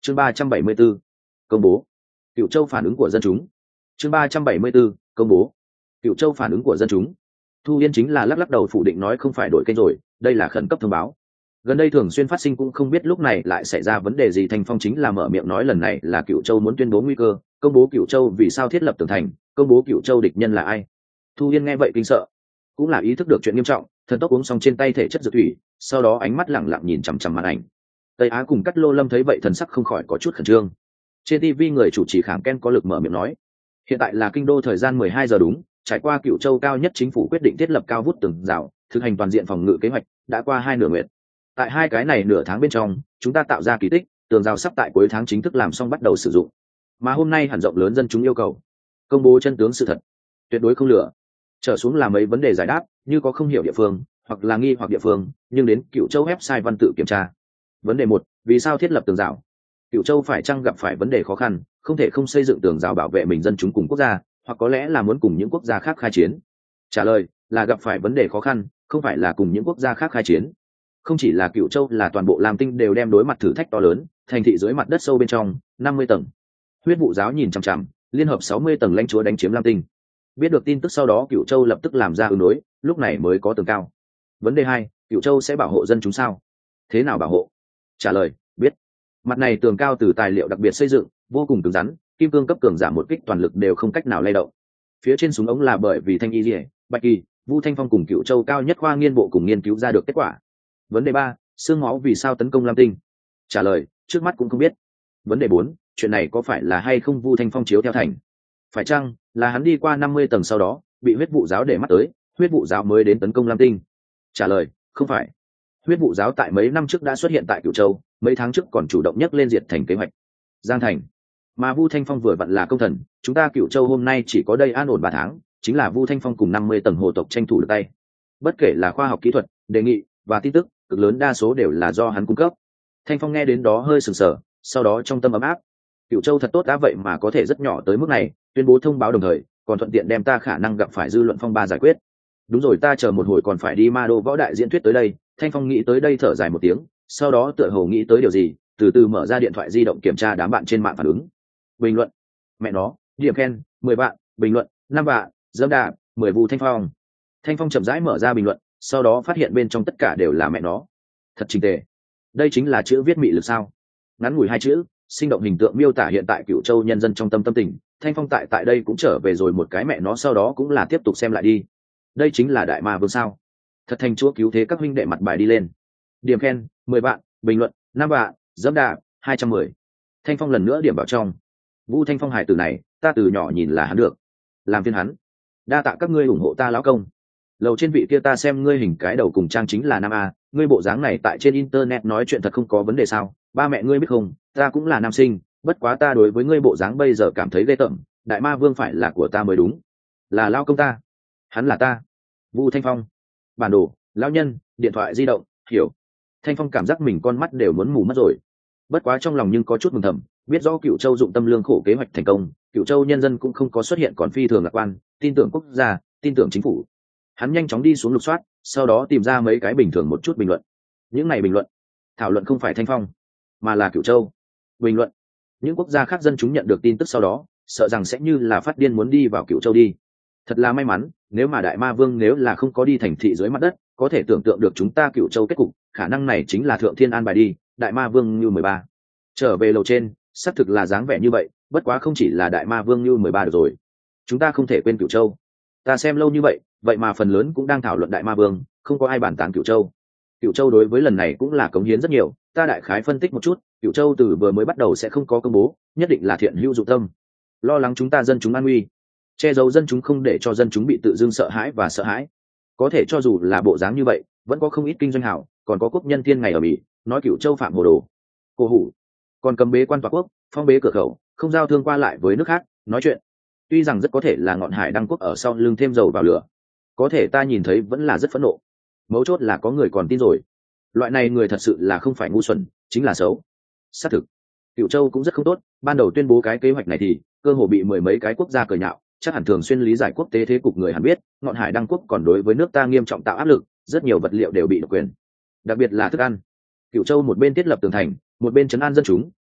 chương 374, công bố Cửu Châu phản ứng của dân chúng. chương 374, công bố Cửu Châu phản ứng của dân chúng. Thu Yên chính là lắc đầu phủ định nói không phải đổi kênh rồi, đây là khẩn cấp thông báo. Gần đây thường xuyên phát sinh cũng không biết lúc này lại xảy ra vấn đề gì. Thanh Phong chính là mở miệng nói lần này là Cửu Châu muốn tuyên bố nguy cơ, công bố Cửu Châu vì sao thiết lập tường thành, công bố Cửu Châu địch nhân là ai. Thu Yên nghe vậy kinh sợ, cũng là ý thức được chuyện nghiêm trọng, thần tốc uống xong trên tay thể chất dược thủy, sau đó ánh mắt lẳng lặng nhìn chằm chằm màn ảnh. Tây Á cùng Cắt Lô Lâm thấy vậy thần sắc không khỏi có chút khẩn trương. Trên TV người chủ trì Khảng Ken có lực mở miệng nói, hiện tại là kinh đô thời gian 12 giờ đúng, trải qua Cửu Châu cao nhất chính phủ quyết định thiết lập cao vút tường rào, thực hành toàn diện phòng ngự kế hoạch, đã qua 2 nửa nguyện. Tại 2 cái này nửa tháng bên trong, chúng ta tạo ra kỳ tích, tường rào sắp tại cuối tháng chính thức làm xong bắt đầu sử dụng. Mà hôm nay hẳn rộng lớn dân chúng yêu cầu công bố chân tướng sự thật, tuyệt đối không lừa. Trở xuống là mấy vấn đề giải đáp, như có không hiểu địa phương, hoặc là nghi hoặc địa phương, nhưng đến Cửu Châu website văn tự kiểm tra. Vấn đề 1, vì sao thiết lập tường rào? Cửu Châu phải chăng gặp phải vấn đề khó khăn, không thể không xây dựng tường rào bảo vệ mình dân chúng cùng quốc gia, hoặc có lẽ là muốn cùng những quốc gia khác khai chiến? Trả lời là gặp phải vấn đề khó khăn, không phải là cùng những quốc gia khác khai chiến. Không chỉ là Cửu Châu, là toàn bộ Lam Tinh đều đem đối mặt thử thách to lớn, thành thị dưới mặt đất sâu bên trong 50 tầng. Huyết vụ giáo nhìn chằm chằm, liên hợp 60 tầng lãnh chúa đánh chiếm Lam Tinh. Biết được tin tức sau đó Cửu Châu lập tức làm ra ứng đối, lúc này mới có tường cao. Vấn đề 2, Cửu Châu sẽ bảo hộ dân chúng sao? Thế nào bảo hộ? Trả lời, biết. Mặt này tường cao từ tài liệu đặc biệt xây dựng, vô cùng cứng rắn, kim cương cấp cường giả một kích toàn lực đều không cách nào lay động. Phía trên súng ống là bởi vì Thanh Y Liễu, Bạch Kỳ, Vu Thanh Phong cùng Cửu Châu cao nhất khoa nghiên bộ cùng nghiên cứu ra được kết quả. Vấn đề 3, xương máu vì sao tấn công Lam Tinh? Trả lời, trước mắt cũng không biết. Vấn đề 4, chuyện này có phải là hay không Vu Thanh Phong chiếu theo thành? Phải chăng là hắn đi qua 50 tầng sau đó bị huyết vụ giáo để mắt tới, huyết vụ giáo mới đến tấn công Lam Tinh? Trả lời, không phải. Huyết vụ giáo tại mấy năm trước đã xuất hiện tại Cửu Châu, mấy tháng trước còn chủ động nhắc lên diệt thành kế hoạch Giang Thành. Mà Vu Thanh Phong vừa vặn là công thần, chúng ta Cửu Châu hôm nay chỉ có đây an ổn 3 tháng, chính là Vu Thanh Phong cùng 50 tầng hồ tộc tranh thủ được tay. Bất kể là khoa học kỹ thuật, đề nghị và tin tức, cực lớn đa số đều là do hắn cung cấp. Thanh Phong nghe đến đó hơi sừng sờ, sau đó trong tâm ấm áp. Cửu Châu thật tốt đã vậy mà có thể rất nhỏ tới mức này, tuyên bố thông báo đồng thời, còn thuận tiện đem ta khả năng gặp phải dư luận phong ba giải quyết. Đúng rồi, ta chờ một hồi còn phải đi Ma Đô võ đại diễn thuyết tới đây. Thanh Phong nghĩ tới đây thở dài một tiếng, sau đó tựa hồ nghĩ tới điều gì, từ từ mở ra điện thoại di động kiểm tra đám bạn trên mạng phản ứng. Bình luận, mẹ nó, điểm khen 10 bạn, bình luận 5 bạn, dẫm đạp 10 Vu Thanh Phong. Thanh Phong chậm rãi mở ra bình luận, sau đó phát hiện bên trong tất cả đều là mẹ nó. Thật trình tề. Đây chính là chữ viết mị lực sao? Ngắn ngủi 2 chữ, sinh động hình tượng miêu tả hiện tại Cửu Châu nhân dân trong tâm tình. Thanh Phong tại đây cũng trở về rồi một cái mẹ nó, sau đó cũng là tiếp tục xem lại đi. Đây chính là đại ma vương sao? Thật thành chúa cứu thế, các huynh đệ mặt bài đi lên. Điểm khen 10 bạn, bình luận 5 bạn, dẫm đạp 210. Thanh Phong lần nữa điểm vào trong. Vu Thanh Phong hài tử này, ta từ nhỏ nhìn là hắn được, làm phiên hắn. Đa tạ các ngươi ủng hộ ta lão công. Lầu trên vị kia ta xem ngươi hình cái đầu cùng trang chính là nam a, ngươi bộ dáng này tại trên internet nói chuyện thật không có vấn đề sao? Ba mẹ ngươi biết không, ta cũng là nam sinh, bất quá ta đối với ngươi bộ dáng bây giờ cảm thấy ghê tởm, đại ma vương phải là của ta mới đúng. Là lao công ta, hắn là ta. Vu Thanh Phong. Bản đồ, lão nhân, điện thoại di động, hiểu. Thanh Phong cảm giác mình con mắt đều muốn mù mất rồi. Bất quá trong lòng nhưng có chút mừng thầm, biết rõ Cửu Châu dụng tâm lương khổ kế hoạch thành công, Cửu Châu nhân dân cũng không có xuất hiện còn phi thường lạc quan, tin tưởng quốc gia, tin tưởng chính phủ. Hắn nhanh chóng đi xuống lục soát, sau đó tìm ra mấy cái bình thường một chút bình luận. Những này bình luận thảo luận không phải Thanh Phong, mà là Cửu Châu. Bình luận, những quốc gia khác dân chúng nhận được tin tức sau đó, sợ rằng sẽ như là phát điên muốn đi vào Cửu Châu đi. Thật là may mắn, nếu mà đại ma vương nếu là không có đi thành thị dưới mặt đất, có thể tưởng tượng được chúng ta Cửu Châu kết cục, khả năng này chính là thượng thiên an bài đi, đại ma vương như 13. Trở về lầu trên, xác thực là dáng vẻ như vậy, bất quá không chỉ là đại ma vương như 13 được rồi. Chúng ta không thể quên Cửu Châu. Ta xem lâu như vậy, vậy mà phần lớn cũng đang thảo luận đại ma vương, không có ai bàn tán Cửu Châu. Cửu Châu đối với lần này cũng là cống hiến rất nhiều, ta đại khái phân tích một chút, Cửu Châu từ vừa mới bắt đầu sẽ không có công bố, nhất định là thiện hữu dụng tâm, lo lắng chúng ta dân chúng an nguy, che giấu dân chúng không để cho dân chúng bị tự dưng sợ hãi và sợ hãi. Có thể cho dù là bộ dáng như vậy, vẫn có không ít kinh doanh hảo, còn có quốc nhân thiên ngày ở Bỉ, nói Cửu Châu phạm hồ đồ, cổ hủ, còn cầm bế quan tòa quốc, phong bế cửa khẩu, không giao thương qua lại với nước khác, nói chuyện. Tuy rằng rất có thể là ngọn hải đăng quốc ở sau lưng thêm dầu vào lửa, có thể ta nhìn thấy vẫn là rất phẫn nộ. Mấu chốt là có người còn tin rồi. Loại này người thật sự là không phải ngu xuẩn, chính là xấu. Xác thực, Cửu Châu cũng rất không tốt, ban đầu tuyên bố cái kế hoạch này thì cơ hồ bị 10 mấy cái quốc gia cười nhạo, chắc hẳn thường xuyên lý giải quốc tế thế cục người hẳn biết, ngọn hải đăng quốc còn đối với nước ta nghiêm trọng tạo áp lực, rất nhiều vật liệu đều bị độc quyền, đặc biệt là thức ăn. Cửu Châu một bên thiết lập tường thành, một bên trấn an dân chúng,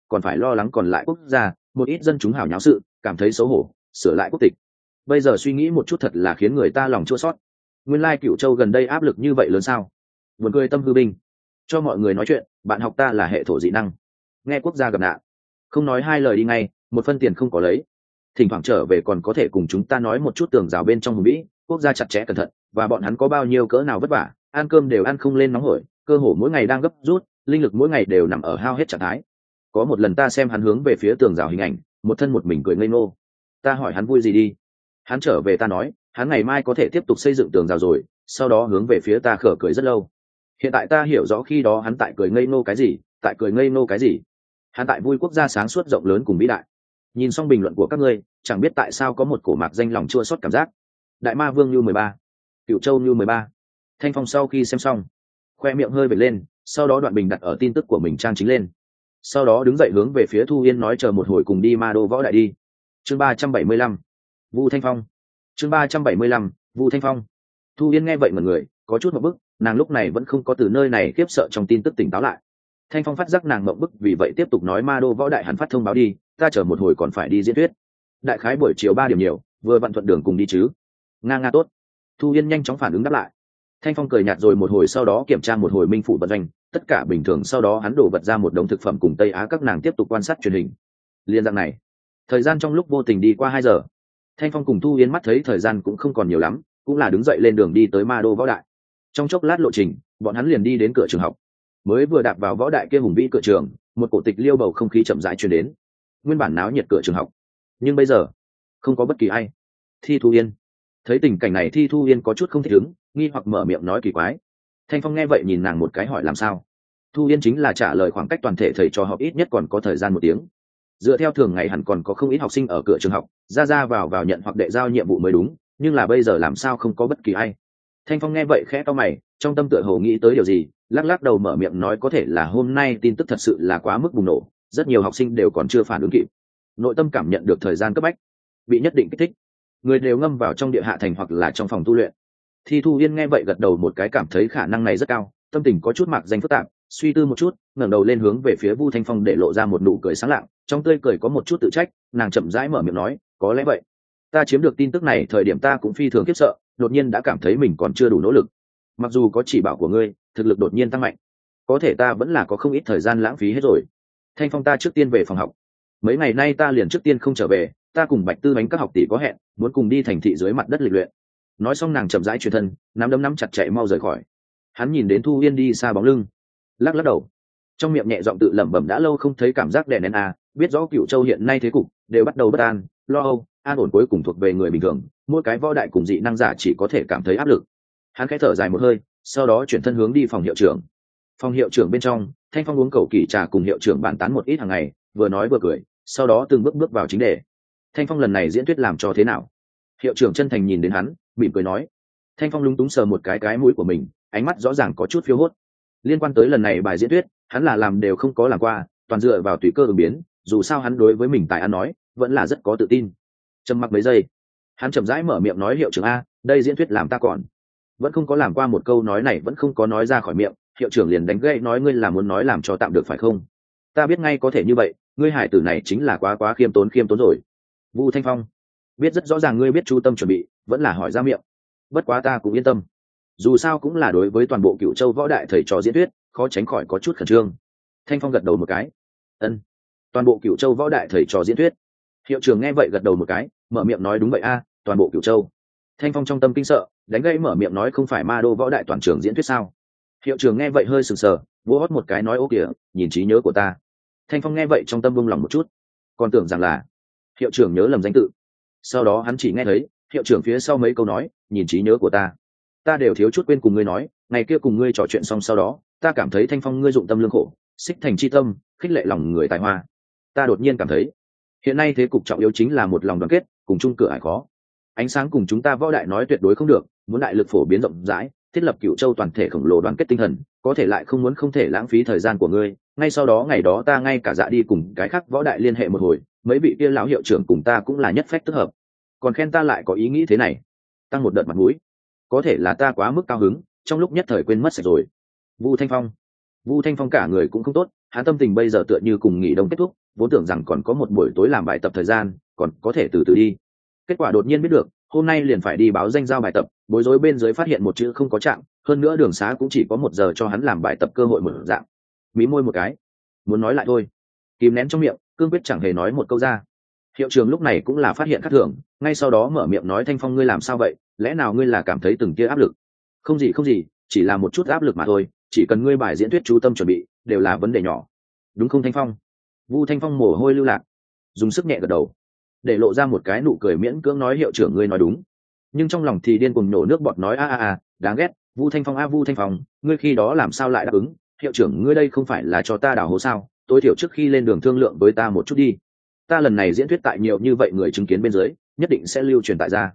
còn phải lo lắng còn lại quốc gia một ít dân chúng hào nháo sự, cảm thấy xấu hổ, sửa lại quốc tịch. Bây giờ suy nghĩ một chút thật là khiến người ta lòng chua xót. Nguyên lai Cửu Châu gần đây áp lực như vậy lớn sao? Buồn cười tâm hư binh. Cho mọi người nói chuyện, bạn học ta là hệ thổ dị năng. Nghe quốc gia gặp nạn, không nói hai lời đi ngay, một phân tiền không có lấy. Thỉnh thoảng trở về còn có thể cùng chúng ta nói một chút tường rào bên trong hùng vĩ, quốc gia chặt chẽ cẩn thận, và bọn hắn có bao nhiêu cỡ nào vất vả, ăn cơm đều ăn không lên nóng hổi, cơ hồ mỗi ngày đang gấp rút, linh lực mỗi ngày đều nằm ở hao hết trạng thái. Có một lần ta xem hắn hướng về phía tường rào hình ảnh, một thân một mình cười ngây ngô. Ta hỏi hắn vui gì đi, hắn trở về ta nói hắn ngày mai có thể tiếp tục xây dựng tường rào rồi, sau đó hướng về phía ta khở cười rất lâu. Hiện tại ta hiểu rõ khi đó hắn tại cười ngây ngô cái gì, tại cười ngây ngô cái gì. Hắn tại vui quốc gia sáng suốt rộng lớn cùng vĩ đại. Nhìn xong bình luận của các ngươi, chẳng biết tại sao có một cổ mạc danh lòng chua xót cảm giác. Đại ma vương như 13, Cửu Châu như 13. Thanh Phong sau khi xem xong, khoe miệng hơi vệt lên, sau đó đoạn bình đặt ở tin tức của mình trang chính lên. Sau đó đứng dậy hướng về phía Thu Yên nói chờ một hồi cùng đi Ma Đô Võ Đại đi. Chương 375, Vu Thanh Phong. Chương 375, Vu Thanh Phong. Thu Yên nghe vậy mà người có chút một bức, nàng lúc này vẫn không có từ nơi này khiếp sợ trong tin tức tỉnh táo lại. Thanh Phong phát giác nàng mộng bức, vì vậy tiếp tục nói Ma Đô Võ Đại hắn phát thông báo đi, ta chờ một hồi còn phải đi diễn thuyết. Đại khái buổi chiều 3 điểm nhiều, vừa vặn thuận đường cùng đi chứ. Nga tốt. Thu Yên nhanh chóng phản ứng đáp lại. Thanh Phong cười nhạt rồi một hồi, sau đó kiểm tra một hồi minh phủ vận doanh, tất cả bình thường, sau đó hắn đổ vật ra một đống thực phẩm cùng Tây Á, các nàng tiếp tục quan sát truyền hình. Liên dạng này, thời gian trong lúc vô tình đi qua 2 giờ. Thanh Phong cùng Thu Yên mắt thấy thời gian cũng không còn nhiều lắm, cũng là đứng dậy lên đường đi tới Ma Đô Võ Đại. Trong chốc lát lộ trình, bọn hắn liền đi đến cửa trường học. Mới vừa đạp vào võ đại kia hùng vĩ cửa trường, một cổ tịch liêu bầu không khí chậm rãi truyền đến. Nguyên bản náo nhiệt cửa trường học, nhưng bây giờ không có bất kỳ ai. Thi Thu Yên thấy tình cảnh này, Thi Thu Yên có chút không thích ứng, nghi hoặc mở miệng nói kỳ quái. Thanh Phong nghe vậy nhìn nàng một cái hỏi làm sao. Thu Yên chính là trả lời khoảng cách toàn thể thầy trò họp ít nhất còn có thời gian 1 tiếng. Dựa theo thường ngày hẳn còn có không ít học sinh ở cửa trường học, ra vào nhận hoặc đệ giao nhiệm vụ mới đúng, nhưng là bây giờ làm sao không có bất kỳ ai. Thanh Phong nghe vậy khẽ cau mày, trong tâm tựa hồ nghĩ tới điều gì, lắc đầu mở miệng nói có thể là hôm nay tin tức thật sự là quá mức bùng nổ, rất nhiều học sinh đều còn chưa phản ứng kịp. Nội tâm cảm nhận được thời gian cấp bách, bị nhất định kích thích, người đều ngâm vào trong địa hạ thành hoặc là trong phòng tu luyện. Thi Thu Yên nghe vậy gật đầu một cái, cảm thấy khả năng này rất cao, tâm tình có chút mạc danh phức tạp, suy tư một chút, ngẩng đầu lên hướng về phía Vu Thanh Phong để lộ ra một nụ cười sáng lạng, trong tươi cười có một chút tự trách, nàng chậm rãi mở miệng nói, có lẽ vậy. Ta chiếm được tin tức này thời điểm ta cũng phi thường khiếp sợ, đột nhiên đã cảm thấy mình còn chưa đủ nỗ lực. Mặc dù có chỉ bảo của ngươi, thực lực đột nhiên tăng mạnh, có thể ta vẫn là có không ít thời gian lãng phí hết rồi. Thanh Phong, ta trước tiên về phòng học. Mấy ngày nay ta liền trước tiên không trở về, ta cùng Bạch Tư Bánh các học tỷ có hẹn, muốn cùng đi thành thị dưới mặt đất lịch luyện. Nói xong nàng chậm rãi chuyển thân, nắm chặt chạy mau rời khỏi. Hắn nhìn đến Thu Yên đi xa bóng lưng, lắc đầu, trong miệng nhẹ giọng tự lẩm bẩm đã lâu không thấy cảm giác đè nén à, biết rõ Cửu Châu hiện nay thế cục đều bắt đầu bất an, lo âu, an ổn cuối cùng thuộc về người bình thường, mỗi cái võ đại cùng dị năng giả chỉ có thể cảm thấy áp lực. Hắn khẽ thở dài một hơi, sau đó chuyển thân hướng đi phòng hiệu trưởng. Phòng hiệu trưởng bên trong, Thanh Phong uống cầu kỳ trà cùng hiệu trưởng bàn tán một ít hàng ngày, vừa nói vừa cười, sau đó từng bước vào chính đề. Thanh Phong lần này diễn thuyết làm cho thế nào? Hiệu trưởng chân thành nhìn đến hắn, mỉm cười nói. Thanh Phong lúng túng sờ một cái mũi của mình, ánh mắt rõ ràng có chút phiêu hốt. Liên quan tới lần này bài diễn thuyết, hắn là làm đều không có làm qua, toàn dựa vào tùy cơ ứng biến, dù sao hắn đối với mình tài ăn nói vẫn là rất có tự tin. Trầm mặc mấy giây, hắn chậm rãi mở miệng nói, hiệu trưởng a, đây diễn thuyết làm ta còn vẫn không có làm qua. Một câu nói này vẫn không có nói ra khỏi miệng, hiệu trưởng liền đánh gậy nói, ngươi là muốn nói làm cho tạm được phải không? Ta biết ngay có thể như vậy, ngươi hải tử này chính là quá khiêm tốn rồi. Vu Thanh Phong biết rất rõ ràng ngươi biết chu tâm chuẩn bị, vẫn là hỏi ra miệng. Bất quá ta cũng yên tâm, dù sao cũng là đối với toàn bộ Cửu Châu võ đại thầy trò diễn thuyết, khó tránh khỏi có chút khẩn trương. Thanh Phong gật đầu một cái, ân, toàn bộ Cửu Châu võ đại thầy trò diễn thuyết. Hiệu trưởng nghe vậy gật đầu một cái, mở miệng nói đúng vậy a, toàn bộ Cửu Châu. Thanh Phong trong tâm kinh sợ, đánh gãy mở miệng nói, không phải Ma Đô võ đại toàn trường diễn thuyết sao? Hiệu trưởng nghe vậy hơi sừng sờ, vỗ hót một cái nói, ô kìa, nhìn trí nhớ của ta. Thanh Phong nghe vậy trong tâm buông lòng một chút, còn tưởng rằng là hiệu trưởng nhớ lầm danh tự. Sau đó hắn chỉ nghe thấy hiệu trưởng phía sau mấy câu nói, nhìn trí nhớ của ta đều thiếu chút quên cùng ngươi nói, ngày kia cùng ngươi trò chuyện xong sau đó, ta cảm thấy Thanh Phong ngươi dụng tâm lương khổ, xích thành chi tâm, khích lệ lòng người tài hoa. Ta đột nhiên cảm thấy, hiện nay thế cục trọng yếu chính là một lòng đoàn kết, cùng chung cửa ải khó. Ánh sáng cùng chúng ta võ đại nói tuyệt đối không được, muốn đại lực phổ biến rộng rãi, thiết lập Cửu Châu toàn thể khổng lồ đoàn kết tinh thần, có thể lại không thể lãng phí thời gian của ngươi. Ngay sau đó ngày đó ta ngay cả dạ đi cùng cái khác võ đại liên hệ một hồi, mấy vị kia lão hiệu trưởng cùng ta cũng là nhất phách tức hợp, còn khen ta lại có ý nghĩ thế này, tăng một đợt mặt mũi. Có thể là ta quá mức cao hứng, trong lúc nhất thời quên mất sạch rồi. Vu Thanh Phong cả người cũng không tốt, hắn tâm tình bây giờ tựa như cùng nghỉ đông kết thúc, vốn tưởng rằng còn có một buổi tối làm bài tập thời gian, còn có thể từ từ đi. Kết quả đột nhiên biết được hôm nay liền phải đi báo danh giao bài tập, bối rối bên dưới phát hiện một chữ không có chạm, hơn nữa đường xá cũng chỉ có 1 giờ cho hắn làm bài tập cơ hội một dạng. Mí môi một cái, muốn nói lại thôi, kìm nén trong miệng, cương quyết chẳng hề nói một câu ra. Hiệu trưởng lúc này cũng là phát hiện khác thường, ngay sau đó mở miệng nói: Thanh Phong, ngươi làm sao vậy, lẽ nào ngươi là cảm thấy từng kia áp lực? Không gì không gì, chỉ là một chút áp lực mà thôi, chỉ cần ngươi bài diễn thuyết chú tâm chuẩn bị, đều là vấn đề nhỏ, đúng không Thanh Phong? Vu Thanh Phong mồ hôi lưu lạc, dùng sức nhẹ gật đầu, để lộ ra một cái nụ cười miễn cưỡng nói: hiệu trưởng ngươi nói đúng. Nhưng trong lòng thì điên cuồng nổ nước bọt nói: đáng ghét, Vu Thanh Phong Vu Thanh Phong, ngươi khi đó làm sao lại đáp ứng? Hiệu trưởng ngươi đây không phải là cho ta đào hố sao? Tối thiểu trước khi lên đường thương lượng với ta một chút đi, ta lần này diễn thuyết tại nhiều như vậy người chứng kiến bên dưới, nhất định sẽ lưu truyền tại ra.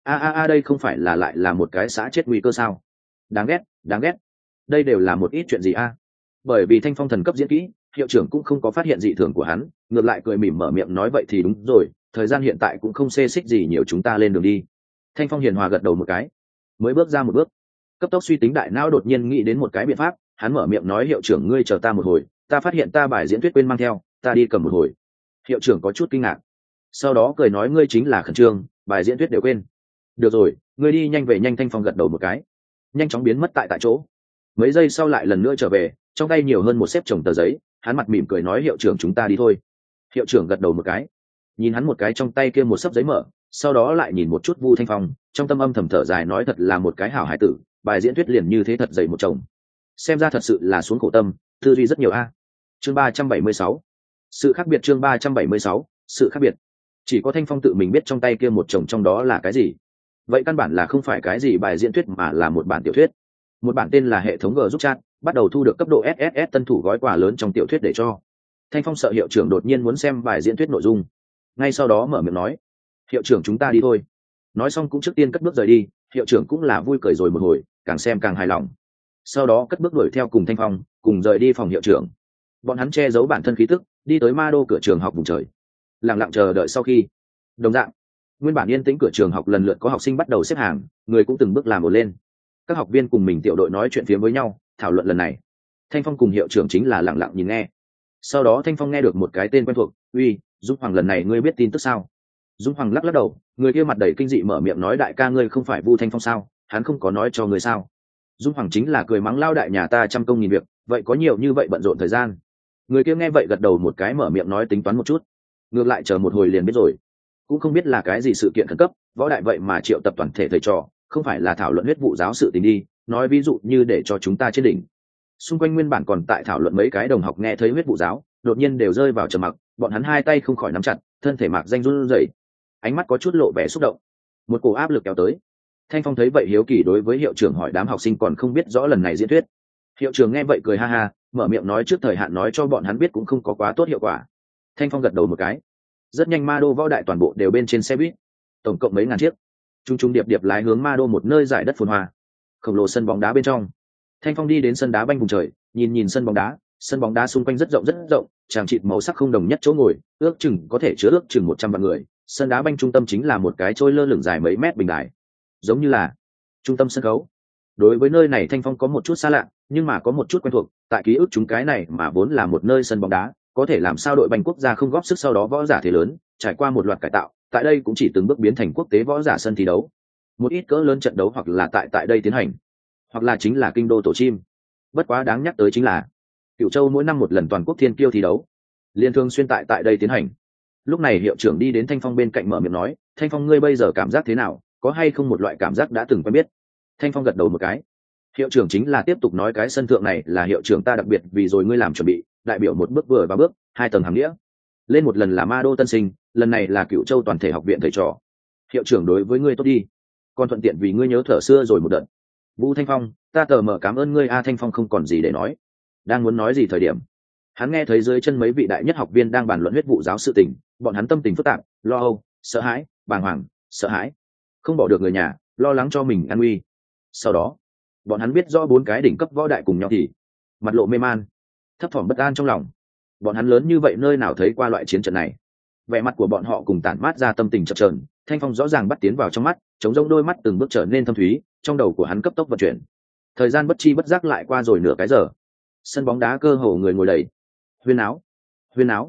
Đây không phải là lại là một cái xã chết nguy cơ sao? Đáng ghét, đáng ghét, đây đều là một ít chuyện gì a? Bởi vì Thanh Phong thần cấp diễn kỹ, hiệu trưởng cũng không có phát hiện dị thường của hắn, ngược lại cười mỉm mở miệng nói: vậy thì đúng rồi, thời gian hiện tại cũng không xê xích gì nhiều, chúng ta lên đường đi. Thanh Phong hiền hòa gật đầu một cái, mới bước ra một bước, cấp tốc suy tính đại não đột nhiên nghĩ đến một cái biện pháp, hắn mở miệng nói: hiệu trưởng ngươi chờ ta một hồi, ta phát hiện ta bài diễn thuyết quên mang theo, ta đi cầm một hồi. Hiệu trưởng có chút kinh ngạc, sau đó cười nói: ngươi chính là khẩn trương, bài diễn thuyết đều quên. Được rồi, ngươi đi nhanh về nhanh. Thanh Phong gật đầu một cái, nhanh chóng biến mất tại chỗ. Mấy giây sau lại lần nữa trở về, trong tay nhiều hơn một xếp chồng tờ giấy, hắn mặt mỉm cười nói: hiệu trưởng chúng ta đi thôi. Hiệu trưởng gật đầu một cái, nhìn hắn một cái trong tay kia một xấp giấy mở, sau đó lại nhìn một chút Vu Thanh Phong, trong tâm âm thầm thở dài nói: thật là một cái hảo hải tử, bài diễn thuyết liền như thế thật dày một chồng, xem ra thật sự là xuống khổ tâm, tư duy rất nhiều a. Chương 376, sự khác biệt. Chương 376, sự khác biệt. Chỉ có Thanh Phong tự mình biết trong tay kia một chồng trong đó là cái gì. Vậy căn bản là không phải cái gì bài diễn thuyết mà là một bản tiểu thuyết, một bản tên là hệ thống G giúp chat, bắt đầu thu được cấp độ SSS tân thủ gói quà lớn trong tiểu thuyết để cho. Thanh Phong sợ hiệu trưởng đột nhiên muốn xem bài diễn thuyết nội dung, ngay sau đó mở miệng nói: hiệu trưởng chúng ta đi thôi. Nói xong cũng trước tiên cất bước rời đi, hiệu trưởng cũng là vui cười rồi một hồi, càng xem càng hài lòng, sau đó cất bước đuổi theo cùng Thanh Phong cùng rời đi phòng hiệu trưởng. Bọn hắn che giấu bản thân khí tức, đi tới ma đô cửa trường học vùng trời, lặng lặng chờ đợi. Sau khi đồng dạng nguyên bản yên tĩnh cửa trường học lần lượt có học sinh bắt đầu xếp hàng, người cũng từng bước làm một lên. Các học viên cùng mình tiểu đội nói chuyện phía với nhau, thảo luận lần này. Thanh Phong cùng hiệu trưởng chính là lặng lặng nhìn nghe. Sau đó Thanh Phong nghe được một cái tên quen thuộc: uy, Dung Hoàng, lần này ngươi biết tin tức sao? Dung Hoàng lắc lắc đầu, người kia mặt đầy kinh dị mở miệng nói: đại ca ngươi không phải Vu Thanh Phong sao, hắn không có nói cho ngươi sao? Dung Hoàng chính là cười mắng: lao đại nhà ta trăm công nghìn việc, vậy có nhiều như vậy bận rộn thời gian. Người kia nghe vậy gật đầu một cái, mở miệng nói: tính toán một chút, ngược lại chờ một hồi liền biết rồi. Cũng không biết là cái gì sự kiện khẩn cấp, võ đại vậy mà triệu tập toàn thể thầy trò, không phải là thảo luận huyết vụ giáo sự tình đi, nói ví dụ như để cho chúng ta trên đỉnh. Xung quanh nguyên bản còn tại thảo luận mấy cái đồng học nghe thấy huyết vụ giáo, đột nhiên đều rơi vào trầm mặc, bọn hắn hai tay không khỏi nắm chặt, thân thể mạc danh run rẩy, ánh mắt có chút lộ vẻ xúc động, một cổ áp lực kéo tới. Thanh Phong thấy vậy hiếu kỳ đối với hiệu trưởng hỏi: đám học sinh còn không biết rõ lần này diễn thuyết? Hiệu trưởng nghe vậy cười ha ha, mở miệng nói: trước thời hạn nói cho bọn hắn biết cũng không có quá tốt hiệu quả. Thanh Phong gật đầu một cái. Rất nhanh ma đô võ đại toàn bộ đều bên trên xe buýt, tổng cộng mấy ngàn chiếc, trung trung điệp điệp lái hướng ma đô một nơi giải đất phồn hoa, khổng lồ sân bóng đá bên trong. Thanh Phong đi đến sân đá banh vùng trời, nhìn sân bóng đá xung quanh rất rộng, tràng trịt màu sắc không đồng nhất chỗ ngồi, ước chừng có thể chứa ước chừng 100 vạn người. Sân đá banh trung tâm chính là một cái trôi lơ lửng dài mấy mét bình đài, giống như là trung tâm sân khấu. Đối với nơi này Thanh Phong có một chút xa lạ, nhưng mà có một chút quen thuộc, tại ký ức chúng cái này mà vốn là một nơi sân bóng đá, có thể làm sao đội banh quốc gia không góp sức, sau đó võ giả thế lớn trải qua một loạt cải tạo, tại đây cũng chỉ từng bước biến thành quốc tế võ giả sân thi đấu. Một ít cỡ lớn trận đấu hoặc là tại đây tiến hành, hoặc là chính là kinh đô tổ chim. Bất quá đáng nhắc tới chính là Cửu Châu mỗi năm một lần toàn quốc thiên kiêu thi đấu, liên thường xuyên tại đây tiến hành. Lúc này hiệu trưởng đi đến Thanh Phong bên cạnh mở miệng nói: Thanh Phong, ngươi bây giờ cảm giác thế nào, có hay không một loại cảm giác đã từng quen biết? Thanh Phong gật đầu một cái. Hiệu trưởng chính là tiếp tục nói: cái sân thượng này là hiệu trưởng ta đặc biệt vì rồi ngươi làm chuẩn bị, đại biểu một bước vừa và bước 2 tầng hàng nghĩa. Lên một lần là ma đô tân sinh, lần này là Cửu Châu toàn thể học viện thầy trò. Hiệu trưởng đối với ngươi tốt đi, còn thuận tiện vì ngươi nhớ thở xưa rồi một đợt. Vu Thanh Phong, ta tờ mờ cảm ơn ngươi a. Thanh Phong không còn gì để nói, đang muốn nói gì thời điểm, hắn nghe thấy dưới chân mấy vị đại nhất học viên đang bàn luận huyết vụ giáo sự tình. Bọn hắn tâm tình phức tạp, lo âu, sợ hãi, bàng hoàng, sợ hãi, không bỏ được người nhà, lo lắng cho mình an nguy. Sau đó bọn hắn biết rõ 4 cái đỉnh cấp võ đại cùng nhau thì mặt lộ mê man, thấp thỏm bất an trong lòng. Bọn hắn lớn như vậy nơi nào thấy qua loại chiến trận này, vẻ mặt của bọn họ cùng tản mát ra tâm tình chập chờn. Thanh Phong rõ ràng bắt tiến vào trong mắt, chống rông đôi mắt từng bước trở nên thâm thúy, trong đầu của hắn cấp tốc vận chuyển. Thời gian bất chi bất giác lại qua rồi nửa cái giờ. Sân bóng đá cơ hồ người ngồi đầy, huyên áo,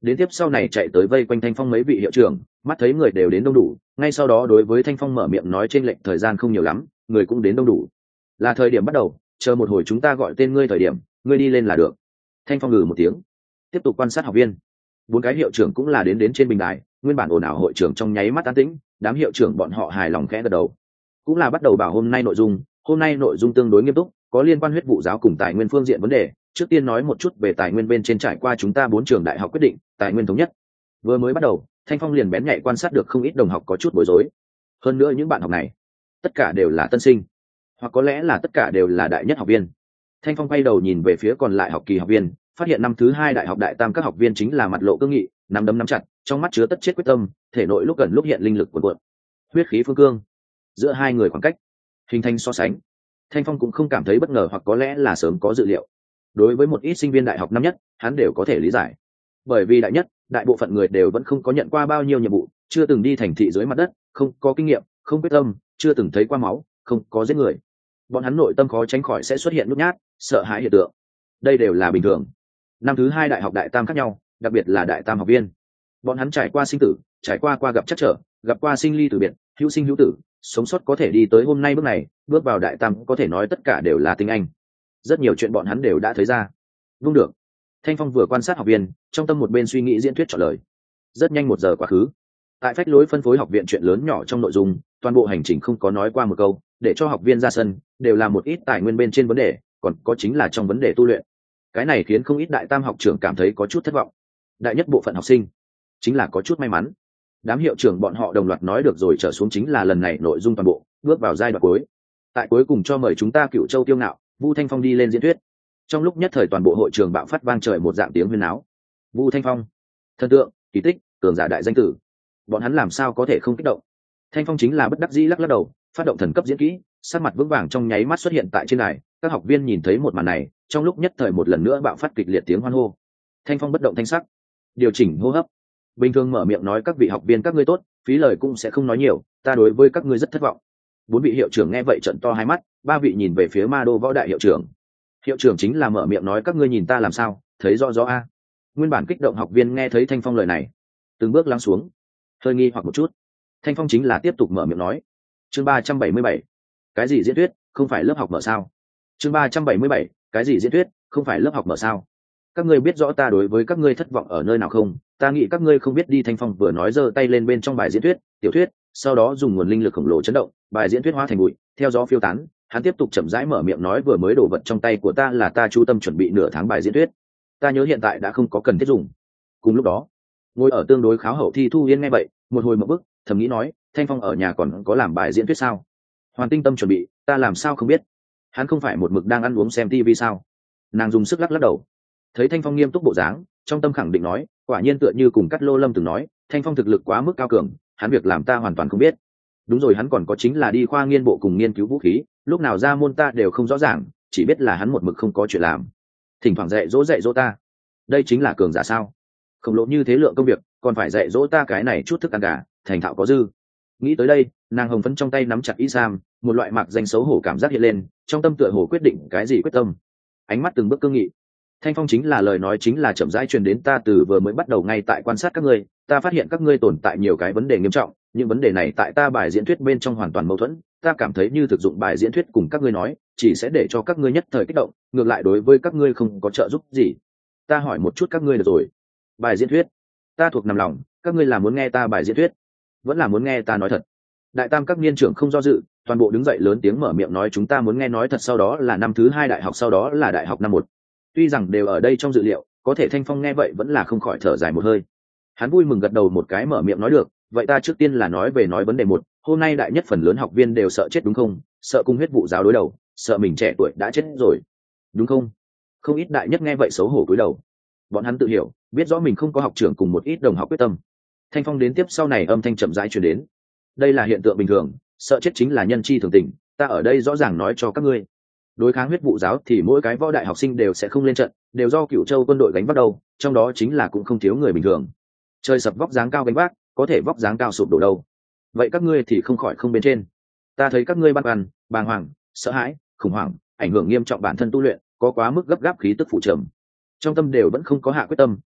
Đến tiếp sau này chạy tới vây quanh Thanh Phong mấy vị hiệu trưởng, mắt thấy người đều đến đông đủ, ngay sau đó đối với Thanh Phong mở miệng nói trên lệnh thời gian không nhiều lắm, người cũng đến đông đủ, là thời điểm bắt đầu, chờ một hồi chúng ta gọi tên ngươi thời điểm, ngươi đi lên là được. Thanh Phong ngừ một tiếng, tiếp tục quan sát học viên. 4 cái hiệu trưởng cũng là đến trên bình đài, nguyên bản ồn ào hội trưởng trong nháy mắt an tĩnh, đám hiệu trưởng bọn họ hài lòng khẽ gật đầu, cũng là bắt đầu bảo hôm nay nội dung tương đối nghiêm túc, có liên quan huyết vụ giáo cùng tài nguyên phương diện vấn đề. Trước tiên nói một chút về tài nguyên bên trên, trải qua chúng ta 4 trường đại học quyết định tài nguyên thống nhất. Vừa mới bắt đầu, Thanh Phong liền bén nhạy quan sát được không ít đồng học có chút bối rối. Hơn nữa những bạn học này tất cả đều là tân sinh, hoặc có lẽ là tất cả đều là đại nhất học viên. Thanh Phong quay đầu nhìn về phía còn lại học kỳ học viên, phát hiện năm thứ 2 đại học đại tam các học viên chính là mặt lộ cương nghị, nắm đấm nắm chặt, trong mắt chứa tất chết quyết tâm, thể nội lúc gần lúc hiện linh lực cuồn cuộn, huyết khí phương cương. Giữa hai người khoảng cách hình thành so sánh, Thanh Phong cũng không cảm thấy bất ngờ, hoặc có lẽ là sớm có dự liệu. Đối với một ít sinh viên đại học năm nhất, hắn đều có thể lý giải, bởi vì đại nhất đại bộ phận người đều vẫn không có nhận qua bao nhiêu nhiệm vụ, chưa từng đi thành thị dưới mặt đất, không có kinh nghiệm, không quyết tâm, chưa từng thấy qua máu, không có giết người. Bọn hắn nội tâm khó tránh khỏi sẽ xuất hiện nhút nhát, sợ hãi hiện tượng, đây đều là bình thường. Năm thứ 2 đại học đại tam khác nhau, đặc biệt là đại tam học viên, bọn hắn trải qua sinh tử, trải qua gặp chắc trở, gặp qua sinh ly tử biệt, hữu sinh hữu tử, sống sót có thể đi tới hôm nay bước này, bước vào đại tam có thể nói tất cả đều là tinh anh. Rất nhiều chuyện bọn hắn đều đã thấy ra. Vung được. Thanh Phong vừa quan sát học viên, trong tâm một bên suy nghĩ diễn thuyết trả lời. Rất nhanh 1 giờ quá khứ. Tại phách lối phân phối học viện chuyện lớn nhỏ trong nội dung, toàn bộ hành trình không có nói qua một câu, để cho học viên ra sân, đều là một ít tài nguyên bên trên vấn đề, còn có chính là trong vấn đề tu luyện. Cái này khiến không ít đại tam học trưởng cảm thấy có chút thất vọng. Đại nhất bộ phận học sinh chính là có chút may mắn. Đám hiệu trưởng bọn họ đồng loạt nói được rồi, trở xuống chính là lần này nội dung toàn bộ, bước vào giai đoạn cuối. Tại cuối cùng cho mời chúng ta Cựu Châu Tiêu Ngạo, Vu Thanh Phong đi lên diễn thuyết. Trong lúc nhất thời toàn bộ hội trường bạo phát vang trời một dạng tiếng huyên náo. Vu Thanh Phong, thần tượng, kỳ tích, cường giả đại danh tử, bọn hắn làm sao có thể không kích động. Thanh Phong chính là bất đắc dĩ lắc lắc đầu, phát động thần cấp diễn kỹ, sắc mặt vững vàng trong nháy mắt xuất hiện tại trên đài. Các học viên nhìn thấy một màn này, trong lúc nhất thời một lần nữa bạo phát kịch liệt tiếng hoan hô. Thanh Phong bất động thanh sắc, điều chỉnh hô hấp, bình thường mở miệng nói các vị học viên các ngươi tốt, phí lời cũng sẽ không nói nhiều, ta đối với các ngươi rất thất vọng. 4 vị hiệu trưởng nghe vậy trợn to hai mắt, 3 vị nhìn về phía Ma Đô Võ Đại hiệu trưởng. Hiệu trưởng chính là mở miệng nói các ngươi nhìn ta làm sao, thấy rõ rõ a. Nguyên bản kích động học viên nghe thấy Thanh Phong lời này, từng bước lắng xuống, hơi nghi hoặc một chút. Thanh Phong chính là tiếp tục mở miệng nói. Chương 377, cái gì diễn thuyết, không phải lớp học mở sao? Chương 377, cái gì diễn thuyết, không phải lớp học mở sao? Các ngươi biết rõ ta đối với các ngươi thất vọng ở nơi nào không? Ta nghĩ các ngươi không biết đi. Thanh Phong vừa nói giơ tay lên bên trong bài diễn thuyết, tiểu thuyết, sau đó dùng nguồn linh lực khổng lồ chấn động, bài diễn thuyết hóa thành bụi, theo gió phiêu tán. Hắn tiếp tục chậm rãi mở miệng nói, vừa mới đổ vật trong tay của ta là ta chú tâm chuẩn bị nửa tháng bài diễn thuyết, ta nhớ hiện tại đã không có cần thiết dùng. Cùng lúc đó, ngồi ở tương đối khá hậu Thi Thu Yên nghe vậy, một hồi một bức, thầm nghĩ nói, Thanh Phong ở nhà còn có làm bài diễn thuyết sao? Hoàn tinh tâm chuẩn bị, ta làm sao không biết? Hắn không phải một mực đang ăn uống xem tivi sao? Nàng dùng sức lắc lắc đầu. Thấy Thanh Phong nghiêm túc bộ dáng, trong tâm khẳng định nói, quả nhiên tựa như cùng Cát Lô Lâm từng nói, Thanh Phong thực lực quá mức cao cường, hắn việc làm ta hoàn toàn không biết. Đúng rồi, hắn còn có chính là đi khoa nghiên bộ cùng nghiên cứu vũ khí, lúc nào ra môn ta đều không rõ ràng, chỉ biết là hắn một mực không có chuyện làm, thỉnh thoảng dạy dỗ ta. Đây chính là cường giả sao? Khổng lồ như thế lượng công việc, còn phải dạy dỗ ta cái này chút thức ăn gà, thành thạo có dư. Nghĩ tới đây, nàng hồng phấn trong tay nắm chặt y sam, một loại mạc danh xấu hổ cảm giác hiện lên, trong tâm tựa hồ quyết định cái gì quyết tâm. Ánh mắt từng bước cương nghị. Thanh Phong chính là lời nói chính là chậm rãi truyền đến, ta từ vừa mới bắt đầu ngay tại quan sát các ngươi, ta phát hiện các ngươi tồn tại nhiều cái vấn đề nghiêm trọng, những vấn đề này tại ta bài diễn thuyết bên trong hoàn toàn mâu thuẫn, ta cảm thấy như thực dụng bài diễn thuyết cùng các ngươi nói, chỉ sẽ để cho các ngươi nhất thời kích động, ngược lại đối với các ngươi không có trợ giúp gì. Ta hỏi một chút các ngươi được rồi. Bài diễn thuyết, ta thuộc nằm lòng, các ngươi là muốn nghe ta bài diễn thuyết, vẫn là muốn nghe ta nói thật? Đại tam các niên trưởng không do dự, toàn bộ đứng dậy lớn tiếng mở miệng nói, chúng ta muốn nghe nói thật, sau đó là năm thứ 2 đại học, sau đó là đại học năm 1. Tuy rằng đều ở đây trong dự liệu, có thể Thanh Phong nghe vậy vẫn là không khỏi thở dài một hơi. Hắn vui mừng gật đầu một cái, mở miệng nói được, vậy ta trước tiên là nói vấn đề 1, hôm nay đại nhất phần lớn học viên đều sợ chết đúng không? Sợ cung huyết vụ giáo đối đầu, sợ mình trẻ tuổi đã chết rồi, đúng không? Không ít đại nhất nghe vậy xấu hổ cúi đầu. Bọn hắn tự hiểu, biết rõ mình không có học trưởng cùng một ít đồng học quyết tâm. Thanh Phong đến tiếp sau này âm thanh chậm rãi truyền đến. Đây là hiện tượng bình thường, sợ chết chính là nhân chi thường tình, ta ở đây rõ ràng nói cho các ngươi. Đối kháng huyết vụ giáo thì mỗi cái võ đại học sinh đều sẽ không lên trận, đều do Cửu Châu quân đội gánh vác đầu, trong đó chính là cũng không thiếu người bình thường. Trời sập vóc dáng cao gánh vác, có thể vóc dáng cao sụp đổ đâu. Vậy các ngươi thì không khỏi không bên trên. Ta thấy các ngươi băn khoăn, bàng hoàng, sợ hãi, khủng hoảng, ảnh hưởng nghiêm trọng bản thân tu luyện, có quá mức gấp gáp khí tức phụ trầm. Trong tâm đều vẫn không có hạ quyết tâm,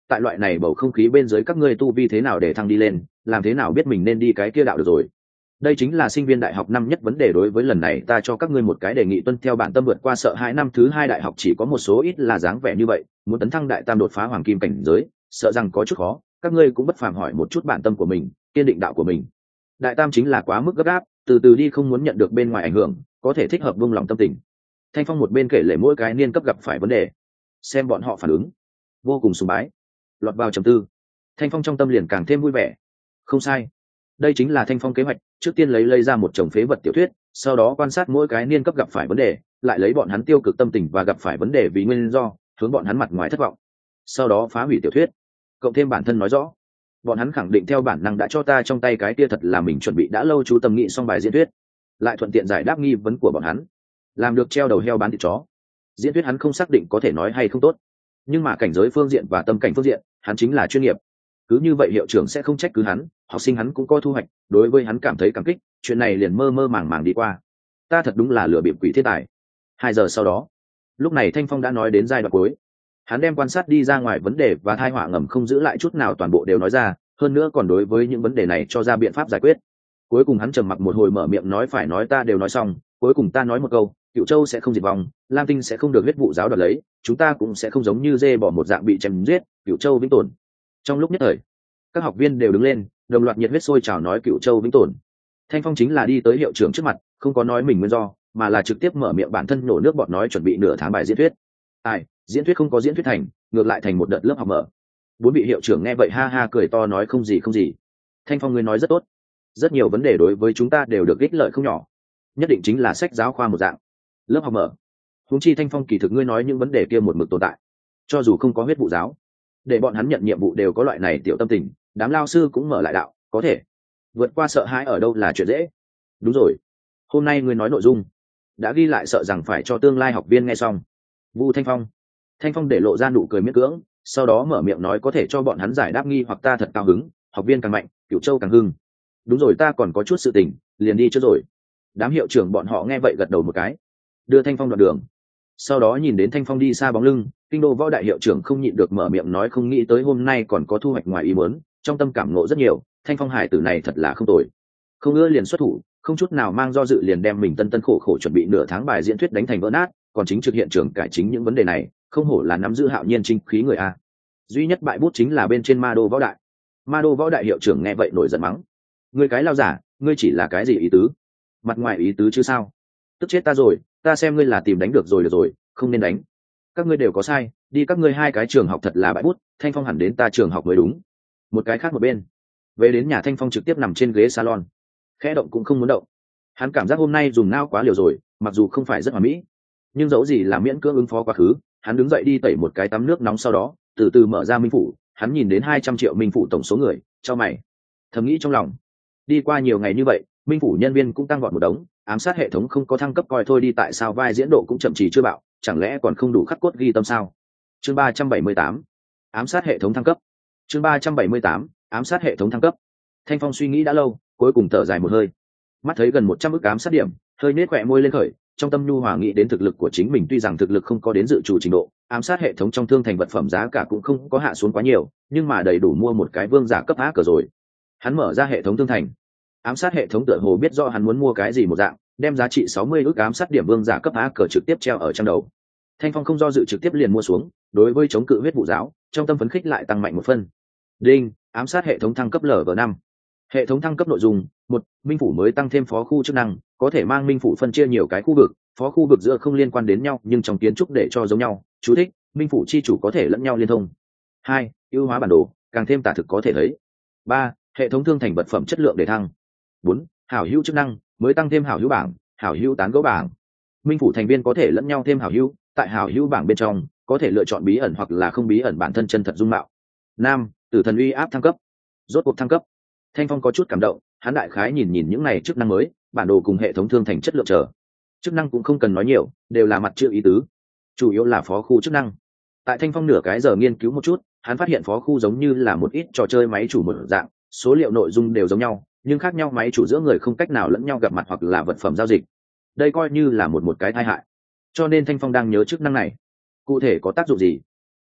tại loại này bầu không khí bên dưới các ngươi tu vi thế nào để thăng đi lên, làm thế nào biết mình nên đi cái kia đạo được rồi. Đây chính là sinh viên đại học năm nhất vấn đề. Đối với lần này ta cho các ngươi một cái đề nghị, tuân theo bản tâm vượt qua sợ hãi. Năm thứ hai đại học chỉ có một số ít là dáng vẻ như vậy, muốn tấn thăng đại tam đột phá hoàng kim cảnh giới sợ rằng có chút khó. Các ngươi cũng bất phàm hỏi một chút bản tâm của mình, kiên định đạo của mình. Đại tam chính là quá mức gấp gáp, từ từ đi, không muốn nhận được bên ngoài ảnh hưởng, có thể thích hợp buông lòng tâm tình. Thanh Phong một bên kể lể mỗi cái niên cấp gặp phải vấn đề, xem bọn họ phản ứng, vô cùng sùng bái. Lọt vào trầm tư, Thanh Phong trong tâm liền càng thêm vui vẻ. Không sai, đây chính là Thanh Phong kế hoạch. Trước tiên lấy ra một chồng phế vật tiểu thuyết, sau đó quan sát mỗi cái niên cấp gặp phải vấn đề, lại lấy bọn hắn tiêu cực tâm tình và gặp phải vấn đề vì nguyên do, hướng bọn hắn mặt ngoài thất vọng, sau đó phá hủy tiểu thuyết, cộng thêm bản thân nói rõ. Bọn hắn khẳng định theo bản năng đã cho ta trong tay cái kia thật là mình chuẩn bị đã lâu chú tâm nghĩ xong bài diễn thuyết, lại thuận tiện giải đáp nghi vấn của bọn hắn, làm được treo đầu heo bán thịt chó. Diễn thuyết hắn không xác định có thể nói hay không tốt, nhưng mà cảnh giới phương diện và tâm cảnh phương diện hắn chính là chuyên nghiệp. Cứ như vậy hiệu trưởng sẽ không trách cứ hắn, học sinh hắn cũng có thu hoạch, đối với hắn cảm thấy cảm kích, chuyện này liền mơ mơ màng màng đi qua. Ta thật đúng là lừa bịp quỷ thiên tài. 2 giờ sau đó, lúc này Thanh Phong đã nói đến giai đoạn cuối. Hắn đem quan sát đi ra ngoài vấn đề và tai họa ngầm không giữ lại chút nào toàn bộ đều nói ra, hơn nữa còn đối với những vấn đề này cho ra biện pháp giải quyết. Cuối cùng hắn trầm mặc một hồi mở miệng nói, phải nói ta đều nói xong, cuối cùng ta nói một câu, Cựu Châu sẽ không diệt vong, Lam Tinh sẽ không được huyết vụ giáo đoạt lấy, chúng ta cũng sẽ không giống như dê bỏ một dạng bị chém giết, Cựu Châu vĩnh tồn. Trong lúc nhất thời, các học viên đều đứng lên, đồng loạt nhiệt huyết sôi trào nói Cựu Châu vĩnh tồn. Thanh Phong chính là đi tới hiệu trưởng trước mặt, không có nói mình nguyên do, mà là trực tiếp mở miệng bản thân nổ nước bọt nói chuẩn bị nửa tháng bài diễn thuyết. Diễn thuyết không có diễn thuyết thành, ngược lại thành một đợt lớp học mở. 4 vị hiệu trưởng nghe vậy ha ha cười to nói không gì không gì. Thanh Phong ngươi nói rất tốt, rất nhiều vấn đề đối với chúng ta đều được ích lợi không nhỏ, nhất định chính là sách giáo khoa một dạng lớp học mở. Huống chi Thanh Phong kỳ thực ngươi nói những vấn đề kia một mực tồn tại, cho dù không có huyết vụ giáo, để bọn hắn nhận nhiệm vụ đều có loại này tiểu tâm tình, đám lao sư cũng mở lại đạo, có thể vượt qua sợ hãi ở đâu là chuyện dễ. Đúng rồi, hôm nay ngươi nói nội dung đã ghi lại, sợ rằng phải cho tương lai học viên nghe xong. Vu Thanh Phong để lộ ra nụ cười miễn cưỡng, sau đó mở miệng nói có thể cho bọn hắn giải đáp nghi hoặc, ta thật cao hứng, học viên càng mạnh, Cửu Châu càng hưng. Đúng rồi, ta còn có chút sự tình, liền đi trước rồi. Đám hiệu trưởng bọn họ nghe vậy gật đầu một cái, đưa Thanh Phong đoạn đường. Sau đó nhìn đến Thanh Phong đi xa bóng lưng, Kinh đô võ đại hiệu trưởng không nhịn được mở miệng nói không nghĩ tới hôm nay còn có thu hoạch ngoài ý muốn, trong tâm cảm ngộ rất nhiều, Thanh Phong hải tử này thật là không tồi. Không ngỡ liền xuất thủ, không chút nào mang do dự liền đem mình tân khổ khổ chuẩn bị nửa tháng bài diễn thuyết đánh thành vỡ nát, còn chính trực hiện trường cải chính những vấn đề này, không hổ là nắm giữ hạo nhiên chính khí người a. Duy nhất bại bút chính là bên trên ma đô võ đại. Ma đô võ đại hiệu trưởng nghe vậy nổi giận mắng, ngươi cái lao giả, ngươi chỉ là cái gì ý tứ, mặt ngoài ý tứ chứ sao, tức chết ta rồi, ta xem ngươi là tìm đánh được rồi, không nên đánh. Các ngươi đều có sai, đi các ngươi 2 cái trường học thật là bại bút, Thanh Phong hẳn đến ta trường học mới đúng. Một cái khác một bên, về đến nhà Thanh Phong trực tiếp nằm trên ghế salon, khẽ động cũng không muốn động. Hắn cảm giác hôm nay dùng não quá liều rồi, mặc dù không phải rất hoàn mỹ, nhưng dẫu gì là miễn cưỡng ứng phó quá khứ. Hắn đứng dậy đi tẩy một cái tắm nước nóng, sau đó từ từ mở ra minh phủ. Hắn nhìn đến 200 triệu minh phủ tổng số người, cho mày thầm nghĩ trong lòng, đi qua nhiều ngày như vậy, minh phủ nhân viên cũng tăng vọt một đống, ám sát hệ thống không có thăng cấp coi thôi đi, tại sao vai diễn độ cũng chậm trì chưa bạo, chẳng lẽ còn không đủ khắc cốt ghi tâm sao? Chương 378, ám sát hệ thống thăng cấp. Chương 378, ám sát hệ thống thăng cấp. Thanh Phong suy nghĩ đã lâu, cuối cùng thở dài một hơi, mắt thấy gần 100 ức ám sát điểm, hơi nết khỏe môi lên khởi, trong tâm nhu hòa nghĩ đến thực lực của chính mình, tuy rằng thực lực không có đến dự chủ trình độ, ám sát hệ thống trong thương thành vật phẩm giá cả cũng không có hạ xuống quá nhiều, nhưng mà đầy đủ mua một cái vương giả cấp ác cờ rồi. Hắn mở ra hệ thống thương thành, ám sát hệ thống tựa hồ biết rõ hắn muốn mua cái gì một dạng, đem giá trị 60 ức ám sát điểm vương giả cấp ác cờ trực tiếp treo ở trong đầu. Thanh Phong không do dự trực tiếp liền mua xuống, đối với chống cự huyết vụ giáo, trong tâm phấn khích lại tăng mạnh một phân. Đinh, ám sát hệ thống thăng cấp LV5. Hệ thống thăng cấp nội dung: 1. Minh phủ mới tăng thêm phó khu chức năng, có thể mang minh phủ phân chia nhiều cái khu vực, phó khu vực giữa không liên quan đến nhau nhưng trong kiến trúc để cho giống nhau. Chú thích: minh phủ chi chủ có thể lẫn nhau liên thông. 2. Ưu hóa bản đồ, càng thêm tả thực có thể thấy. 3. Hệ thống thương thành vật phẩm chất lượng để thăng. 4. Hảo hữu chức năng, mới tăng thêm hảo hữu bảng, hảo hữu tán gẫu bảng. Minh phủ thành viên có thể lẫn nhau thêm hảo hữu, tại hảo hữu bảng bên trong có thể lựa chọn bí ẩn hoặc là không bí ẩn bản thân chân thật dung mạo. 5. Tử thần uy áp thăng cấp. Rốt cuộc thăng cấp. Thanh Phong có chút cảm động, hắn đại khái nhìn những này chức năng mới, bản đồ cùng hệ thống thương thành chất lượng trở. Chức năng cũng không cần nói nhiều, đều là mặt chữ ý tứ, chủ yếu là phó khu chức năng. Tại Thanh Phong nửa cái giờ nghiên cứu một chút, hắn phát hiện phó khu giống như là một ít trò chơi máy chủ một dạng, số liệu nội dung đều giống nhau, nhưng khác nhau máy chủ giữa người không cách nào lẫn nhau gặp mặt hoặc là vật phẩm giao dịch. Đây coi như là một cái tai hại. Cho nên Thanh Phong đang nhớ chức năng này, cụ thể có tác dụng gì,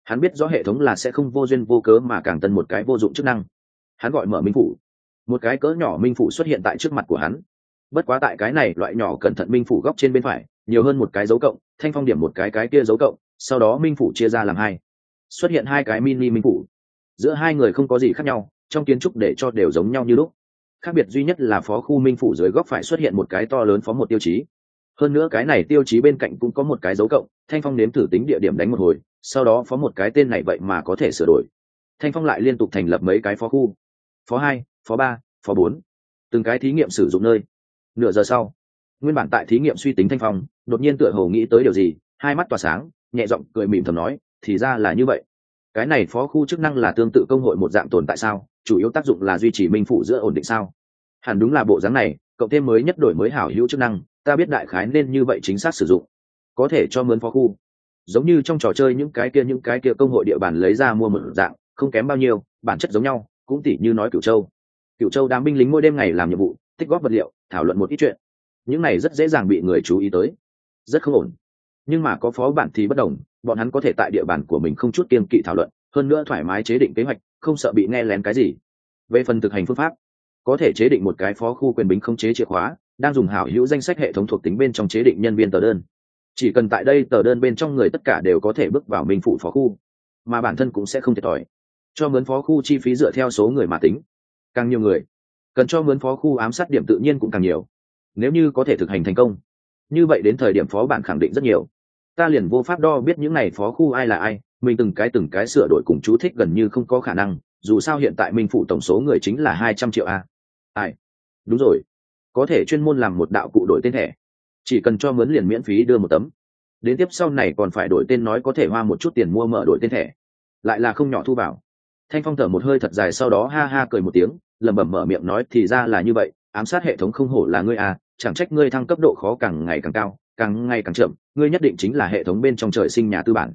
Hắn biết rõ hệ thống là sẽ không vô duyên vô cớ mà càng tân một cái vô dụng chức năng. Hắn gọi mở minh phủ. Một cái cỡ nhỏ minh phủ xuất hiện tại trước mặt của hắn. Bất quá tại cái này loại nhỏ cẩn thận minh phủ góc trên bên phải nhiều hơn một cái dấu cộng. Thanh Phong điểm một cái kia dấu cộng, sau đó minh phủ chia ra làm hai, xuất hiện hai cái mini minh phủ. Giữa hai người không có gì khác nhau, trong kiến trúc để cho đều giống nhau như lúc. Khác biệt duy nhất là phó khu minh phủ dưới góc phải xuất hiện một cái to lớn phó một tiêu chí. Hơn nữa cái này tiêu chí bên cạnh cũng có một cái dấu cộng. Thanh Phong nếm thử tính địa điểm đánh một hồi, sau đó phó một cái tên này vậy mà có thể sửa đổi. Thanh Phong lại liên tục thành lập mấy cái phó khu, phó 2, phó 3, phó 4, từng cái thí nghiệm sử dụng nơi. Nửa giờ sau, nguyên bản tại thí nghiệm suy tính Thanh Phong đột nhiên tựa hồ nghĩ tới điều gì, hai mắt tỏa sáng, nhẹ giọng cười mỉm thầm nói, thì ra là như vậy. Cái này phó khu chức năng là tương tự công hội một dạng tồn tại sao? Chủ yếu tác dụng là duy trì minh phủ giữa ổn định sao? Hẳn đúng là bộ dáng này, cộng thêm mới nhất đổi mới hảo hữu chức năng, ta biết đại khái nên như vậy chính xác sử dụng. Có thể cho mướn phó khu, giống như trong trò chơi những cái kia công hội địa bàn lấy ra mua một dạng, không kém bao nhiêu, bản chất giống nhau, cũng tỉ như nói Cửu Châu đám binh lính mỗi đêm ngày làm nhiệm vụ, tích góp vật liệu, thảo luận một ít chuyện. Những này rất dễ dàng bị người chú ý tới, rất không ổn. Nhưng mà có phó bạn thì bất đồng, bọn hắn có thể tại địa bàn của mình không chút kiêng kỵ thảo luận, hơn nữa thoải mái chế định kế hoạch, không sợ bị nghe lén cái gì. Về phần thực hành phương pháp, có thể chế định một cái phó khu quyền bính không chế chìa khóa, đang dùng hảo hữu danh sách hệ thống thuộc tính bên trong chế định nhân viên tờ đơn. Chỉ cần tại đây tờ đơn bên trong người tất cả đều có thể bước vào minh phủ phó khu, mà bản thân cũng sẽ không thiệt thòi. Cho mướn phó khu chi phí dựa theo số người mà tính, càng nhiều người cần cho mướn phó khu ám sát điểm tự nhiên cũng càng nhiều. Nếu như có thể thực hành thành công, như vậy đến thời điểm phó bản khẳng định rất nhiều. Ta liền vô pháp đo biết những này phó khu ai là ai, mình từng cái sửa đổi cùng chú thích gần như không có khả năng, dù sao hiện tại minh phủ tổng số người chính là 200 triệu a. Ai? Đúng rồi, có thể chuyên môn làm một đạo cụ đổi tên thẻ, chỉ cần cho mướn liền miễn phí đưa một tấm. Đến tiếp sau này còn phải đổi tên, nói có thể hoa một chút tiền mua mở đổi tên thẻ, lại là không nhỏ thu vào. Thanh Phong thở một hơi thật dài, sau đó ha ha cười một tiếng, lẩm bẩm mở miệng nói, thì ra là như vậy, ám sát hệ thống không hổ là ngươi à, chẳng trách ngươi thăng cấp độ khó càng ngày càng cao, càng ngày càng chậm, ngươi nhất định chính là hệ thống bên trong trời sinh nhà tư bản.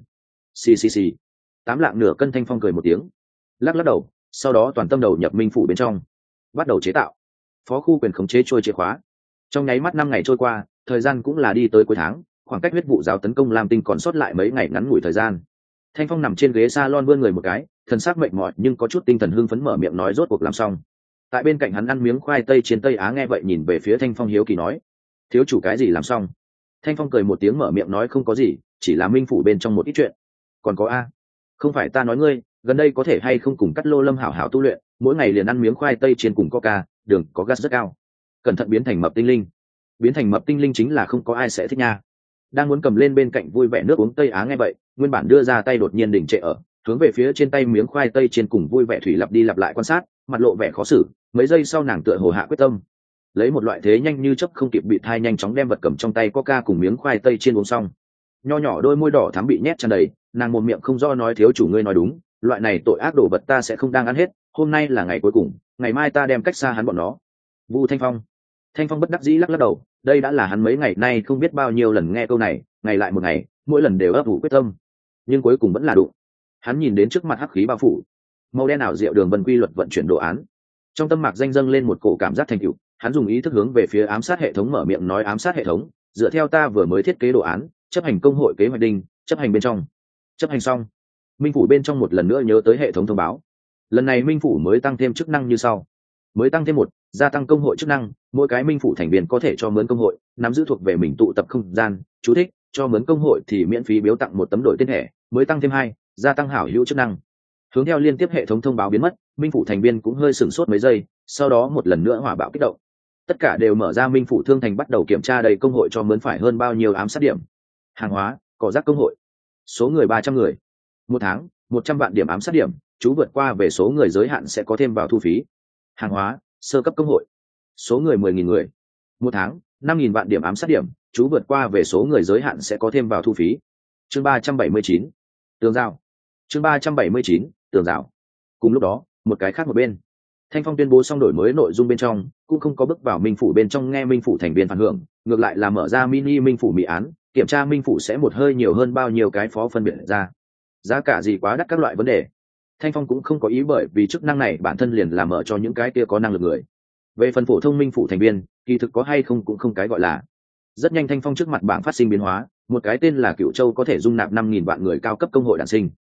Xì. 8 lạng nửa cân. Thanh Phong cười một tiếng, lắc đầu, sau đó toàn tâm đầu nhập minh phủ bên trong, bắt đầu chế tạo phó khu quyền khống chế trôi chìa khóa. Trong nháy mắt 5 ngày trôi qua, thời gian cũng là đi tới cuối tháng, khoảng cách huyết vụ giáo tấn công Lam Tinh còn sót lại mấy ngày ngắn ngủi thời gian. Thanh Phong nằm trên ghế salon vươn người một cái, thân xác mệt mỏi nhưng có chút tinh thần hưng phấn mở miệng nói rốt cuộc làm xong. Tại bên cạnh hắn ăn miếng khoai tây chiên Tây Á nghe vậy nhìn về phía Thanh Phong hiếu kỳ nói, thiếu chủ cái gì làm xong? Thanh Phong cười một tiếng mở miệng nói không có gì, chỉ là minh phủ bên trong một ít chuyện. Còn có a? Không phải ta nói ngươi, gần đây có thể hay không cùng Cắt Lô Lâm hảo hảo tu luyện, mỗi ngày liền ăn miếng khoai tây chiên cùng coca, đường có gas rất cao. Cẩn thận biến thành mập tinh linh. Biến thành mập tinh linh chính là không có ai sẽ thích nha. Đang muốn cầm lên bên cạnh vui vẻ nước uống Tây Á nghe vậy, nguyên bản đưa ra tay đột nhiên đình trệ ở, hướng về phía trên tay miếng khoai tây chiên cùng vui vẻ thủy lặp đi lặp lại quan sát, mặt lộ vẻ khó xử. Mấy giây sau nàng tựa hồ hạ quyết tâm, lấy một loại thế nhanh như chớp không kịp bị thai nhanh chóng đem vật cầm trong tay coca cùng miếng khoai tây chiên uống xong. Nho nhỏ đôi môi đỏ thắm bị nhét tràn đầy, nàng một miệng không do nói thiếu chủ ngươi nói đúng, loại này tội ác đồ vật ta sẽ không đang ăn hết, hôm nay là ngày cuối cùng, ngày mai ta đem cách xa hắn bọn nó. Vu Thanh Phong bất đắc dĩ lắc đầu, đây đã là hắn mấy ngày nay không biết bao nhiêu lần nghe câu này, ngày lại một ngày, mỗi lần đều ấp ủ quyết tâm, nhưng cuối cùng vẫn là đụng. Hắn nhìn đến trước mặt hắc khí bao phủ, màu đen ảo diệu đường vân quy luật vận chuyển đồ án, trong tâm mạc dâng lên một cổ cảm giác thành tựu. Hắn dùng ý thức hướng về phía ám sát hệ thống mở miệng nói, ám sát hệ thống, dựa theo ta vừa mới thiết kế đồ án, chấp hành công hội kế hoạch đinh, chấp hành bên trong. Chấp hành xong, minh phủ bên trong một lần nữa nhớ tới hệ thống thông báo. Lần này minh phủ mới tăng thêm chức năng như sau. Mới tăng thêm 1, gia tăng công hội chức năng, mỗi cái minh phủ thành viên có thể cho mướn công hội, nắm giữ thuộc về mình tụ tập không gian. Chú thích: cho mướn công hội thì miễn phí biếu tặng 1 tấm đổi tên thẻ. Mới tăng thêm 2, gia tăng hảo hữu chức năng. Hướng theo liên tiếp hệ thống thông báo biến mất, minh phủ thành viên cũng hơi sửng sốt mấy giây, sau đó một lần nữa hỏa bạo kích động. Tất cả đều mở ra minh phủ thương thành bắt đầu kiểm tra đầy công hội cho mướn phải hơn bao nhiêu ám sát điểm. Hàng hóa, cỏ rác công hội, số người 300 người, 1 tháng 100 vạn điểm ám sát điểm, chú vượt qua về số người giới hạn sẽ có thêm vào thu phí. Hàng hóa, sơ cấp công hội, số người 10.000 người, 1 tháng 5.000 vạn điểm ám sát điểm, chú vượt qua về số người giới hạn sẽ có thêm vào thu phí. Chương 379, tường rào. Chương 379, tường rào. Cùng lúc đó, một cái khác một bên, Thanh Phong tuyên bố xong đổi mới nội dung bên trong, cũng không có bước vào minh phủ bên trong nghe minh phủ thành viên phản hưởng, ngược lại là mở ra mini minh phủ mỹ án, kiểm tra minh phủ sẽ một hơi nhiều hơn bao nhiêu cái phó phân biệt ra, giá cả gì quá đắt các loại vấn đề. Thanh Phong cũng không có ý, bởi vì chức năng này bản thân liền là mở cho những cái kia có năng lực người. Về phần phổ thông minh phủ thành viên, kỳ thực có hay không cũng không cái gọi là. Rất nhanh Thanh Phong trước mặt bảng phát sinh biến hóa, một cái tên là Cửu Châu có thể dung nạp 5.000 vạn người cao cấp công hội đản sinh.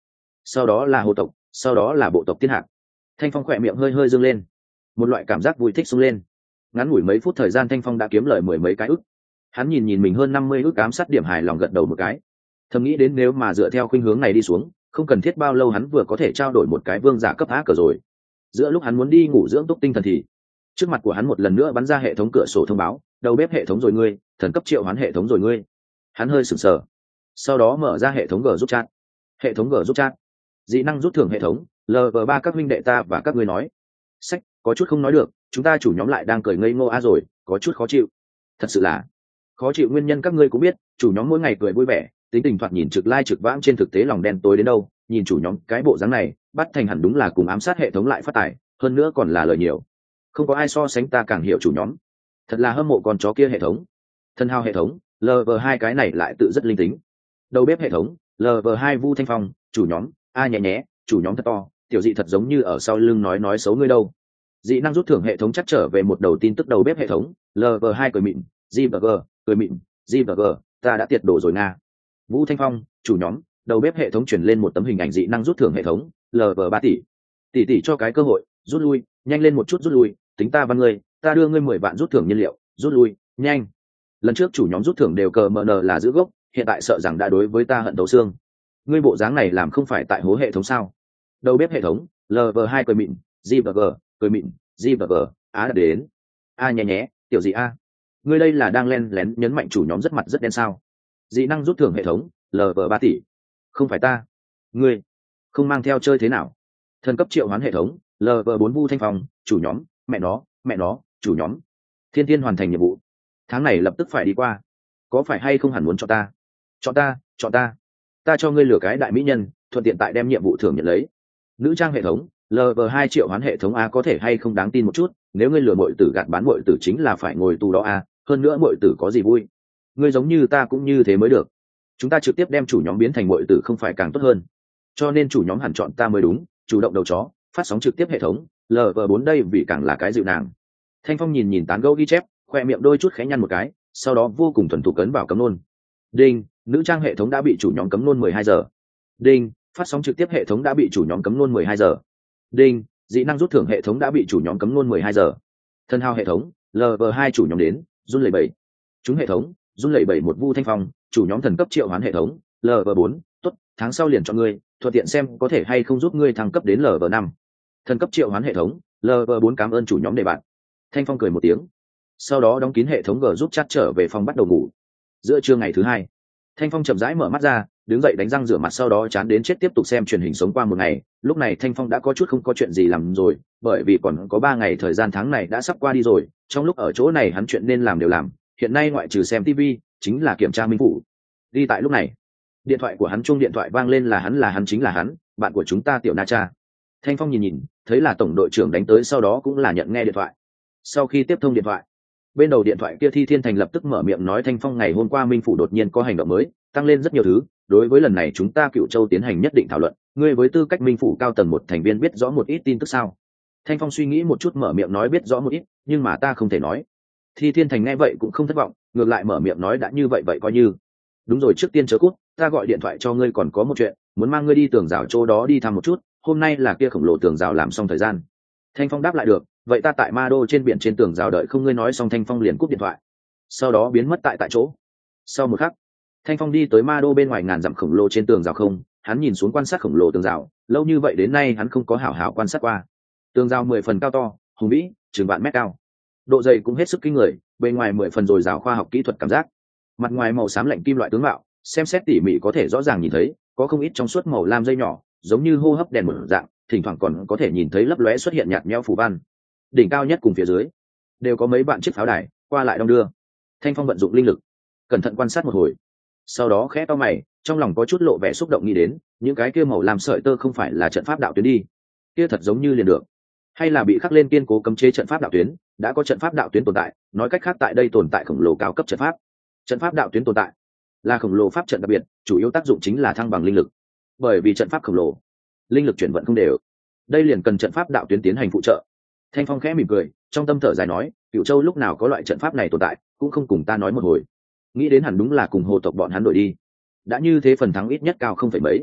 sau đó là hồ tộc, sau đó là bộ tộc Tiên Hạc. Thanh Phong khỏe miệng hơi hơi dương lên, một loại cảm giác vui thích xông lên. Ngắn ngủi mấy phút thời gian Thanh Phong đã kiếm lời mười mấy cái ức. Hắn nhìn mình hơn 50 ức ám sát điểm hài lòng gật đầu một cái, thầm nghĩ đến nếu mà dựa theo khuynh hướng này đi xuống, không cần thiết bao lâu hắn vừa có thể trao đổi một cái vương giả cấp á cờ rồi. Giữa lúc hắn muốn đi ngủ dưỡng túc tinh thần thì trước mặt của hắn một lần nữa bắn ra hệ thống cửa sổ thông báo, đầu bếp hệ thống rồi ngươi, thần cấp triệu hoán hệ thống rồi ngươi. Hắn hơi sửng sờ, sau đó mở ra hệ thống g giúp chat. Hệ thống g giúp chat, dị năng rút thưởng hệ thống LV3 các huynh đệ ta và các ngươi nói. Sách, có chút không nói được, chúng ta chủ nhóm lại đang cười ngây ngô rồi, có chút khó chịu. Thật sự là khó chịu, nguyên nhân các ngươi cũng biết, chủ nhóm mỗi ngày cười vui vẻ, tính tình thoạt nhìn trực lai trực vãng, trên thực tế lòng đen tối đến đâu. Nhìn chủ nhóm cái bộ dáng này, bắt thành hẳn đúng là cùng ám sát hệ thống lại phát tài, hơn nữa còn là lời nhiều. Không có ai so sánh ta càng hiểu chủ nhóm, thật là hâm mộ con chó kia hệ thống. Thân hao hệ thống LV2 cái này lại tự rất linh tính. Đầu bếp hệ thống LV2 Vu Thanh Phong, chủ nhóm a nhẹ nhé, chủ nhóm thật to, tiểu dị thật giống như ở sau lưng nói xấu ngươi đâu. Dị năng rút thưởng hệ thống chắc trở về một đầu tin tức đầu bếp hệ thống LV2 cười mịn, GBG cười mịn, GBG ta đã tiệt đổ rồi nga. Vũ Thanh Phong, chủ nhóm, đầu bếp hệ thống chuyển lên một tấm hình ảnh dị năng rút thưởng hệ thống LV3 tỷ cho cái cơ hội, rút lui, nhanh lên một chút rút lui, tính ta văn ngươi, ta đưa ngươi 10 vạn rút thưởng nhiên liệu, rút lui, nhanh. Lần trước chủ nhóm rút thưởng đều cờ mờ nờ là giữ gốc, hiện tại sợ rằng đã đối với ta hận tấu xương. Ngươi bộ dáng này làm không phải tại hố hệ thống sao? Đầu bếp hệ thống LV2 cười mịn, GBG cười mịn, GBG á đã đến. A nhẹ nhé, tiểu dị a, ngươi đây là đang len lén nhấn mạnh chủ nhóm rất mặt rất đen sao? Dị năng rút thưởng hệ thống LV3 tỷ, không phải ta, ngươi không mang theo chơi thế nào? Thần cấp triệu hoán hệ thống LV4 Vu Thanh Phong, chủ nhóm, mẹ nó, chủ nhóm, thiên tiên hoàn thành nhiệm vụ, tháng này lập tức phải đi qua, có phải hay không hẳn muốn cho ta? Chọn ta, ta cho ngươi lừa cái đại mỹ nhân, thuận tiện tại đem nhiệm vụ thưởng nhận lấy. Nữ trang hệ thống LV2 triệu hoán hệ thống a, có thể hay không đáng tin một chút, nếu ngươi lừa muội tử gạt bán muội tử chính là phải ngồi tù đó a, hơn nữa muội tử có gì vui? Ngươi giống như ta cũng như thế mới được, chúng ta trực tiếp đem chủ nhóm biến thành muội tử không phải càng tốt hơn? Cho nên chủ nhóm hẳn chọn ta mới đúng, chủ động đầu chó, phát sóng trực tiếp hệ thống LV4 đây vì càng là cái dịu nàng. Thanh Phong nhìn tán gẫu ghi chép, khoe miệng đôi chút khẽ nhăn một cái, sau đó vô cùng thuần thục cấn vào cấm nôn. Đinh, nữ trang hệ thống đã bị chủ nhóm cấm nôn 12 giờ. Đinh, phát sóng trực tiếp hệ thống đã bị chủ nhóm cấm nôn 12 giờ. Đinh, dị năng rút thưởng hệ thống đã bị chủ nhóm cấm nôn 12 giờ. Thân hao hệ thống LV2 chủ nhóm đến, run lẩy bẩy. Chúng hệ thống run lẩy bẩy một Vu Thanh Phong, chủ nhóm thần cấp triệu hoán hệ thống LV4, tốt, tháng sau liền cho ngươi, thuận tiện xem có thể hay không giúp ngươi thăng cấp đến LV5. Thần cấp triệu hoán hệ thống LV4 cảm ơn chủ nhóm đề bạn. Thanh Phong cười một tiếng, sau đó đóng kín hệ thống g giúp chat trở về phòng bắt đầu ngủ. Giữa trưa ngày thứ hai, Thanh Phong chậm rãi mở mắt ra, đứng dậy đánh răng rửa mặt, sau đó chán đến chết tiếp tục xem truyền hình sống qua một ngày. Lúc này Thanh Phong đã có chút không có chuyện gì làm rồi, bởi vì còn có 3 ngày thời gian, tháng này đã sắp qua đi rồi. Trong lúc ở chỗ này hắn chuyện nên làm đều làm, hiện nay ngoại trừ xem TV chính là kiểm tra minh phủ. Đi tại lúc này, điện thoại của hắn chuông điện thoại vang lên, là hắn chính là hắn, bạn của chúng ta Tiểu Na Cha. Thanh Phong nhìn, thấy là tổng đội trưởng đánh tới, sau đó cũng là nhận nghe điện thoại. Sau khi tiếp thông điện thoại, bên đầu điện thoại kia Thi Thiên Thành lập tức mở miệng nói: Thanh Phong, ngày hôm qua minh phủ đột nhiên có hành động mới, tăng lên rất nhiều thứ, đối với lần này chúng ta Cựu Châu tiến hành nhất định thảo luận, ngươi với tư cách minh phủ cao tầng một thành viên biết rõ một ít tin tức sao? Thanh Phong suy nghĩ một chút mở miệng nói: biết rõ một ít, nhưng mà ta không thể nói. Thi Thiên Thành nghe vậy cũng không thất vọng, ngược lại mở miệng nói: đã như vậy vậy coi như. Đúng rồi, trước tiên chớ cút, ta gọi điện thoại cho ngươi còn có một chuyện, muốn mang ngươi đi tường rào chỗ đó đi thăm một chút, hôm nay là kia khổng lồ tường rào làm xong thời gian. Thanh Phong đáp lại: được, vậy ta tại Ma Đô trên biển trên tường rào đợi không. Ngươi nói xong Thanh Phong liền cúp điện thoại, sau đó biến mất tại chỗ. Sau một khắc, Thanh Phong đi tới Ma Đô bên ngoài ngàn dặm khổng lồ trên tường rào không, hắn nhìn xuống quan sát khổng lồ tường rào, lâu như vậy đến nay hắn không có hảo hảo quan sát qua. Tường rào 10 phần cao to, hùng vĩ, chừng vạn mét cao, độ dày cũng hết sức kinh người, bên ngoài 10 phần dồi dào khoa học kỹ thuật cảm giác. Mặt ngoài màu xám lạnh kim loại tướng mạo, xem xét tỉ mỉ có thể rõ ràng nhìn thấy có không ít trong suốt màu lam dây nhỏ, giống như hô hấp đèn mở dạng, thỉnh thoảng còn có thể nhìn thấy lấp lóe xuất hiện nhạt nhẽo phù văn. Đỉnh cao nhất cùng phía dưới đều có mấy bạn chiếc pháo đài qua lại đong đưa. Thanh Phong vận dụng linh lực, cẩn thận quan sát một hồi, sau đó khẽ to mày, trong lòng có chút lộ vẻ xúc động, nghĩ đến những cái kia màu làm sợi tơ không phải là trận pháp đạo tuyến đi, kia thật giống như liền được, hay là bị khắc lên kiên cố cấm chế trận pháp đạo tuyến. Đã có trận pháp đạo tuyến tồn tại, nói cách khác tại đây tồn tại khổng lồ cao cấp trận pháp. Trận pháp đạo tuyến tồn tại là khổng lồ pháp trận đặc biệt, chủ yếu tác dụng chính là thăng bằng linh lực, bởi vì trận pháp khổng lồ, linh lực chuyển vận không đều, đây liền cần trận pháp đạo tuyến tiến hành phụ trợ. Thanh Phong khẽ mỉm cười, trong tâm thở dài nói: Cựu Châu lúc nào có loại trận pháp này tồn tại, cũng không cùng ta nói một hồi. Nghĩ đến hẳn đúng là cùng Hồ tộc bọn hắn đổi đi, đã như thế phần thắng ít nhất cao không phải mấy.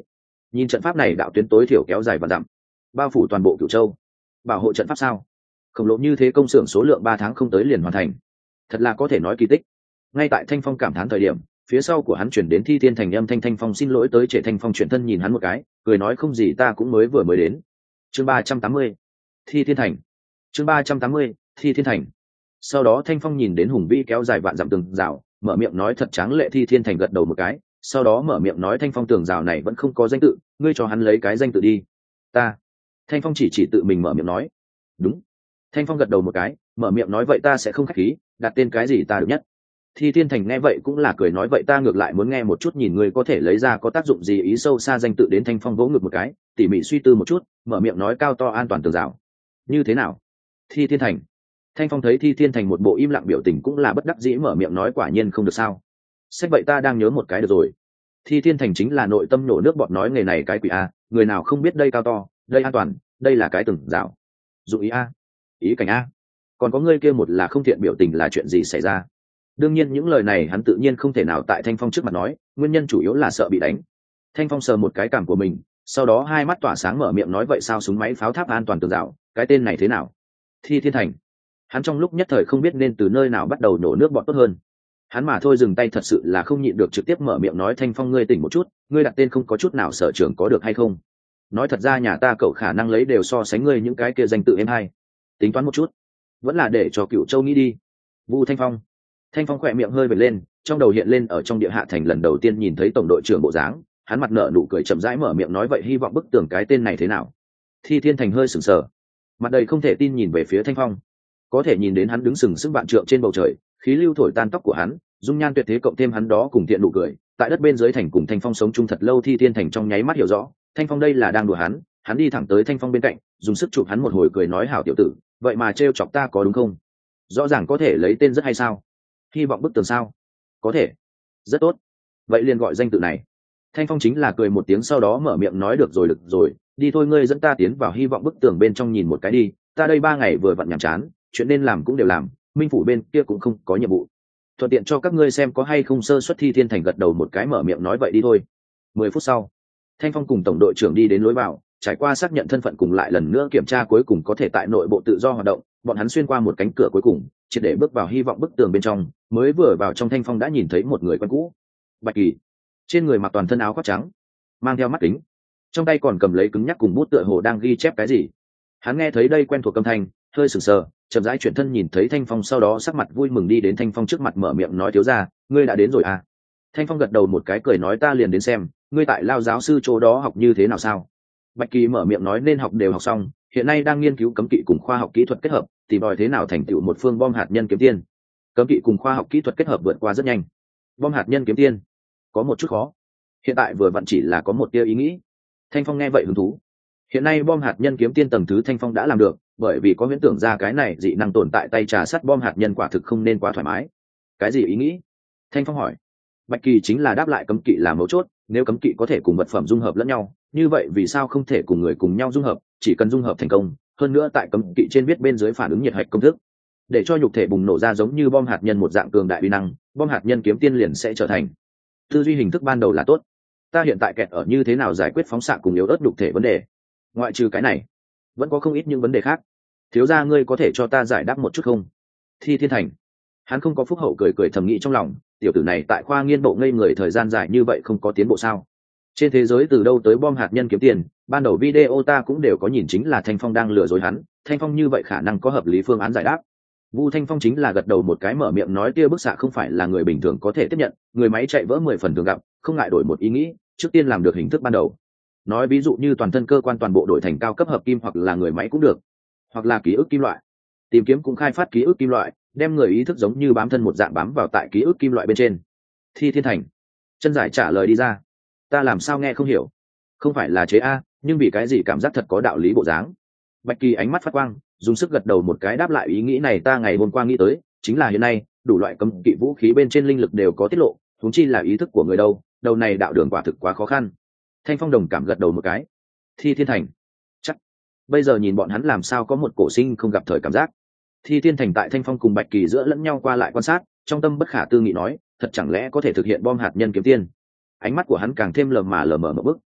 Nhìn trận pháp này đạo tuyến tối thiểu kéo dài và dặm, bao phủ toàn bộ Cửu Châu. Bảo hộ trận pháp sao? Khổng lồ như thế công xưởng số lượng 3 tháng không tới liền hoàn thành, thật là có thể nói kỳ tích. Ngay tại Thanh Phong cảm thán thời điểm, phía sau của hắn chuyển đến Thi Thiên Thành âm thanh. Thanh Phong xin lỗi tới Trệ Thanh Phong chuyển thân nhìn hắn một cái, cười nói không gì, ta cũng mới đến. Chương 380, Thi Thiên Thành. Chương 380, Thi Thiên Thành. Sau đó Thanh Phong nhìn đến hùng vĩ kéo dài vạn dặm tường rào, mở miệng nói thật tráng lệ. Thi Thiên Thành gật đầu một cái, sau đó mở miệng nói Thanh Phong tường rào này vẫn không có danh tự, ngươi cho hắn lấy cái danh tự đi. Ta. Thanh Phong chỉ tự mình mở miệng nói. Đúng. Thanh Phong gật đầu một cái, mở miệng nói vậy ta sẽ không khách khí, đặt tên cái gì ta được nhất. Thi Thiên Thành nghe vậy cũng là cười nói vậy ta ngược lại muốn nghe một chút, nhìn ngươi có thể lấy ra có tác dụng gì, ý sâu xa danh tự đến. Thanh Phong vỗ ngực một cái, tỉ mỉ suy tư một chút, mở miệng nói cao to an toàn tường rào. Như thế nào? Thi Thiên Thành. Thanh Phong thấy Thi Thiên Thành một bộ im lặng biểu tình cũng là bất đắc dĩ, mở miệng nói quả nhiên không được sao. Sách vậy ta đang nhớ một cái được rồi. Thi Thiên Thành chính là nội tâm nổ nước bọt nói nghề này cái quỷ a, người nào không biết đây cao to, đây an toàn, đây là cái tường rào. Dụ ý a, ý cảnh a. Còn có ngươi kia một là không thiện biểu tình là chuyện gì xảy ra? Đương nhiên những lời này hắn tự nhiên không thể nào tại Thanh Phong trước mặt nói, nguyên nhân chủ yếu là sợ bị đánh. Thanh Phong sờ một cái cảm của mình, sau đó hai mắt tỏa sáng mở miệng nói vậy sao súng máy pháo tháp an toàn tường rào, cái tên này thế nào? Thi Thiên Thành. Hắn trong lúc nhất thời không biết nên từ nơi nào bắt đầu nổ nước bọt tốt hơn. Hắn mà thôi dừng tay thật sự là không nhịn được, trực tiếp mở miệng nói Thanh Phong ngươi tỉnh một chút, ngươi đặt tên không có chút nào sở trường có được hay không? Nói thật ra nhà ta cậu khả năng lấy đều so sánh ngươi những cái kia danh tự em hay. Tính toán một chút, vẫn là để cho Cửu Châu nghĩ đi. Vu Thanh Phong. Thanh Phong khỏe miệng hơi vệt lên, trong đầu hiện lên ở trong địa hạ thành lần đầu tiên nhìn thấy tổng đội trưởng bộ dáng, hắn mặt nở nụ cười chậm rãi mở miệng nói vậy hy vọng bức tường cái tên này thế nào. Thi Thiên Thành hơi sửng sờ, mặt đầy không thể tin nhìn về phía Thanh Phong, có thể nhìn đến hắn đứng sừng sững vạn trượng trên bầu trời, khí lưu thổi tan tóc của hắn, dung nhan tuyệt thế cộng thêm hắn đó cùng thiện nụ cười, tại đất bên dưới thành cùng Thanh Phong sống chung thật lâu. Thi Thiên Thành trong nháy mắt hiểu rõ, Thanh Phong đây là đang đùa hắn, hắn đi thẳng tới Thanh Phong bên cạnh, dùng sức chụp hắn một hồi cười nói hảo tiểu tử, vậy mà trêu chọc ta có đúng không? Rõ ràng có thể lấy tên rất hay sao? Hy vọng bức tường sao? Có thể. Rất tốt. Vậy liền gọi danh tự này. Thanh Phong chính là cười một tiếng sau đó mở miệng nói được rồi, đi thôi ngươi dẫn ta tiến vào hy vọng bức tường bên trong nhìn một cái đi, ta đây 3 ngày vừa vặn nhàm chán, chuyện nên làm cũng đều làm, minh phủ bên kia cũng không có nhiệm vụ, thuận tiện cho các ngươi xem có hay không sơ suất. Thi Thiên Thành gật đầu một cái mở miệng nói vậy đi thôi. 10 phút sau, Thanh Phong cùng tổng đội trưởng đi đến lối vào, trải qua xác nhận thân phận cùng lại lần nữa kiểm tra cuối cùng có thể tại nội bộ tự do hoạt động, bọn hắn xuyên qua một cánh cửa cuối cùng, triệt để bước vào hy vọng bức tường bên trong. Mới vừa vào trong, Thanh Phong đã nhìn thấy một người quen cũ, Bạch Kỳ, trên người mặc toàn thân áo khoác trắng, mang theo mắt kính, trong tay còn cầm lấy cứng nhắc cùng bút tựa hồ đang ghi chép cái gì. Hắn nghe thấy đây quen thuộc âm thanh, hơi sừng sờ, chậm rãi chuyển thân nhìn thấy Thanh Phong, sau đó sắc mặt vui mừng đi đến Thanh Phong trước mặt mở miệng nói thiếu gia, ngươi đã đến rồi à? Thanh Phong gật đầu một cái cười nói ta liền đến xem, ngươi tại Lao giáo sư chỗ đó học như thế nào sao? Bạch Kỳ mở miệng nói nên học đều học xong, hiện nay đang nghiên cứu cấm kỵ cùng khoa học kỹ thuật kết hợp, tìm tòi thế nào thành tựu một phương bom hạt nhân kiếm tiên. Cấm kỵ cùng khoa học kỹ thuật kết hợp vượt qua rất nhanh. Bom hạt nhân kiếm tiên có một chút khó, hiện tại vừa vặn chỉ là có một tia ý nghĩ. Thanh Phong nghe vậy hứng thú. Hiện nay bom hạt nhân kiếm tiên tầng thứ Thanh Phong đã làm được, bởi vì có huyễn tưởng ra cái này dị năng tồn tại tay trà sắt bom hạt nhân quả thực không nên quá thoải mái. Cái gì ý nghĩ? Thanh Phong hỏi. Bạch Kỳ chính là đáp lại cấm kỵ là mấu chốt, nếu cấm kỵ có thể cùng vật phẩm dung hợp lẫn nhau, như vậy vì sao không thể cùng người cùng nhau dung hợp, chỉ cần dung hợp thành công, hơn nữa tại cấm kỵ trên viết bên dưới phản ứng nhiệt hạch công thức, để cho nhục thể bùng nổ ra giống như bom hạt nhân một dạng cường đại uy năng, bom hạt nhân kiếm tiên liền sẽ trở thành. Tư duy hình thức ban đầu là tốt. Ta hiện tại kẹt ở như thế nào giải quyết phóng xạ cùng yếu ớt nhục thể vấn đề. Ngoại trừ cái này, vẫn có không ít những vấn đề khác. Thiếu gia ngươi có thể cho ta giải đáp một chút không? Thi Thiên Thành. Hắn không có phúc hậu cười thầm nghĩ trong lòng, tiểu tử này tại khoa nghiên bộ ngây người thời gian dài như vậy không có tiến bộ sao? Trên thế giới từ đâu tới bom hạt nhân kiếm tiền, ban đầu video ta cũng đều có nhìn, chính là Thanh Phong đang lừa dối hắn, Thanh Phong như vậy khả năng có hợp lý phương án giải đáp. Vu Thanh Phong chính là gật đầu một cái mở miệng nói tia bức xạ không phải là người bình thường có thể tiếp nhận, người máy chạy vỡ 10 phần thường gặp, không ngại đổi một ý nghĩ, trước tiên làm được hình thức ban đầu. Nói ví dụ như toàn thân cơ quan toàn bộ đổi thành cao cấp hợp kim hoặc là người máy cũng được, hoặc là ký ức kim loại. Tìm kiếm cũng khai phát ký ức kim loại, đem người ý thức giống như bám thân một dạng bám vào tại ký ức kim loại bên trên. Thi Thiên Thành. Chân giải trả lời đi ra. Ta làm sao nghe không hiểu? Không phải là chế a, nhưng vì cái gì cảm giác thật có đạo lý bộ dáng. Bạch Kỳ ánh mắt phát quang, dùng sức gật đầu một cái đáp lại ý nghĩ này ta ngày hôm qua nghĩ tới, chính là hiện nay đủ loại cấm kỵ vũ khí bên trên linh lực đều có tiết lộ, huống chi là ý thức của người đâu, đầu này đạo đường quả thực quá khó khăn. Thanh Phong đồng cảm gật đầu một cái. Thi Thiên Thành. Chắc bây giờ nhìn bọn hắn làm sao có một cổ sinh không gặp thời cảm giác. Thi Thiên Thành tại Thanh Phong cùng Bạch Kỳ giữa lẫn nhau qua lại quan sát, trong tâm bất khả tư nghị nói, thật chẳng lẽ có thể thực hiện bom hạt nhân kiếm tiên. Ánh mắt của hắn càng thêm lờ mờ một bức.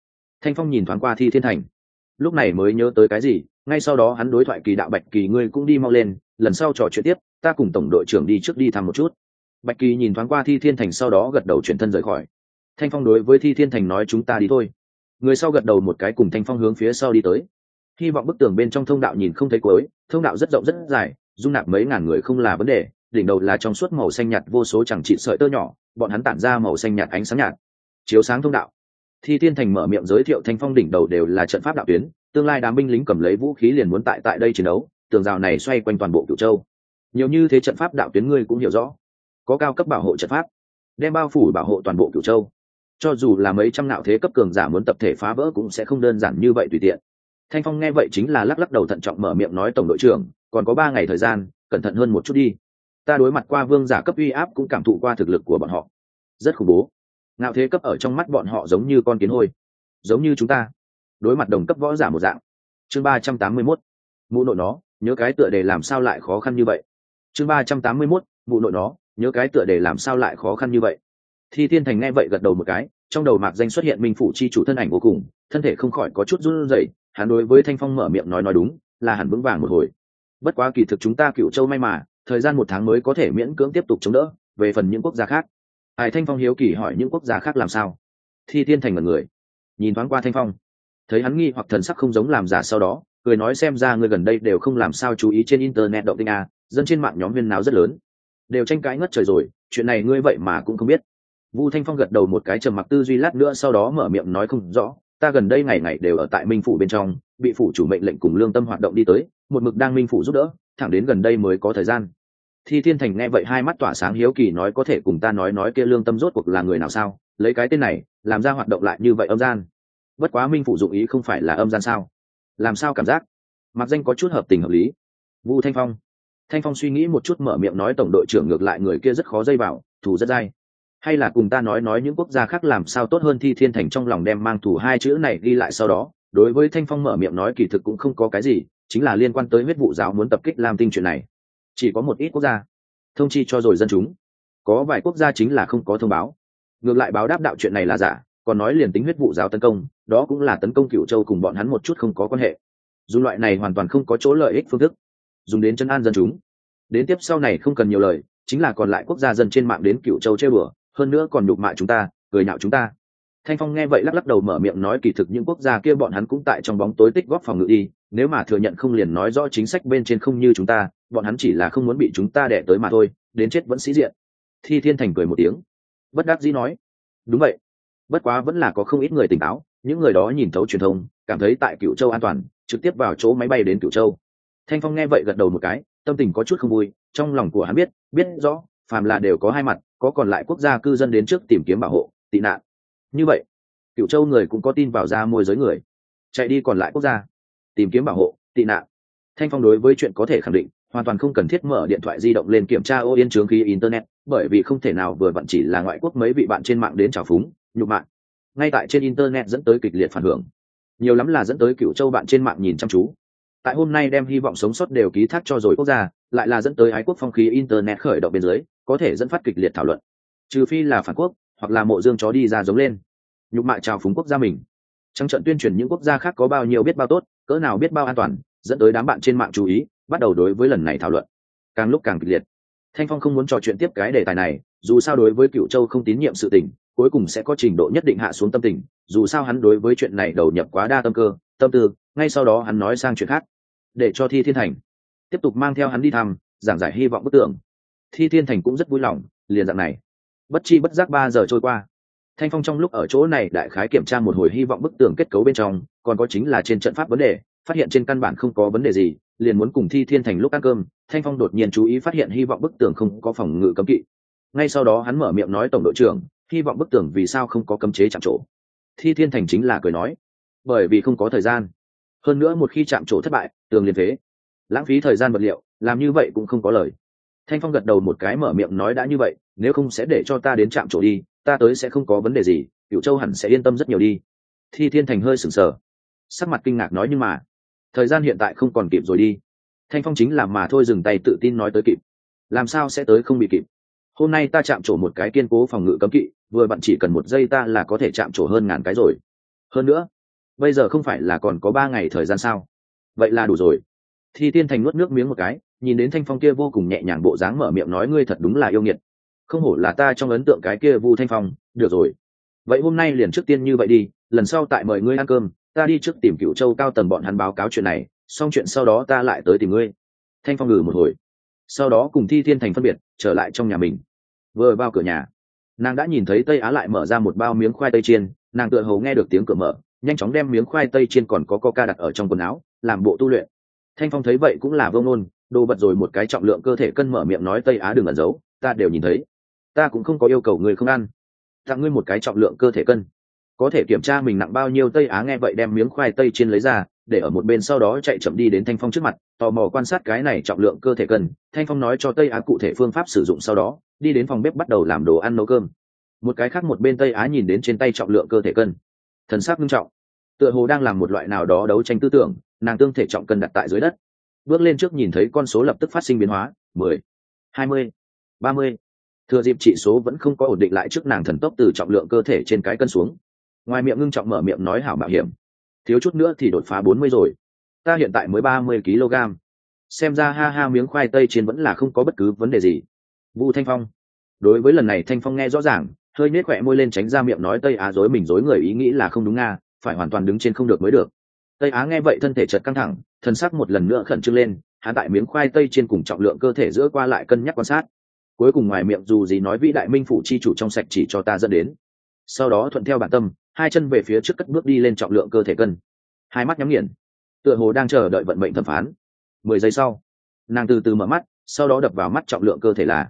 Thanh Phong nhìn thoáng qua Thi Thiên Thành, lúc này mới nhớ tới cái gì, ngay sau đó hắn đối thoại Kỳ Đạo: Bạch Kỳ, ngươi cũng đi mau lên, lần sau trò chuyện tiếp, ta cùng tổng đội trưởng đi trước đi thăm một chút. Bạch Kỳ nhìn thoáng qua Thi Thiên Thành, sau đó gật đầu chuyển thân rời khỏi. Thanh Phong đối với Thi Thiên Thành nói, chúng ta đi thôi. Người sau gật đầu một cái, cùng Thanh Phong hướng phía sau đi tới. Hy vọng bức tường bên trong thông đạo nhìn không thấy cuối, thông đạo rất rộng rất dài, dung nạp mấy ngàn người không là vấn đề. Đỉnh đầu là trong suốt màu xanh nhạt, vô số chẳng trị sợi tơ nhỏ, bọn hắn tản ra màu xanh nhạt ánh sáng nhạt, chiếu sáng thông đạo. Thi Thiên Thành mở miệng giới thiệu Thanh Phong, đỉnh đầu đều là trận pháp đạo tuyến, tương lai đám binh lính cầm lấy vũ khí liền muốn tại đây chiến đấu. Tường rào này xoay quanh toàn bộ Cửu Châu, nhiều như thế trận pháp đạo tuyến ngươi cũng hiểu rõ, có cao cấp bảo hộ trận pháp, đem bao phủ bảo hộ toàn bộ Cửu Châu. Cho dù là mấy trăm nạo thế cấp cường giả muốn tập thể phá vỡ cũng sẽ không đơn giản như vậy tùy tiện. Thanh Phong nghe vậy chính là lắc đầu thận trọng mở miệng nói, tổng đội trưởng, còn có 3 ngày thời gian, cẩn thận hơn một chút đi. Ta đối mặt qua vương giả cấp uy áp, cũng cảm thụ qua thực lực của bọn họ, rất khủng bố. Nạo thế cấp ở trong mắt bọn họ giống như con kiến hôi, giống như chúng ta đối mặt đồng cấp võ giả một dạng. Chương 381, mụ nội nó, nhớ cái tựa đề làm sao lại khó khăn như vậy. Chương 381, mụ nội nó, nhớ cái tựa đề làm sao lại khó khăn như vậy. Thi Thiên Thành nghe vậy gật đầu một cái, trong đầu mạc danh xuất hiện minh phủ chi chủ thân ảnh vô cùng, thân thể không khỏi có chút run rẩy. Hắn đối với Thanh Phong mở miệng nói đúng, là hẳn vững vàng một hồi. Bất quá kỳ thực chúng ta Cửu Châu may mà, thời gian 1 tháng mới có thể miễn cưỡng tiếp tục chống đỡ. Về phần những quốc gia khác, Thanh Phong hiếu kỳ hỏi, những quốc gia khác làm sao? Thi Thiên Thành ngẩn người, nhìn thoáng qua Thanh Phong, thấy hắn nghi hoặc thần sắc không giống làm giả, sau đó cười nói, xem ra người gần đây đều không làm sao chú ý trên internet động tĩnh à, dân trên mạng nhóm huyên náo rất lớn, đều tranh cãi ngất trời rồi, chuyện này ngươi vậy mà cũng không biết. Vu Thanh Phong gật đầu một cái, trầm mặc tư duy lát nữa, sau đó mở miệng nói, không rõ, ta gần đây ngày ngày đều ở tại Minh phủ bên trong, bị phủ chủ mệnh lệnh cùng lương tâm hoạt động đi tới, một mực đang Minh phủ giúp đỡ, thẳng đến gần đây mới có thời gian. Thi Thiên Thành nghe vậy hai mắt tỏa sáng, hiếu kỳ nói, có thể cùng ta nói kia lương tâm rốt cuộc là người nào sao, lấy cái tên này làm ra hoạt động lại như vậy âm gian. Bất quá Minh phủ dụng ý không phải là âm gian sao, làm sao cảm giác mặc danh có chút hợp tình hợp lý. Vu Thanh Phong suy nghĩ một chút mở miệng nói, tổng đội trưởng, ngược lại người kia rất khó dây vào, thủ rất dai, hay là cùng ta nói những quốc gia khác làm sao tốt hơn. Thi Thiên Thành trong lòng đem mang thủ 2 chữ này ghi lại, sau đó đối với Thanh Phong mở miệng nói, kỳ thực cũng không có cái gì, chính là liên quan tới huyết vụ giáo muốn tập kích Lam Tinh chuyện này, chỉ có một ít quốc gia thông chi cho rồi dân chúng, có vài quốc gia chính là không có thông báo, ngược lại báo đáp đạo chuyện này là giả, còn nói liền tính huyết vụ giáo tấn công, đó cũng là tấn công Cửu Châu, cùng bọn hắn một chút không có quan hệ. Dùng loại này hoàn toàn không có chỗ lợi ích phương thức, dùng đến trấn an dân chúng. Đến tiếp sau này không cần nhiều lời, chính là còn lại quốc gia dân trên mạng đến Cửu Châu chơi bừa, hơn nữa còn nhục mạ chúng ta, cười nhạo chúng ta. Thanh Phong nghe vậy lắc đầu mở miệng nói, kỳ thực những quốc gia kia bọn hắn cũng tại trong bóng tối tích góp phòng ngự đi, nếu mà thừa nhận không liền nói rõ chính sách bên trên không như chúng ta, bọn hắn chỉ là không muốn bị chúng ta đè tới mà thôi, đến chết vẫn sĩ diện. Thi Thiên Thành cười một tiếng, bất đắc dĩ nói, đúng vậy, bất quá vẫn là có không ít người tỉnh táo, những người đó nhìn thấu truyền thông, cảm thấy tại Cửu Châu an toàn, trực tiếp vào chỗ máy bay đến Cửu Châu. Thanh Phong nghe vậy gật đầu một cái, tâm tình có chút không vui, trong lòng của hắn biết rõ, phàm là đều có hai mặt, có còn lại quốc gia cư dân đến trước tìm kiếm bảo hộ, tị nạn. Như vậy, Cửu Châu người cũng có tin vào ra môi giới người, chạy đi còn lại quốc gia tìm kiếm bảo hộ, tị nạn. Thanh Phong đối với chuyện có thể khẳng định, hoàn toàn không cần thiết mở điện thoại di động lên kiểm tra ô yên chướng khí internet, bởi vì không thể nào vừa vặn chỉ là ngoại quốc mấy vị bạn trên mạng đến trào phúng, nhục mạ. Ngay tại trên internet dẫn tới kịch liệt phản hưởng, nhiều lắm là dẫn tới Cửu Châu bạn trên mạng nhìn chăm chú. Tại hôm nay đem hy vọng sống sót đều ký thác cho rồi quốc gia, lại là dẫn tới ái quốc phong khí internet khởi động bên dưới, có thể dẫn phát kịch liệt thảo luận. Trừ phi là phản quốc, hoặc là mộ dương chó đi ra giống lên, nhục mạ trào phúng quốc gia mình. Trắng trận tuyên truyền những quốc gia khác có bao nhiêu biết bao tốt, cỡ nào biết bao an toàn, dẫn tới đám bạn trên mạng chú ý, bắt đầu đối với lần này thảo luận càng lúc càng kịch liệt. Thanh Phong không muốn trò chuyện tiếp cái đề tài này, dù sao đối với Cửu Châu không tín nhiệm sự tình, cuối cùng sẽ có trình độ nhất định hạ xuống tâm tình, dù sao hắn đối với chuyện này đầu nhập quá đa tâm cơ, tâm tư, ngay sau đó hắn nói sang chuyện khác, để cho Thi Thiên Thành tiếp tục mang theo hắn đi thăm, giảng giải hy vọng bức tượng. Thi Thiên Thành cũng rất vui lòng, liền dạng này, bất chi bất giác 3 giờ trôi qua. Thanh Phong trong lúc ở chỗ này đại khái kiểm tra một hồi hy vọng bức tường kết cấu bên trong, còn có chính là trên trận pháp vấn đề, phát hiện trên căn bản không có vấn đề gì, liền muốn cùng Thi Thiên Thành lúc ăn cơm, Thanh Phong đột nhiên chú ý phát hiện hy vọng bức tường không có phòng ngự cấm kỵ. Ngay sau đó hắn mở miệng nói, tổng đội trưởng, hy vọng bức tường vì sao không có cấm chế chạm trổ? Thi Thiên Thành chính là cười nói, bởi vì không có thời gian, hơn nữa một khi chạm trổ thất bại, tường liền phế, lãng phí thời gian vật liệu, làm như vậy cũng không có lời. Thanh Phong gật đầu một cái mở miệng nói, đã như vậy, nếu không sẽ để cho ta đến chạm trổ đi, ta tới sẽ không có vấn đề gì, Cửu Châu hẳn sẽ yên tâm rất nhiều đi. Thi Thiên Thành hơi sửng sờ, sắc mặt kinh ngạc nói, nhưng mà thời gian hiện tại không còn kịp rồi đi. Thanh Phong chính là mà thôi dừng tay, tự tin nói tới kịp, làm sao sẽ tới không bị kịp. Hôm nay ta chạm trổ một cái kiên cố phòng ngự cấm kỵ, vừa bạn chỉ cần 1 giây ta là có thể chạm trổ hơn ngàn cái rồi. Hơn nữa bây giờ không phải là còn có 3 ngày thời gian sao? Vậy là đủ rồi. Thi Tiên Thành nuốt nước miếng một cái, nhìn đến Thanh Phong kia vô cùng nhẹ nhàng bộ dáng mở miệng nói, ngươi thật đúng là yêu nghiệt, không hổ là ta trong ấn tượng cái kia Vu Thanh Phong. Được rồi, vậy hôm nay liền trước tiên như vậy đi, lần sau tại mời ngươi ăn cơm, ta đi trước tìm Cửu Châu cao tầng bọn hắn báo cáo chuyện này, xong chuyện sau đó ta lại tới tìm ngươi. Thanh Phong ngừ một hồi, sau đó cùng Thi Thiên Thành phân biệt trở lại trong nhà mình. Vừa vào cửa nhà, nàng đã nhìn thấy Tây Á lại mở ra một bao miếng khoai tây chiên, nàng tựa hồ nghe được tiếng cửa mở, nhanh chóng đem miếng khoai tây chiên còn có coca đặt ở trong quần áo, làm bộ tu luyện. Thanh Phong thấy vậy cũng là vô ngôn, đồ vật rồi một cái trọng lượng cơ thể cân, mở miệng nói, Tây Á đừng ẩn giấu, ta đều nhìn thấy, ta cũng không có yêu cầu ngươi không ăn, tặng ngươi một cái trọng lượng cơ thể cân, có thể kiểm tra mình nặng bao nhiêu. Tây Á nghe vậy đem miếng khoai tây chiên lấy ra để ở một bên, sau đó chạy chậm đi đến Thanh Phong trước mặt, tò mò quan sát cái này trọng lượng cơ thể cân. Thanh Phong nói cho Tây Á cụ thể phương pháp sử dụng, sau đó đi đến phòng bếp bắt đầu làm đồ ăn nấu cơm. Một cái khác một bên, Tây Á nhìn đến trên tay trọng lượng cơ thể cân, thần sắc nghiêm trọng, tựa hồ đang làm một loại nào đó đấu tranh tư tưởng. Nàng tương thể trọng cân đặt tại dưới đất, bước lên trước nhìn thấy con số lập tức phát sinh biến hóa, 10, 20, 30. Thừa dịp chỉ số vẫn không có ổn định lại trước, nàng thần tốc từ trọng lượng cơ thể trên cái cân xuống, ngoài miệng ngưng trọng mở miệng nói, hảo mạo hiểm, thiếu chút nữa thì đột phá 40 rồi, ta hiện tại mới 30 kg. Xem ra ha ha, miếng khoai tây chiên vẫn là không có bất cứ vấn đề gì. Vu Thanh Phong. Đối với lần này Thanh Phong nghe rõ ràng, hơi nhếch khỏe môi lên tránh ra miệng nói, Tây Á dối mình dối người, ý nghĩ là không đúng nga, phải hoàn toàn đứng trên không được mới được. Tây Á nghe vậy thân thể chợt căng thẳng, thân sắc một lần nữa khẩn trương lên, hắn tại miếng khoai tây trên cùng trọng lượng cơ thể giữa qua lại cân nhắc quan sát, cuối cùng ngoài miệng dù gì nói, vĩ đại minh phủ chi chủ trong sạch chỉ cho ta dẫn đến. Sau đó thuận theo bản tâm, hai chân về phía trước cất bước đi lên trọng lượng cơ thể cân, hai mắt nhắm nghiền, tựa hồ đang chờ đợi vận mệnh thẩm phán. 10 giây sau, nàng từ từ mở mắt, sau đó đập vào mắt trọng lượng cơ thể là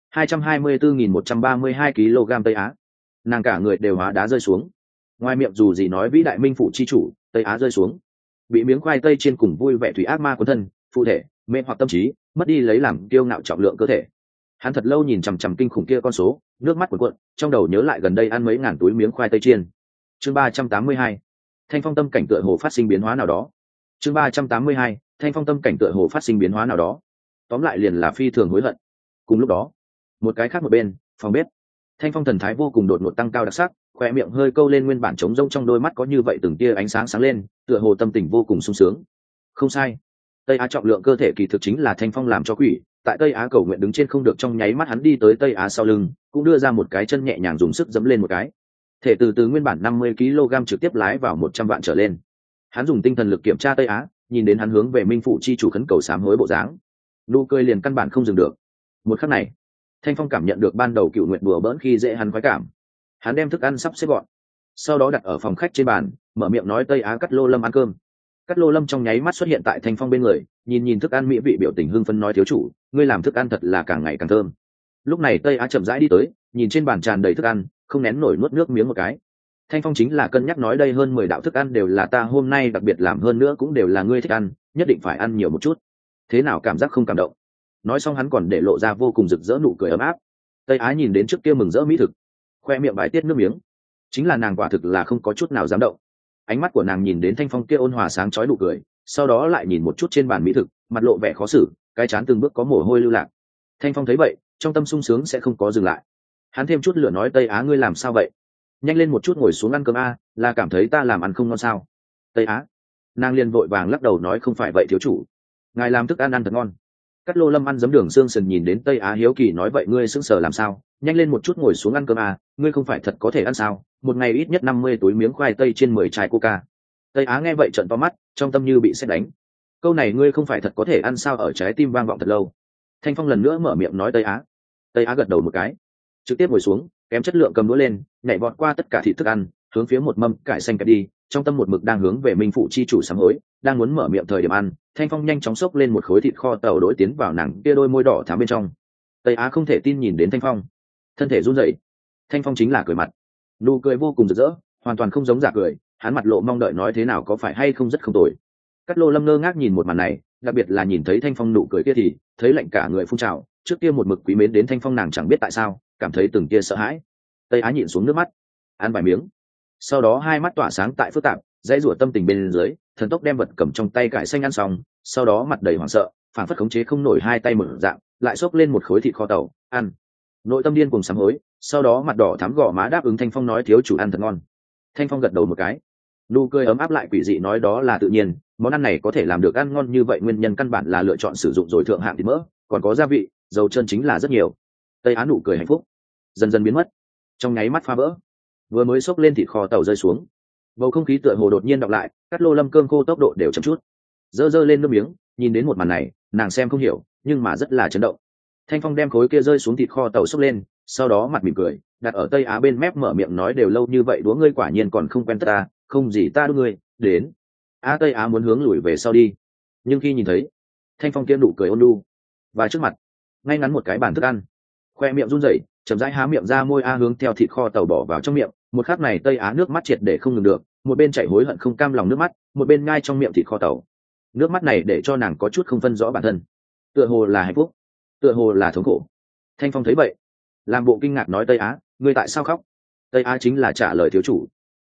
224.132 kg. Tây Á, nàng cả người đều hóa đá rơi xuống. Ngoài miệng dù gì nói vĩ đại minh phủ chi chủ, Tây Á rơi xuống, bị miếng khoai tây trên cùng vui vẻ thủy ác ma cuốn thân, phụ thể mê hoặc tâm trí, mất đi lấy làm kiêu ngạo trọng lượng cơ thể. Hắn thật lâu nhìn chằm chằm kinh khủng kia con số, nước mắt cuộn cuộn, trong đầu nhớ lại gần đây ăn mấy ngàn túi miếng khoai tây chiên. Chương 382, Thanh Phong tâm cảnh tựa hồ phát sinh biến hóa nào đó. Chương 382, Thanh Phong tâm cảnh tựa hồ phát sinh biến hóa nào đó. Tóm lại liền là phi thường hối hận. Cùng lúc đó, một cái khác một bên, phòng bếp. Thanh Phong thần thái vô cùng đột ngột tăng cao đặc sắc, khoe miệng hơi câu lên, nguyên bản trống rỗng trong đôi mắt có như vậy từng tia ánh sáng sáng lên, tựa hồ tâm tình vô cùng sung sướng. Không sai, Tây Á trọng lượng cơ thể kỳ thực chính là Thanh Phong làm cho quỷ. Tại Tây Á cầu nguyện đứng trên không được, trong nháy mắt hắn đi tới Tây Á sau lưng, cũng đưa ra một cái chân nhẹ nhàng dùng sức dẫm lên một cái, thể từ nguyên bản 50 kg trực tiếp lái vào 100 vạn trở lên. Hắn dùng tinh thần lực kiểm tra Tây Á, nhìn đến hắn hướng về minh phụ chi chủ khấn cầu sám hối bộ dáng, nụ cười liền căn bản không dừng được. Một khắc này, Thanh Phong cảm nhận được ban đầu cựu nguyện đùa bỡn khi dễ hắn khoái cảm. Hắn đem thức ăn sắp xếp gọn, sau đó đặt ở phòng khách trên bàn, mở miệng nói, Tây Á, Cắt Lô Lâm ăn cơm. Cắt Lô Lâm trong nháy mắt xuất hiện tại Thanh Phong bên người, nhìn thức ăn mỹ vị, biểu tình hưng phấn nói, thiếu chủ, ngươi làm thức ăn thật là càng ngày càng thơm. Lúc này Tây Á chậm rãi đi tới, nhìn trên bàn tràn đầy thức ăn, không nén nổi nuốt nước miếng một cái. Thanh Phong chính là cân nhắc nói, đây hơn 10 đạo thức ăn đều là ta hôm nay đặc biệt làm, hơn nữa cũng đều là ngươi thích ăn, nhất định phải ăn nhiều một chút. Thế nào cảm giác không cảm động? Nói xong hắn còn để lộ ra vô cùng rực rỡ nụ cười ấm áp. Tây Á nhìn đến trước kia mừng rỡ mỹ thực, khoe miệng bài tiết nước miếng. Chính là nàng quả thực là không có chút nào dám động. Ánh mắt của nàng nhìn đến Thanh Phong kia ôn hòa sáng chói nụ cười, sau đó lại nhìn một chút trên bàn mỹ thực, mặt lộ vẻ khó xử, cái trán từng bước có mồ hôi lưu lạc. Thanh Phong thấy vậy, trong tâm sung sướng sẽ không có dừng lại. Hắn thêm chút lửa nói, Tây Á, ngươi làm sao vậy? Nhanh lên một chút ngồi xuống ăn cơm a, là cảm thấy ta làm ăn không ngon sao? Tây Á, nàng liền vội vàng lắc đầu nói, không phải vậy thiếu chủ, ngài làm thức ăn ăn thật ngon. Cắt Lô Lâm ăn giấm đường xương sườn, nhìn đến Tây Á hiếu kỳ nói, vậy ngươi sững sờ làm sao? Nhanh lên một chút ngồi xuống ăn cơm a, ngươi không phải thật có thể ăn sao? Một ngày ít nhất 50 túi miếng khoai tây trên 10 chai coca. Tây Á nghe vậy trợn to mắt, trong tâm như bị sét đánh. Câu này ngươi không phải thật có thể ăn sao? Ở trái tim vang vọng thật lâu. Thanh Phong lần nữa mở miệng nói, Tây Á. Tây Á gật đầu một cái, trực tiếp ngồi xuống, kém chất lượng cầm đũa lên, nhảy vọt qua tất cả thịt thức ăn, hướng phía một mâm cải xanh kẹp đi, trong tâm một mực đang hướng về minh phụ chi chủ sám hối, đang muốn mở miệng thời điểm ăn, Thanh Phong nhanh chóng xốc lên một khối thịt kho tàu đỗi tiến vào nàng kia đôi môi đỏ thắm bên trong. Tây Á không thể tin nhìn đến Thanh Phong, thân thể run rẩy. Thanh Phong chính là cười mặt, nụ cười vô cùng rực rỡ, hoàn toàn không giống giả cười, hắn mặt lộ mong đợi nói, thế nào, có phải hay không rất không tồi. Cát Lô Lâm ngơ ngác nhìn một màn này, đặc biệt là nhìn thấy Thanh Phong nụ cười kia thì thấy lạnh cả người phun trào, trước kia một mực quý mến đến Thanh Phong nàng chẳng biết tại sao cảm thấy từng kia sợ hãi. Tây Á nhịn xuống nước mắt, ăn vài miếng, sau đó hai mắt tỏa sáng tại phức tạp dãy rủa tâm tình bên dưới, thần tốc đem vật cầm trong tay cải xanh ăn xong, sau đó mặt đầy hoảng sợ, phản phất khống chế không nổi hai tay mở dạng, lại xốc lên một khối thịt kho tàu ăn, nội tâm điên cùng sám hối, sau đó mặt đỏ thắm gò má đáp ứng Thanh Phong nói, thiếu chủ ăn thật ngon. Thanh Phong gật đầu một cái, nụ cười ấm áp lại quỷ dị nói đó là tự nhiên, món ăn này có thể làm được ăn ngon như vậy nguyên nhân căn bản là lựa chọn sử dụng rồi thượng hạng thịt mỡ, còn có gia vị, dầu chân chính là rất nhiều. Tây Á nụ cười hạnh phúc dần dần biến mất, trong nháy mắt phá vỡ. Vừa mới xốc lên thịt kho tàu rơi xuống, bầu không khí tựa hồ đột nhiên đọc lại, cắt lô lâm cơm khô tốc độ đều chậm chút. Dơ lên nước miếng, nhìn đến một màn này, nàng xem không hiểu, nhưng mà rất là chấn động. Thanh Phong đem khối kia rơi xuống thịt kho tàu xốc lên, sau đó mặt mỉm cười, đặt ở Tây Á bên mép mở miệng nói đều lâu như vậy đũa ngươi quả nhiên còn không quen tất ta, không gì ta đũa ngươi, đến. Tây Á muốn hướng lùi về sau đi, nhưng khi nhìn thấy Thanh Phong kia nụ cười ôn nhu và trước mặt ngay ngắn một cái bàn thức ăn, khoe miệng run rẩy, chậm rãi há miệng ra môi hướng theo thịt kho tàu bỏ vào trong miệng. Một khắc này Tây Á nước mắt triệt để không ngừng được, một bên chảy hối hận không cam lòng nước mắt, một bên ngai trong miệng thịt kho tàu. Nước mắt này để cho nàng có chút không phân rõ bản thân, tựa hồ là hạnh phúc, tựa hồ là thống khổ. Thanh Phong thấy vậy, làm bộ kinh ngạc nói Tây Á, ngươi tại sao khóc? Tây Á chính là trả lời thiếu chủ,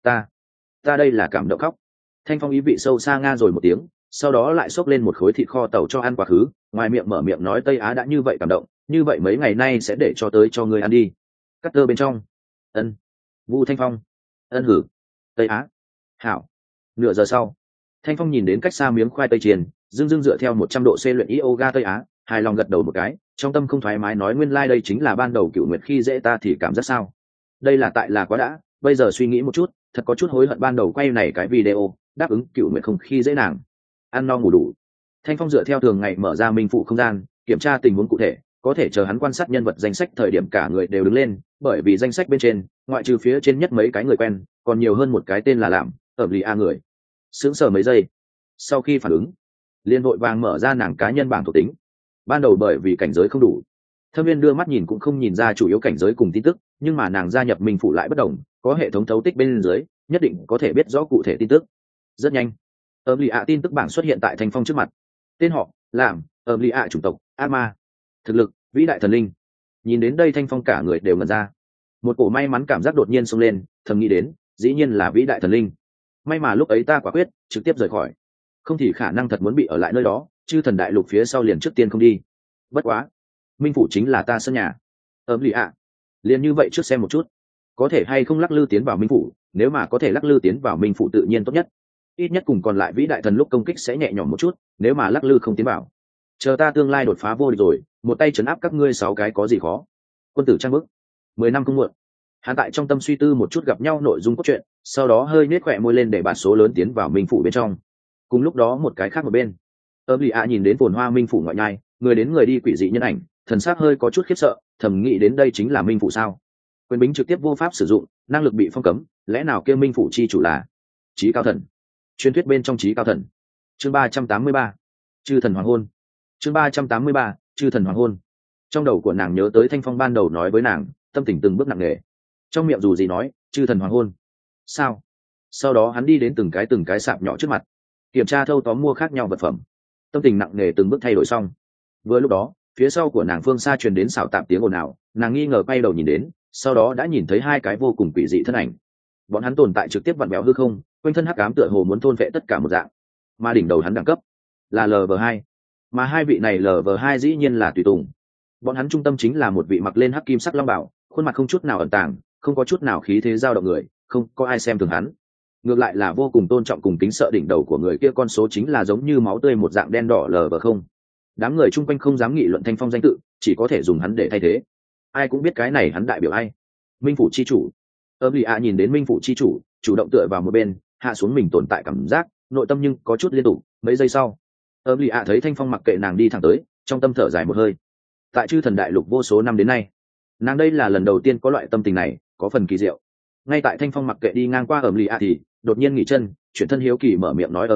ta đây là cảm động khóc. Thanh Phong ý vị sâu xa nga rồi một tiếng, sau đó lại xốc lên một khối thịt kho tàu cho ăn quá khứ, ngoài miệng mở miệng nói Tây Á đã như vậy cảm động, như vậy mấy ngày nay sẽ để cho tới cho ngươi ăn đi. Cắt tơ bên trong, ân. Vu Thanh Phong, ân hử. Tây Á, hảo. Nửa giờ sau, Thanh Phong nhìn đến cách xa miếng khoai tây chiên, dưng dựa theo 100 độ C luyện yoga Tây Á, hài lòng gật đầu một cái, trong tâm không thoải mái nói nguyên lai đây chính là ban đầu Cửu Nguyệt khi dễ ta thì cảm giác sao? Đây là tại là quá đã, bây giờ suy nghĩ một chút, thật có chút hối hận ban đầu quay này cái video, đáp ứng Cửu Nguyệt không khi dễ nàng. Ăn no ngủ đủ. Thanh Phong dựa theo thường ngày mở ra minh phụ không gian, kiểm tra tình huống cụ thể, có thể chờ hắn quan sát nhân vật danh sách thời điểm cả người đều đứng lên, bởi vì danh sách bên trên, ngoại trừ phía trên nhất mấy cái người quen, còn nhiều hơn một cái tên là làm, ở lì a người. Sững sờ mấy giây, sau khi phản ứng, liên vội vàng mở ra nàng cá nhân bảng thuộc tính. Ban đầu bởi vì cảnh giới không đủ, Thâm Viên đưa mắt nhìn cũng không nhìn ra chủ yếu cảnh giới cùng tin tức, nhưng mà nàng gia nhập minh phụ lại bất đồng, có hệ thống thấu tích bên dưới, nhất định có thể biết rõ cụ thể tin tức. Rất nhanh, lì a tin tức bảng xuất hiện tại Thanh Phong trước mặt. Tên họ làm lì a, chủng tộc ác ma, thực lực vĩ đại thần linh. Nhìn đến đây Thanh Phong cả người đều ngẩn ra, một cổ may mắn cảm giác đột nhiên xông lên, thầm nghĩ đến dĩ nhiên là vĩ đại thần linh. May mà lúc ấy ta quả quyết trực tiếp rời khỏi, không thì khả năng thật muốn bị ở lại nơi đó, chư thần đại lục phía sau liền trước tiên không đi. Bất quá minh phủ chính là ta sân nhà, lì a liền như vậy trước xem một chút có thể hay không lắc lư tiến vào minh phủ, nếu mà có thể lắc lư tiến vào minh phủ tự nhiên tốt nhất, ít nhất cùng còn lại vĩ đại thần lúc công kích sẽ nhẹ nhõm một chút. Nếu mà lắc lư không tiến vào, chờ ta tương lai đột phá vô địch rồi, một tay trấn áp các ngươi 6 cái có gì khó. Quân tử trang bức, 10 năm không muộn. Hắn tại trong tâm suy tư một chút gặp nhau nội dung cốt truyện, sau đó hơi nết khỏe môi lên để bản số lớn tiến vào minh phủ bên trong. Cùng lúc đó một cái khác một bên, lì a nhìn đến phồn hoa minh phủ ngoại nhai, người đến người đi quỷ dị nhân ảnh, thần sắc hơi có chút khiếp sợ, thầm nghĩ đến đây chính là minh phủ sao? Quyền bính trực tiếp vô pháp sử dụng, năng lực bị phong cấm, lẽ nào kia minh phủ chi chủ là chí cao thần? Truyền thuyết bên trong chí cao thần. Chương 383, chư thần hoàng hôn. Chương 383, chư thần hoàng hôn. Trong đầu của nàng nhớ tới Thanh Phong ban đầu nói với nàng, tâm tình từng bước nặng nề. Trong miệng dù gì nói, chư thần hoàng hôn. Sao? Sau đó hắn đi đến từng cái sạp nhỏ trước mặt, kiểm tra thâu tóm mua khác nhau vật phẩm. Tâm tình nặng nề từng bước thay đổi xong. Vừa lúc đó, phía sau của nàng phương xa truyền đến xào tạp tiếng ồn ào, nàng nghi ngờ quay đầu nhìn đến, sau đó đã nhìn thấy 2 cái vô cùng quỷ dị thân ảnh. Bọn hắn tồn tại trực tiếp vặn vẹo hư không, quanh thân hắc ám tựa hồ muốn thôn vệ tất cả một dạng. Mà đỉnh đầu hắn đẳng cấp là LV2, mà 2 vị này LV2 dĩ nhiên là tùy tùng. Bọn hắn trung tâm chính là một vị mặc lên hắc kim sắc long bào, khuôn mặt không chút nào ẩn tàng, không có chút nào khí thế dao động người, không có ai xem thường hắn. Ngược lại là vô cùng tôn trọng cùng kính sợ đỉnh đầu của người kia con số chính là giống như máu tươi một dạng đen đỏ LV0. Đám người chung quanh không dám nghị luận Thanh Phong danh tự, chỉ có thể dùng hắn để thay thế. Ai cũng biết cái này hắn đại biểu ai. Minh phủ chi chủ. lì a nhìn đến minh phủ chi chủ, chủ động tựa vào một bên, hạ xuống mình tồn tại cảm giác, nội tâm nhưng có chút liên tục. Mấy giây sau, lì a thấy Thanh Phong mặc kệ nàng đi thẳng tới, trong tâm thở dài một hơi. Tại chư thần đại lục vô số năm đến nay, nàng đây là lần đầu tiên có loại tâm tình này, có phần kỳ diệu. Ngay tại Thanh Phong mặc kệ đi ngang qua lì a thì đột nhiên nghỉ chân, chuyển thân hiếu kỳ mở miệng nói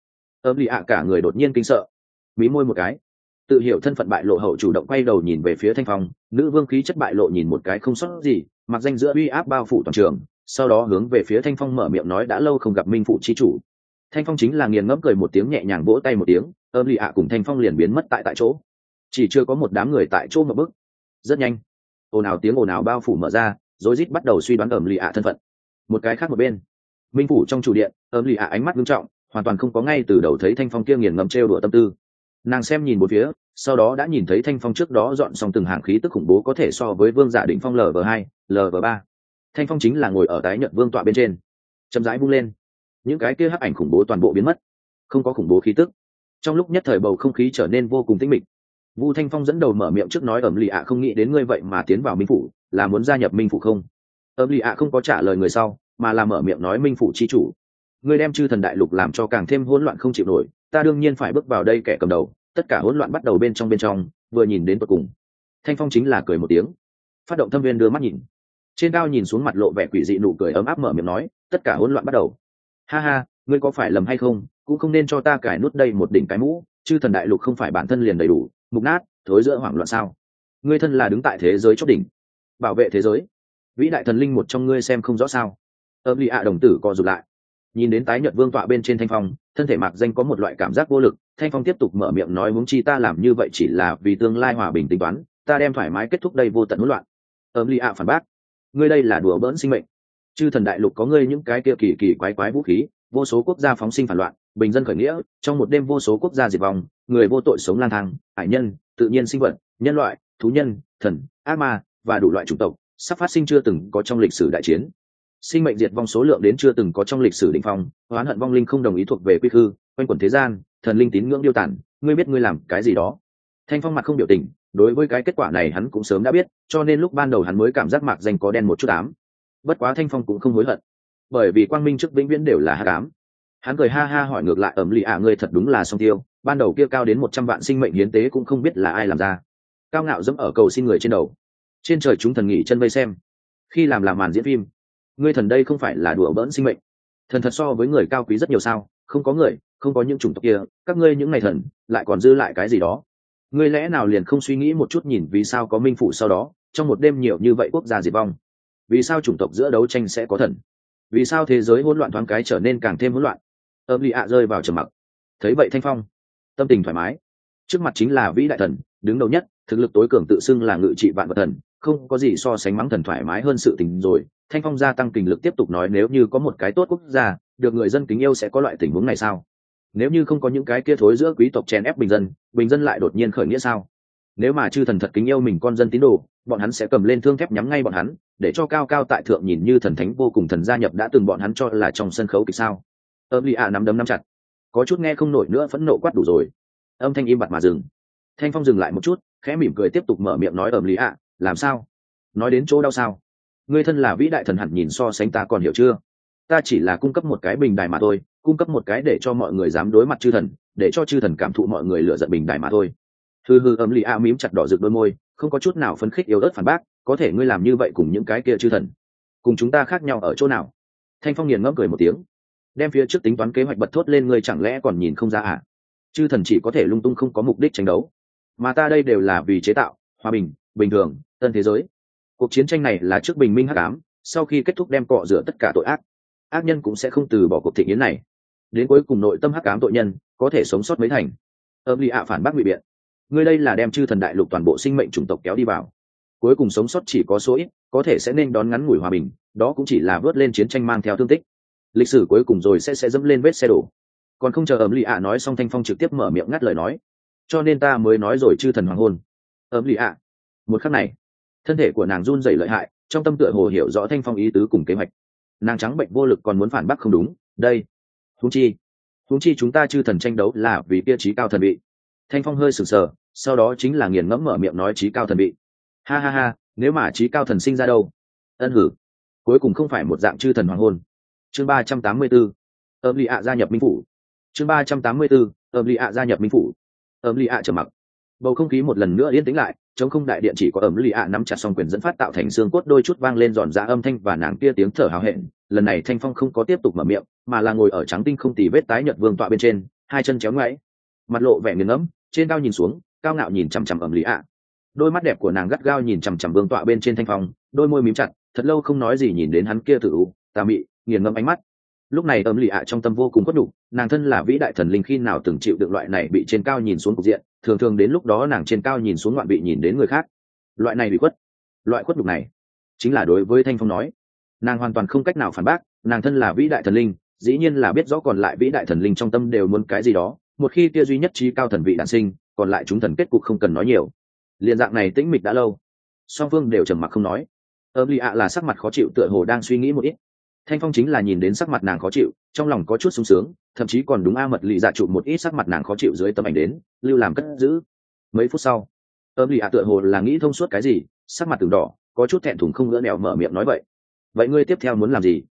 lì a cả người đột nhiên kinh sợ, mí môi một cái, tự hiểu thân phận bại lộ hậu chủ động quay đầu nhìn về phía Thanh Phong, nữ vương khí chất bại lộ nhìn một cái không sót gì, mặc danh giữa uy áp bao phủ toàn trường, sau đó hướng về phía Thanh Phong mở miệng nói đã lâu không gặp minh phụ chi chủ. Thanh Phong chính là nghiền ngẫm cười một tiếng, nhẹ nhàng vỗ tay một tiếng, lì a cùng Thanh Phong liền biến mất tại chỗ. Chỉ chưa có một đám người tại chỗ một bước. Rất nhanh, ồn ào bao phủ mở ra, rối rít bắt đầu suy đoán lì a thân phận. Một cái khác một bên, minh phủ trong chủ điện, lì a ánh mắt nghiêm trọng, hoàn toàn không có ngay từ đầu thấy Thanh Phong kia nghiền ngẫm trêu đùa tâm tư. Nàng xem nhìn một phía, sau đó đã nhìn thấy Thanh Phong trước đó dọn xong từng hàng khí tức khủng bố có thể so với vương giả đỉnh phong LV2, LV3. Thanh Phong chính là ngồi ở tái nhận vương tọa bên trên, chậm rãi vung lên, những cái kia hắc ảnh khủng bố toàn bộ biến mất, không có khủng bố khí tức. Trong lúc nhất thời bầu không khí trở nên vô cùng tĩnh mịch. Vu Thanh Phong dẫn đầu mở miệng trước nói, ẩm lì ạ không nghĩ đến ngươi vậy mà tiến vào minh phủ, là muốn gia nhập minh phủ không? Ẩm lì ạ không có trả lời người sau, mà là mở miệng nói, minh phủ chi chủ, ngươi đem chư thần đại lục làm cho càng thêm hỗn loạn không chịu nổi, ta đương nhiên phải bước vào đây kẻ cầm đầu, tất cả hỗn loạn bắt đầu bên trong, vừa nhìn đến tận cùng. Thanh Phong chính là cười một tiếng, phát động thâm viên đưa mắt nhìn, trên cao nhìn xuống, mặt lộ vẻ quỷ dị nụ cười ấm áp, mở miệng nói, tất cả hỗn loạn bắt đầu. Ha ha, ngươi có phải lầm hay không, cũng không nên cho ta cài nút đây một đỉnh cái mũ, chư thần đại lục không phải bản thân liền đầy đủ mục nát thối giữa hoảng loạn sao? Ngươi thân là đứng tại thế giới chót đỉnh, bảo vệ thế giới, vĩ đại thần linh một trong ngươi xem không rõ sao? Âm lì ạ đồng tử co rụt lại, nhìn đến tái nhợt vương tọa bên trên Thanh Phong, thân thể mạc danh có một loại cảm giác vô lực. Thanh Phong tiếp tục mở miệng nói, huống chi ta làm như vậy chỉ là vì tương lai hòa bình tính toán, ta đem thoải mái kết thúc đây vô tận hỗn loạn. Âm lì ạ phản bác, ngươi đây là đùa bỡn sinh mệnh, chư thần đại lục có ngươi những cái kia kỳ kỳ quái quái vũ khí, vô số quốc gia phóng sinh phản loạn, bình dân khởi nghĩa, trong một đêm vô số quốc gia diệt vong, người vô tội sống lang thang, hải nhân, tự nhiên sinh vật, nhân loại, thú nhân, thần, ác ma và đủ loại chủng tộc sắp phát sinh chưa từng có trong lịch sử đại chiến. Sinh mệnh diệt vong số lượng đến chưa từng có trong lịch sử đỉnh phong, oán hận vong linh không đồng ý thuộc về quy khư, quanh quẩn thế gian, thần linh tín ngưỡng điêu tàn, ngươi biết ngươi làm cái gì đó? Thanh Phong mặt không biểu tình, đối với cái kết quả này hắn cũng sớm đã biết, cho nên lúc ban đầu hắn mới cảm giác mạc danh có đen một chút ám. Bất quá Thanh Phong cũng không hối hận, bởi vì quang minh trước vĩnh viễn đều là hắc ám. Hắn cười ha ha hỏi ngược lại, ẩm lì ạ ngươi thật đúng là song tiêu, ban đầu kia cao đến 100 vạn sinh mệnh hiến tế cũng không biết là ai làm ra. Cao ngạo dẫm ở cầu xin người trên đầu, trên trời chúng thần nghỉ chân vây xem, khi làm màn diễn phim. Ngươi thần đây không phải là đùa bỡn sinh mệnh, thần thật so với người cao quý rất nhiều sao? Không có người, không có những chủng tộc kia, các ngươi những ngày thần lại còn dư lại cái gì đó? Ngươi lẽ nào liền không suy nghĩ một chút, nhìn vì sao có minh phủ sau đó trong một đêm nhiều như vậy quốc gia diệt vong? Vì sao chủng tộc giữa đấu tranh sẽ có thần? Vì sao thế giới hỗn loạn thoáng cái trở nên càng thêm hỗn loạn? Âm lì ạ rơi vào trầm mặc. Thấy vậy Thanh Phong tâm tình thoải mái, trước mặt chính là vĩ đại thần đứng đầu nhất, thực lực tối cường, tự xưng là ngự trị vạn vật thần, không có gì so sánh mắng thần thoải mái hơn sự tình rồi. Thanh Phong gia tăng kình lực tiếp tục nói, nếu như có một cái tốt quốc gia được người dân kính yêu sẽ có loại tình huống này sao? Nếu như không có những cái kia thối giữa quý tộc chèn ép bình dân lại đột nhiên khởi nghĩa sao? Nếu mà chư thần thật kính yêu mình con dân tín đồ, bọn hắn sẽ cầm lên thương thép nhắm ngay bọn hắn, để cho cao cao tại thượng nhìn như thần thánh vô cùng thần gia nhập đã từng bọn hắn cho là trong sân khấu kịch sao? Âm lì ạ nắm đấm nắm chặt, có chút nghe không nổi nữa, phẫn nộ quát đủ rồi. Âm thanh im bặt mà dừng. Thanh Phong dừng lại một chút, khẽ mỉm cười tiếp tục mở miệng nói, ẩm lì ạ, làm sao? Nói đến chỗ đau sao? Ngươi thân là vĩ đại thần hẳn nhìn so sánh ta còn hiểu chưa? Ta chỉ là cung cấp một cái bình đài mà thôi, cung cấp một cái để cho mọi người dám đối mặt chư thần, để cho chư thần cảm thụ mọi người lựa giận bình đài mà thôi. Hừ, ẩm lì ạ mím chặt đỏ rực đôi môi, không có chút nào phấn khích yếu ớt phản bác, có thể ngươi làm như vậy cùng những cái kia chư thần, cùng chúng ta khác nhau ở chỗ nào? Thanh Phong nghiền ngẫm cười một tiếng, đem phía trước tính toán kế hoạch bật thốt lên, ngươi chẳng lẽ còn nhìn không ra à? Chư thần chỉ có thể lung tung không có mục đích tranh đấu, mà ta đây đều là vì chế tạo hòa bình, bình thường, tân thế giới. Cuộc chiến tranh này là trước bình minh hắc ám, sau khi kết thúc đem cọ rửa tất cả tội ác, ác nhân cũng sẽ không từ bỏ cuộc thịnh yến này, đến cuối cùng nội tâm hắc ám tội nhân có thể sống sót mấy thành. Âm lì ạ phản bác ngụy biện, ngươi đây là đem chư thần đại lục toàn bộ sinh mệnh chủng tộc kéo đi vào, cuối cùng sống sót chỉ có số ít, có thể sẽ nên đón ngắn ngủi hòa bình, đó cũng chỉ là vớt lên chiến tranh mang theo thương tích, lịch sử cuối cùng rồi sẽ dẫm lên vết xe đổ. Còn không chờ ẩm lì ạ nói xong, Thanh Phong trực tiếp mở miệng ngắt lời nói, cho nên ta mới nói rồi chư thần hoàng hôn. Ẩm lì ạ, một khắc này thân thể của nàng run rẩy lợi hại, trong tâm tựa hồ hiểu rõ Thanh Phong ý tứ cùng kế hoạch. Nàng trắng bệnh vô lực còn muốn phản bác không đúng, đây huống chi chúng ta chư thần tranh đấu là vì kia trí cao thần vị. Thanh Phong hơi sừng sờ, sau đó chính là nghiền ngẫm mở miệng nói, trí cao thần vị? Ha ha ha, nếu mà trí cao thần sinh ra đâu? Ân hử, cuối cùng không phải một dạng chư thần hoàng hôn. Chương 384, Âm lì ạ gia nhập minh phủ. Chương 384, Âm lì ạ gia nhập minh phủ. Âm lì ạ trầm mặc, bầu không khí một lần nữa yên tĩnh lại, trong không đại điện chỉ có ẩm lì ạ nắm chặt song quyền dẫn phát tạo thành xương cốt đôi chút vang lên giòn giã âm thanh và nàng kia tiếng thở hào hẹn. Lần này Thanh Phong không có tiếp tục mở miệng, mà là ngồi ở trắng tinh không tì vết tái nhợt vương tọa bên trên, hai chân chéo ngoáy, mặt lộ vẻ nghiền ngẫm, trên cao nhìn xuống, cao ngạo nhìn chằm chằm ẩm lì ạ. Đôi mắt đẹp của nàng gắt gao nhìn chằm chằm vương tọa bên trên Thanh Phong, đôi môi mím chặt, thật lâu không nói gì nhìn đến hắn kia tự u tà mị nghiền ngẫm ánh mắt. Lúc này ẩm lì ạ trong tâm vô cùng khuất nhục, nàng thân là vĩ đại thần linh khi nào từng chịu được loại này bị trên cao nhìn xuống cục diện, thường thường đến lúc đó nàng trên cao nhìn xuống ngoạn bị nhìn đến người khác, loại này bị khuất, loại khuất nhục này chính là đối với Thanh Phong nói. Nàng hoàn toàn không cách nào phản bác, nàng thân là vĩ đại thần linh, dĩ nhiên là biết rõ còn lại vĩ đại thần linh trong tâm đều muốn cái gì đó, một khi kia duy nhất trí cao thần vị đản sinh, còn lại chúng thần kết cục không cần nói nhiều. Liên dạng này tĩnh mịch đã lâu, song phương đều trầm mặc không nói. Ẩm lì ạ là sắc mặt khó chịu, tựa hồ đang suy nghĩ một ít. Thanh Phong chính là nhìn đến sắc mặt nàng khó chịu, trong lòng có chút sung sướng, thậm chí còn đúng a mật lì dạ chụp một ít sắc mặt nàng khó chịu dưới tấm ảnh đến, lưu làm cất giữ. Mấy phút sau, lì ạ tựa hồ là nghĩ thông suốt cái gì, sắc mặt từng đỏ, có chút thẹn thùng không ngỡ nẹo mở miệng nói vậy. Vậy ngươi tiếp theo muốn làm gì?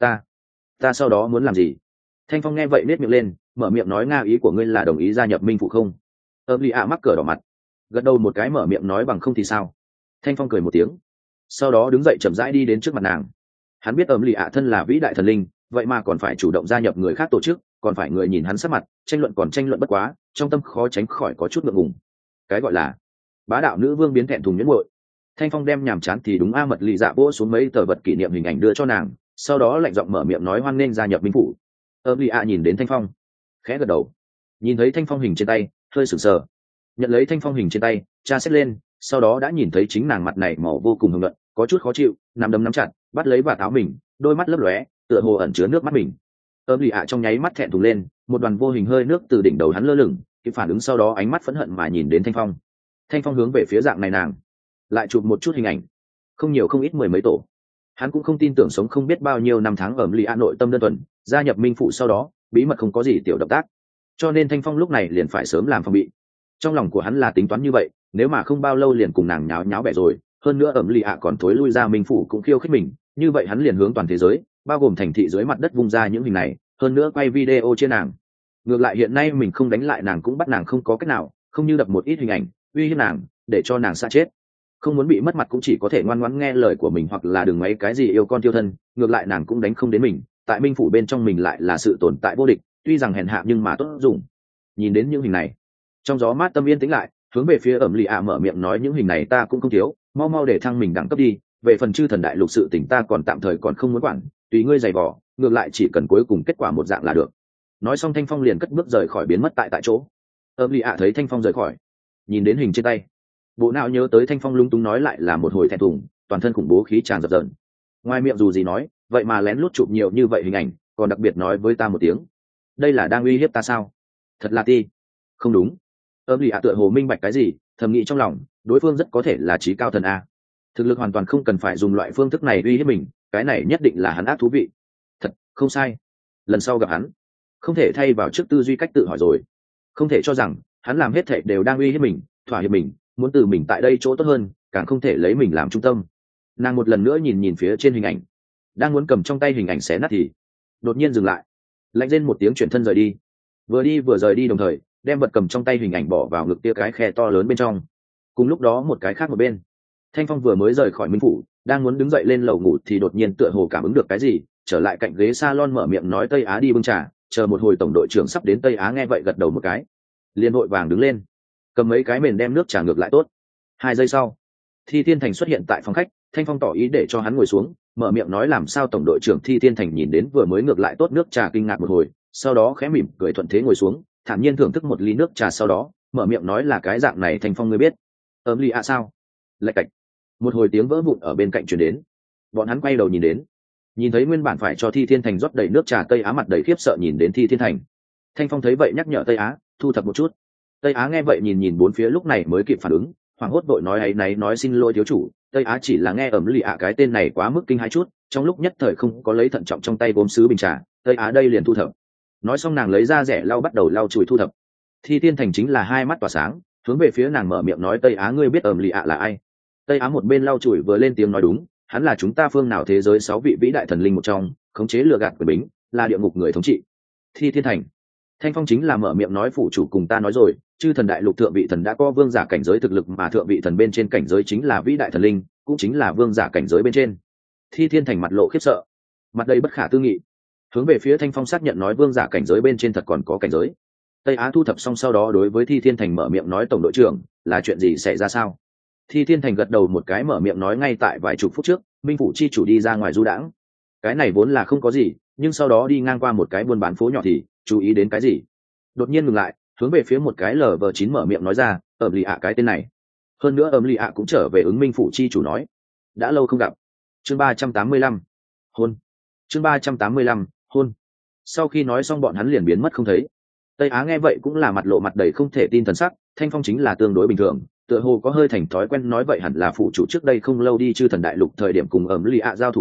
Ta sau đó muốn làm gì? Thanh Phong nghe vậy nết miệng lên, mở miệng nói nga ý của ngươi là đồng ý gia nhập minh phụ không? Lì ạ mắc cỡ đỏ mặt, gật đầu một cái mở miệng nói bằng không thì sao? Thanh Phong cười một tiếng, sau đó đứng dậy chậm rãi đi đến trước mặt nàng. Hắn biết lì ạ thân là vĩ đại thần linh, vậy mà còn phải chủ động gia nhập người khác tổ chức, còn phải người nhìn hắn sắc mặt, tranh luận còn tranh luận bất quá, trong tâm khó tránh khỏi có chút ngượng ngùng. Cái gọi là bá đạo nữ vương biến thẹn thùng nhẫn muội. Thanh Phong đem nhàm chán thì đúng a mật lì dạ vỗ xuống mấy tờ vật kỷ niệm hình ảnh đưa cho nàng, sau đó lạnh giọng mở miệng nói hoan nghênh gia nhập minh phủ. Lì ạ nhìn đến Thanh Phong, khẽ gật đầu, nhìn thấy Thanh Phong hình trên tay, hơi sửng sờ, nhận lấy Thanh Phong hình trên tay, tra xét lên, sau đó đã nhìn thấy chính nàng mặt này màu vô cùng hồng nhuận, có chút khó chịu, nắm đấm nắm chặt, bắt lấy và tháo mình, đôi mắt lấp lóe, tựa hồ ẩn chứa nước mắt mình. Lì ạ trong nháy mắt thẹn thùng lên, một đoàn vô hình hơi nước từ đỉnh đầu hắn lơ lửng, kịp phản ứng sau đó ánh mắt phẫn hận mà nhìn đến Thanh Phong. Thanh Phong hướng về phía dạng này nàng, lại chụp một chút hình ảnh, không nhiều không ít mười mấy tổ. Hắn cũng không tin tưởng sống không biết bao nhiêu năm tháng ở lì ạ nội tâm đơn thuần, gia nhập minh phụ sau đó bí mật không có gì tiểu động tác, cho nên Thanh Phong lúc này liền phải sớm làm phòng bị. Trong lòng của hắn là tính toán như vậy, nếu mà không bao lâu liền cùng nàng nháo nháo bẻ rồi, hơn nữa lì ạ còn thối lui ra minh phủ cũng khiêu khích mình, như vậy hắn liền hướng toàn thế giới, bao gồm thành thị dưới mặt đất vung ra những hình này, hơn nữa quay video trên nàng. Ngược lại hiện nay mình không đánh lại nàng cũng bắt nàng không có cách nào, không như đập một ít hình ảnh uy hiếp nàng để cho nàng xa chết. Không muốn bị mất mặt cũng chỉ có thể ngoan ngoãn nghe lời của mình, hoặc là đừng mấy cái gì yêu con tiêu thân. Ngược lại nàng cũng đánh không đến mình, tại minh phủ bên trong mình lại là sự tồn tại vô địch, tuy rằng hèn hạ nhưng mà tốt dùng. Nhìn đến những hình này, trong gió mát tâm yên tĩnh lại, hướng về phía lì ạ mở miệng nói những hình này ta cũng không thiếu, mau mau để thăng mình đẳng cấp đi. Về phần chư thần đại lục sự tỉnh ta còn tạm thời còn không muốn quản, tùy ngươi giày vò, ngược lại chỉ cần cuối cùng kết quả một dạng là được. Nói xong Thanh Phong liền cất bước rời khỏi, biến mất tại chỗ. lì ạ thấy Thanh Phong rời khỏi, nhìn đến hình trên tay, bộ não nhớ tới Thanh Phong lung túng nói lại là một hồi thẹn thùng, toàn thân khủng bố khí tràn dập dờn. Ngoài miệng dù gì nói, vậy mà lén lút chụp nhiều như vậy hình ảnh, còn đặc biệt nói với ta một tiếng, đây là đang uy hiếp ta sao? Thật là ti. Không đúng. lì ạ tựa hồ minh bạch cái gì, thầm nghĩ trong lòng, đối phương rất có thể là trí cao thần a, thực lực hoàn toàn không cần phải dùng loại phương thức này uy hiếp mình, cái này nhất định là hắn ác thú vị. Thật không sai, lần sau gặp hắn không thể thay vào trước tư duy cách tự hỏi rồi, không thể cho rằng hắn làm hết thảy đều đang uy hiếp mình, thỏa hiệp mình, muốn từ mình tại đây chỗ tốt hơn, càng không thể lấy mình làm trung tâm. Nàng một lần nữa nhìn phía trên hình ảnh, đang muốn cầm trong tay hình ảnh xé nát thì đột nhiên dừng lại, lạnh lên một tiếng chuyển thân rời đi. Vừa đi vừa rời đi đồng thời đem vật cầm trong tay hình ảnh bỏ vào ngực tia cái khe to lớn bên trong. Cùng lúc đó một cái khác một bên, Thanh Phong vừa mới rời khỏi minh phủ, đang muốn đứng dậy lên lầu ngủ thì đột nhiên tựa hồ cảm ứng được cái gì, trở lại cạnh ghế salon mở miệng nói Tây Á đi bưng trà, chờ một hồi tổng đội trưởng sắp đến. Tây Á nghe vậy gật đầu một cái, liền vội vàng đứng lên, cầm mấy cái mền đem nước trà ngược lại tốt. 2 giây sau, Thi Thiên Thành xuất hiện tại phòng khách, Thanh Phong tỏ ý để cho hắn ngồi xuống, mở miệng nói làm sao tổng đội trưởng. Thi Thiên Thành nhìn đến vừa mới ngược lại tốt nước trà kinh ngạc một hồi, sau đó khẽ mỉm cười thuận thế ngồi xuống, thản nhiên thưởng thức một ly nước trà, sau đó mở miệng nói là cái dạng này Thanh Phong ngươi biết ly ạ sao? Lạch cạch, một hồi tiếng vỡ vụn ở bên cạnh truyền đến. Bọn hắn quay đầu nhìn đến, nhìn thấy nguyên bản phải cho Thi Thiên Thành rót đầy nước trà Tây Á mặt đầy khiếp sợ nhìn đến Thi Thiên Thành. Thanh Phong thấy vậy nhắc nhở Tây Á thu thập một chút. Tây Á nghe vậy nhìn bốn phía, lúc này mới kịp phản ứng, hoảng hốt vội nói áy náy nói xin lỗi thiếu chủ. Tây Á chỉ là nghe lì ạ cái tên này quá mức kinh hãi chút, trong lúc nhất thời không có lấy thận trọng trong tay gốm sứ bình trà. Tây Á đây liền thu thập. Nói xong nàng lấy ra rẻ lau bắt đầu lau chùi thu thập. Thi Thiên Thành chính là hai mắt tỏa sáng, hướng về phía nàng mở miệng nói Tây Á ngươi biết lì ạ là ai? Tây Á một bên lau chùi vừa lên tiếng nói đúng, hắn là chúng ta phương nào thế giới 6 vị vĩ đại thần linh một trong, khống chế lừa gạt quyền bính, là địa ngục người thống trị. Thi Thiên Thành. Thanh Phong chính là mở miệng nói phụ chủ cùng ta nói rồi, chư thần đại lục thượng vị thần đã có vương giả cảnh giới thực lực, mà thượng vị thần bên trên cảnh giới chính là vĩ đại thần linh, cũng chính là vương giả cảnh giới bên trên. Thi Thiên Thành mặt lộ khiếp sợ, mặt đầy bất khả tư nghị, hướng về phía Thanh Phong xác nhận nói vương giả cảnh giới bên trên thật còn có cảnh giới. Tây Á thu thập xong sau đó đối với Thi Thiên Thành mở miệng nói tổng đội trưởng, là chuyện gì xảy ra sao? Thi Thiên Thành gật đầu một cái mở miệng nói ngay tại vài chục phút trước, minh phủ chi chủ đi ra ngoài du đãng. Cái này vốn là không có gì, nhưng sau đó đi ngang qua một cái buôn bán phố nhỏ thì chú ý đến cái gì, đột nhiên ngừng lại, hướng về phía một cái LV9 mở miệng nói ra lì ạ cái tên này. Hơn nữa lì ạ cũng trở về ứng minh phủ chi chủ nói đã lâu không gặp. Chương 385 hôn. Chương 385 hôn. Sau khi nói xong bọn hắn liền biến mất không thấy. Tây Á nghe vậy cũng là mặt lộ mặt đầy không thể tin thần sắc. Thanh Phong chính là tương đối bình thường, tựa hồ có hơi thành thói quen nói vậy hẳn là phụ chủ trước đây không lâu đi chư thần đại lục thời điểm cùng lì ạ giao thủ qua,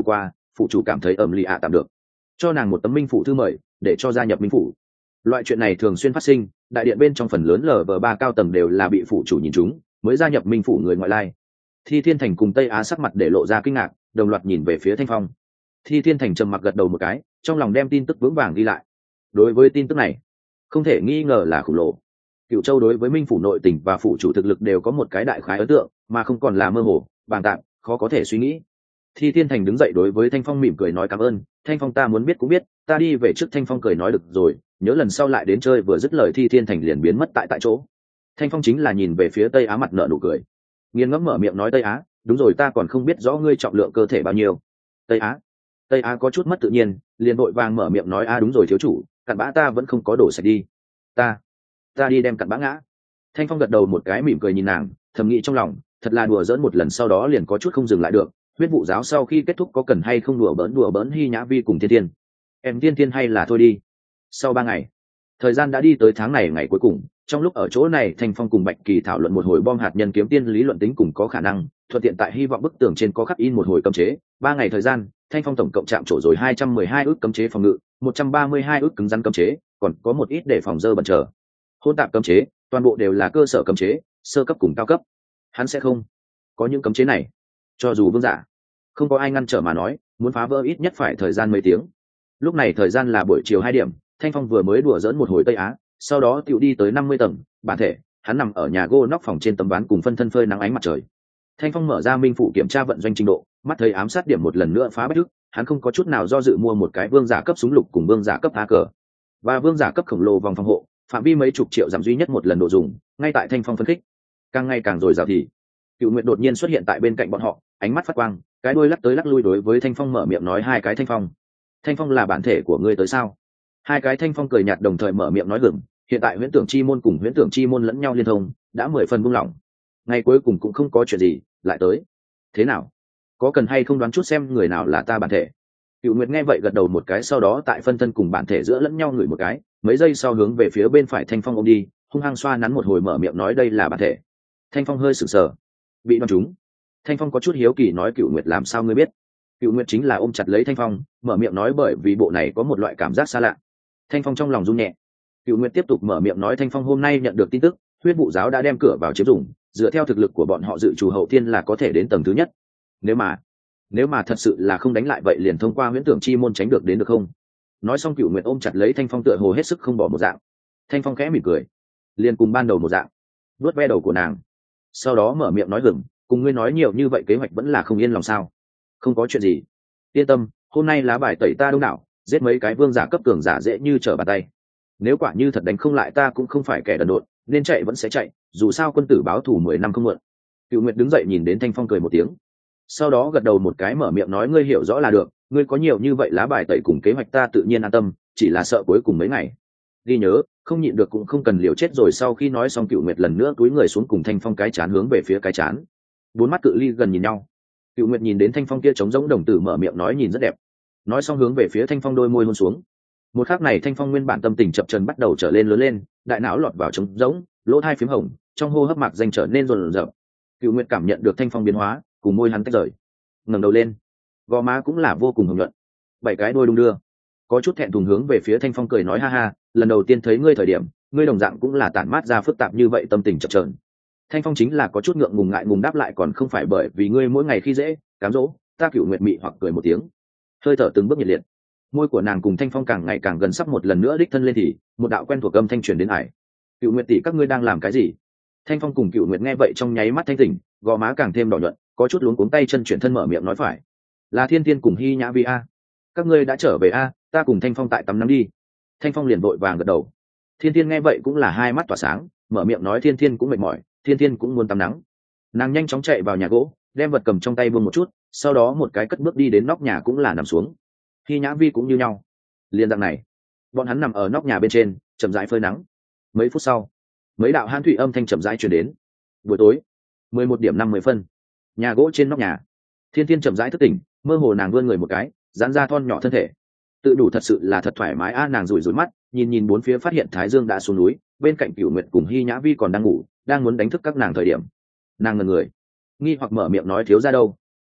phụ chủ cảm thấy ẩm lì ạ tạm được, cho nàng một tấm minh phủ thư mời để cho gia nhập minh phủ. Loại chuyện này thường xuyên phát sinh, đại điện bên trong phần lớn LV3 cao tầng đều là bị phụ chủ nhìn chúng mới gia nhập minh phủ người ngoại lai. Thi Thiên Thành cùng Tây Á sắc mặt để lộ ra kinh ngạc, đồng loạt nhìn về phía Thanh Phong. Thi Thiên Thành trầm mặc gật đầu một cái, trong lòng đem tin tức vững vàng ghi lại. Đối với tin tức này, không thể nghi ngờ là khủng lồ. Cựu Châu đối với minh phủ nội tình và phụ chủ thực lực đều có một cái đại khái ấn tượng, mà không còn là mơ hồ, bàng tạng, khó có thể suy nghĩ. Thi Thiên Thành đứng dậy đối với Thanh Phong mỉm cười nói cảm ơn. Thanh Phong ta muốn biết cũng biết, ta đi về trước. Thanh Phong cười nói được rồi, nhớ lần sau lại đến chơi. Vừa dứt lời Thi Thiên Thành liền biến mất tại chỗ. Thanh Phong chính là nhìn về phía Tây Á, mặt nở nụ cười, nghiền ngẫm mở miệng nói Tây Á, đúng rồi, ta còn không biết rõ ngươi trọng lượng cơ thể bao nhiêu. Tây Á có chút mất tự nhiên, liền vội vàng mở miệng nói đúng rồi thiếu chủ, cặn bã ta vẫn không có đổ sạch đi. Ta đi đem cặn bã ngã. Thanh Phong gật đầu một cái mỉm cười nhìn nàng, thầm nghĩ trong lòng, thật là đùa giỡn một lần sau đó liền có chút không dừng lại được. Huyết vụ giáo sau khi kết thúc có cần hay không đùa bỡn Hy Nhã Vi cùng Thiên Thiên? Em Thiên Thiên hay là thôi đi. Sau 3 ngày, thời gian đã đi tới tháng này ngày cuối cùng. Trong lúc ở chỗ này, Thanh Phong cùng Bạch Kỳ thảo luận một hồi bom hạt nhân kiếm tiên lý luận tính cùng có khả năng thuận tiện tại hy vọng bức tường trên có khắc in một hồi cấm chế. 3 ngày thời gian, Thanh Phong tổng cộng chạm trổ rồi 212 ước cấm chế phòng ngự, 132 ước cứng rắn cấm chế, còn có một ít để phòng dơ bẩn trở hôn tạp cấm chế, toàn bộ đều là cơ sở cấm chế, sơ cấp cùng cao cấp. Hắn sẽ không có những cấm chế này, cho dù vương giả không có ai ngăn trở mà nói, muốn phá vỡ ít nhất phải thời gian mấy tiếng. Lúc này thời gian là buổi chiều 2 điểm, Thanh Phong vừa mới đùa dỡn một hồi Tây Á, sau đó tựu đi tới 50 tầng. Bản thể hắn nằm ở nhà gỗ nóc phòng trên tấm ván cùng phân thân phơi nắng ánh mặt trời. Thanh Phong mở ra minh phủ kiểm tra vận doanh trình độ, mắt thấy ám sát điểm một lần nữa phá bách thức, hắn không có chút nào do dự mua một cái vương giả cấp súng lục cùng vương giả cấp AK và vương giả cấp khổng lồ vòng phòng hộ, phạm vi mấy chục triệu giảm duy nhất một lần độ dùng. Ngay tại Thanh Phong phân khích càng ngày càng dồi dào thì Cựu Nguyệt đột nhiên xuất hiện tại bên cạnh bọn họ, ánh mắt phát quang, cái đuôi lắc tới lắc lui đối với Thanh Phong mở miệng nói hai cái Thanh Phong là bản thể của ngươi tới sao? Hai cái Thanh Phong cười nhạt đồng thời mở miệng nói gừng, hiện tại huyễn tưởng chi môn cùng huyễn tưởng chi môn lẫn nhau liên thông, đã 10 phần buông lỏng. Ngày cuối cùng cũng không có chuyện gì, lại tới. Thế nào? Có cần hay không đoán chút xem người nào là ta bản thể? Cựu Nguyệt nghe vậy gật đầu một cái, sau đó tại phân thân cùng bản thể giữa lẫn nhau ngửi một cái, mấy giây sau hướng về phía bên phải Thanh Phong ôm đi, hung hăng xoa nắn một hồi mở miệng nói đây là bản thể. Thanh Phong hơi sửng sờ, bị đoán trúng. Thanh Phong có chút hiếu kỳ nói Cựu Nguyệt làm sao ngươi biết? Cựu Nguyệt chính là ôm chặt lấy Thanh Phong, mở miệng nói bởi vì bộ này có một loại cảm giác xa lạ. Thanh Phong trong lòng run nhẹ. Cựu Nguyệt tiếp tục mở miệng nói Thanh Phong hôm nay nhận được tin tức, huyết vụ giáo đã đem cửa vào chiếm dùng, dựa theo thực lực của bọn họ dự trù hậu thiên là có thể đến tầng thứ nhất. Nếu mà thật sự là không đánh lại vậy liền thông qua huyễn tưởng chi môn tránh được đến được không? Nói xong Cựu Nguyệt ôm chặt lấy Thanh Phong tựa hồ hết sức không bỏ một dạng. Thanh Phong khẽ mỉm cười, liền cùng ban đầu một dạng, vuốt ve đầu của nàng, sau đó mở miệng nói gừng, cùng ngươi nói nhiều như vậy kế hoạch vẫn là không yên lòng sao? Không có chuyện gì, yên tâm, hôm nay lá bài tẩy ta đông đảo, giết mấy cái vương giả cấp cường giả dễ như trở bàn tay. Nếu quả như thật đánh không lại ta cũng không phải kẻ đần độn, nên chạy vẫn sẽ chạy, dù sao quân tử báo thù 10 năm không muộn. Cựu Nguyệt đứng dậy nhìn đến Thanh Phong cười một tiếng, sau đó gật đầu một cái mở miệng nói ngươi hiểu rõ là được, ngươi có nhiều như vậy lá bài tẩy cùng kế hoạch ta tự nhiên an tâm, chỉ là sợ cuối cùng mấy ngày. Ghi nhớ, không nhịn được cũng không cần liều chết rồi. Sau khi nói xong Cựu Nguyệt lần nữa cúi người xuống cùng Thanh Phong cái chán hướng về phía cái chán. 4 mắt cự ly gần nhìn nhau. Cựu Nguyệt nhìn đến Thanh Phong kia trống rỗng đồng tử mở miệng nói nhìn rất đẹp. Nói xong hướng về phía Thanh Phong đôi môi hôn xuống. Một khắc này Thanh Phong nguyên bản tâm tình chập chờn bắt đầu trở lên lớn lên, đại não lọt vào trống rỗng, lỗ tai phím hồng, trong hô hấp mạc danh trở nên rồn rợn. Cựu Nguyệt cảm nhận được Thanh Phong biến hóa, cùng môi hắn tách rời, ngẩng đầu lên, gò má cũng là vô cùng hồng nhuận, 7 cái đôi đung đưa, có chút thẹn thùng hướng về phía Thanh Phong cười nói ha ha, lần đầu tiên thấy ngươi thời điểm, ngươi đồng dạng cũng là tản mát ra phức tạp như vậy tâm tình chập chờn. Thanh Phong chính là có chút ngượng ngùng ngại ngùng đáp lại còn không phải bởi vì ngươi mỗi ngày khi dễ, cám dỗ, ta Cựu Nguyệt mị hoặc cười một tiếng, hơi thở từng bước nhiệt liệt. Môi của nàng cùng Thanh Phong càng ngày càng gần, sắp một lần nữa đích thân lên thì một đạo quen thuộc âm thanh truyền đến ải. Cựu Nguyệt tỷ các ngươi đang làm cái gì? Thanh Phong cùng Cựu Nguyệt nghe vậy trong nháy mắt thanh tỉnh, gò má càng thêm đỏ nhuận, có chút luống cuống tay chân chuyển thân mở miệng nói phải là Thiên Thiên cùng Hy Nhã Vi a. Các ngươi đã trở về a, ta cùng Thanh Phong tại tắm nắng đi. Thanh Phong liền vội vàng gật đầu. Thiên Thiên nghe vậy cũng là hai mắt tỏa sáng, mở miệng nói Thiên Thiên cũng mệt mỏi, Thiên Thiên cũng muốn tắm nắng. Nàng nhanh chóng chạy vào nhà gỗ, đem vật cầm trong tay buông một chút, sau đó một cái cất bước đi đến nóc nhà cũng là nằm xuống. Hy Nhã Vi cũng như nhau. Liên dạng này, bọn hắn nằm ở nóc nhà bên trên, chậm rãi phơi nắng. Mấy phút sau, mấy đạo hãn thủy âm thanh chậm rãi truyền đến. Buổi tối, 11 điểm 50 phân, nhà gỗ trên nóc nhà, Thiên Thiên chậm rãi thức tỉnh, mơ hồ nàng vươn người một cái, giãn ra thon nhỏ thân thể. Tự đủ thật sự là thật thoải mái a. Nàng rủi rủi mắt, nhìn nhìn bốn phía phát hiện Thái Dương đã xuống núi, bên cạnh Cửu Nguyệt cùng Hy Nhã Vi còn đang ngủ, đang muốn đánh thức các nàng thời điểm, nàng ngẩn người, nghi hoặc mở miệng nói thiếu gia đâu?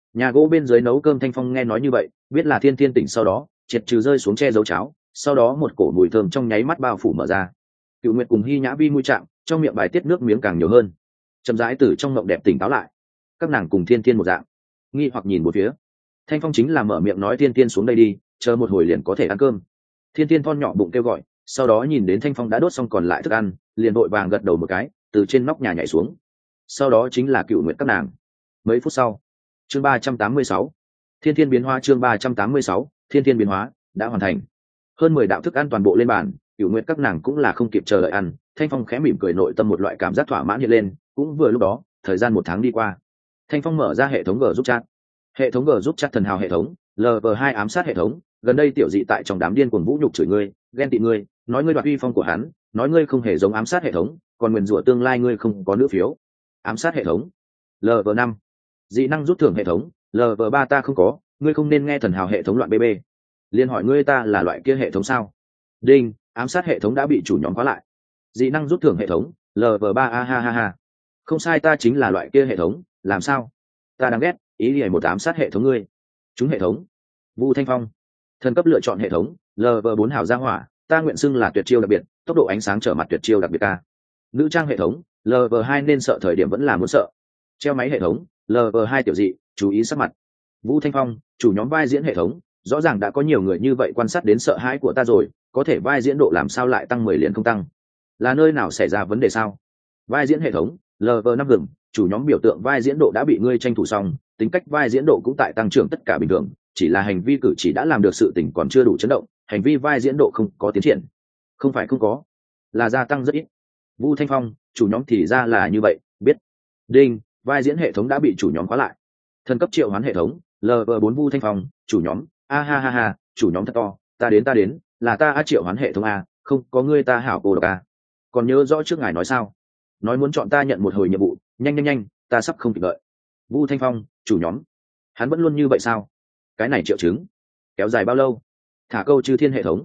Nhà gỗ bên dưới nấu cơm Thanh Phong nghe nói như vậy, biết là Thiên Thiên tỉnh sau đó triệt trừ rơi xuống che giấu cháo, sau đó một cổ mùi thơm trong nháy mắt bao phủ mở ra. Cựu Nguyệt cùng Hi Nhã Vi mũi chạm, trong miệng bài tiết nước miếng càng nhiều hơn, chậm rãi từ trong mộng đẹp tỉnh táo lại. Các nàng cùng Thiên Thiên một dạng, nghi hoặc nhìn một phía. Thanh Phong chính là mở miệng nói Thiên Thiên xuống đây đi, chờ một hồi liền có thể ăn cơm. Thiên Thiên thon nhỏ bụng kêu gọi, sau đó nhìn đến Thanh Phong đã đốt xong còn lại thức ăn, liền vội vàng gật đầu một cái, từ trên nóc nhà nhảy xuống. Sau đó chính là Cựu Nguyệt các nàng. Mấy phút sau, chương 386, Thiên Thiên biến hóa, chương 386, Thiên Thiên biến hóa đã hoàn thành. Hơn 10 đạo thức ăn toàn bộ lên bàn, Cựu Nguyệt các nàng cũng là không kịp chờ đợi ăn. Thanh Phong khẽ mỉm cười, nội tâm một loại cảm giác thỏa mãn hiện lên. Cũng vừa lúc đó, thời gian 1 tháng đi qua. Thanh Phong mở ra hệ thống G giúp chat. Hệ thống G giúp chat thần hào hệ thống, LV2 ám sát hệ thống. Gần đây tiểu dị tại trong đám điên cuồng vũ nhục chửi ngươi, ghen tị ngươi, nói ngươi đoạt uy phong của hắn, nói ngươi không hề giống ám sát hệ thống, còn nguyền rủa tương lai ngươi không có nữ phiếu. Ám sát hệ thống, LV5. Dị năng rút thưởng hệ thống, LV3 ta không có, ngươi không nên nghe thần hào hệ thống loạn BB. Liên hỏi ngươi ta là loại kia hệ thống sao? Đinh, ám sát hệ thống đã bị chủ nhóm khóa lại. Dị năng rút thưởng hệ thống, LV3 a ha ha ha. Không sai, ta chính là loại kia hệ thống, làm sao? Ta đáng ghét, ý đi một ám sát hệ thống ngươi. Chúng hệ thống. Vu Thanh Phong. Thần cấp lựa chọn hệ thống, LV4 hào gia hỏa, ta nguyện xưng là tuyệt chiêu đặc biệt, tốc độ ánh sáng trở mặt tuyệt chiêu đặc biệt ca. Nữ trang hệ thống, LV2 nên sợ thời điểm vẫn là muốn sợ. Treo máy hệ thống, LV2 tiểu dị, chú ý sắc mặt. Vu Thanh Phong, chủ nhóm vai diễn hệ thống, rõ ràng đã có nhiều người như vậy quan sát đến sợ hãi của ta rồi, có thể vai diễn độ làm sao lại tăng 10 liền không tăng? Là nơi nào xảy ra vấn đề sao? Vai diễn hệ thống, LV5 gừng, chủ nhóm biểu tượng vai diễn độ đã bị ngươi tranh thủ xong, tính cách vai diễn độ cũng tại tăng trưởng tất cả bình thường, chỉ là hành vi cử chỉ đã làm được sự tình còn chưa đủ chấn động, hành vi vai diễn độ không có tiến triển. Không phải không có, là gia tăng rất ít. Vu Thanh Phong, chủ nhóm thì ra là như vậy, biết. Đinh, vai diễn hệ thống đã bị chủ nhóm khóa lại. Thần cấp triệu hoán hệ thống, LV4 Vu Thanh Phong, chủ nhóm, a ha ha ha, chủ nhóm thật to, ta đến, là ta a triệu hoán hệ thống a, không có ngươi ta hảo cô độc a. Còn nhớ rõ trước ngài nói sao? Nói muốn chọn ta nhận một hồi nhiệm vụ, nhanh, ta sắp không kịp đợi. Vu Thanh Phong, chủ nhóm, hắn vẫn luôn như vậy sao? Cái này triệu chứng kéo dài bao lâu? Thả câu chư thiên hệ thống,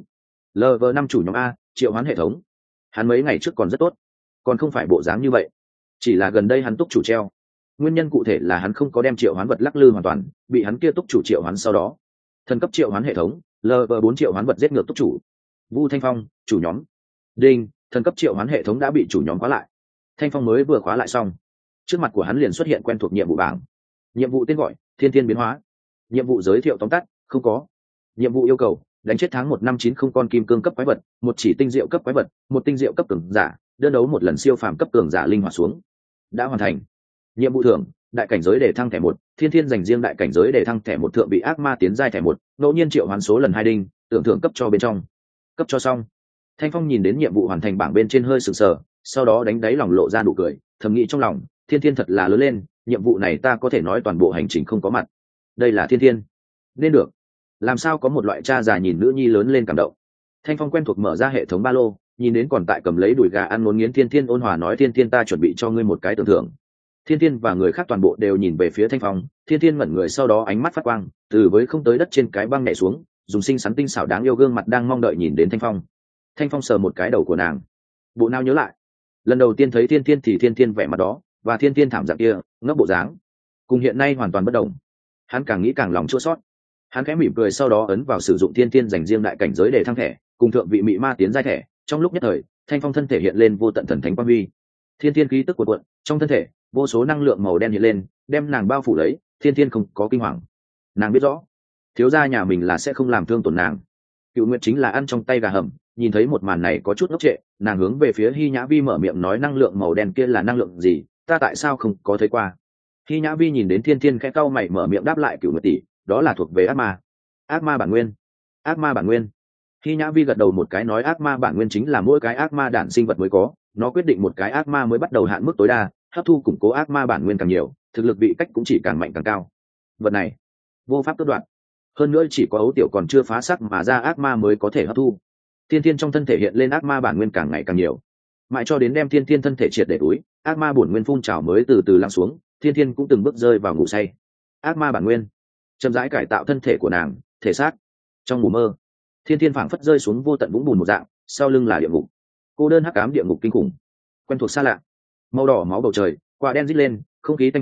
LV5 chủ nhóm a, triệu hoán hệ thống. Hắn mấy ngày trước còn rất tốt, còn không phải bộ dáng như vậy, chỉ là gần đây hắn túc chủ treo. Nguyên nhân cụ thể là hắn không có đem triệu hoán vật lắc lư hoàn toàn, bị hắn kia túc chủ triệu hoán sau đó. Thần cấp triệu hoán hệ thống, LV4 triệu hoán vật giết ngược túc chủ. Vu Thanh Phong, chủ nhóm. Đinh, thần cấp triệu hoán hệ thống đã bị chủ nhóm khóa lại. Thanh Phong mới vừa khóa lại xong, trước mặt của hắn liền xuất hiện quen thuộc nhiệm vụ bảng. Nhiệm vụ tên gọi, Thiên Thiên biến hóa. Nhiệm vụ giới thiệu tóm tắt, không có. Nhiệm vụ yêu cầu, đánh chết tháng 1590 con kim cương cấp quái vật, một chỉ tinh diệu cấp quái vật, một tinh diệu cấp cường giả, đơn đấu một lần siêu phàm cấp cường giả linh hoạt xuống. Đã hoàn thành. Nhiệm vụ thưởng, đại cảnh giới để thăng thẻ 1, Thiên Thiên dành riêng đại cảnh giới để thăng thẻ 1 thượng bị ác ma tiến giai thẻ 1, ngẫu nhiên triệu hoán số lần 2 đinh, tưởng thưởng cấp cho bên trong. Cấp cho xong. Thanh Phong nhìn đến nhiệm vụ hoàn thành bảng bên trên hơi sừng sờ, sau đó đánh đáy lòng lộ ra nụ cười, thầm nghĩ trong lòng, Thiên Thiên thật là lớn lên, nhiệm vụ này ta có thể nói toàn bộ hành trình không có mặt. Đây là Thiên Thiên. Nên được. Làm sao có một loại cha già nhìn nữ nhi lớn lên cảm động. Thanh Phong quen thuộc mở ra hệ thống ba lô, nhìn đến còn tại cầm lấy đùi gà ăn ngốn nghiến Thiên Thiên, ôn hòa nói Thiên Thiên ta chuẩn bị cho ngươi một cái tưởng thưởng. Thiên Thiên và người khác toàn bộ đều nhìn về phía Thanh Phong, Thiên Thiên ngẩn người, sau đó ánh mắt phát quang, từ với không tới đất trên cái băng nhảy xuống, dùng xinh xắn tinh xảo đáng yêu gương mặt đang mong đợi nhìn đến Thanh Phong. Thanh Phong sờ một cái đầu của nàng, bộ não nhớ lại, lần đầu tiên thấy Thiên Thiên thì Thiên Thiên vẻ mặt đó và Thiên Thiên thảm dạng kia, ngấp bộ dáng, cùng hiện nay hoàn toàn bất đồng. Hắn càng nghĩ càng lòng chua xót. Hắn khẽ mỉm cười, sau đó ấn vào sử dụng Thiên Thiên dành riêng đại cảnh giới để thăng thẻ, cùng thượng vị mị ma tiến giai thẻ. Trong lúc nhất thời, Thanh Phong thân thể hiện lên vô tận thần thánh quang huy, Thiên Thiên khí tức cuộn cuộn, trong thân thể vô số năng lượng màu đen hiện lên, đem nàng bao phủ lấy. Thiên Thiên không có kinh hoàng, nàng biết rõ thiếu gia nhà mình là sẽ không làm thương tổn nàng. Cựu Nguyệt chính là ăn trong tay gà hầm, nhìn thấy một màn này có chút ngốc trệ, nàng hướng về phía Hi Nhã Vi mở miệng nói năng lượng màu đen kia là năng lượng gì, ta tại sao không có thấy qua. Hi Nhã Vi nhìn đến Thiên Thiên khẽ cau mày mở miệng đáp lại Cựu Nguyệt tỷ, đó là thuộc về ác ma. Ác ma bản nguyên. Ác ma bản nguyên. Hi Nhã Vi gật đầu một cái nói ác ma bản nguyên chính là mỗi cái ác ma đản sinh vật mới có, nó quyết định một cái ác ma mới bắt đầu hạn mức tối đa, hấp thu củng cố ác ma bản nguyên càng nhiều, thực lực vị cách cũng chỉ càng mạnh càng cao. Vật này vô pháp tước đoạt, hơn nữa chỉ có ấu tiểu còn chưa phá sắc mà ra ác ma mới có thể hấp thu. Thiên Thiên trong thân thể hiện lên ác ma bản nguyên càng ngày càng nhiều, mãi cho đến đem Thiên Thiên thân thể triệt để túi, ác ma bổn nguyên phun trào mới từ từ lắng xuống. Thiên Thiên cũng từng bước rơi vào ngủ say. Ác ma bản nguyên chậm rãi cải tạo thân thể của nàng, thể xác. Trong ngủ mơ, Thiên Thiên phảng phất rơi xuống vô tận vũng bùn một dạng, sau lưng là địa ngục, cô đơn hắc ám địa ngục kinh khủng, quen thuộc xa lạ. Màu đỏ máu bầu trời, quả đen rít lên, không khí tanh hôi,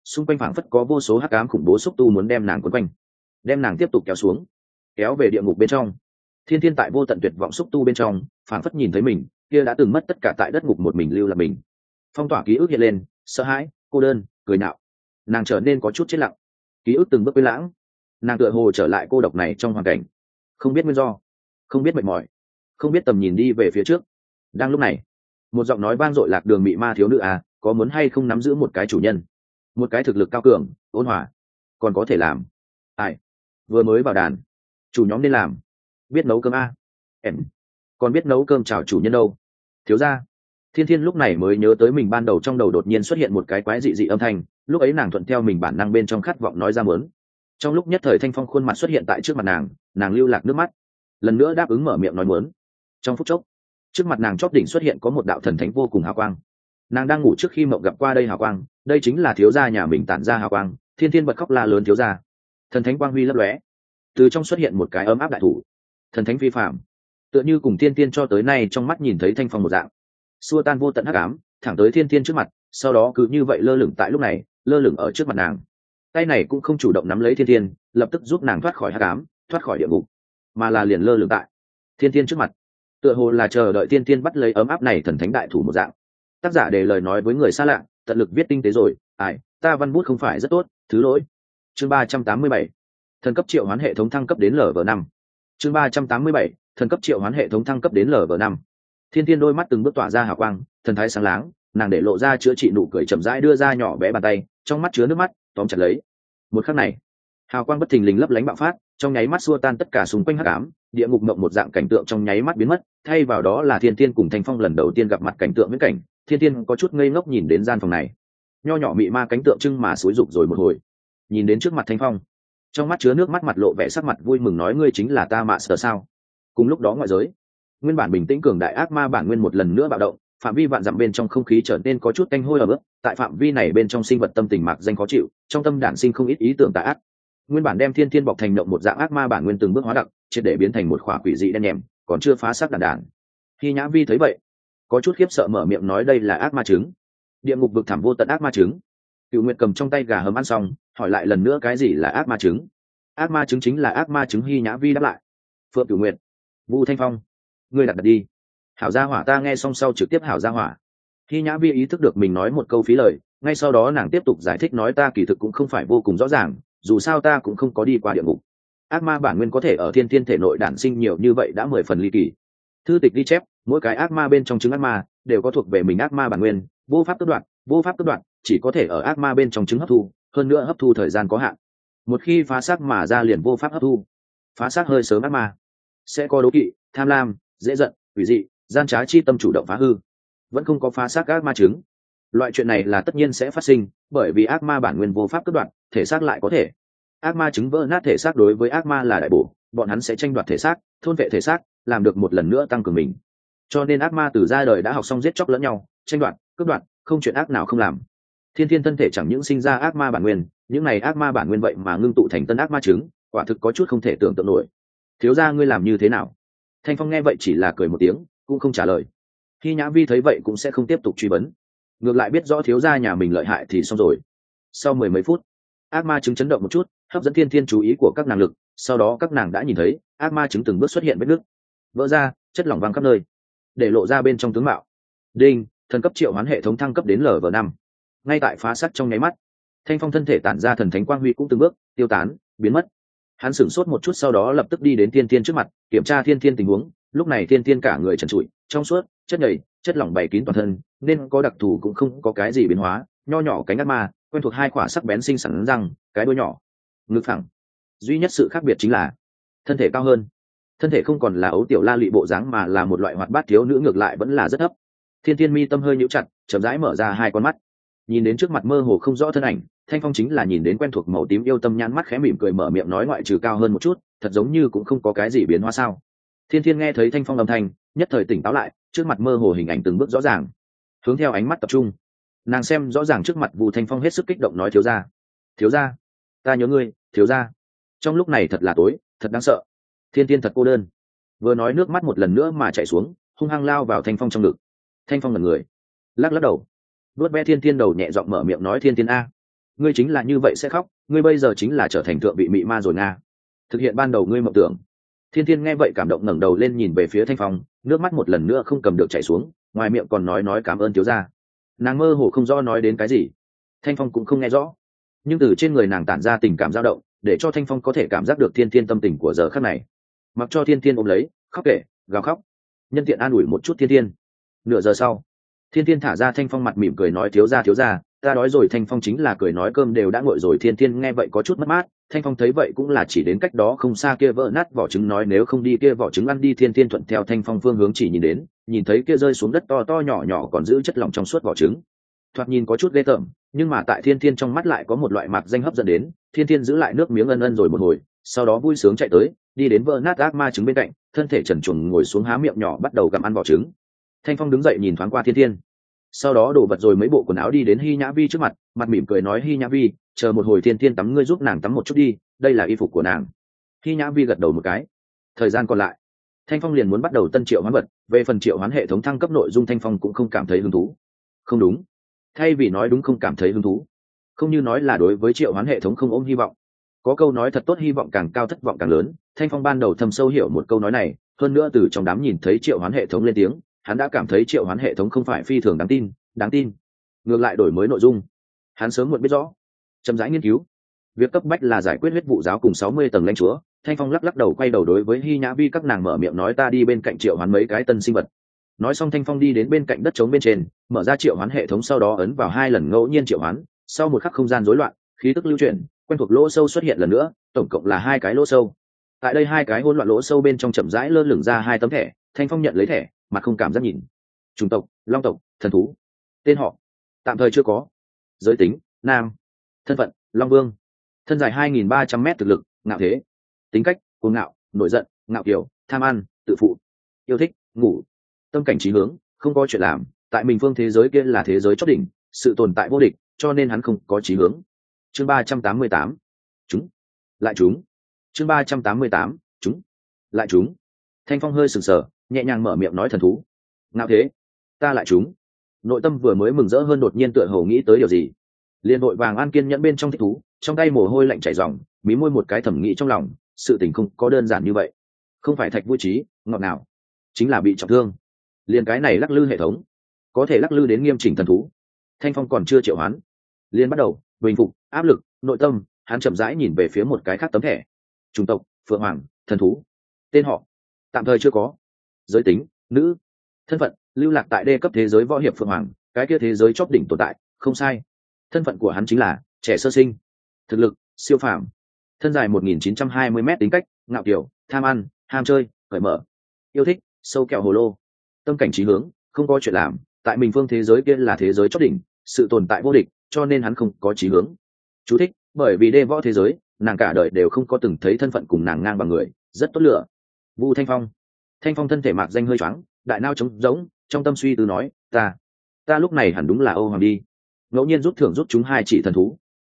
xung quanh phảng phất có vô số hắc ám khủng bố xúc tu muốn đem nàng quấn quanh, đem nàng tiếp tục kéo xuống, kéo về địa ngục bên trong. Thiên Thiên tại vô tận tuyệt vọng xúc tu bên trong phảng phất nhìn thấy mình kia đã từng mất tất cả tại đất ngục một mình lưu là mình. Phong tỏa ký ức hiện lên, sợ hãi, cô đơn, cười nhạo. Nàng trở nên có chút chết lặng, ký ức từng bước quên lãng. Nàng tựa hồ trở lại cô độc này trong hoàn cảnh, không biết nguyên do, không biết mệt mỏi, không biết tầm nhìn đi về phía trước. Đang lúc này, một giọng nói vang dội lạc đường mị ma thiếu nữ à, có muốn hay không nắm giữ một cái chủ nhân, một cái thực lực cao cường, ôn hòa, còn có thể làm. Ai vừa mới vào đàn, chủ nhóm nên làm, biết nấu cơm à? Em còn biết nấu cơm chào chủ nhân đâu. Thiếu gia. Thiên Thiên lúc này mới nhớ tới mình ban đầu trong đầu đột nhiên xuất hiện một cái quái dị dị âm thanh, lúc ấy nàng thuận theo mình bản năng bên trong khát vọng nói ra muốn. Trong lúc nhất thời Thanh Phong khuôn mặt xuất hiện tại trước mặt nàng lưu lạc nước mắt, lần nữa đáp ứng mở miệng nói muốn. Trong phút chốc, trước mặt nàng chóp đỉnh xuất hiện có một đạo thần thánh vô cùng hào quang. Nàng đang ngủ trước khi mộng gặp qua đây hào quang, đây chính là thiếu gia nhà mình tản ra hào quang. Thiên Thiên bật khóc la lớn thiếu gia. Thần thánh quang huy lấp lóe, từ trong xuất hiện một cái ấm áp đại thủ, thần thánh phi phàm, tựa như cùng Thiên Thiên cho tới nay trong mắt nhìn thấy Thanh Phong một dạng, xua tan vô tận hắc ám, thẳng tới Thiên Thiên trước mặt, sau đó cứ như vậy lơ lửng tại lúc này, lơ lửng ở trước mặt nàng. Tay này cũng không chủ động nắm lấy Thiên Thiên, lập tức giúp nàng thoát khỏi hắc ám, thoát khỏi địa ngục, mà là liền lơ lửng tại Thiên Thiên trước mặt, tựa hồ là chờ đợi Thiên Thiên bắt lấy ấm áp này thần thánh đại thủ một dạng. Tác giả để lời nói với người xa lạ, tận lực viết tinh tế rồi, ai, ta văn bút không phải rất tốt, thứ lỗi. Chương 387, thần cấp triệu hoán hệ thống thăng cấp đến Lv5. Chương 387, thần cấp triệu hoán hệ thống thăng cấp đến Lv5. Thiên Thiên đôi mắt từng bước tỏa ra hào quang, thần thái sáng láng, nàng để lộ ra chữa trị nụ cười chậm rãi đưa ra nhỏ bé bàn tay, trong mắt chứa nước mắt, tóm chặt lấy. Một khắc này, hào quang bất thình lình lấp lánh bạo phát, trong nháy mắt xua tan tất cả xung quanh hắc ám, địa ngục mộng một dạng cảnh tượng trong nháy mắt biến mất, thay vào đó là Thiên Thiên cùng Thanh Phong lần đầu tiên gặp mặt cảnh tượng viễn cảnh. Thiên Thiên có chút ngây ngốc nhìn đến gian phòng này, nho nhỏ mị ma cánh tượng trưng mà xúi rục rồi một hồi, nhìn đến trước mặt Thanh Phong, trong mắt chứa nước mắt, mặt lộ vẻ sắc mặt vui mừng nói ngươi chính là ta mạ sở sao. Cùng lúc đó ngoại giới, nguyên bản bình tĩnh cường đại ác ma bản nguyên một lần nữa bạo động, phạm vi vạn dặm bên trong không khí trở nên có chút tanh hôi ở bước. Tại phạm vi này bên trong sinh vật tâm tình mạc danh khó chịu, trong tâm đản sinh không ít ý tưởng tà ác. Nguyên bản đem Thiên Thiên bọc thành động một dạng ác ma bản nguyên từng bước hóa đặc, triệt để biến thành một khỏa quỷ dị đen nhèm, còn chưa phá xác đàn. Khi Nhã Vi thấy vậy, có chút khiếp sợ mở miệng nói đây là ác ma trứng, địa ngục vực thẳm vô tận ác ma trứng. Cửu Nguyệt cầm trong tay gà hầm ăn xong, hỏi lại lần nữa cái gì là ác ma trứng. Ác ma trứng chính là ác ma trứng. Hi Nhã Vi đáp lại. Phượng Cửu Nguyệt, Vu Thanh Phong, ngươi đặt đi. Hảo gia hỏa. Ta nghe xong sau trực tiếp hảo gia hỏa. Hi Nhã Vi ý thức được mình nói một câu phí lời, ngay sau đó nàng tiếp tục giải thích nói ta kỳ thực cũng không phải vô cùng rõ ràng, dù sao ta cũng không có đi qua địa ngục. Ác ma bản nguyên có thể ở Thiên Thiên thể nội đản sinh nhiều như vậy đã 10 phần ly kỳ. Thư tịch ghi chép, mỗi cái ác ma bên trong trứng ác ma đều có thuộc về mình ác ma bản nguyên, vô pháp tước đoạt, chỉ có thể ở ác ma bên trong trứng hấp thu, hơn nữa hấp thu thời gian có hạn. Một khi phá xác mà ra liền vô pháp hấp thu. Phá xác hơi sớm ác ma sẽ có đố kỵ, tham lam, dễ giận, quỷ dị, gian trá chi tâm chủ động phá hư. Vẫn không có phá xác ác ma trứng, loại chuyện này là tất nhiên sẽ phát sinh, bởi vì ác ma bản nguyên vô pháp cắt đoạn, thể xác lại có thể. Ác ma trứng vỡ nát thể xác đối với ác ma là đại bổ, bọn hắn sẽ tranh đoạt thể xác, thôn vệ thể xác, làm được một lần nữa tăng cường mình. Cho nên ác ma từ ra đời đã học xong giết chóc lẫn nhau, tranh đoạt, cướp đoạt, không chuyện ác nào không làm. Thiên Thiên thân thể chẳng những sinh ra ác ma bản nguyên, những này ác ma bản nguyên vậy mà ngưng tụ thành tân ác ma trứng, quả thực có chút không thể tưởng tượng nổi. Thiếu gia ngươi làm như thế nào? Thanh Phong nghe vậy chỉ là cười một tiếng, cũng không trả lời. Khi Nhã Vi thấy vậy cũng sẽ không tiếp tục truy vấn, ngược lại biết rõ thiếu gia nhà mình lợi hại thì xong rồi. Sau 10 mấy phút, ác ma trứng chấn động một chút, hấp dẫn Thiên Thiên chú ý của các nàng lực, sau đó các nàng đã nhìn thấy ác ma trứng từng bước xuất hiện vết nứt, vỡ ra, chất lỏng văng khắp nơi, để lộ ra bên trong tướng mạo. Đinh, thần cấp triệu hoán hệ thống thăng cấp đến Lv5. Ngay tại phá xác trong nháy mắt, Thanh Phong thân thể tản ra thần thánh quang huy cũng từng bước tiêu tán, biến mất. Hắn sửng sốt một chút sau đó lập tức đi đến Thiên Thiên trước mặt, kiểm tra Thiên Thiên tình huống. Lúc này Thiên Thiên cả người trần trụi, trong suốt, chất nhầy, chất lỏng bày kín toàn thân, nên có đặc thù cũng không có cái gì biến hóa. Nho nhỏ cánh ác ma, quen thuộc hai quả sắc bén xinh xắn răng, cái đuôi nhỏ, ngực phẳng. Duy nhất sự khác biệt chính là thân thể cao hơn. Thân thể không còn là ấu tiểu la lị bộ dáng mà là một loại hoạt bát thiếu nữ, ngược lại vẫn là rất thấp. Thiên Thiên mi tâm hơi nhíu chặt, chậm rãi mở ra hai con mắt, nhìn đến trước mặt mơ hồ không rõ thân ảnh. Thanh Phong chính là nhìn đến quen thuộc màu tím yêu tâm nhãn mắt khẽ mỉm cười mở miệng nói ngoại trừ cao hơn một chút, thật giống như cũng không có cái gì biến hóa sao. Thiên Thiên nghe thấy Thanh Phong âm thanh, nhất thời tỉnh táo lại, trước mặt mơ hồ hình ảnh từng bước rõ ràng. Hướng theo ánh mắt tập trung, nàng xem rõ ràng trước mặt Vu Thanh Phong hết sức kích động nói thiếu gia, ta nhớ ngươi, thiếu gia. Trong lúc này thật là tối, thật đáng sợ. Thiên Thiên thật cô đơn. Vừa nói nước mắt một lần nữa mà chảy xuống, hung hăng lao vào Thanh Phong trong ngực. Thanh Phong ngẩn người, lắc lắc đầu, vuốt ve Thiên Thiên đầu nhẹ giọng mở miệng nói Thiên Thiên a, ngươi chính là như vậy sẽ khóc, ngươi bây giờ chính là trở thành thượng vị mị ma rồi nga, thực hiện ban đầu ngươi mộng tưởng. Thiên Thiên nghe vậy cảm động ngẩng đầu lên nhìn về phía Thanh Phong, nước mắt một lần nữa không cầm được chảy xuống, ngoài miệng còn nói cảm ơn thiếu gia. Nàng mơ hồ không rõ nói đến cái gì, Thanh Phong cũng không nghe rõ, nhưng từ trên người nàng tản ra tình cảm dao động, để cho Thanh Phong có thể cảm giác được Thiên Thiên tâm tình của giờ khắc này. Mặc cho Thiên Thiên ôm lấy, khóc kể, gào khóc, nhân tiện an ủi một chút Thiên Thiên. Nửa giờ sau, Thiên Thiên thả ra Thanh Phong, mặt mỉm cười nói thiếu gia, ta đói rồi. Thanh Phong chính là cười nói cơm đều đã nguội rồi. Thiên Thiên nghe vậy có chút mất mát, Thanh Phong thấy vậy cũng là chỉ đến cách đó không xa kia vỡ nát vỏ trứng, nói nếu không đi kia vỏ trứng ăn đi. Thiên Thiên thuận theo Thanh Phong phương hướng chỉ nhìn đến, nhìn thấy kia rơi xuống đất to to nhỏ nhỏ còn giữ chất lỏng trong suốt vỏ trứng, thoạt nhìn có chút ghê tởm, nhưng mà tại Thiên Thiên trong mắt lại có một loại mạc danh hấp dẫn đến. Thiên Thiên giữ lại nước miếng ân ân rồi một hồi, sau đó vui sướng chạy tới, đi đến vỡ nát ác ma trứng bên cạnh, thân thể trần truồng ngồi xuống há miệng nhỏ bắt đầu gặm ăn vỏ trứng. Thanh Phong đứng dậy nhìn thoáng qua Thiên Thiên, sau đó đổ vật rồi mấy bộ quần áo đi đến Hy Nhã Vi trước mặt, mặt mỉm cười nói Hy Nhã Vi, chờ một hồi Thiên Thiên tắm, ngươi giúp nàng tắm một chút đi, đây là y phục của nàng. Hy Nhã Vi gật đầu một cái. Thời gian còn lại, Thanh Phong liền muốn bắt đầu tân triệu hoán vật. Về phần triệu hoán hệ thống thăng cấp nội dung, Thanh Phong cũng không cảm thấy hứng thú. Không đúng, thay vì nói đúng không cảm thấy hứng thú, không như nói là đối với triệu hoán hệ thống không ôm hy vọng. Có câu nói thật tốt, hy vọng càng cao thất vọng càng lớn. Thanh Phong ban đầu thầm sâu hiểu một câu nói này, hơn nữa từ trong đám nhìn thấy triệu hoán hệ thống lên tiếng, hắn đã cảm thấy triệu hoán hệ thống không phải phi thường đáng tin, ngược lại đổi mới nội dung. Hắn sớm muộn biết rõ, chậm rãi nghiên cứu. Việc cấp bách là giải quyết huyết vụ giáo cùng 60 tầng lãnh chúa. Thanh Phong lắc đầu quay đầu đối với Hy Nhã Vi các nàng mở miệng nói ta đi bên cạnh triệu hoán mấy cái tân sinh vật. Nói xong Thanh Phong đi đến bên cạnh đất trống bên trên, mở ra triệu hoán hệ thống, sau đó ấn vào 2 lần ngẫu nhiên triệu hoán. Sau một khắc không gian rối loạn, khí tức lưu chuyển, quen thuộc lỗ sâu xuất hiện lần nữa, tổng cộng là 2 cái lỗ sâu. Tại đây 2 cái hỗn loạn lỗ sâu bên trong chậm rãi lơ lửng ra 2 tấm thẻ. Thanh Phong nhận lấy thẻ, mặt không cảm giác nhìn. Chủng tộc long tộc, thần thú. Tên họ tạm thời chưa có. Giới tính nam. Thân phận long vương. Thân dài 2.300 m, thực lực ngạo thế. Tính cách cuồng ngạo, nổi giận, ngạo kiều, tham ăn, tự phụ. Yêu thích ngủ. Tâm cảnh chí hướng không có chuyện làm, tại mình phương thế giới kia là thế giới chót đỉnh, sự tồn tại vô địch, cho nên hắn không có chí hướng. Chương 388. Chúng lại chúng. Chương 388. Chúng lại chúng. Thanh Phong hơi sừng sờ, nhẹ nhàng mở miệng nói thần thú. Ngạo thế, ta lại chúng. Nội tâm vừa mới mừng rỡ hơn, đột nhiên tựa hồ nghĩ tới điều gì, liền vội vàng an kiên nhẫn bên trong thích thú, trong tay mồ hôi lạnh chảy ròng, mí môi một cái thẩm nghĩ trong lòng, sự tình không có đơn giản như vậy. Không phải thạch vui trí ngọt nào, chính là bị trọng thương. Liền cái này lắc lư hệ thống, có thể lắc lư đến nghiêm chỉnh thần thú. Thanh Phong còn chưa triệu hoán, liền bắt đầu bình phục áp lực nội tâm. Hắn chậm rãi nhìn về phía một cái khác tấm thẻ. Chủng tộc phượng hoàng, thần thú. Tên họ tạm thời chưa có. Giới tính nữ. Thân phận lưu lạc tại đê cấp thế giới võ hiệp phượng hoàng, cái kia thế giới chóp đỉnh tồn tại, không sai. Thân phận của hắn chính là trẻ sơ sinh. Thực lực siêu phàm. Thân dài 1920 m, tính cách ngạo kiều, tham ăn, ham chơi, cởi mở. Yêu thích sâu kẹo hồ lô. Tâm cảnh chí hướng không có chuyện làm, tại mình phương thế giới kia là thế giới chót đỉnh, sự tồn tại vô địch, cho nên hắn không có chí hướng. Chú thích: bởi vì đê võ thế giới, nàng cả đời đều không có từng thấy thân phận cùng nàng ngang bằng người, rất tốt lựa. Vu Thanh Phong. Thanh Phong thân thể mạc danh hơi choáng, đại nao trống rỗng, trong tâm suy tư nói ta lúc này hẳn đúng là Âu Hoàng đi. Ngẫu nhiên rút thưởng rút chúng 2 chỉ thần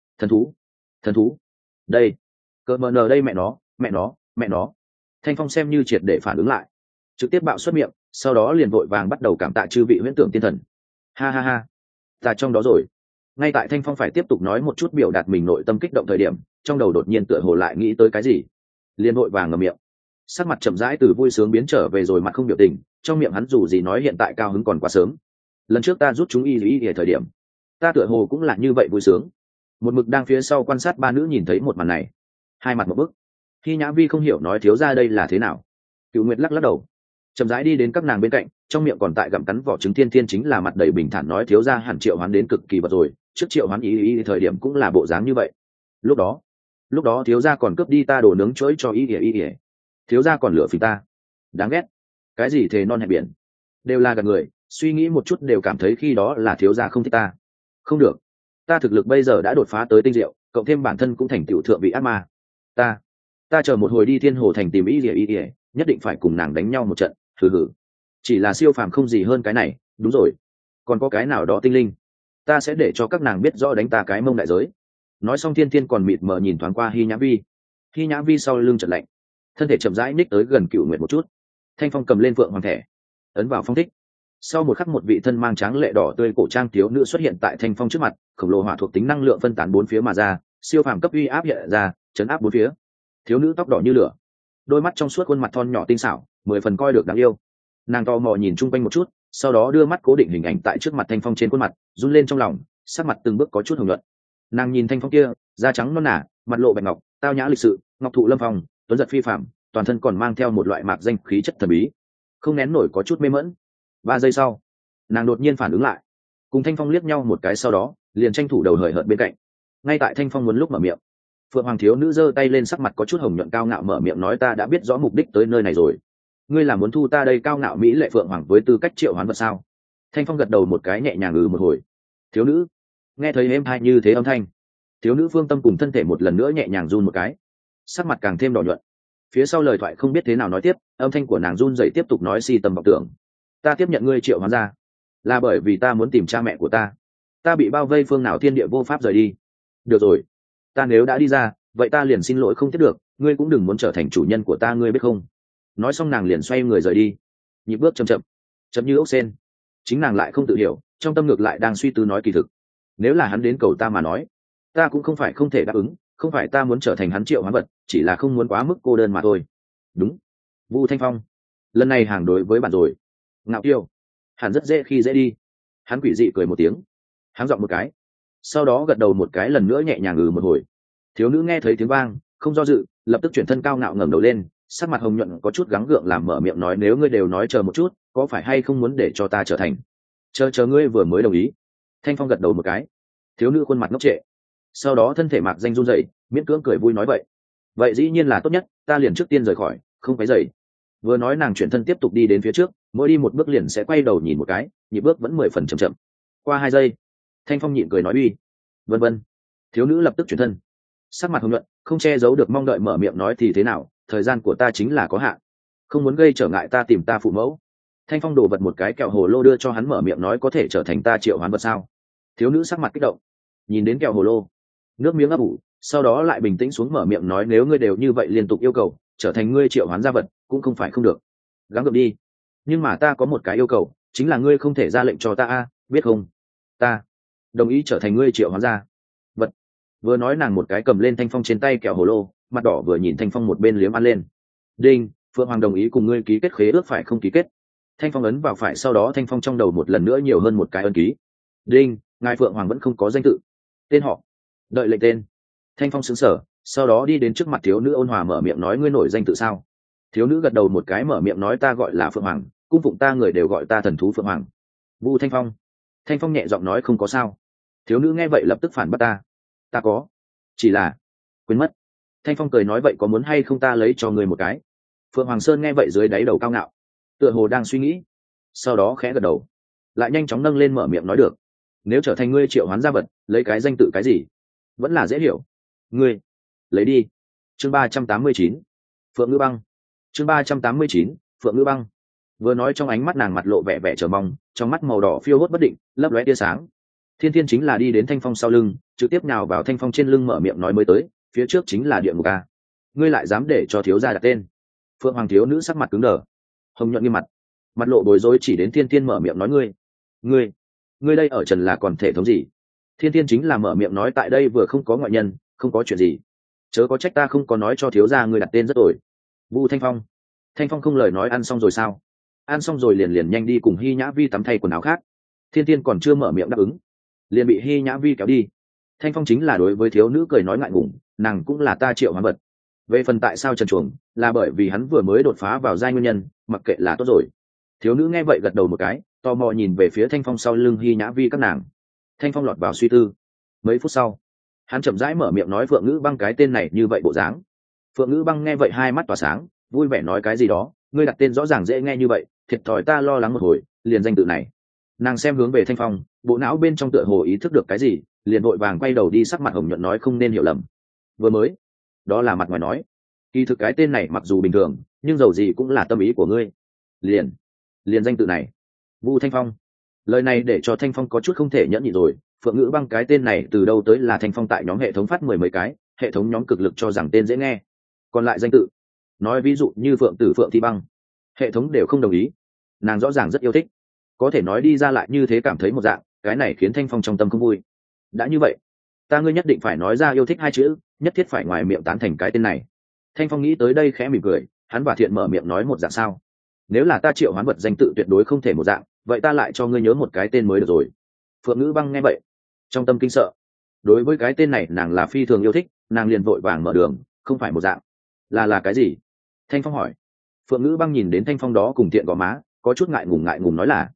thú. Đây cỡ mờ nờ đây, mẹ nó. Thanh Phong xem như triệt để phản ứng lại, trực tiếp bạo xuất miệng, sau đó liền vội vàng bắt đầu cảm tạ chư vị huyễn tưởng tiên thần. Ha, ta trong đó rồi. Ngay tại Thanh Phong phải tiếp tục nói một chút biểu đạt mình nội tâm kích động thời điểm, trong đầu đột nhiên tựa hồ lại nghĩ tới cái gì, liền vội vàng ngậm miệng. Sắc mặt chậm rãi từ vui sướng biến trở về rồi mặt không biểu tình, trong miệng hắn dù gì nói hiện tại cao hứng còn quá sớm. Lần trước ta rút chúng y ở thời điểm, ta tựa hồ cũng là như vậy vui sướng. Một mực đang phía sau quan sát 3 nữ nhìn thấy một màn này, hai mặt một bức. Khi Nhã Vi không hiểu nói thiếu gia đây là thế nào. Cửu Nguyệt lắc đầu, chậm rãi đi đến các nàng bên cạnh, trong miệng còn tại gặm cắn vỏ trứng. Thiên Thiên chính là mặt đầy bình thản nói thiếu gia hẳn triệu hoán đến cực kỳ vật rồi, trước triệu hoán y thời điểm cũng là bộ dáng như vậy. Lúc đó thiếu gia còn cướp đi ta đồ nướng chuỗi cho y, thiếu gia còn lửa phì ta, đáng ghét. Cái gì thề non hẹn biển, đều là gạt người, suy nghĩ một chút đều cảm thấy khi đó là thiếu gia không thích ta. Không được, ta thực lực bây giờ đã đột phá tới tinh diệu, cộng thêm bản thân cũng thành tựu thượng vị ác ma. Ta chờ một hồi đi Thiên Hồ thành tìm y, nhất định phải cùng nàng đánh nhau một trận. Hừ, chỉ là siêu phàm không gì hơn cái này. Đúng rồi, còn có cái nào đó tinh linh, ta sẽ để cho các nàng biết rõ đánh ta cái mông đại giới. Nói xong Thiên Thiên còn mịt mờ nhìn thoáng qua Hy Nhã Vi sau lưng chợt lạnh, thân thể chậm rãi ních tới gần Cửu Nguyệt một chút. Thanh Phong cầm lên Phượng Hoàng thẻ, ấn vào phong thích. Sau một khắc một vị thân mang tráng lệ đỏ tươi cổ trang thiếu nữ xuất hiện tại thanh phong trước mặt, khổng lồ hỏa thuộc tính năng lượng phân tán bốn phía mà ra, siêu phàm cấp uy áp hiện ra, chấn áp bốn phía. Thiếu nữ tóc đỏ như lửa, đôi mắt trong suốt, khuôn mặt thon nhỏ tinh xảo, 10 phần coi được đáng yêu. Nàng to mò nhìn chung quanh một chút, sau đó đưa mắt cố định hình ảnh tại trước mặt thanh phong trên khuôn mặt, run lên trong lòng, sắc mặt từng bước có chút hồng nhuận. Nàng nhìn thanh phong kia, da trắng non nả, mặt lộ bạch ngọc, tao nhã lịch sự, ngọc thụ lâm phong, tuấn giật phi phạm, toàn thân còn mang theo một loại mạc danh khí chất thần bí, không nén nổi có chút mê mẫn. 3 giây sau, nàng đột nhiên phản ứng lại, cùng thanh phong liếc nhau một cái, sau đó liền tranh thủ đầu hời hợt bên cạnh. Ngay tại thanh phong muốn lúc mở miệng, phượng hoàng thiếu nữ giơ tay lên, sắc mặt có chút hồng nhuận cao ngạo mở miệng nói, ta đã biết rõ mục đích tới nơi này rồi. Ngươi là muốn thu ta đây cao ngạo mỹ lệ phượng hoàng với tư cách triệu hoán vật sao? Thanh phong gật đầu một cái, nhẹ nhàng một hồi. Thiếu nữ nghe thấy êm tai như thế âm thanh, thiếu nữ phương tâm cùng thân thể một lần nữa nhẹ nhàng run một cái, sắc mặt càng thêm đỏ nhuận. Phía sau lời thoại không biết thế nào nói tiếp, âm thanh của nàng run rẩy tiếp tục nói, si tầm vọng tưởng, ta tiếp nhận ngươi triệu hoán ra là bởi vì ta muốn tìm cha mẹ của ta. Ta bị bao vây phương nào thiên địa vô pháp rời đi. Được rồi, ta nếu đã đi ra, vậy ta liền xin lỗi không tiếp được, ngươi cũng đừng muốn trở thành chủ nhân của ta, ngươi biết không? Nói xong nàng liền xoay người rời đi, nhịp bước chậm chậm, chậm như ốc sên. Chính nàng lại không tự hiểu, trong tâm ngược lại đang suy tư nói, kỳ thực nếu là hắn đến cầu ta mà nói, ta cũng không phải không thể đáp ứng, không phải ta muốn trở thành hắn triệu hoán vật, chỉ là không muốn quá mức cô đơn mà thôi. Đúng, Vu Thanh Phong, lần này hàng đối với bạn rồi. Ngạo kiêu, hẳn rất dễ khi dễ đi. Hắn quỷ dị cười một tiếng, háng giọng một cái, sau đó gật đầu một cái, lần nữa nhẹ nhàng một hồi. Thiếu nữ nghe thấy tiếng vang, không do dự, lập tức chuyển thân cao ngạo ngẩng đầu lên, sắc mặt hồng nhuận có chút gắng gượng làm mở miệng nói, nếu ngươi đều nói chờ một chút, có phải hay không muốn để cho ta trở thành? Chờ ngươi vừa mới đồng ý. Thanh Phong gật đầu một cái. Thiếu nữ khuôn mặt ngốc trệ, sau đó thân thể mạc danh run rẩy, miễn cưỡng cười vui nói, vậy dĩ nhiên là tốt nhất, ta liền trước tiên rời khỏi, không phải dậy. Vừa nói nàng chuyển thân tiếp tục đi đến phía trước, mỗi đi một bước liền sẽ quay đầu nhìn một cái, nhịp bước vẫn 10 phần chậm chậm. Qua 2 giây, Thanh Phong nhịn cười nói, uy, vân vân. Thiếu nữ lập tức chuyển thân, sắc mặt hồng nhuận, không che giấu được mong đợi mở miệng nói, thì thế nào, thời gian của ta chính là có hạn, không muốn gây trở ngại ta tìm ta phụ mẫu. Thanh Phong đổ vật một cái kẹo hồ lô đưa cho hắn, mở miệng nói, có thể trở thành ta triệu hoán vật sao? Thiếu nữ sắc mặt kích động, nhìn đến kẹo hồ lô, nước miếng ấp ủ, sau đó lại bình tĩnh xuống, mở miệng nói, nếu ngươi đều như vậy liên tục yêu cầu trở thành ngươi triệu hoán gia vật, cũng không phải không được, gắng gượng đi. Nhưng mà ta có một cái yêu cầu, chính là ngươi không thể ra lệnh cho ta, biết không? Ta đồng ý trở thành ngươi triệu hoán gia vật. Vừa nói nàng một cái cầm lên Thanh Phong trên tay kẹo hồ lô, mặt đỏ vừa nhìn Thanh Phong một bên liếm ăn lên. Đinh, Phượng Hoàng đồng ý cùng ngươi ký kết khế ước, phải không ký kết? Thanh Phong ấn vào phải, sau đó Thanh Phong trong đầu một lần nữa nhiều hơn một cái ấn ký. Đinh, ngài Phượng Hoàng vẫn không có danh tự, tên họ, đợi lệnh tên. Thanh Phong sững sờ, sau đó đi đến trước mặt thiếu nữ ôn hòa mở miệng nói, ngươi nổi danh tự sao? Thiếu nữ gật đầu một cái, mở miệng nói, ta gọi là Phượng Hoàng, cung phụng ta người đều gọi ta thần thú Phượng Hoàng. Vu Thanh Phong. Thanh Phong nhẹ giọng nói, không có sao. Thiếu nữ nghe vậy lập tức phản bác, ta có, chỉ là quên mất. Thanh Phong cười nói, vậy có muốn hay không ta lấy cho ngươi một cái? Phượng Hoàng Sơn nghe vậy dưới đáy đầu cao ngạo, tựa hồ đang suy nghĩ, sau đó khẽ gật đầu, lại nhanh chóng nâng lên mở miệng nói, được, nếu trở thành ngươi triệu hoán gia vật, lấy cái danh tự cái gì vẫn là dễ hiểu, ngươi lấy đi. Chương 389, Phượng Ngữ Băng. Chương 389, Phượng Ngữ Băng. Vừa nói trong ánh mắt nàng mặt lộ vẻ vẻ chờ mong, trong mắt màu đỏ phiêu hốt bất định, lấp lóe tia sáng. Thiên Thiên chính là đi đến Thanh Phong sau lưng, trực tiếp nào vào Thanh Phong trên lưng, mở miệng nói, mới tới, phía trước chính là địa ngục a, ngươi lại dám để cho thiếu gia đặt tên? Phượng Hoàng thiếu nữ sắc mặt cứng đờ, hồng nhuận nghiêm mặt, mặt lộ bối rối chỉ đến Thiên Thiên, mở miệng nói, ngươi đây ở trần là còn thể thống gì? Thiên Thiên chính là mở miệng nói, tại đây vừa không có ngoại nhân, không có chuyện gì, chớ có trách ta không có nói cho thiếu gia ngươi đặt tên rất tồi. Vu Thanh Phong. Thanh Phong không lời nói, ăn xong rồi sao? Ăn xong rồi liền nhanh đi cùng Hy Nhã Vi tắm thay quần áo khác. Thiên Thiên còn chưa mở miệng đáp ứng, liền bị Hy Nhã Vi kéo đi. Thanh Phong chính là đối với thiếu nữ cười nói, ngại ngùng, nàng cũng là ta triệu hoán vật. Về phần tại sao trần chuồng, là bởi vì hắn vừa mới đột phá vào giai nguyên nhân, mặc kệ là tốt rồi. Thiếu nữ nghe vậy gật đầu một cái, tò mò nhìn về phía Thanh Phong sau lưng Hy Nhã Vi các nàng. Thanh Phong lọt vào suy tư. Mấy phút sau, hắn chậm rãi mở miệng nói, Phượng Ngữ Băng, cái tên này như vậy bộ dáng. Phượng Ngữ Băng nghe vậy hai mắt tỏa sáng, vui vẻ nói, cái gì đó, ngươi đặt tên rõ ràng dễ nghe như vậy, thiệt thòi ta lo lắng một hồi, liền danh tự này. Nàng xem hướng về Thanh Phong, bộ não bên trong tựa hồ ý thức được cái gì, liền vội vàng quay đầu đi, sắc mặt hồng nhuận nói, không nên hiểu lầm, vừa mới đó là mặt ngoài nói, kỳ thực cái tên này mặc dù bình thường, nhưng dầu gì cũng là tâm ý của ngươi. Liền danh tự này. Vu Thanh Phong. Lời này để cho Thanh Phong có chút không thể nhẫn nhịn rồi, Phượng Ngữ Băng cái tên này từ đâu tới, là Thanh Phong tại nhóm hệ thống phát 10 mấy cái, hệ thống nhóm cực lực cho rằng tên dễ nghe, còn lại danh tự, nói ví dụ như Phượng Tử, Phượng Thi Băng, hệ thống đều không đồng ý. Nàng rõ ràng rất yêu thích, có thể nói đi ra lại như thế cảm thấy một dạng, cái này khiến Thanh Phong trong tâm không vui. Đã như vậy, ta ngươi nhất định phải nói ra yêu thích hai chữ, nhất thiết phải ngoài miệng tán thành cái tên này. Thanh Phong nghĩ tới đây khẽ mỉm cười, hắn và Thiện mở miệng nói một dạng sao? Nếu là ta triệu hoán vật danh tự tuyệt đối không thể một dạng, vậy ta lại cho ngươi nhớ một cái tên mới được rồi. Phượng Ngữ Băng nghe vậy, trong tâm kinh sợ. Đối với cái tên này nàng là phi thường yêu thích, nàng liền vội vàng mở đường, không phải một dạng. Là cái gì? Thanh Phong hỏi. Phượng Ngữ Băng nhìn đến Thanh Phong đó cùng Thiện gò má, có chút ngại ngùng nói là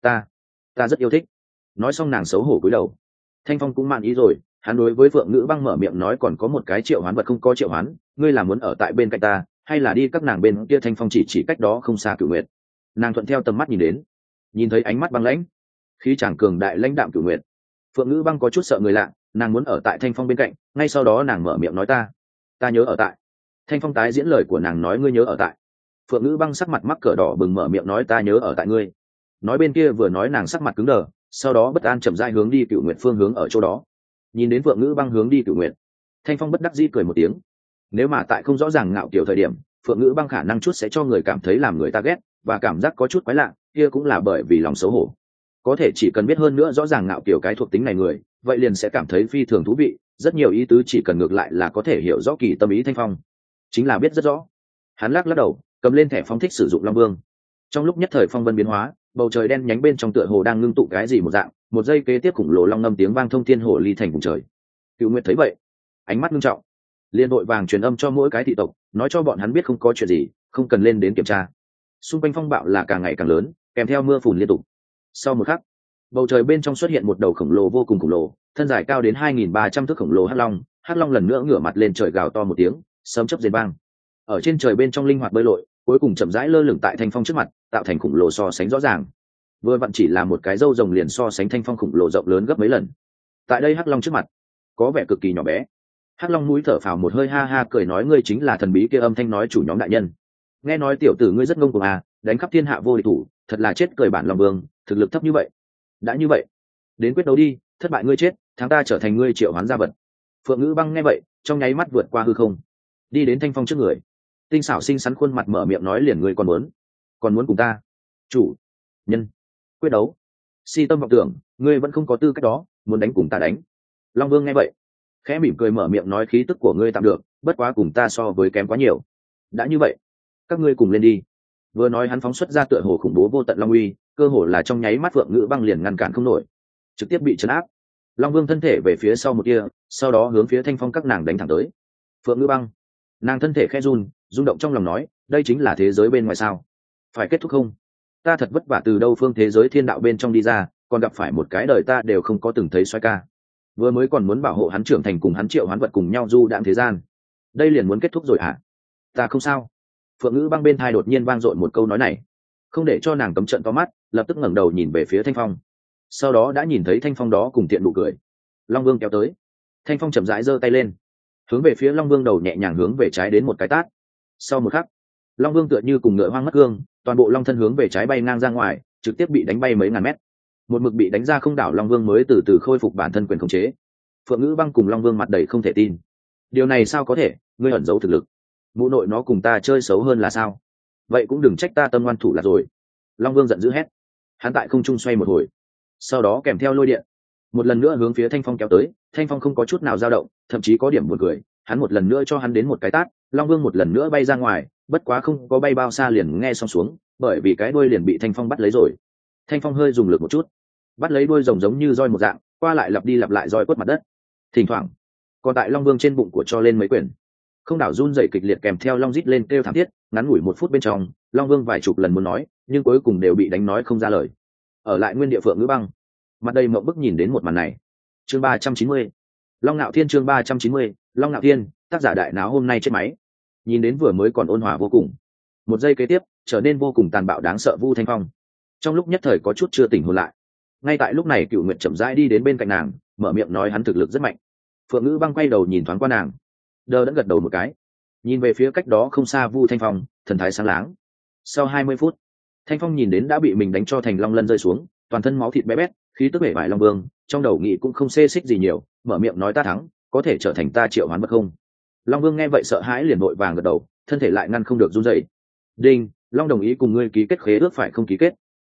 ta rất yêu thích. Nói xong nàng xấu hổ cúi đầu. Thanh Phong cũng mạn ý rồi, hắn đối với Phượng Ngữ Băng mở miệng nói còn có một cái triệu hoán vật không có triệu hoán, ngươi là muốn ở tại bên cạnh ta hay là đi các nàng bên kia? Thanh Phong chỉ cách đó không xa Cửu Nguyệt. Nàng thuận theo tầm mắt nhìn đến, nhìn thấy ánh mắt băng lãnh, khí chàng cường đại lãnh đạm Cửu Nguyệt. Phượng Ngữ Băng có chút sợ người lạ, nàng muốn ở tại Thanh Phong bên cạnh, ngay sau đó nàng mở miệng nói ta nhớ ở tại. Thanh Phong tái diễn lời của nàng nói ngươi nhớ ở tại. Phượng Ngữ Băng sắc mặt mắc cỡ đỏ bừng mở miệng nói ta nhớ ở tại ngươi. Nói bên kia vừa nói nàng sắc mặt cứng đờ, sau đó bất an chậm rãi hướng đi Cửu Nguyệt phương hướng ở chỗ đó. Nhìn đến Phượng Ngữ Băng hướng đi Cửu Nguyệt, Thanh Phong bất đắc dĩ cười một tiếng. Nếu mà tại không rõ ràng ngạo kiểu thời điểm, Phượng Ngữ Băng khả năng chút sẽ cho người cảm thấy làm người ta ghét và cảm giác có chút quái lạ, kia cũng là bởi vì lòng xấu hổ. Có thể chỉ cần biết hơn nữa rõ ràng ngạo kiểu cái thuộc tính này người, vậy liền sẽ cảm thấy phi thường thú vị, rất nhiều ý tứ chỉ cần ngược lại là có thể hiểu rõ kỳ tâm ý. Thanh Phong chính là biết rất rõ. Hắn lắc đầu, cầm lên thẻ phóng thích sử dụng Long Vương. Trong lúc nhất thời phong vân biến hóa, bầu trời đen nhánh bên trong tựa hồ đang ngưng tụ cái gì một dạng, một giây kế tiếp khủng lồ long ngâm tiếng vang thông thiên hồ ly thành vùng trời. Cửu Nguyệt thấy vậy, ánh mắt nghiêm trọng, liền đội vàng truyền âm cho mỗi cái thị tộc, nói cho bọn hắn biết không có chuyện gì, không cần lên đến kiểm tra. Xung quanh phong bạo là càng ngày càng lớn, kèm theo mưa phùn liên tục. Sau một khắc, bầu trời bên trong xuất hiện một đầu khổng lồ vô cùng khổng lồ, thân dài cao đến 2.300 thước khổng lồ hắc long. Hắc long lần nữa ngửa mặt lên trời gào to một tiếng, sấm chớp rền vang. Ở trên trời bên trong linh hoạt bơi lội, cuối cùng chậm rãi lơ lửng tại Thanh Phong trước mặt, tạo thành khủng lồ so sánh rõ ràng. Vừa vặn chỉ là một cái râu rồng liền so sánh Thanh Phong khủng lồ rộng lớn gấp mấy lần. Tại đây hắc long trước mặt, có vẻ cực kỳ nhỏ bé. Hắc long mũi thở phào một hơi, ha ha cười nói ngươi chính là thần bí kia âm thanh nói chủ nhóm đại nhân. Nghe nói tiểu tử ngươi rất ngông cuồng à, đánh khắp thiên hạ vô địch thủ, thật là chết cười bản Long Vương, thực lực thấp như vậy. Đã như vậy, đến quyết đấu đi, thất bại ngươi chết, thắng ta trở thành ngươi triệu hoán gia vật. Phượng Ngữ Băng nghe vậy, trong nháy mắt vượt qua hư không, đi đến Thanh Phong trước người, tinh xảo xinh xắn khuôn mặt mở miệng nói liền ngươi còn muốn cùng ta chủ nhân quyết đấu? Si tâm vọng tưởng, ngươi vẫn không có tư cách đó, muốn đánh cùng ta đánh. Long Vương nghe vậy, khẽ mỉm cười mở miệng nói khí tức của ngươi tạm được, bất quá cùng ta so với kém quá nhiều. Đã như vậy, các ngươi cùng lên đi. Vừa nói hắn phóng xuất ra tựa hồ khủng bố vô tận long uy, cơ hồ là trong nháy mắt Phượng Ngữ Băng liền ngăn cản không nổi, trực tiếp bị trấn áp. Long Vương thân thể về phía sau một kia, sau đó hướng phía Thanh Phong các nàng đánh thẳng tới. Phượng Ngữ Băng, nàng thân thể khẽ run động trong lòng nói đây chính là thế giới bên ngoài sao? Phải kết thúc không? Ta thật vất vả từ đâu phương thế giới thiên đạo bên trong đi ra, còn gặp phải một cái đời ta đều không có từng thấy xoay ca, vừa mới còn muốn bảo hộ hắn trưởng thành cùng hắn triệu hoán vật cùng nhau du đãng thế gian, đây liền muốn kết thúc rồi hả? Ta không sao. Phượng Ngữ Băng bên thai đột nhiên vang dội một câu nói này, không để cho nàng cấm trận to mắt, lập tức ngẩng đầu nhìn về phía Thanh Phong, sau đó đã nhìn thấy Thanh Phong đó cùng Tiện nụ cười. Long Vương kéo tới, Thanh Phong chậm rãi giơ tay lên, hướng về phía Long Vương đầu nhẹ nhàng hướng về trái đến một cái tát. Sau một khắc, Long Vương tựa như cùng ngựa hoang mất cương, toàn bộ long thân hướng về trái bay ngang ra ngoài, trực tiếp bị đánh bay mấy ngàn mét. Một mực bị đánh ra không đảo Long Vương mới từ từ khôi phục bản thân quyền khống chế. Phượng Ngữ Băng cùng Long Vương mặt đầy không thể tin. Điều này sao có thể, ngươi ẩn giấu thực lực, mụ nội nó cùng ta chơi xấu hơn là sao? Vậy cũng đừng trách ta tâm ngoan thủ là rồi. Long Vương giận dữ hét. Hắn tại không trung xoay một hồi, sau đó kèm theo lôi điện, một lần nữa hướng phía Thanh Phong kéo tới. Thanh Phong không có chút nào dao động, thậm chí có điểm buồn cười, hắn một lần nữa cho hắn đến một cái tát. Long Vương một lần nữa bay ra ngoài, bất quá không có bay bao xa liền nghe xong xuống, bởi vì cái đuôi liền bị Thanh Phong bắt lấy rồi. Thanh Phong hơi dùng lực một chút, bắt lấy đuôi rồng giống như roi một dạng, qua lại lặp đi lặp lại roi quất mặt đất. Thỉnh thoảng, còn tại Long Vương trên bụng của cho lên mấy quyền, không đảo run rẩy kịch liệt kèm theo long rít lên kêu thảm thiết. Ngắn ngủi 1 phút bên trong, Long Vương vài chục lần muốn nói, nhưng cuối cùng đều bị đánh nói không ra lời. Ở lại nguyên địa Phượng Ngữ Băng, mặt đầy mộng bức nhìn đến một màn này. Chương 390, Long Nạo Thiên. Chương 390, Long Nạo Thiên. Tác giả đại náo hôm nay chết máy. Nhìn đến vừa mới còn ôn hòa vô cùng, một giây kế tiếp trở nên vô cùng tàn bạo đáng sợ Vu Thanh Phong, trong lúc nhất thời có chút chưa tỉnh hồn lại. Ngay tại lúc này Cửu Nguyệt chậm rãi đi đến bên cạnh nàng, mở miệng nói hắn thực lực rất mạnh. Phượng Ngữ Băng quay đầu nhìn thoáng qua nàng, đờ đẫn gật đầu một cái, nhìn về phía cách đó không xa Vu Thanh Phong, thần thái sáng láng. Sau 20 phút, Thanh Phong nhìn đến đã bị mình đánh cho thành long lân rơi xuống, toàn thân máu thịt bé bét, khí tức bể bại Long Vương, trong đầu nghĩ cũng không xê xích gì nhiều, mở miệng nói ta thắng, có thể trở thành ta triệu hoán vật không? Long Vương nghe vậy sợ hãi liền vội vàng gật đầu, thân thể lại ngăn không được run rẩy. Đinh, Long đồng ý cùng ngươi ký kết khế ước phải không ký kết?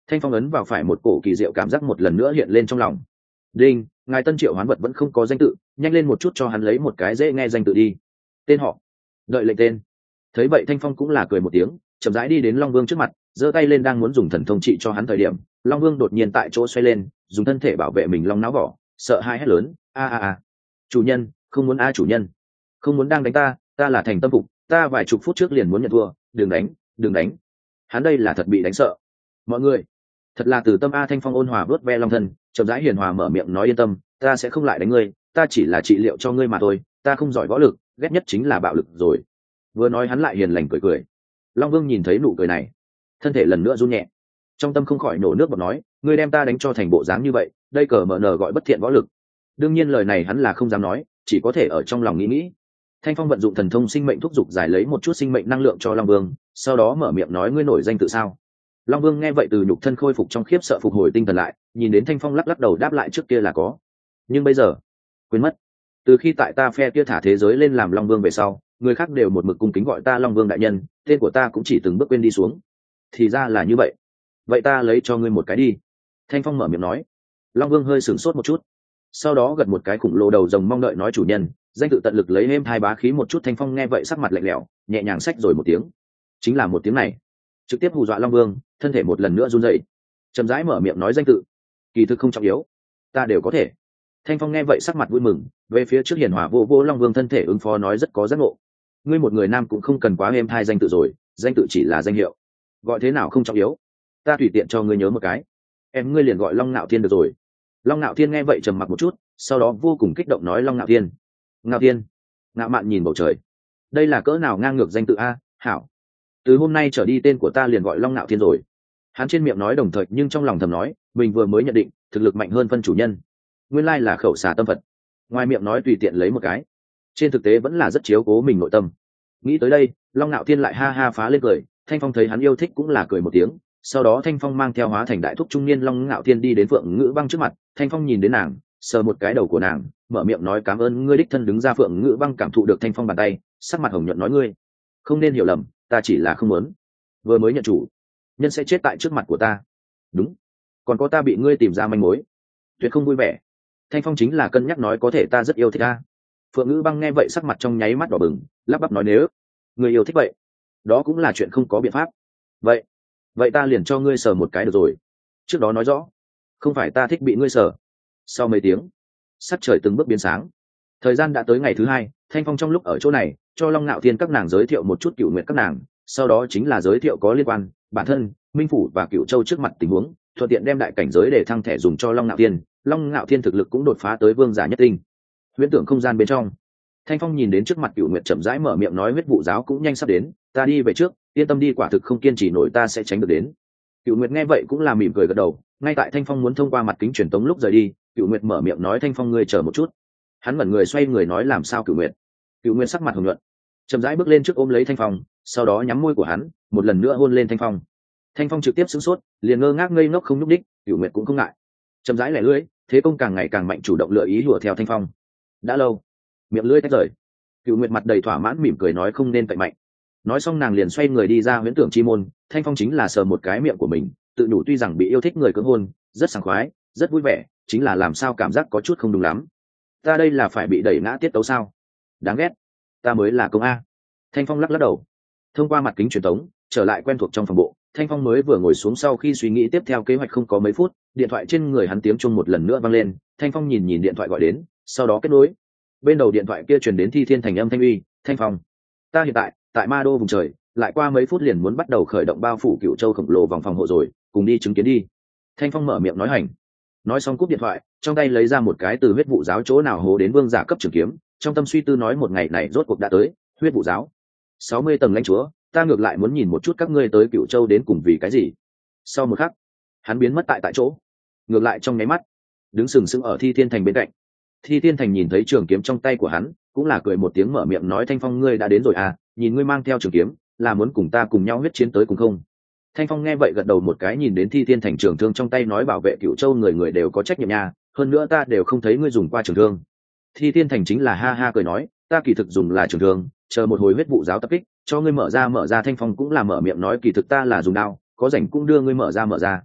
Thanh phong ấn vào phải một cổ kỳ diệu cảm giác một lần nữa hiện lên trong lòng. Đinh, ngài tân triệu hoán vật vẫn không có danh tự, nhanh lên một chút cho hắn lấy một cái dễ nghe danh tự đi. Tên họ. Đợi lệnh tên. Thấy vậy Thanh phong cũng là cười một tiếng, chậm rãi đi đến Long Vương trước mặt, giơ tay lên đang muốn dùng thần thông trị cho hắn thời điểm, Long Vương đột nhiên tại chỗ xoay lên, dùng thân thể bảo vệ mình long não vỏ, sợ hãi hét lớn, a. Chủ nhân, không muốn chủ nhân, không muốn đang đánh ta, ta là thành tâm phục, ta vài chục phút trước liền muốn nhận thua, đừng đánh. Hắn đây là thật bị đánh sợ. Mọi người, thật là từ tâm Thanh phong ôn hòa vớt ve long thân, chậm rãi hiền hòa mở miệng nói yên tâm, ta sẽ không lại đánh ngươi, ta chỉ là trị liệu cho ngươi mà thôi, ta không giỏi võ lực, ghét nhất chính là bạo lực rồi. Vừa nói hắn lại hiền lành cười. Long Vương nhìn thấy nụ cười này, thân thể lần nữa run nhẹ, trong tâm không khỏi nổ nước bọt nói, ngươi đem ta đánh cho thành bộ dáng như vậy, đây cờ mở nở gọi bất thiện võ lực. Đương nhiên lời này hắn là không dám nói, chỉ có thể ở trong lòng nghĩ. Thanh phong vận dụng thần thông sinh mệnh thúc giục giải lấy một chút sinh mệnh năng lượng cho Long Vương, sau đó mở miệng nói, ngươi nổi danh tự sao? Long Vương nghe vậy từ nhục thân khôi phục trong khiếp sợ phục hồi tinh thần lại, nhìn đến Thanh phong lắc đầu đáp lại, trước kia là có, nhưng bây giờ quên mất. Từ khi tại ta phe kia thả thế giới lên làm Long Vương về sau, người khác đều một mực cung kính gọi ta Long Vương đại nhân, tên của ta cũng chỉ từng bước quên đi xuống. Thì ra là như vậy, vậy ta lấy cho ngươi một cái đi. Thanh phong mở miệng nói. Long Vương hơi sửng sốt một chút, sau đó gật một cái khủng lồ đầu rồng mong đợi nói, chủ nhân, danh tự tận lực lấy êm hai bá khí một chút. Thanh phong nghe vậy sắc mặt lạnh lẽo, nhẹ nhàng xách rồi một tiếng, chính là một tiếng này trực tiếp hù dọa Long Vương, thân thể một lần nữa run rẩy, chậm rãi mở miệng nói, danh tự kỳ thực không trọng yếu, ta đều có thể. Thanh phong nghe vậy sắc mặt vui mừng, về phía trước hiền hòa vô Long Vương thân thể ứng phó nói, rất có giác ngộ, ngươi một người nam cũng không cần quá êm hai danh tự rồi, danh tự chỉ là danh hiệu, gọi thế nào không trọng yếu, ta tùy tiện cho ngươi nhớ một cái, ngươi liền gọi Long Nạo Thiên được rồi. Long Nạo Thiên nghe vậy trầm mặc một chút, sau đó vô cùng kích động nói, Long Nạo Thiên. Ngạo Thiên. Ngạo mạn nhìn bầu trời, đây là cỡ nào ngang ngược danh tự a. Hảo, từ hôm nay trở đi tên của ta liền gọi Long Nạo Thiên rồi. Hắn trên miệng nói đồng thời nhưng trong lòng thầm nói, mình vừa mới nhận định thực lực mạnh hơn phân chủ nhân, nguyên lai là khẩu xà tâm Phật, ngoài miệng nói tùy tiện lấy một cái, trên thực tế vẫn là rất chiếu cố mình nội tâm. Nghĩ tới đây, Long Nạo Thiên lại ha ha phá lên cười. Thanh phong thấy hắn yêu thích cũng là cười một tiếng, sau đó Thanh phong mang theo hóa thành đại thúc trung niên Long Nạo Thiên đi đến Phượng Ngữ Băng trước mặt. Thanh phong nhìn đến nàng, sờ một cái đầu của nàng, mở miệng nói, cảm ơn ngươi đích thân đứng ra. Phượng Ngữ Băng cảm thụ được Thanh phong bàn tay, sắc mặt hồng nhuận nói, ngươi không nên hiểu lầm, ta chỉ là không muốn, vừa mới nhận chủ nhân sẽ chết tại trước mặt của ta. Đúng, còn có ta bị ngươi tìm ra manh mối, tuyệt không vui vẻ. Thanh phong chính là cân nhắc nói, có thể ta rất yêu thích ta. Phượng Ngữ Băng nghe vậy sắc mặt trong nháy mắt đỏ bừng, lắp bắp nói, nếu người yêu thích vậy, đó cũng là chuyện không có biện pháp. Vậy ta liền cho ngươi sờ một cái được rồi, trước đó nói rõ, không phải ta thích bị ngươi sờ. Sau mấy tiếng, sắc trời từng bước biến sáng, thời gian đã tới ngày thứ hai. Thanh phong trong lúc ở chỗ này cho Long Nạo Thiên các nàng giới thiệu một chút Cửu Nguyệt các nàng, sau đó chính là giới thiệu có liên quan bản thân Minh Phủ và Cửu Châu trước mặt tình huống, thuận tiện đem đại cảnh giới để thăng thẻ dùng cho Long Nạo Thiên. Long Nạo Thiên thực lực cũng đột phá tới vương giả nhất tinh. Huyễn tưởng không gian bên trong, Thanh phong nhìn đến trước mặt Cửu Nguyệt chậm rãi mở miệng nói, huyết vụ giáo cũng nhanh sắp đến, ta đi về trước, yên tâm đi, quả thực không kiên trì nổi ta sẽ tránh được đến. Cửu Nguyệt nghe vậy cũng là mỉm cười gật đầu. Ngay tại Thanh phong muốn thông qua mặt kính truyền tống lúc rời đi, Cửu Nguyệt mở miệng nói, Thanh phong ngươi chờ một chút. Hắn ngẩn người xoay người nói, làm sao Cửu Nguyệt? Cửu Nguyệt sắc mặt hồng nhuận, chậm rãi bước lên trước ôm lấy Thanh phong, sau đó nhắm môi của hắn một lần nữa hôn lên Thanh phong. Thanh phong trực tiếp sửng sốt, liền ngơ ngác ngây ngốc không nhúc đích. Cửu Nguyệt cũng không ngại, chậm rãi lẻ lưỡi, thế công càng ngày càng mạnh, chủ động lựa ý đùa theo Thanh phong. Đã lâu, miệng lưỡi tách rời. Cửu Nguyệt mặt đầy thỏa mãn mỉm cười nói, không nên cậy mạnh. Nói xong nàng liền xoay người đi ra huyễn tưởng chi môn. Thanh phong chính là sờ một cái miệng của mình, tự nhủ tuy rằng bị yêu thích người cưỡng hôn rất sảng khoái, rất vui vẻ, chính là làm sao cảm giác có chút không đúng lắm. Ta đây là phải bị đẩy ngã tiết tấu sao? Đáng ghét, ta mới là công a. Thanh phong lắc đầu, thông qua mặt kính truyền tống trở lại quen thuộc trong phòng bộ. Thanh phong mới vừa ngồi xuống sau khi suy nghĩ tiếp theo kế hoạch không có mấy phút, điện thoại trên người hắn tiếng chuông một lần nữa vang lên. Thanh phong nhìn điện thoại gọi đến, sau đó kết nối. Bên đầu điện thoại kia truyền đến Thi Thiên Thành âm thanh uy, Thanh phong, ta hiện tại Ma Đô vùng trời, lại qua mấy phút liền muốn bắt đầu khởi động bao phủ Cửu Châu khổng lồ vòng phòng hộ rồi, cùng đi chứng kiến đi. Thanh phong mở miệng nói hành. Nói xong cúp điện thoại, trong tay lấy ra một cái từ huyết vụ giáo chỗ nào hố đến vương giả cấp trường kiếm, trong tâm suy tư nói, một ngày này rốt cuộc đã tới. Huyết vụ giáo 60 tầng lãnh chúa, ta ngược lại muốn nhìn một chút các ngươi tới Cửu Châu đến cùng vì cái gì. Sau một khắc, hắn biến mất tại chỗ, ngược lại trong nháy mắt đứng sừng sững ở Thi Thiên Thành bên cạnh. Thi Thiên Thành nhìn thấy trường kiếm trong tay của hắn, cũng là cười một tiếng mở miệng nói, Thanh phong ngươi đã đến rồi à, nhìn ngươi mang theo trường kiếm, là muốn cùng ta cùng nhau huyết chiến tới cùng không? Thanh phong nghe vậy gật đầu một cái, nhìn đến Thi Thiên Thành trường thương trong tay nói, bảo vệ Cửu Châu người người đều có trách nhiệm nha, hơn nữa ta đều không thấy ngươi dùng qua trường thương. Thi Thiên Thành chính là ha ha cười nói, ta kỳ thực dùng là trường thương, chờ một hồi huyết vụ giáo tập kích cho ngươi mở ra. Thanh phong cũng là mở miệng nói, kỳ thực ta là dùng đao, có rảnh cũng đưa ngươi mở ra.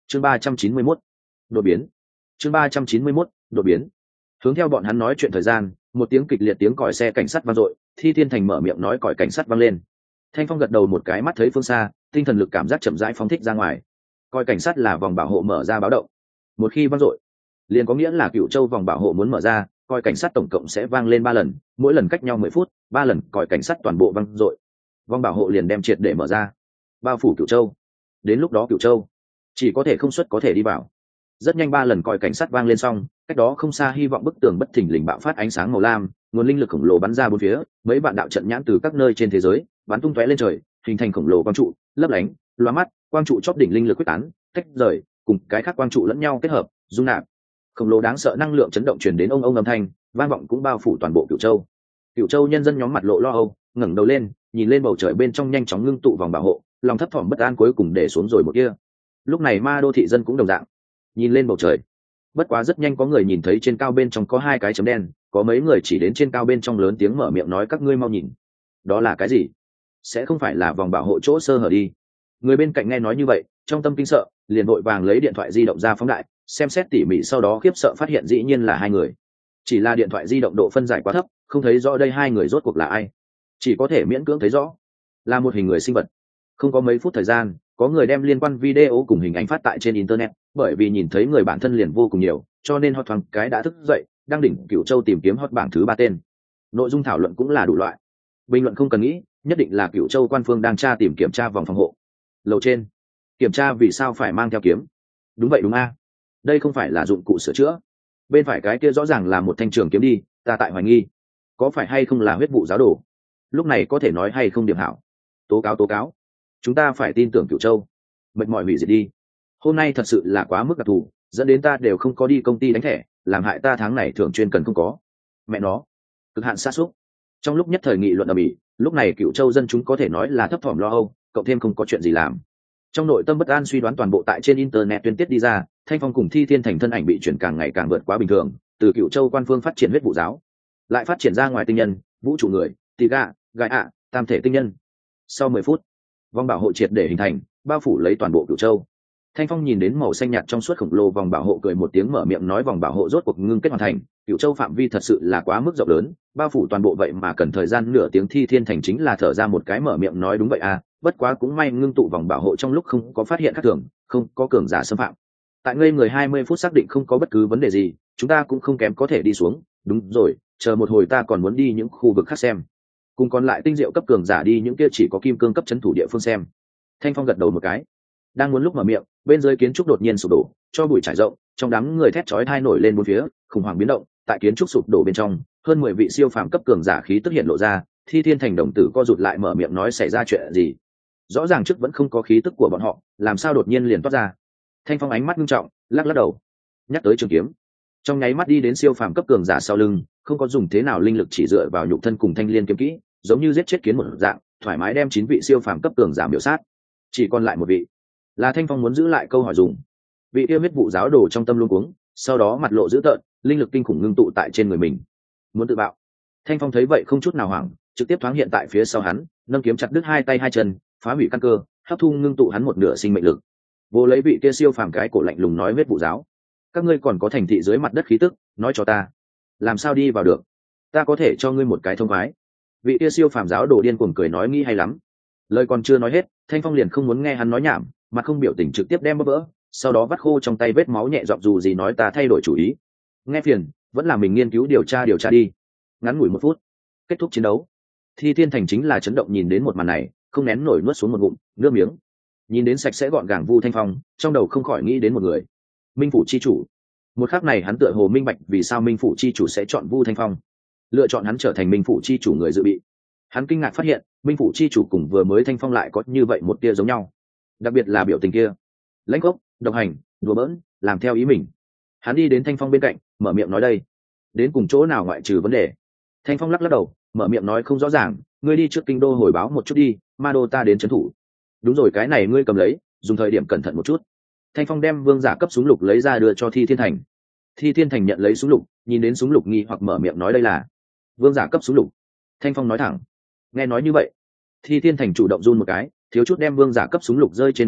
chương 391, đột biến. chương 391, đột biến. Hướng theo bọn hắn nói chuyện thời gian, một tiếng kịch liệt tiếng còi xe cảnh sát vang dội, Thi Thiên Thành mở miệng nói còi cảnh sát vang lên. Thanh Phong gật đầu một cái, mắt thấy phương xa, tinh thần lực cảm giác chậm rãi phóng thích ra ngoài. Còi cảnh sát là vòng bảo hộ mở ra báo động. Một khi vang dội, liền có nghĩa là Cửu Châu vòng bảo hộ muốn mở ra, còi cảnh sát tổng cộng sẽ vang lên 3 lần, mỗi lần cách nhau 10 phút, 3 lần còi cảnh sát toàn bộ vang dội. Vòng bảo hộ liền đem triệt để mở ra, bao phủ Cửu Châu. Đến lúc đó Cửu Châu chỉ có thể không xuất có thể đi vào. Rất nhanh 3 lần còi cảnh sát vang lên xong, cách đó không xa hy vọng bức tường bất thình lình bạo phát ánh sáng màu lam, nguồn linh lực khổng lồ bắn ra bốn phía, mấy vạn đạo trận nhãn từ các nơi trên thế giới bắn tung tóe lên trời, hình thành khổng lồ quang trụ, lấp lánh, lóa mắt, quang trụ chóp đỉnh linh lực quyết tán, tách rời, cùng cái khác quang trụ lẫn nhau kết hợp, dung nạp. Khổng lồ đáng sợ năng lượng chấn động truyền đến ông âm thanh, vang vọng cũng bao phủ toàn bộ Cửu Châu. Cửu Châu nhân dân nhóm mặt lộ lo âu, ngẩng đầu lên, nhìn lên bầu trời bên trong nhanh chóng ngưng tụ vòng bảo hộ, lòng thấp thỏm bất an cuối cùng để xuống rồi một kia. Lúc này Ma Đô thị dân cũng đồng dạng, nhìn lên bầu trời. Bất quá rất nhanh có người nhìn thấy trên cao bên trong có 2 cái chấm đen, có mấy người chỉ đến trên cao bên trong lớn tiếng mở miệng nói các ngươi mau nhìn. Đó là cái gì? Sẽ không phải là vòng bảo hộ chỗ sơ hở đi. Người bên cạnh nghe nói như vậy, trong tâm kinh sợ, liền vội vàng lấy điện thoại di động ra phóng đại, xem xét tỉ mỉ, sau đó khiếp sợ phát hiện dĩ nhiên là 2 người. Chỉ là điện thoại di động độ phân giải quá thấp, không thấy rõ đây 2 người rốt cuộc là ai. Chỉ có thể miễn cưỡng thấy rõ, là một hình người sinh vật. Không có mấy phút thời gian, có người đem liên quan video cùng hình ảnh phát tại trên internet, bởi vì nhìn thấy người bản thân liền vô cùng nhiều, cho nên hot thoáng cái đã thức dậy, đang đỉnh Cửu Châu tìm kiếm hot bảng thứ 3 tên. Nội dung thảo luận cũng là đủ loại. Bình luận không cần nghĩ, nhất định là Cửu Châu quan phương đang tra tìm kiểm tra vòng phòng hộ. Lầu trên, kiểm tra vì sao phải mang theo kiếm. Đúng vậy đúng a, đây không phải là dụng cụ sửa chữa. Bên phải cái kia rõ ràng là một thanh trường kiếm đi, ta tại hoài nghi, có phải hay không là huyết vụ giáo đồ. Lúc này có thể nói hay không điểm hảo. Tố cáo, chúng ta phải tin tưởng Cửu Châu. Mệt mỏi hủy diệt đi. Hôm nay thật sự là quá mức đặc thù, dẫn đến ta đều không có đi công ty đánh thẻ, làm hại ta tháng này thường chuyên cần không có. Mẹ nó, cực hạn sa sút. Trong lúc nhất thời nghị luận ầm ĩ, lúc này Cửu Châu dân chúng có thể nói là thấp thỏm lo âu, cộng thêm không có chuyện gì làm. Trong nội tâm bất an suy đoán toàn bộ tại trên internet tuyên tiết đi ra, Thanh Phong cùng Thi Thiên Thành thân ảnh bị chuyển càng ngày càng vượt quá bình thường, từ Cửu Châu quan phương phát triển huyết vụ giáo, lại phát triển ra ngoài tinh nhân, vũ trụ người, tỳ gạ, gai ạ, tam thể tinh nhân. Sau 10 phút, vòng bảo hộ triệt để hình thành, bao phủ lấy toàn bộ Cửu Châu. Thanh Phong nhìn đến màu xanh nhạt trong suốt khổng lồ vòng bảo hộ, cười một tiếng mở miệng nói vòng bảo hộ rốt cuộc ngưng kết hoàn thành. Cửu Châu phạm vi thật sự là quá mức rộng lớn, bao phủ toàn bộ vậy mà cần thời gian nửa tiếng. Thi Thiên Thành chính là thở ra một cái mở miệng nói đúng vậy à, bất quá cũng may ngưng tụ vòng bảo hộ trong lúc không có phát hiện khác thường, không có cường giả xâm phạm. Tại ngây người 20 phút xác định không có bất cứ vấn đề gì, chúng ta cũng không kém có thể đi xuống. Đúng rồi, chờ một hồi ta còn muốn đi những khu vực khác xem, cùng còn lại tinh diệu cấp cường giả đi những kia chỉ có kim cương cấp trấn thủ địa phương xem. Thanh Phong gật đầu một cái, đang muốn lúc mở miệng, bên dưới kiến trúc đột nhiên sụp đổ, cho bụi trải rộng, trong đám người thét chói tai nổi lên bốn phía, khủng hoảng biến động. Tại kiến trúc sụp đổ bên trong, hơn 10 vị siêu phàm cấp cường giả khí tức hiện lộ ra. Thi Thiên Thành đồng tử co rụt lại mở miệng nói xảy ra chuyện gì? Rõ ràng trước vẫn không có khí tức của bọn họ, làm sao đột nhiên liền toát ra? Thanh Phong ánh mắt nghiêm trọng, lắc đầu, nhắc tới trường kiếm, trong nháy mắt đi đến siêu phàm cấp cường giả sau lưng, không có dùng thế nào linh lực, chỉ dựa vào nhục thân cùng thanh liên kiếm kỹ, giống như giết chết kiến một dạng, thoải mái đem 9 vị siêu phàm cấp cường giả miểu sát. Chỉ còn lại một vị, là Thanh Phong muốn giữ lại câu hỏi dùng. Vị yêu huyết vụ giáo đồ trong tâm luống cuống, sau đó mặt lộ dữ tợn, linh lực kinh khủng ngưng tụ tại trên người mình, muốn tự bạo. Thanh Phong thấy vậy không chút nào hoảng, trực tiếp thoáng hiện tại phía sau hắn, nâng kiếm chặt đứt 2 tay 2 chân, phá hủy căn cơ, hấp thu ngưng tụ hắn một nửa sinh mệnh lực. Vô lấy vị kia siêu phàm cái cổ lạnh lùng nói huyết vụ giáo, các ngươi còn có thành thị dưới mặt đất khí tức, nói cho ta, làm sao đi vào được? Ta có thể cho ngươi một cái thông khoái. Vị kia siêu phàm giáo đồ điên cuồng cười nói nghĩ hay lắm. Lời còn chưa nói hết, Thanh Phong liền không muốn nghe hắn nói nhảm, mặt không biểu tình trực tiếp đem bóp vỡ, sau đó vắt khô trong tay vết máu nhẹ giọng dù gì nói ta thay đổi chủ ý. Nghe phiền, vẫn là mình nghiên cứu điều tra đi. Ngắn ngủi 1 phút, kết thúc chiến đấu. Thi Thiên Thành chính là chấn động nhìn đến một màn này, không nén nổi nuốt xuống một ngụm nước miếng. Nhìn đến sạch sẽ gọn gàng Vu Thanh Phong, trong đầu không khỏi nghĩ đến một người, Minh phủ chi chủ. Một khắc này hắn tựa hồ minh bạch vì sao Minh phủ chi chủ sẽ chọn Vu Thanh Phong, lựa chọn hắn trở thành Minh phủ chi chủ người dự bị. Hắn kinh ngạc phát hiện, Minh phủ chi chủ cùng vừa mới Thanh Phong lại có như vậy một tia giống nhau, đặc biệt là biểu tình kia, lãnh khốc, độc hành, đùa bỡn, làm theo ý mình. Hắn đi đến Thanh Phong bên cạnh, mở miệng nói đây, đến cùng chỗ nào ngoại trừ vấn đề? Thanh Phong lắc đầu, mở miệng nói không rõ ràng, ngươi đi trước kinh đô hồi báo một chút đi, ma đô ta đến trấn thủ. Đúng rồi, cái này ngươi cầm lấy, dùng thời điểm cẩn thận một chút. Thanh Phong đem vương giả cấp súng lục lấy ra đưa cho Thi Thiên Thành. Thi Thiên Thành nhận lấy súng lục, nhìn đến súng lục nghi hoặc mở miệng nói đây là vương giả cấp súng lục. Thanh Phong nói thẳng. Nghe nói như vậy, Thi Thiên Thành chủ động run một cái, thiếu chút đem vương giả cấp súng lục rơi trên mặt đất,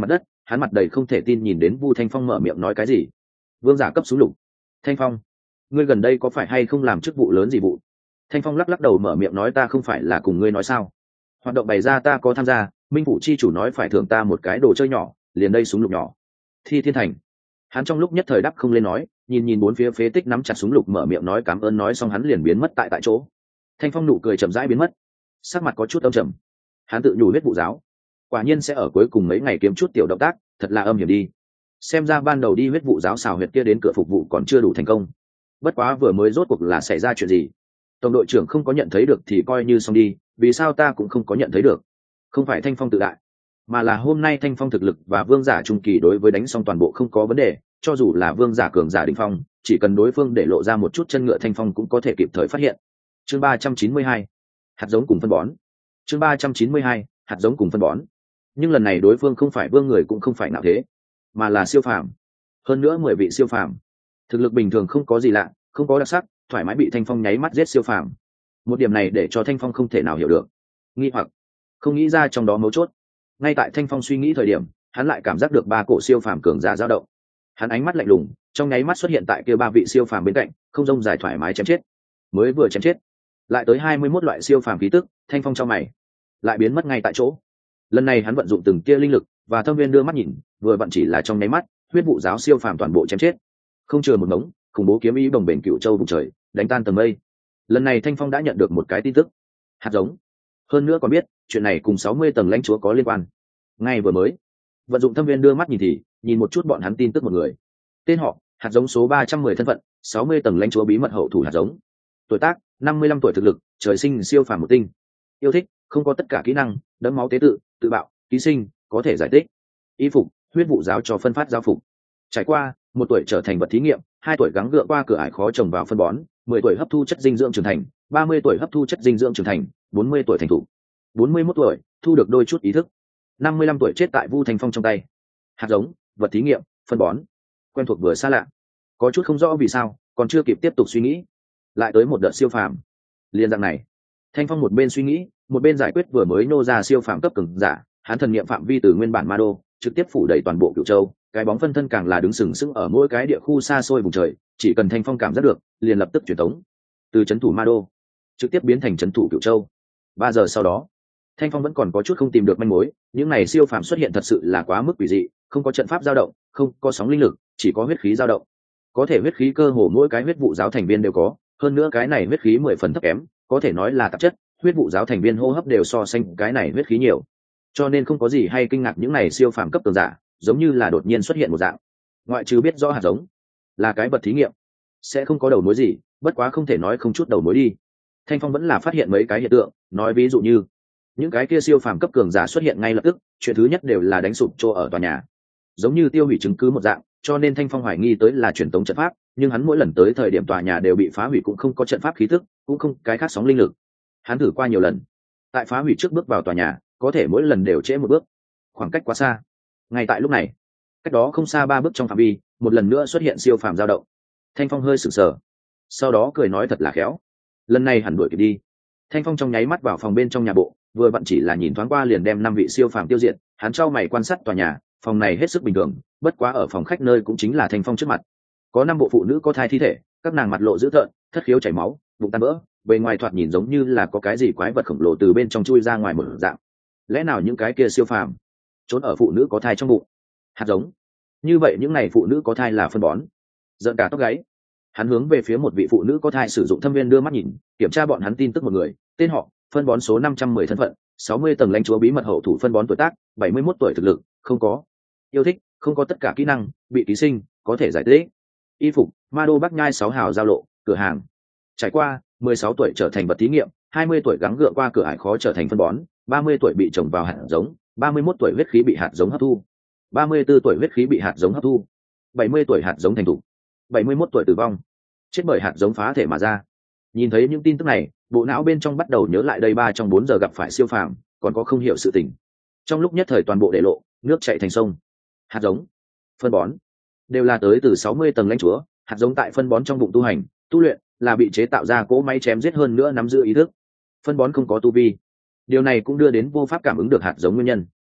hắn mặt đầy không thể tin nhìn đến Vu Thanh Phong mở miệng nói cái gì. Vương giả cấp súng lục. Thanh Phong, ngươi gần đây có phải hay không làm chức vụ lớn gì vụ? Thanh Phong lắc lắc đầu mở miệng nói ta không phải là cùng ngươi nói sao? Hoạt động bày ra ta có tham gia, Minh Phủ chi chủ nói phải thưởng ta một cái đồ chơi nhỏ, liền đây súng lục nhỏ. Thi Thiên Thành. Hắn trong lúc nhất thời đáp không lên nói, nhìn bốn phía phế tích nắm chặt súng lục mở miệng nói cảm ơn nói xong hắn liền biến mất tại chỗ. Thanh Phong nụ cười chậm rãi biến mất, sắc mặt có chút âm trầm. Hắn tự nhủ huyết vụ giáo, quả nhiên sẽ ở cuối cùng mấy ngày kiếm chút tiểu động tác, thật là âm hiểm đi. Xem ra ban đầu đi huyết vụ giáo xào huyệt kia đến cửa phục vụ còn chưa đủ thành công. Bất quá vừa mới rốt cuộc là xảy ra chuyện gì? Tổng đội trưởng không có nhận thấy được thì coi như xong đi, vì sao ta cũng không có nhận thấy được? Không phải Thanh Phong tự đại, mà là hôm nay Thanh Phong thực lực và vương giả trung kỳ đối với đánh xong toàn bộ không có vấn đề, cho dù là vương giả cường giả đỉnh phong, chỉ cần đối phương để lộ ra một chút chân ngựa Thanh Phong cũng có thể kịp thời phát hiện. Chương 392, hạt giống cùng phân bón. Chương 392, hạt giống cùng phân bón. Nhưng lần này đối phương không phải vương người cũng không phải nào thế, mà là siêu phàm. Hơn nữa 10 vị siêu phàm. Thực lực bình thường không có gì lạ, không có đặc sắc, thoải mái bị Thanh Phong nháy mắt giết siêu phàm. Một điểm này để cho Thanh Phong không thể nào hiểu được. Nghi hoặc, không nghĩ ra trong đó mấu chốt. Ngay tại Thanh Phong suy nghĩ thời điểm, hắn lại cảm giác được ba cổ siêu phàm cường giả dao động. Hắn ánh mắt lạnh lùng, trong nháy mắt xuất hiện tại kia ba vị siêu phàm bên cạnh, không rông dài thoải mái chém chết. Mới vừa chém chết, lại tới 21 loại siêu phàm khí tức, Thanh Phong trong mày lại biến mất ngay tại chỗ. Lần này hắn vận dụng từng tia linh lực và thâm viên đưa mắt nhìn, vừa vặn chỉ là trong nháy mắt, huyết vụ giáo siêu phàm toàn bộ chém chết. Không chừa một ngống, khủng bố kiếm ý bồng bềnh cựu châu vùng trời, đánh tan tầng mây. Lần này Thanh Phong đã nhận được một cái tin tức, hạt giống. Hơn nữa còn biết chuyện này cùng 60 tầng lãnh chúa có liên quan. Ngay vừa mới vận dụng thâm viên đưa mắt nhìn thì nhìn một chút bọn hắn tin tức một người, tên họ hạt giống số 310 thân phận 60 tầng lãnh chúa bí mật hậu thủ hạt giống, tuổi tác 55 tuổi, thực lực trời sinh siêu phàm một tinh, yêu thích không có tất cả kỹ năng, đẫm máu tế tự, tự bạo, ký sinh, có thể giải tích, y phục huyết vụ giáo cho phân phát giáo phục, trải qua 1 tuổi trở thành vật thí nghiệm, 2 tuổi gắng gượng qua cửa ải khó trồng vào phân bón, 10 tuổi hấp thu chất dinh dưỡng trưởng thành, 30 tuổi hấp thu chất dinh dưỡng trưởng thành, 40 tuổi thành thủ, 41 tuổi thu được đôi chút ý thức, 55 tuổi chết tại Vu Thanh Phong trong tay. Hạt giống, vật thí nghiệm, phân bón, quen thuộc vừa xa lạ, có chút không rõ vì sao, còn chưa kịp tiếp tục suy nghĩ, lại tới một đợt siêu phàm. Liên dạng này, Thanh Phong một bên suy nghĩ, một bên giải quyết vừa mới nô ra siêu phàm cấp cường giả, hắn thần niệm phạm vi từ nguyên bản ma đô trực tiếp phủ đầy toàn bộ Cửu Châu, cái bóng phân thân càng là đứng sừng sững ở mỗi cái địa khu xa xôi vùng trời, chỉ cần Thanh Phong cảm giác được, liền lập tức truyền tống từ trấn thủ ma đô trực tiếp biến thành trấn thủ Cửu Châu. 3 giờ sau đó, Thanh Phong vẫn còn có chút không tìm được manh mối, những này siêu phàm xuất hiện thật sự là quá mức quỷ dị, không có trận pháp dao động, không có sóng linh lực, chỉ có huyết khí dao động. Có thể huyết khí cơ hồ mỗi cái huyết vụ giáo thành viên đều có, hơn nữa cái này huyết khí 10 phần thấp kém, có thể nói là tạp chất, huyết vụ giáo thành viên hô hấp đều so sánh cái này huyết khí nhiều. Cho nên không có gì hay kinh ngạc những này siêu phàm cấp cường giả, giống như là đột nhiên xuất hiện một dạng. Ngoại trừ biết rõ hạt giống là cái vật thí nghiệm, sẽ không có đầu mối gì, bất quá không thể nói không chút đầu mối đi. Thanh Phong vẫn là phát hiện mấy cái hiện tượng, nói ví dụ như những cái kia siêu phàm cấp cường giả xuất hiện ngay lập tức, chuyện thứ nhất đều là đánh sụp chỗ ở tòa nhà, giống như tiêu hủy chứng cứ một dạng, cho nên Thanh Phong hoài nghi tới là truyền tống trận pháp, nhưng hắn mỗi lần tới thời điểm tòa nhà đều bị phá hủy cũng không có trận pháp khí tức, cũng không cái khác sóng linh lực. Hắn thử qua nhiều lần, tại phá hủy trước bước vào tòa nhà, có thể mỗi lần đều trễ một bước, khoảng cách quá xa. Ngay tại lúc này, cách đó không xa 3 bước trong phạm vi, một lần nữa xuất hiện siêu phàm dao động. Thanh Phong hơi sửng sờ, sau đó cười nói thật là khéo, lần này hẳn đuổi kịp đi. Thanh Phong trong nháy mắt vào phòng bên trong nhà bộ, vừa vặn chỉ là nhìn thoáng qua liền đem 5 vị siêu phàm tiêu diệt. Hắn trao mày quan sát tòa nhà, phòng này hết sức bình thường, bất quá ở phòng khách nơi cũng chính là Thanh Phong trước mặt, có 5 bộ phụ nữ có thai thi thể, các nàng mặt lộ dữ tợn, thất khiếu chảy máu, bụng tan vỡ, bề ngoài thoạt nhìn giống như là có cái gì quái vật khổng lồ từ bên trong chui ra ngoài một dạng. Lẽ nào những cái kia siêu phàm trốn ở phụ nữ có thai trong bụng? Hạt giống, như vậy những này phụ nữ có thai là phân bón. Giận cả tóc gáy, hắn hướng về phía một vị phụ nữ có thai sử dụng thâm viên đưa mắt nhìn, kiểm tra bọn hắn tin tức một người, tên họ, phân bón số 510 thân phận, 60 tầng lãnh chúa bí mật hậu thủ phân bón tuổi tác, 71 tuổi thực lực, không có yêu thích, không có tất cả kỹ năng, bị ký sinh, có thể giải tích. Y phục, ma đô Bắc Nhai 6 hào giao lộ, cửa hàng. Trải qua 16 tuổi trở thành vật thí nghiệm, 20 tuổi gắng gượng qua cửa ải khó trở thành phân bón, 30 tuổi bị trồng vào hạt giống, 31 tuổi huyết khí bị hạt giống hấp thu, 34 tuổi huyết khí bị hạt giống hấp thu, 70 tuổi hạt giống thành thủ, 71 tuổi tử vong, chết bởi hạt giống phá thể mà ra. Nhìn thấy những tin tức này, bộ não bên trong bắt đầu nhớ lại đây 3 trong 4 giờ gặp phải siêu phàm, còn có không hiểu sự tình. Trong lúc nhất thời toàn bộ để lộ, nước chảy thành sông. Hạt giống, phân bón đều là tới từ 60 tầng lãnh chúa, hạt giống tại phân bón trong bụng tu hành, tu luyện là bị chế tạo ra cỗ máy chém giết, hơn nữa nắm giữ ý thức. Phân bón không có tu vi, điều này cũng đưa đến vô pháp cảm ứng được hạt giống nguyên nhân.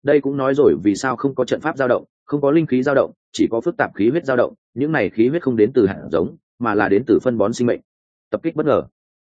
đây cũng nói rồi vì sao không có trận pháp dao động, không có linh khí dao động, chỉ có phức tạp khí huyết dao động. Những này khí huyết không đến từ hạt giống mà là đến từ phân bón sinh mệnh. Tập kích bất ngờ.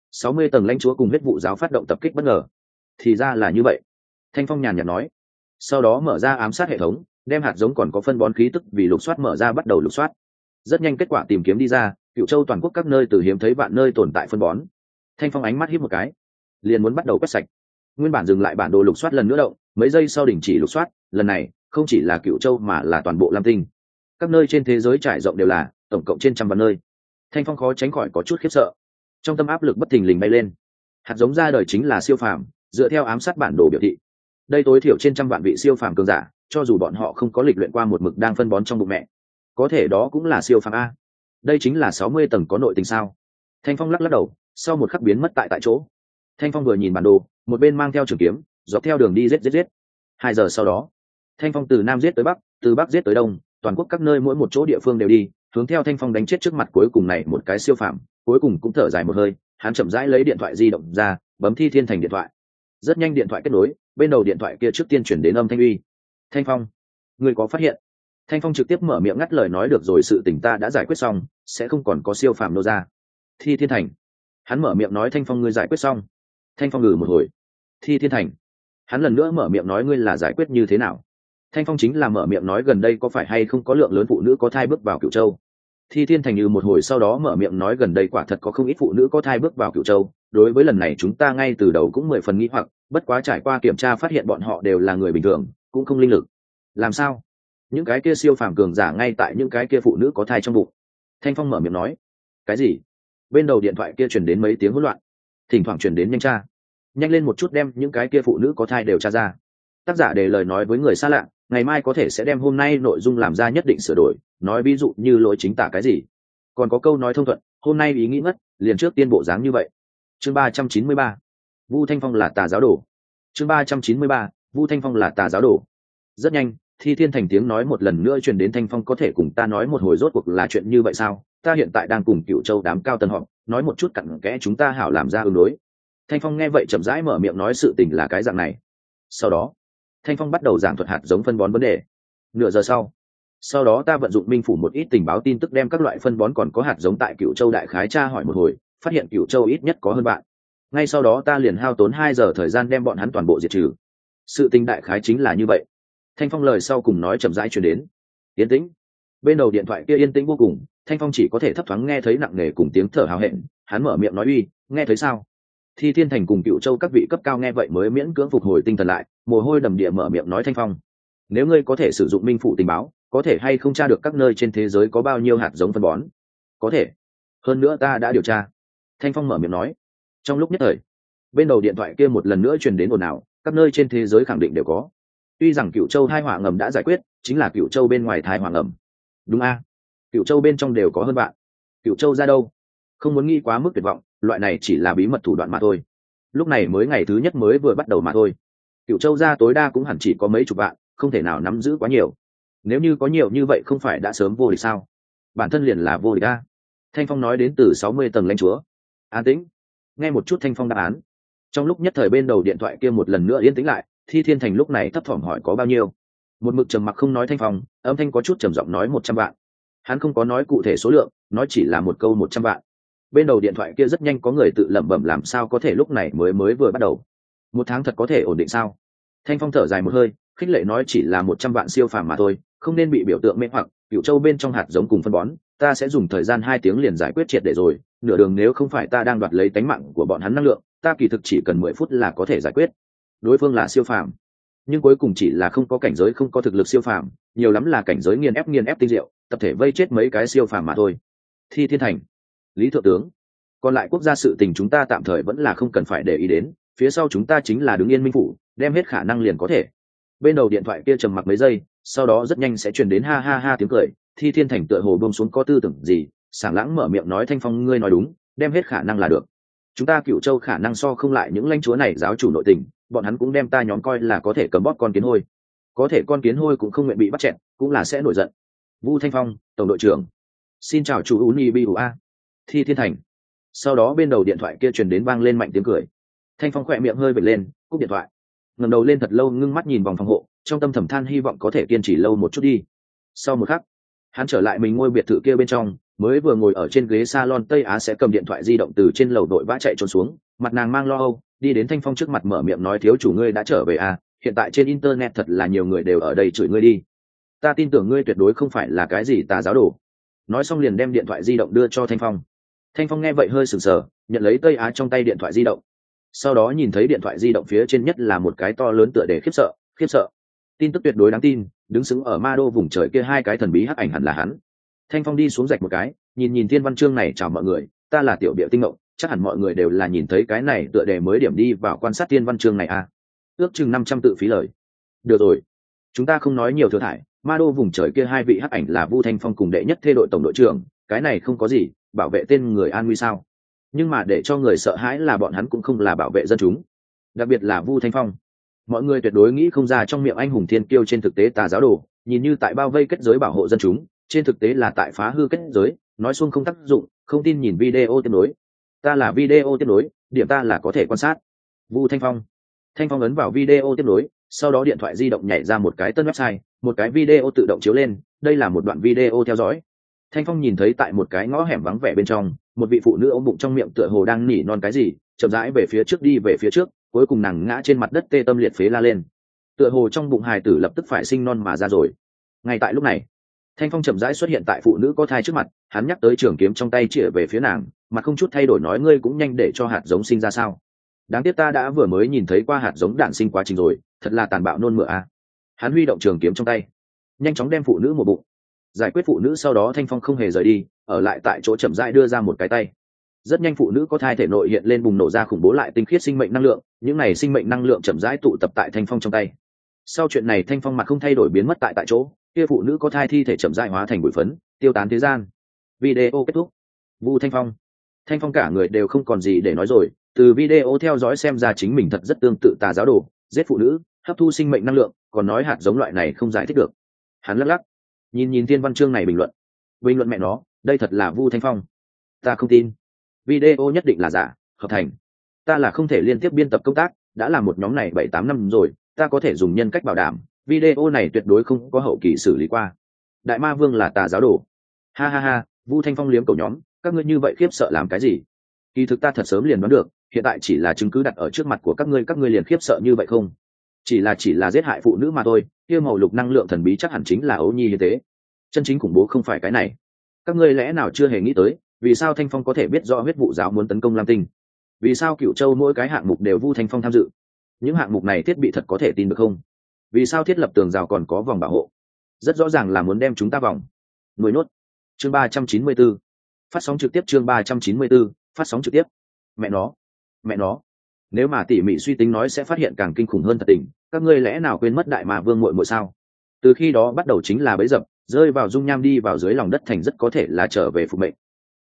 60 tầng lãnh chúa cùng huyết vụ giáo phát động tập kích bất ngờ. Thì ra là như vậy, Thanh Phong nhàn nhạt nói. Sau đó mở ra ám sát hệ thống, đem hạt giống còn có phân bón khí tức vì lục soát mở ra bắt đầu lục soát. Rất nhanh kết quả tìm kiếm đi ra, Cựu Châu toàn quốc các nơi từ hiếm thấy vạn nơi tồn tại phân bón. Thanh Phong ánh mắt híp một cái, liền muốn bắt đầu quét sạch. Nguyên bản dừng lại bản đồ lục soát lần nữa động, mấy giây sau đình chỉ lục soát, lần này không chỉ là Cựu Châu mà là toàn bộ Lam Tinh. Các nơi trên thế giới trải rộng đều là tổng cộng trên trăm vạn nơi. Thanh Phong khó tránh khỏi có chút khiếp sợ, trong tâm áp lực bất thình lình bay lên. Hạt giống ra đời chính là siêu phàm, dựa theo ám sát bản đồ biểu thị, đây tối thiểu trên trăm vạn vị siêu phàm cường giả, cho dù bọn họ không có lịch luyện qua một mực đang phân bón trong bụng mẹ, có thể đó cũng là siêu phàm a. Đây chính là 60 tầng có nội tình sao? Thanh Phong lắc lắc đầu, sau một khắc biến mất tại chỗ. Thanh Phong vừa nhìn bản đồ, một bên mang theo trường kiếm, dọc theo đường đi giết. 2 giờ sau đó, Thanh Phong từ nam giết tới bắc, từ bắc giết tới đông, toàn quốc các nơi mỗi một chỗ địa phương đều đi, hướng theo Thanh Phong đánh chết trước mặt cuối cùng này một cái siêu phàm, cuối cùng cũng thở dài một hơi, hắn chậm rãi lấy điện thoại di động ra, bấm Thi Thiên Thành điện thoại. Rất nhanh điện thoại kết nối, bên đầu điện thoại kia trước tiên chuyển đến âm thanh uy. Thanh Phong, người có phát hiện? Thanh Phong trực tiếp mở miệng ngắt lời nói, được rồi, sự tình ta đã giải quyết xong, sẽ không còn có siêu phàm nô ra. Thi Thiên Thành, hắn mở miệng nói. Thanh Phong, ngươi giải quyết xong? Thanh Phong ngừ một hồi. Thi Thiên Thành, hắn lần nữa mở miệng nói, ngươi là giải quyết như thế nào? Thanh Phong chính là mở miệng nói, gần đây có phải hay không có lượng lớn phụ nữ có thai bước vào Cửu Châu? Thi Thiên Thành như một hồi sau đó mở miệng nói, gần đây quả thật có không ít phụ nữ có thai bước vào Cửu Châu. Đối với lần này chúng ta ngay từ đầu cũng 10 phần nghi hoặc, bất quá trải qua kiểm tra phát hiện bọn họ đều là người bình thường, cũng không linh lực. Làm sao? Những cái kia siêu phàm cường giả ngay tại những cái kia phụ nữ có thai trong bụng. Thanh Phong mở miệng nói. Cái gì? Bên đầu điện thoại kia truyền đến mấy tiếng hỗn loạn, thỉnh thoảng truyền đến, nhanh tra, nhanh lên một chút, đem những cái kia phụ nữ có thai đều tra ra. Tác giả để lời nói với người xa lạ, ngày mai có thể sẽ đem hôm nay nội dung làm ra nhất định sửa đổi, nói ví dụ như lỗi chính tả cái gì, còn có câu nói thông thuận, hôm nay ý nghĩ ngất, liền trước tiên bộ dáng như vậy. Chương 393, Vu Thanh Phong là tà giáo đồ. Chương 393, Vu Thanh Phong là tà giáo đồ. Rất nhanh, Thi Thiên Thành tiếng nói một lần nữa truyền đến. Thanh Phong, có thể cùng ta nói một hồi rốt cuộc là chuyện như vậy sao? Ta hiện tại đang cùng Cửu Châu đám cao tầng họp, nói một chút cặn kẽ chúng ta hảo làm ra ứng đối. Thanh Phong nghe vậy chậm rãi mở miệng nói, sự tình là cái dạng này. Sau đó, Thanh Phong bắt đầu giảng thuật hạt giống phân bón vấn đề. Nửa giờ sau đó ta vận dụng minh phủ một ít tình báo tin tức, đem các loại phân bón còn có hạt giống tại Cửu Châu đại khái tra hỏi một hồi, phát hiện Cửu Châu ít nhất có hơn bạn. Ngay sau đó ta liền hao tốn 2 giờ thời gian đem bọn hắn toàn bộ diệt trừ. Sự tình đại khái chính là như vậy. Thanh Phong lời sau cùng nói chậm rãi truyền đến. Yên tĩnh. Bên đầu điện thoại kia yên tĩnh vô cùng, Thanh Phong chỉ có thể thấp thoáng nghe thấy nặng nề cùng tiếng thở hào hẹn. Hắn mở miệng nói, uy, nghe thấy sao? Thi Thiên Thành cùng Cửu Châu các vị cấp cao nghe vậy mới miễn cưỡng phục hồi tinh thần lại, mồ hôi đầm địa mở miệng nói, Thanh Phong, nếu ngươi có thể sử dụng minh phụ tình báo, có thể hay không tra được các nơi trên thế giới có bao nhiêu hạt giống phân bón? Có thể. Hơn nữa ta đã điều tra. Thanh Phong mở miệng nói. Trong lúc nhất thời, bên đầu điện thoại kia một lần nữa truyền đến ồn ào, các nơi trên thế giới khẳng định đều có. Tuy rằng Cửu Châu thai họa ngầm đã giải quyết, chính là Cửu Châu bên ngoài thai họa ngầm. Đúng a? Cửu Châu bên trong đều có hơn bạn. Cửu Châu ra đâu? Không muốn nghĩ quá mức tuyệt vọng, loại này chỉ là bí mật thủ đoạn mà thôi. Lúc này mới ngày thứ nhất mới vừa bắt đầu mà thôi. Cửu Châu ra tối đa cũng hẳn chỉ có mấy chục vạn, không thể nào nắm giữ quá nhiều. Nếu như có nhiều như vậy không phải đã sớm vô địch sao? Bản thân liền là vô địch a. Thanh Phong nói đến từ 60 tầng lãnh chúa. An tĩnh. Nghe một chút Thanh Phong đáp án. Trong lúc nhất thời bên đầu điện thoại kia một lần nữa yên tĩnh lại, Thi Thiên Thành lúc này thấp thỏm hỏi có bao nhiêu. Một mực trầm mặc không nói Thanh Phong, âm thanh có chút trầm giọng nói 100 vạn. Hắn không có nói cụ thể số lượng, nói chỉ là một câu 100 vạn. Bên đầu điện thoại kia rất nhanh có người tự lẩm bẩm, làm sao có thể, lúc này mới vừa bắt đầu. 1 tháng thật có thể ổn định sao? Thanh Phong thở dài một hơi, khích lệ nói, chỉ là 100 vạn siêu phàm mà thôi, không nên bị biểu tượng mê hoặc. Cửu Châu bên trong hạt giống cùng phân bón, ta sẽ dùng thời gian 2 tiếng liền giải quyết triệt để rồi. Nửa đường nếu không phải ta đang đoạt lấy tánh mạng của bọn hắn năng lượng, ta kỳ thực chỉ cần 10 phút là có thể giải quyết. Đối phương là siêu phàm, nhưng cuối cùng chỉ là không có cảnh giới, không có thực lực siêu phàm, nhiều lắm là cảnh giới nghiền ép tinh diệu, tập thể vây chết mấy cái siêu phàm mà thôi. Thi Thiên Thành, Lý thượng tướng, còn lại quốc gia sự tình chúng ta tạm thời vẫn là không cần phải để ý đến, phía sau chúng ta chính là đứng yên minh phủ, đem hết khả năng liền có thể. Bên đầu điện thoại kia trầm mặc mấy giây, sau đó rất nhanh sẽ truyền đến ha ha ha tiếng cười. Thi Thiên Thành tựa hồ buông xuống có tư tưởng gì, sảng lãng mở miệng nói, Thanh Phong ngươi nói đúng, đem hết khả năng là được. Chúng ta Cửu Châu khả năng so không lại những lãnh chúa này giáo chủ nội tình, bọn hắn cũng đem ta nhóm coi là có thể cầm bóp con kiến hôi. Có thể con kiến hôi cũng không nguyện bị bắt chẹn, cũng là sẽ nổi giận. Vu Thanh Phong, tổng đội trưởng, xin chào chủ Unibu a. Thi Thiên Thành. Sau đó bên đầu điện thoại kia truyền đến vang lên mạnh tiếng cười. Thanh Phong khỏe miệng hơi vểnh lên, cúp điện thoại. ngẩng đầu lên thật lâu, ngưng mắt nhìn vòng phòng hộ, trong tâm thầm than hy vọng có thể kiên trì lâu một chút đi. Sau một khắc, hắn trở lại mình ngôi biệt thự kia bên trong, mới vừa ngồi ở trên ghế salon, Tây Á sẽ cầm điện thoại di động từ trên lầu đội vã chạy trốn xuống, mặt nàng mang lo âu, đi đến Thanh Phong trước mặt mở miệng nói thiếu chủ ngươi đã trở về à, hiện tại trên internet thật là nhiều người đều ở đây chửi ngươi đi. Ta tin tưởng ngươi tuyệt đối không phải là cái gì tà giáo đồ. Nói xong liền đem điện thoại di động đưa cho Thanh Phong. Thanh Phong nghe vậy hơi sửng sờ, nhận lấy Tây Á trong tay điện thoại di động. Sau đó nhìn thấy điện thoại di động phía trên nhất là một cái to lớn tựa đề khiếp sợ. Tin tức tuyệt đối đáng tin, đứng sững ở ma đô vùng trời kia hai cái thần bí hắc ảnh hẳn là hắn. Thanh Phong đi xuống rạch một cái, nhìn thiên văn chương này, chào mọi người, ta là Tiểu Điệu Tinh Mộng, chắc hẳn mọi người đều là nhìn thấy cái này tựa đề mới điểm đi vào quan sát thiên văn chương này à. Ước chừng 500 tự phí lời. Được rồi, chúng ta không nói nhiều thừa thải, ma đô vùng trời kia hai vị hắc ảnh là Vu Thanh Phong cùng đệ nhất thê đội tổng đội trưởng, cái này không có gì, bảo vệ tên người an nguy sao. Nhưng mà để cho người sợ hãi là bọn hắn cũng không là bảo vệ dân chúng, đặc biệt là Vu Thanh Phong. Mọi người tuyệt đối nghĩ không ra trong miệng anh hùng thiên kiêu trên thực tế tà giáo đồ, nhìn như tại bao vây kết giới bảo hộ dân chúng, trên thực tế là tại phá hư kết giới, nói xuông không tác dụng, không tin nhìn video tiếp nối. Ta là video tiếp nối, điểm ta là có thể quan sát. Vu Thanh Phong. Thanh Phong ấn vào video tiếp nối, sau đó điện thoại di động nhảy ra một cái tân website, một cái video tự động chiếu lên, đây là một đoạn video theo dõi. Thanh Phong nhìn thấy tại một cái ngõ hẻm vắng vẻ bên trong, một vị phụ nữ ôm bụng trong miệng tựa hồ đang nỉ non cái gì, chậm rãi về phía trước đi về phía trước, cuối cùng nàng ngã trên mặt đất tê tâm liệt phế la lên. Tựa hồ trong bụng hài tử lập tức phải sinh non mà ra rồi. Ngay tại lúc này, Thanh Phong chậm rãi xuất hiện tại phụ nữ có thai trước mặt, hắn nhắc tới trường kiếm trong tay chĩa về phía nàng, mặt không chút thay đổi nói ngươi cũng nhanh để cho hạt giống sinh ra sao. Đáng tiếc ta đã vừa mới nhìn thấy qua hạt giống đản sinh quá trình rồi, thật là tàn bạo nôn mửa a. Hắn huy động trường kiếm trong tay, nhanh chóng đem phụ nữ một bụng giải quyết phụ nữ, sau đó Thanh Phong không hề rời đi, ở lại tại chỗ chậm rãi đưa ra một cái tay. Rất nhanh phụ nữ có thai thể nội hiện lên bùng nổ ra khủng bố lại tinh khiết sinh mệnh năng lượng, những này sinh mệnh năng lượng chậm rãi tụ tập tại Thanh Phong trong tay. Sau chuyện này Thanh Phong mặt không thay đổi biến mất tại chỗ, kia phụ nữ có thai thi thể chậm rãi hóa thành bụi phấn, tiêu tán thế gian. Video kết thúc. Vu Thanh Phong cả người đều không còn gì để nói rồi, từ video theo dõi xem ra chính mình thật rất tương tự tà giáo đồ, giết phụ nữ, hấp thu sinh mệnh năng lượng, còn nói hạt giống loại này không giải thích được. Hắn lắc lắc, nhìn thiên văn chương này bình luận mẹ nó, đây thật là Vu Thanh Phong. Ta không tin, video nhất định là giả, hợp thành. Ta là không thể liên tiếp biên tập công tác, đã làm một nhóm này 7-8 năm rồi, ta có thể dùng nhân cách bảo đảm, video này tuyệt đối không có hậu kỳ xử lý qua. Đại Ma Vương là tà giáo đồ. Ha ha ha, Vu Thanh Phong liếm cầu nhóm, các ngươi như vậy khiếp sợ làm cái gì? Kỳ thực ta thật sớm liền đoán được, hiện tại chỉ là chứng cứ đặt ở trước mặt của các ngươi liền khiếp sợ như vậy không? Chỉ là giết hại phụ nữ mà thôi, kia màu lục năng lượng thần bí chắc hẳn chính là Âu Nhi như thế. Chân chính khủng bố không phải cái này. Các ngươi lẽ nào chưa hề nghĩ tới, vì sao Thanh Phong có thể biết rõ huyết vụ giáo muốn tấn công Lam Tinh? Vì sao Cửu Châu mỗi cái hạng mục đều Vu Thanh Phong tham dự? Những hạng mục này thiết bị thật có thể tin được không? Vì sao thiết lập tường rào còn có vòng bảo hộ? Rất rõ ràng là muốn đem chúng ta vòng. Nuôi nốt. Chương 394. Phát sóng trực tiếp chương 394, phát sóng trực tiếp. Mẹ nó. Nếu mà tỉ mỉ suy tính nói sẽ phát hiện càng kinh khủng hơn thật tình, các ngươi lẽ nào quên mất Đại Ma Vương muội muội sao? Từ khi đó bắt đầu chính là bẫy dập, rơi vào dung nham đi vào dưới lòng đất thành rất có thể là trở về phục mệnh.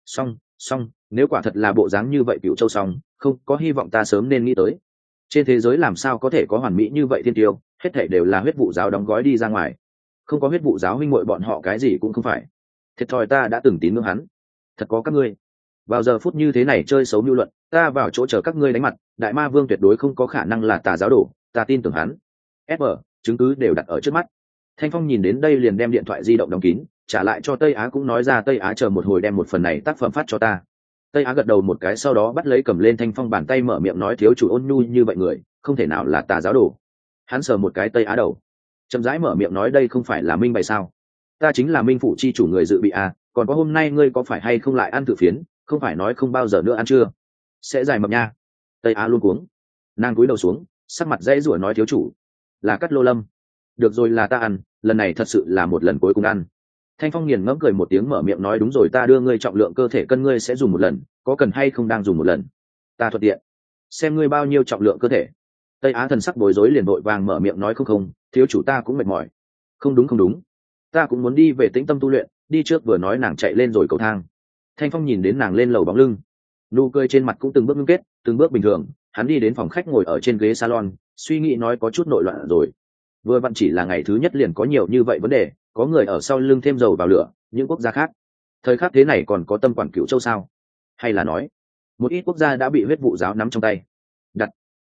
Xong, nếu quả thật là bộ dáng như vậy Cửu Châu xong, không có hy vọng ta sớm nên nghĩ tới. Trên thế giới làm sao có thể có hoàn mỹ như vậy thiên tiêu, hết thảy đều là huyết vụ giáo đóng gói đi ra ngoài. Không có huyết vụ giáo huynh muội bọn họ cái gì cũng không phải. Thiệt thòi ta đã từng tín ngưỡng hắn. Thật có các ngươi vào giờ phút như thế này chơi xấu mưu luận, ta vào chỗ chờ các ngươi đánh mặt. Đại Ma Vương tuyệt đối không có khả năng là tà giáo đồ, ta tin tưởng hắn. Chứng cứ đều đặt ở trước mắt. Thanh Phong nhìn đến đây liền đem điện thoại di động đóng kín, trả lại cho Tây Á, cũng nói ra Tây Á chờ một hồi đem một phần này tác phẩm phát cho ta. Tây Á gật đầu một cái, sau đó bắt lấy cầm lên Thanh Phong bàn tay mở miệng nói thiếu chủ ôn nhu như vậy người, không thể nào là tà giáo đồ. Hắn sờ một cái Tây Á đầu, chậm rãi mở miệng nói đây không phải là minh bày sao? Ta chính là Minh phủ chi chủ người dự bị à, còn có hôm nay ngươi có phải hay không lại ăn thử phiến, không phải nói không bao giờ nữa ăn chưa? Sẽ dài mập nha. Tây Á luôn cuống, nàng cúi đầu xuống, sắc mặt dãy rủa nói thiếu chủ, là Cát Lô Lâm. Được rồi, là ta ăn, lần này thật sự là một lần cuối cùng ăn. Thanh Phong nghiền ngẫm cười một tiếng mở miệng nói đúng rồi, ta đưa ngươi trọng lượng cơ thể cân ngươi sẽ dùng một lần, có cần hay không đang dùng một lần? Ta thuận tiện. Xem ngươi bao nhiêu trọng lượng cơ thể. Tây Á thần sắc bối rối liền vội vàng mở miệng nói không, thiếu chủ ta cũng mệt mỏi. Không đúng, ta cũng muốn đi về tĩnh tâm tu luyện, đi trước. Vừa nói nàng chạy lên rồi cầu thang. Thanh Phong nhìn đến nàng lên lầu bóng lưng, nụ cười trên mặt cũng từng bước ngưng kết, từng bước bình thường. Hắn đi đến phòng khách ngồi ở trên ghế salon, suy nghĩ nói có chút nội loạn rồi. Vừa vặn chỉ là ngày thứ nhất liền có nhiều như vậy vấn đề, có người ở sau lưng thêm dầu vào lửa. Những quốc gia khác thời khắc thế này còn có tâm quản Cửu Châu sao? Hay là nói một ít quốc gia đã bị huyết vụ giáo nắm trong tay?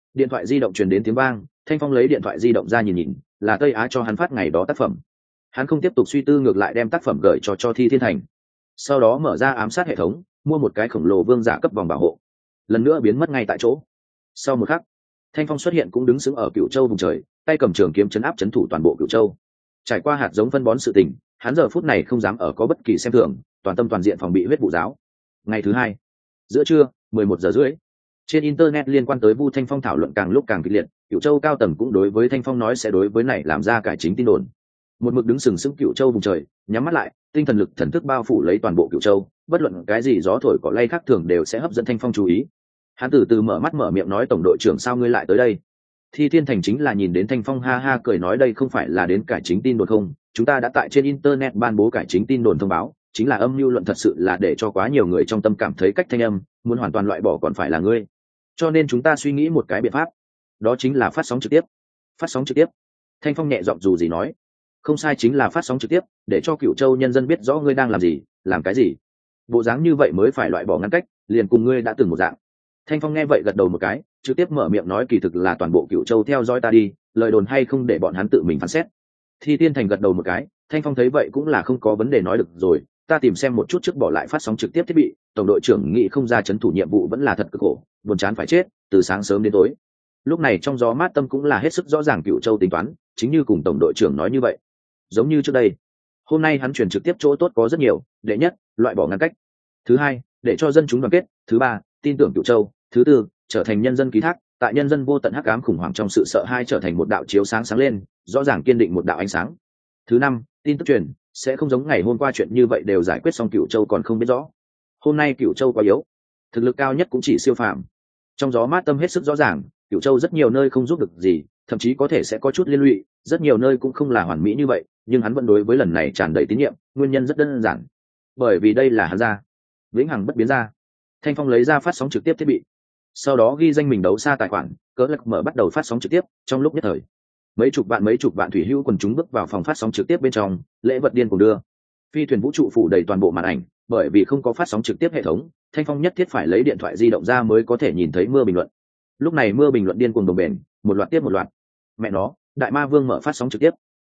Điện thoại di động truyền đến tiếng vang, Thanh Phong lấy điện thoại di động ra nhìn nhìn, là Tây Á cho hắn phát ngày đó tác phẩm. Hắn không tiếp tục suy tư, ngược lại đem tác phẩm gửi cho Thi Thiên Thành. Sau đó mở ra ám sát hệ thống, mua một cái khổng lồ vương giả cấp vòng bảo hộ, lần nữa biến mất ngay tại chỗ. Sau một khắc, Thanh Phong xuất hiện cũng đứng sững ở Cửu Châu vùng trời, tay cầm trường kiếm chấn áp chấn thủ toàn bộ Cửu Châu. Trải qua hạt giống phân bón sự tình, hắn giờ phút này không dám ở có bất kỳ xem thường, toàn tâm toàn diện phòng bị huyết vụ giáo. Ngày thứ hai, giữa trưa, 11 giờ rưỡi, trên internet liên quan tới Vu Thanh Phong thảo luận càng lúc càng kịch liệt. Cửu Châu cao tầng cũng đối với Thanh Phong nói sẽ đối với này làm ra cải chính tin đồn. Một mực đứng sừng sững Cửu Châu vùng trời, nhắm mắt lại, tinh thần lực thần thức bao phủ lấy toàn bộ Cửu Châu, bất luận cái gì gió thổi cỏ lay khác thường đều sẽ hấp dẫn Thanh Phong chú ý. Hắn từ từ mở mắt mở miệng nói: tổng đội trưởng, sao ngươi lại tới đây? Thi Thiên Thành chính là nhìn đến Thanh Phong ha ha cười nói: đây không phải là đến cải chính tin đồn không, chúng ta đã tại trên internet ban bố cải chính tin đồn thông báo, chính là âm mưu luận, thật sự là để cho quá nhiều người trong tâm cảm thấy cách thanh âm muốn hoàn toàn loại bỏ còn phải là ngươi, cho nên chúng ta suy nghĩ một cái biện pháp, đó chính là phát sóng trực tiếp. Phát sóng trực tiếp? Thanh Phong nhẹ giọng dù gì nói: không sai, chính là phát sóng trực tiếp, để cho Cửu Châu nhân dân biết rõ ngươi đang làm gì, làm cái gì. Bộ dáng như vậy mới phải loại bỏ ngăn cách, liền cùng ngươi đã từng một dạng. Thanh Phong nghe vậy gật đầu một cái, trực tiếp mở miệng nói: kỳ thực là toàn bộ Cửu Châu theo dõi ta đi, lời đồn hay không để bọn hắn tự mình phán xét. Thi Tiên Thành gật đầu một cái, Thanh Phong thấy vậy cũng là không có vấn đề, nói được rồi, ta tìm xem một chút trước bỏ lại phát sóng trực tiếp thiết bị. Tổng đội trưởng nghĩ không ra chấn thủ nhiệm vụ vẫn là thật cực khổ, buồn chán phải chết, từ sáng sớm đến tối. Lúc này trong gió mát tâm cũng là hết sức rõ ràng Cửu Châu tính toán, chính như cùng tổng đội trưởng nói như vậy. Giống như trước đây, hôm nay hắn truyền trực tiếp chỗ tốt có rất nhiều: đệ nhất, loại bỏ ngăn cách; thứ hai, để cho dân chúng đoàn kết; thứ ba, tin tưởng Cửu Châu; thứ tư, trở thành nhân dân ký thác, tại nhân dân vô tận hắc ám khủng hoảng trong sự sợ hãi trở thành một đạo chiếu sáng sáng lên, rõ ràng kiên định một đạo ánh sáng; thứ năm, tin tức truyền sẽ không giống ngày hôm qua chuyện như vậy đều giải quyết xong Cửu Châu còn không biết rõ. Hôm nay Cửu Châu quá yếu, thực lực cao nhất cũng chỉ siêu phàm. Trong gió mát tâm hết sức rõ ràng, Cửu Châu rất nhiều nơi không giúp được gì, thậm chí có thể sẽ có chút liên lụy, rất nhiều nơi cũng không là hoàn mỹ như vậy, nhưng hắn vẫn đối với lần này tràn đầy tín nhiệm. Nguyên nhân rất đơn giản, bởi vì đây là hắn ra, vĩnh hằng bất biến ra. Thanh Phong lấy ra phát sóng trực tiếp thiết bị, sau đó ghi danh mình đấu xa tài khoản, cỡ lắc mở bắt đầu phát sóng trực tiếp. Trong lúc nhất thời, mấy chục vạn thủy hữu quần chúng bước vào phòng phát sóng trực tiếp bên trong, lễ vật điên cuồng đưa, phi thuyền vũ trụ phủ đầy toàn bộ màn ảnh. Bởi vì không có phát sóng trực tiếp hệ thống, Thanh Phong nhất thiết phải lấy điện thoại di động ra mới có thể nhìn thấy mưa bình luận. Lúc này mưa bình luận điên cuồng đồng bền, một loạt tiếp một loạt. Mẹ nó, Đại Ma Vương mở phát sóng trực tiếp.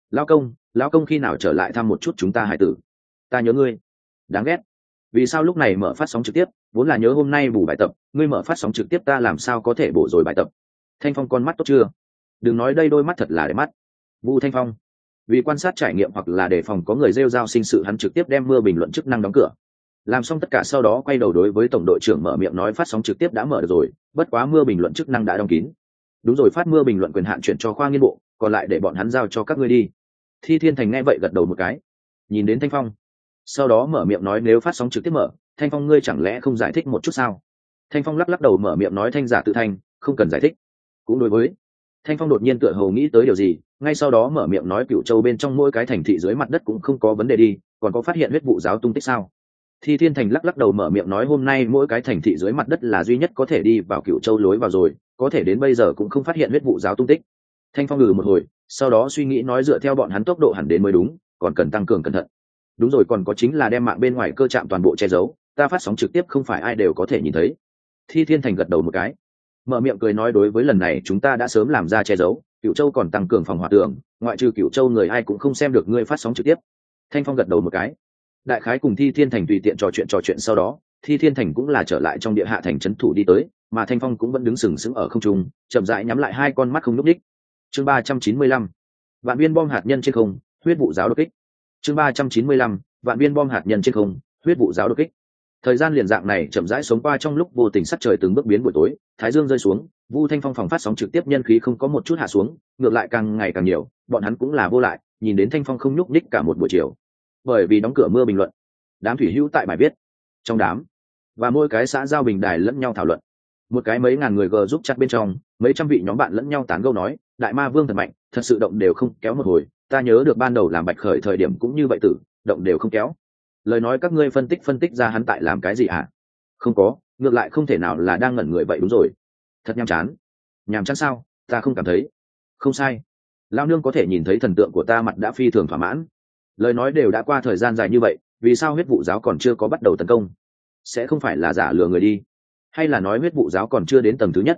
Lão công khi nào trở lại thăm một chút chúng ta hải tử, ta nhớ ngươi. Đáng ghét, vì sao lúc này mở phát sóng trực tiếp, vốn là nhớ hôm nay bù bài tập, ngươi mở phát sóng trực tiếp ta làm sao có thể bổ rồi bài tập. Thanh Phong con mắt tốt chưa? Đừng nói đây đôi mắt thật là đẹp mắt. Vu Thanh Phong vì quan sát trải nghiệm hoặc là đề phòng có người rêu rao sinh sự, hắn trực tiếp đem mưa bình luận chức năng đóng cửa. Làm xong tất cả sau đó quay đầu đối với tổng đội trưởng mở miệng nói: phát sóng trực tiếp đã mở được rồi, bất quá mưa bình luận chức năng đã đóng kín. Đúng rồi, phát mưa bình luận quyền hạn chuyển cho khoa nghiên bộ, còn lại để bọn hắn giao cho các ngươi đi. Thi Thiên Thành nghe vậy gật đầu một cái, nhìn đến Thanh Phong, sau đó mở miệng nói: nếu phát sóng trực tiếp mở, Thanh Phong ngươi chẳng lẽ không giải thích một chút sao? Thanh Phong lắc đầu mở miệng nói: thanh giả tự thanh, không cần giải thích. Cũng đối với Thanh Phong đột nhiên tựa hồ nghĩ tới điều gì, ngay sau đó mở miệng nói: Cửu Châu bên trong mỗi cái thành thị dưới mặt đất cũng không có vấn đề đi, còn có phát hiện huyết vụ giáo tung tích sao? Thi Thiên Thành lắc đầu mở miệng nói: hôm nay mỗi cái thành thị dưới mặt đất là duy nhất có thể đi vào Cửu Châu lối vào rồi, có thể đến bây giờ cũng không phát hiện huyết vụ giáo tung tích. Thanh Phong ngừ một hồi, sau đó suy nghĩ nói: dựa theo bọn hắn tốc độ hẳn đến mới đúng, còn cần tăng cường cẩn thận. Đúng rồi, còn có chính là đem mạng bên ngoài cơ trạm toàn bộ che giấu, ta phát sóng trực tiếp không phải ai đều có thể nhìn thấy. Thi Thiên Thành gật đầu một cái, mở miệng cười nói: đối với lần này chúng ta đã sớm làm ra che giấu, Cửu Châu còn tăng cường phòng hỏa tường, ngoại trừ Cửu Châu người ai cũng không xem được ngươi phát sóng trực tiếp. Thanh Phong gật đầu một cái, đại khái cùng Thi Thiên Thành tùy tiện trò chuyện sau đó, Thi Thiên Thành cũng là trở lại trong địa hạ thành trấn thủ đi tới, mà Thanh Phong cũng vẫn đứng sừng sững ở không trung, chậm rãi nhắm lại hai con mắt không nhúc nhích. Chương 395, vạn viên bom hạt nhân trên không, huyết vụ giáo đột kích. Chương 395, vạn viên bom hạt nhân trên không, huyết vụ giáo đột kích. Thời gian liền dạng này chậm rãi sống qua, trong lúc vô tình sắc trời từng bước biến buổi tối, thái dương rơi xuống, Vu Thanh Phong phòng phát sóng trực tiếp nhân khí không có một chút hạ xuống, ngược lại càng ngày càng nhiều, bọn hắn cũng là vô lại, nhìn đến Thanh Phong không nhúc nhích cả một buổi chiều. Bởi vì đóng cửa mưa bình luận, đám thủy hữu tại bài viết, trong đám và mỗi cái xã giao bình đài lẫn nhau thảo luận. Một cái mấy ngàn người g giúp chặt bên trong, mấy trăm vị nhóm bạn lẫn nhau tán gẫu nói: Đại Ma Vương thật mạnh, thật sự động đều không kéo một hồi, ta nhớ được ban đầu làm Bạch Khởi thời điểm cũng như vậy tử, động đều không kéo. Lời nói các ngươi phân tích ra hắn tại làm cái gì hả? Không có, ngược lại không thể nào là đang ngẩn người vậy. Đúng rồi, thật nhàm chán. Nhàm chán sao? Ta không cảm thấy. Không sai, lao nương có thể nhìn thấy thần tượng của ta mặt đã phi thường thỏa mãn. Lời nói đều đã qua thời gian dài như vậy, vì sao huyết vụ giáo còn chưa có bắt đầu tấn công? Sẽ không phải là giả lừa người đi, hay là nói huyết vụ giáo còn chưa đến tầng thứ nhất?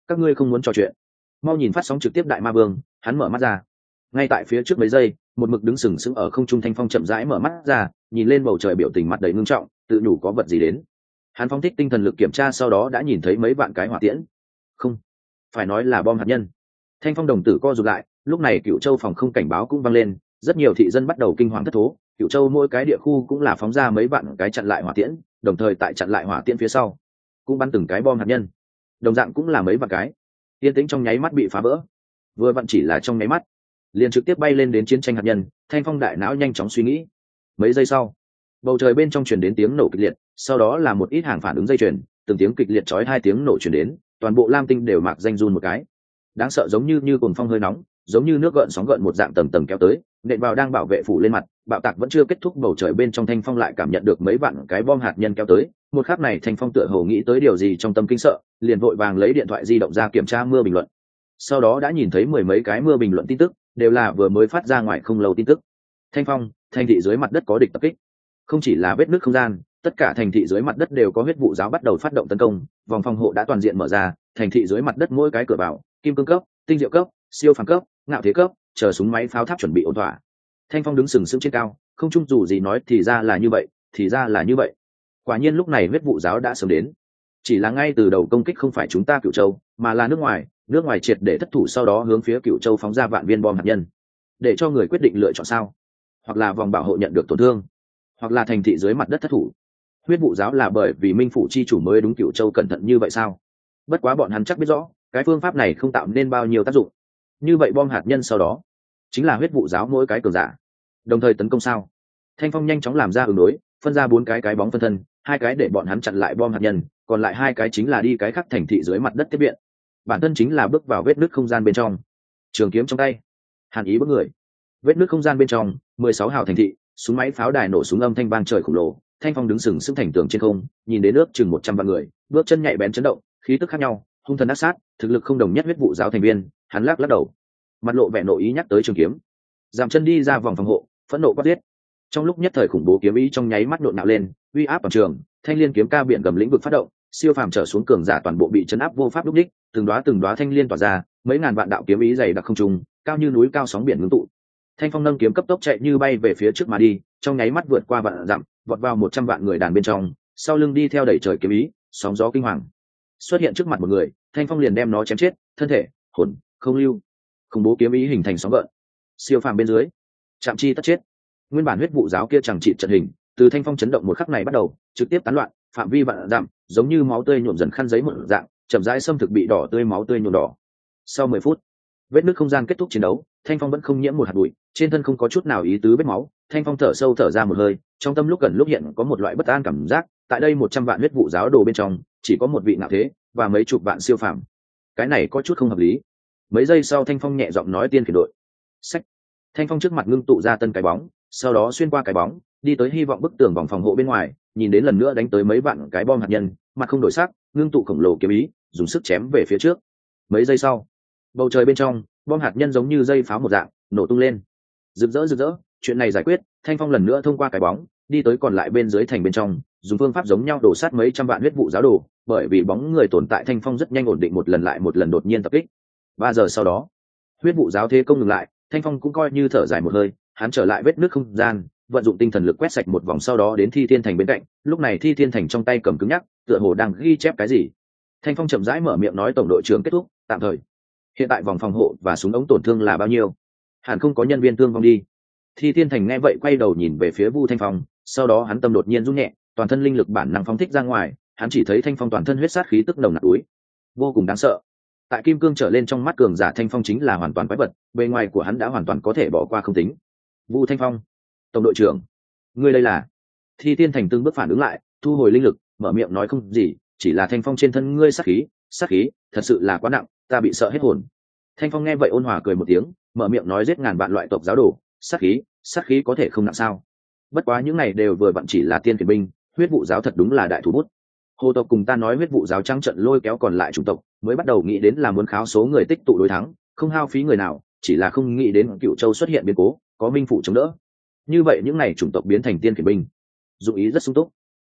các ngươi không muốn trò chuyện, mau nhìn phát sóng trực tiếp đại ma vương. Hắn mở mắt ra, ngay tại phía trước mấy giây, một mực đứng sừng sững ở không trung Thanh Phong chậm rãi mở mắt ra, nhìn lên bầu trời, biểu tình mặt đầy ngưng trọng, tự nhủ có vật gì đến. Hắn phóng thích tinh thần lực kiểm tra, sau đó đã nhìn thấy mấy vạn cái hỏa tiễn, không phải nói là bom hạt nhân. Thanh Phong đồng tử co rụt lại, lúc này Cựu Châu phòng không cảnh báo cũng vang lên, rất nhiều thị dân bắt đầu kinh hoàng thất thố. Cựu Châu mỗi cái địa khu cũng là phóng ra mấy vạn cái chặn lại hỏa tiễn, đồng thời tại chặn lại hỏa tiễn phía sau cũng bắn từng cái bom hạt nhân, đồng dạng cũng là mấy vạn cái. Yên tĩnh trong nháy mắt bị phá vỡ, vừa vặn chỉ là trong nháy mắt liền trực tiếp bay lên đến chiến tranh hạt nhân. Thanh Phong đại não nhanh chóng suy nghĩ, mấy giây sau bầu trời bên trong truyền đến tiếng nổ kịch liệt, sau đó là một ít hàng phản ứng dây chuyền, từng tiếng kịch liệt chói hai tiếng nổ truyền đến, toàn bộ Lam Tinh đều mạc danh run một cái. Đáng sợ, giống như cồn phong hơi nóng, giống như nước gợn sóng gợn một dạng tầng tầng kéo tới, nện vào đang bảo vệ phủ lên mặt. Bạo tạc vẫn chưa kết thúc, bầu trời bên trong Thanh Phong lại cảm nhận được mấy vạn cái bom hạt nhân kéo tới. Một khắc này Thanh Phong tựa hồ nghĩ tới điều gì trong tâm kinh sợ, liền vội vàng lấy điện thoại di động ra kiểm tra mưa bình luận. Sau đó đã nhìn thấy mười mấy cái mưa bình luận tin tức, đều là vừa mới phát ra ngoài không lâu tin tức. Thanh Phong, thành thị dưới mặt đất có địch tập kích. Không chỉ là vết nứt không gian, tất cả thành thị dưới mặt đất đều có huyết vụ giáo bắt đầu phát động tấn công, vòng phòng hộ đã toàn diện mở ra, thành thị dưới mặt đất mỗi cái cửa vào, kim cương cấp, tinh diệu cấp, siêu phàm cấp, ngạo thế cấp, chờ súng máy pháo tháp chuẩn bị ổn thỏa. Thanh Phong đứng sừng sững trên cao, không chung dù gì nói thì ra là như vậy, thì ra là như vậy. Quả nhiên lúc này huyết vụ giáo đã sớm đến, chỉ là ngay từ đầu công kích không phải chúng ta Cửu Châu, mà là nước ngoài triệt để thất thủ, sau đó hướng phía Cửu Châu phóng ra vạn viên bom hạt nhân, để cho người quyết định lựa chọn sao, hoặc là vòng bảo hộ nhận được tổn thương, hoặc là thành thị dưới mặt đất thất thủ. Huyết vụ giáo là bởi vì Minh phủ chi chủ mới đúng Cửu Châu cẩn thận như vậy sao? Bất quá bọn hắn chắc biết rõ, cái phương pháp này không tạo nên bao nhiêu tác dụng. Như vậy bom hạt nhân sau đó chính là huyết vụ giáo mỗi cái cường giả đồng thời tấn công sao? Thanh Phong nhanh chóng làm ra ứng đối, phân ra 4 cái bóng phân thân, 2 cái để bọn hắn chặn lại bom hạt nhân, còn lại 2 cái chính là đi cái khác thành thị dưới mặt đất tiếp viện. Bản thân chính là bước vào vết nứt không gian bên trong, trường kiếm trong tay, hàn ý bước người. Vết nứt không gian bên trong, 16 hào thành thị, súng máy pháo đài nổ súng âm thanh vang trời khủng lồ. Thanh Phong đứng sừng sững thành tường trên không, nhìn đến ước chừng 100 vạn người, bước chân nhạy bén chấn động, khí tức khác nhau, hung thần ác sát, thực lực không đồng nhất huyết vụ giáo thành viên. Hắn lắc đầu, mặt lộ vẻ nội ý nhắc tới trường kiếm, giảm chân đi ra vòng phòng hộ, phẫn nộ quát giết. Trong lúc nhất thời khủng bố kiếm ý trong nháy mắt nhộn nhạo lên, uy áp toàn trường. Thanh liên kiếm ca biển gầm lĩnh vực phát động, siêu phàm trở xuống cường giả toàn bộ bị chấn áp vô pháp lúc đích, từng đóa thanh liên tỏa ra, mấy ngàn vạn đạo kiếm ý dày đặc không trung, cao như núi cao sóng biển ngưng tụ. Thanh Phong nâng kiếm cấp tốc chạy như bay về phía trước mà đi, trong nháy mắt vượt qua vạn dặm, vọt vào 100 vạn người đàn bên trong, sau lưng đi theo đẩy trời kiếm ý, sóng gió kinh hoàng. Xuất hiện trước mặt một người, Thanh Phong liền đem nó chém chết, thân thể, hồn, không lưu. Khủng bố kiếm ý hình thành sóng gợn. Siêu phàm bên dưới, chạm chi tất chết. Nguyên bản huyết vụ giáo kia chẳng trị trận hình, từ Thanh Phong chấn động một khắc này bắt đầu, trực tiếp tán loạn, phạm vi vạn dặm, giống như máu tươi nhuộm dần khăn giấy một dạng, chậm rãi xâm thực bị đỏ tươi máu tươi nhuộm đỏ. Sau 10 phút, vết nứt không gian kết thúc chiến đấu, Thanh Phong vẫn không nhiễm một hạt bụi, trên thân không có chút nào ý tứ vết máu. Thanh Phong thở sâu thở ra một hơi, trong tâm lúc gần lúc hiện có một loại bất an cảm giác. Tại đây 100 vạn huyết vụ giáo đồ bên trong, chỉ có một vị ngạo thế và mấy chục vạn siêu phàm, cái này có chút không hợp lý. Mấy giây sau, Thanh Phong nhẹ giọng nói tiên khiển đội. Sách. Thanh Phong trước mặt ngưng tụ ra tân cái bóng, sau đó xuyên qua cái bóng, đi tới hy vọng bức tường vòng phòng hộ bên ngoài, nhìn đến lần nữa đánh tới mấy vạn cái bom hạt nhân, mặt không đổi sắc, ngưng tụ khổng lồ kiếm ý, dùng sức chém về phía trước. Mấy giây sau, bầu trời bên trong, bom hạt nhân giống như dây pháo một dạng nổ tung lên, rực rỡ. Chuyện này giải quyết, Thanh Phong lần nữa thông qua cái bóng, đi tới còn lại bên dưới thành bên trong, dùng phương pháp giống nhau đổ sát mấy trăm vạn huyết vụ giáo đồ. Bởi vì bóng người tồn tại, Thanh Phong rất nhanh ổn định, một lần lại một lần đột nhiên tập kích. 3 giờ sau đó, huyết vụ giáo thế công ngừng lại, Thanh Phong cũng coi như thở dài một hơi. Hắn trở lại vết nước không gian, vận dụng tinh thần lực quét sạch một vòng, sau đó đến Thi Thiên Thành bên cạnh. Lúc này Thi Thiên Thành trong tay cầm cứng nhắc, tựa hồ đang ghi chép cái gì. Thanh Phong chậm rãi mở miệng nói, tổng đội trưởng kết thúc tạm thời. Hiện tại vòng phòng hộ và súng ống tổn thương là bao nhiêu? Hẳn không có nhân viên thương vong đi. Thi Thiên Thành nghe vậy quay đầu nhìn về phía Vu Thanh Phong, sau đó hắn tâm đột nhiên rung nhẹ, toàn thân linh lực bản năng phóng thích ra ngoài. Hắn chỉ thấy Thanh Phong toàn thân huyết sát khí tức nồng nặc túi, vô cùng đáng sợ. Tại kim cương trở lên trong mắt cường giả, Thanh Phong chính là hoàn toàn quái vật, bề ngoài của hắn đã hoàn toàn có thể bỏ qua không tính. Vu Thanh Phong, tổng đội trưởng, ngươi đây là? Thi Thiên Thành từng bước phản ứng lại, thu hồi linh lực, mở miệng nói không gì, chỉ là Thanh Phong trên thân ngươi sát khí, thật sự là quá nặng, ta bị sợ hết hồn. Thanh Phong nghe vậy ôn hòa cười một tiếng, mở miệng nói, giết ngàn vạn loại tộc giáo đồ, sát khí có thể không nặng sao? Bất quá những này đều vừa vặn chỉ là tiên kiền binh, huyết vụ giáo thật đúng là đại thủ bút. Hồ tộc cùng ta nói huyết vụ giáo trắng trận lôi kéo còn lại chủng tộc, mới bắt đầu nghĩ đến là muốn kháo số người tích tụ đối thắng, không hao phí người nào, chỉ là không nghĩ đến Cựu Châu xuất hiện biến cố, có Minh phủ chống đỡ. Như vậy những này chủng tộc biến thành tiên kiền binh, dụng ý rất sung túc.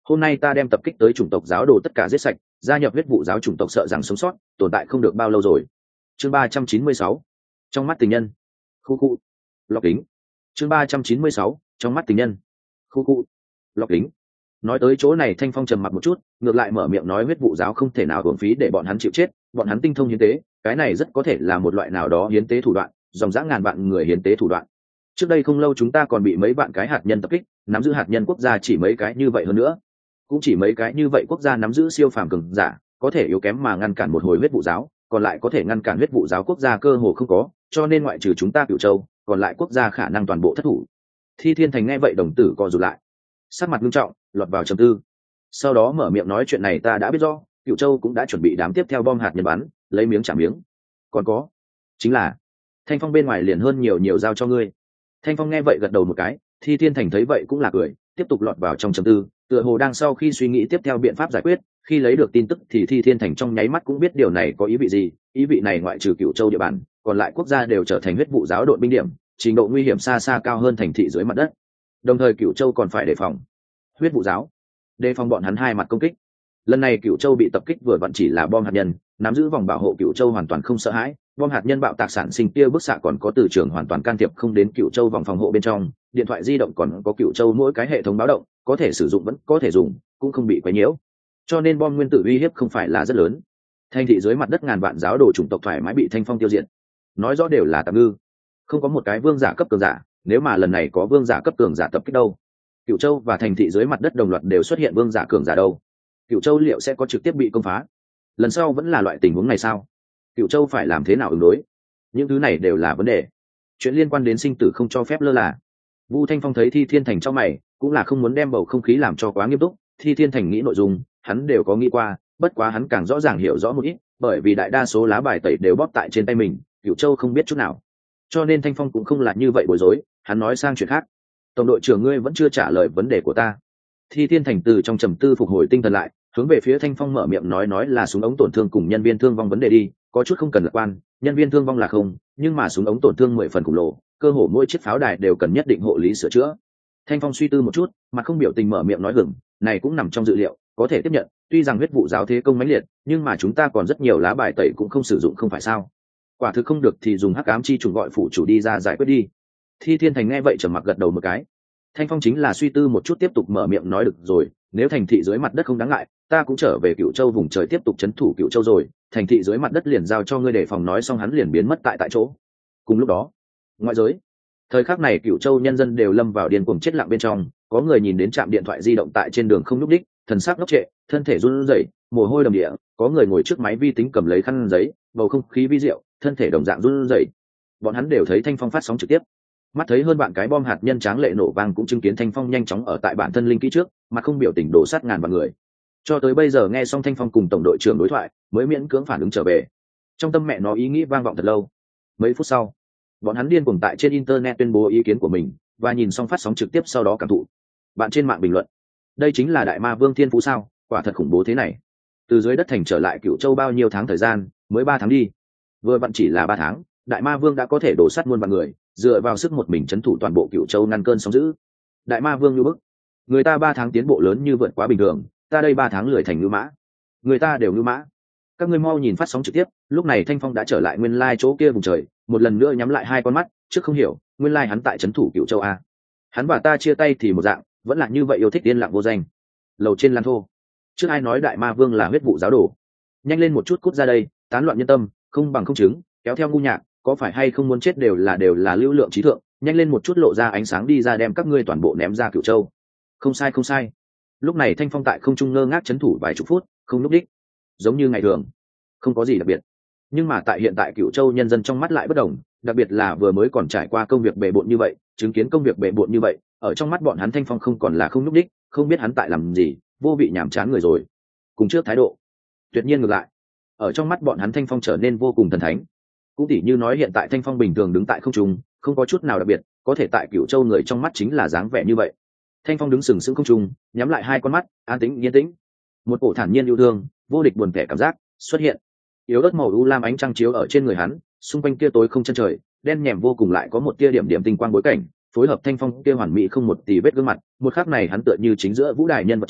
hôm nay ta đem tập kích tới chủng tộc giáo đồ tất cả giết sạch, gia nhập huyết vụ giáo chủng tộc sợ rằng sống sót tồn tại không được bao lâu rồi. Chương 396, trong mắt tình nhân. Khu khu. Lọc kính. Chương 396, trong mắt tình nhân. Khu khu. Lọc kính. Nói tới chỗ này Thanh Phong trầm mặc một chút, ngược lại mở miệng nói huyết vụ giáo không thể nào hưởng phí để bọn hắn chịu chết, bọn hắn tinh thông hiến tế, cái này rất có thể là một loại nào đó hiến tế thủ đoạn, dòng dã ngàn vạn người hiến tế thủ đoạn. Trước đây không lâu chúng ta còn bị mấy vạn cái hạt nhân tập kích, nắm giữ hạt nhân quốc gia chỉ mấy cái như vậy hơn nữa, cũng chỉ mấy cái như vậy quốc gia nắm giữ siêu phàm cường giả, có thể yếu kém mà ngăn cản một hồi huyết vụ giáo, còn lại có thể ngăn cản huyết vụ giáo quốc gia cơ hồ không có, cho nên ngoại trừ chúng ta Cửu Châu, còn lại quốc gia khả năng toàn bộ thất thủ. Thi Thiên Thành nghe vậy đồng tử co rụt lại, sắc mặt nghiêm trọng, lọt vào trầm tư. Sau đó mở miệng nói chuyện này ta đã biết rõ, Cửu Châu cũng đã chuẩn bị đám tiếp theo bom hạt nhân bắn, lấy miếng trả miếng. Còn có, chính là Thanh Phong bên ngoài liền hơn nhiều giao cho ngươi. Thanh Phong nghe vậy gật đầu một cái, Thi Thiên Thành thấy vậy cũng là cười, tiếp tục lọt vào trong trầm tư, tựa hồ đang sau khi suy nghĩ tiếp theo biện pháp giải quyết. Khi lấy được tin tức thì Thi Thiên Thành trong nháy mắt cũng biết điều này có ý vị gì, ý vị này ngoại trừ Cửu Châu địa bàn, còn lại quốc gia đều trở thành huyết vụ giáo đội binh điểm, trình độ nguy hiểm xa xa cao hơn thành thị dưới mặt đất. Đồng thời Cửu Châu còn phải đề phòng huyết vụ giáo, đề phòng bọn hắn hai mặt công kích. Lần này Cửu Châu bị tập kích vừa vặn chỉ là bom hạt nhân, nắm giữ vòng bảo hộ Cửu Châu hoàn toàn không sợ hãi, bom hạt nhân bạo tạc sản sinh tia bức xạ còn có từ trường hoàn toàn can thiệp không đến Cửu Châu vòng phòng hộ bên trong, điện thoại di động còn có Cửu Châu mỗi cái hệ thống báo động, có thể sử dụng vẫn có thể dùng, cũng không bị quấy nhiễu. Cho nên bom nguyên tử uy hiếp không phải là rất lớn. Thành thị dưới mặt đất ngàn vạn giáo đồ chủng tộc thoải mái bị Thanh Phong tiêu diệt. Nói rõ đều là tạm ngư, không có một cái vương giả cấp cường giả, nếu mà lần này có vương giả cấp cường giả tập kích đâu? Cửu Châu và thành thị dưới mặt đất đồng loạt đều xuất hiện vương giả cường giả đâu? Cửu Châu liệu sẽ có trực tiếp bị công phá? Lần sau vẫn là loại tình huống này sao? Cửu Châu phải làm thế nào ứng đối? Những thứ này đều là vấn đề. Chuyện liên quan đến sinh tử không cho phép lơ là. Vu Thanh Phong thấy Thi Thiên Thành trong mày, cũng là không muốn đem bầu không khí làm cho quá nghiêm túc. Thi Thiên Thành nghĩ nội dung, hắn đều có nghĩ qua, bất quá hắn càng rõ ràng hiểu rõ một ít, bởi vì đại đa số lá bài tẩy đều bóp tại trên tay mình, Cửu Châu không biết chút nào. Cho nên Thanh Phong cũng không là như vậy bối rối, hắn nói sang chuyện khác. Tổng đội trưởng ngươi vẫn chưa trả lời vấn đề của ta. Thi Thiên Thành từ trong trầm tư phục hồi tinh thần lại, hướng về phía Thanh Phong mở miệng nói là súng ống tổn thương cùng nhân viên thương vong vấn đề đi, có chút không cần lạc quan, nhân viên thương vong là không, nhưng mà súng ống tổn thương 10 phần khổng lồ, cơ hồ mỗi chiếc pháo đài đều cần nhất định hộ lý sửa chữa. Thanh Phong suy tư một chút, mặt không biểu tình mở miệng nói hửng, này cũng nằm trong dự liệu, có thể tiếp nhận, tuy rằng huyết vụ giáo thế công mãnh liệt, nhưng mà chúng ta còn rất nhiều lá bài tẩy cũng không sử dụng không phải sao? Quả thực không được thì dùng hắc ám chi trùng gọi phụ chủ đi ra giải quyết đi. Thi Thiên Thành nghe vậy trầm mặc gật đầu một cái. Thanh Phong chính là suy tư một chút tiếp tục mở miệng nói được rồi, nếu thành thị dưới mặt đất không đáng ngại, ta cũng trở về Cửu Châu vùng trời tiếp tục trấn thủ Cửu Châu rồi, thành thị dưới mặt đất liền giao cho ngươi đề phòng. Nói xong hắn liền biến mất tại chỗ. Cùng lúc đó, ngoại giới, thời khắc này Cửu Châu nhân dân đều lâm vào điên cuồng chết lặng bên trong, có người nhìn đến trạm điện thoại di động tại trên đường không nhúc đích, thần sắc ngốc trệ, thân thể run rẩy, mồ hôi đầm đìa, có người ngồi trước máy vi tính cầm lấy khăn giấy, bầu không khí vi diệu, thân thể đồng dạng run rẩy. Bọn hắn đều thấy Thanh Phong phát sóng trực tiếp, mắt thấy hơn bạn cái bom hạt nhân tráng lệ nổ vang, cũng chứng kiến Thanh Phong nhanh chóng ở tại bản thân linh kỹ trước, mà không biểu tình đổ sát ngàn vạn người. Cho tới bây giờ nghe xong Thanh Phong cùng tổng đội trưởng đối thoại, mới miễn cưỡng phản ứng trở về. Trong tâm mẹ nó ý nghĩ vang vọng thật lâu. Mấy phút sau, bọn hắn điên cuồng tại trên internet tuyên bố ý kiến của mình, và nhìn xong phát sóng trực tiếp sau đó cảm thụ. Bạn trên mạng bình luận, đây chính là đại ma vương thiên phú sao, quả thật khủng bố thế này. Từ dưới đất thành trở lại Cửu Châu bao nhiêu tháng thời gian, mới 3 tháng đi. Vừa vặn chỉ là 3 tháng, đại ma vương đã có thể đổ sát muôn vạn người, dựa vào sức một mình trấn thủ toàn bộ Cửu Châu ngăn cơn sóng dữ. Đại ma vương như bức, người ta 3 tháng tiến bộ lớn như vượt quá bình thường, ta đây 3 tháng lười thành ngư mã, người ta đều ngư mã. Các ngươi mau nhìn phát sóng trực tiếp, lúc này Thanh Phong đã trở lại nguyên lai chỗ kia vùng trời, một lần nữa nhắm lại hai con mắt, trước không hiểu, nguyên lai hắn tại trấn thủ Cửu Châu a. Hắn và ta chia tay thì một dạng, vẫn là như vậy yêu thích yên lặng vô danh. Lầu trên lan thô, trước ai nói đại ma vương là huyết vụ giáo đồ? Nhanh lên một chút cút ra đây, tán loạn nhân tâm, không bằng không chứng, kéo theo ngu nhạc, có phải hay không muốn chết đều là lưu lượng trí thượng, nhanh lên một chút lộ ra ánh sáng đi ra đem các ngươi toàn bộ ném ra Cửu Châu. Không sai không sai. Lúc này Thanh Phong tại không trung ngơ ngác trấn thủ vài chục phút, không lúc đích, giống như ngày thường, không có gì đặc biệt. Nhưng mà tại hiện tại Cửu Châu nhân dân trong mắt lại bất đồng, đặc biệt là vừa mới còn trải qua công việc bề bộn như vậy, chứng kiến công việc bề bộn như vậy, ở trong mắt bọn hắn Thanh Phong không còn là không lúc đích, không biết hắn tại làm gì, vô vị nhàm chán người rồi. Cùng trước thái độ, tuyệt nhiên ngược lại, ở trong mắt bọn hắn Thanh Phong trở nên vô cùng thần thánh. Cũng tỉ như nói hiện tại Thanh Phong bình thường đứng tại không trung, không có chút nào đặc biệt, có thể tại Cửu Châu người trong mắt chính là dáng vẻ như vậy. Thanh Phong đứng sừng sững không trung, nhắm lại hai con mắt, an tĩnh yên tĩnh. Một cổ thản nhiên yêu thương, vô địch buồn tẻ cảm giác xuất hiện. Yếu ớt màu u lam ánh trăng chiếu ở trên người hắn, xung quanh kia tối không chân trời, đen nhèm vô cùng lại có một tia điểm điểm tinh quang bối cảnh, phối hợp Thanh Phong kia hoàn mỹ không một tì vết gương mặt, một khắc này hắn tựa như chính giữa vũ đài nhân vật chính,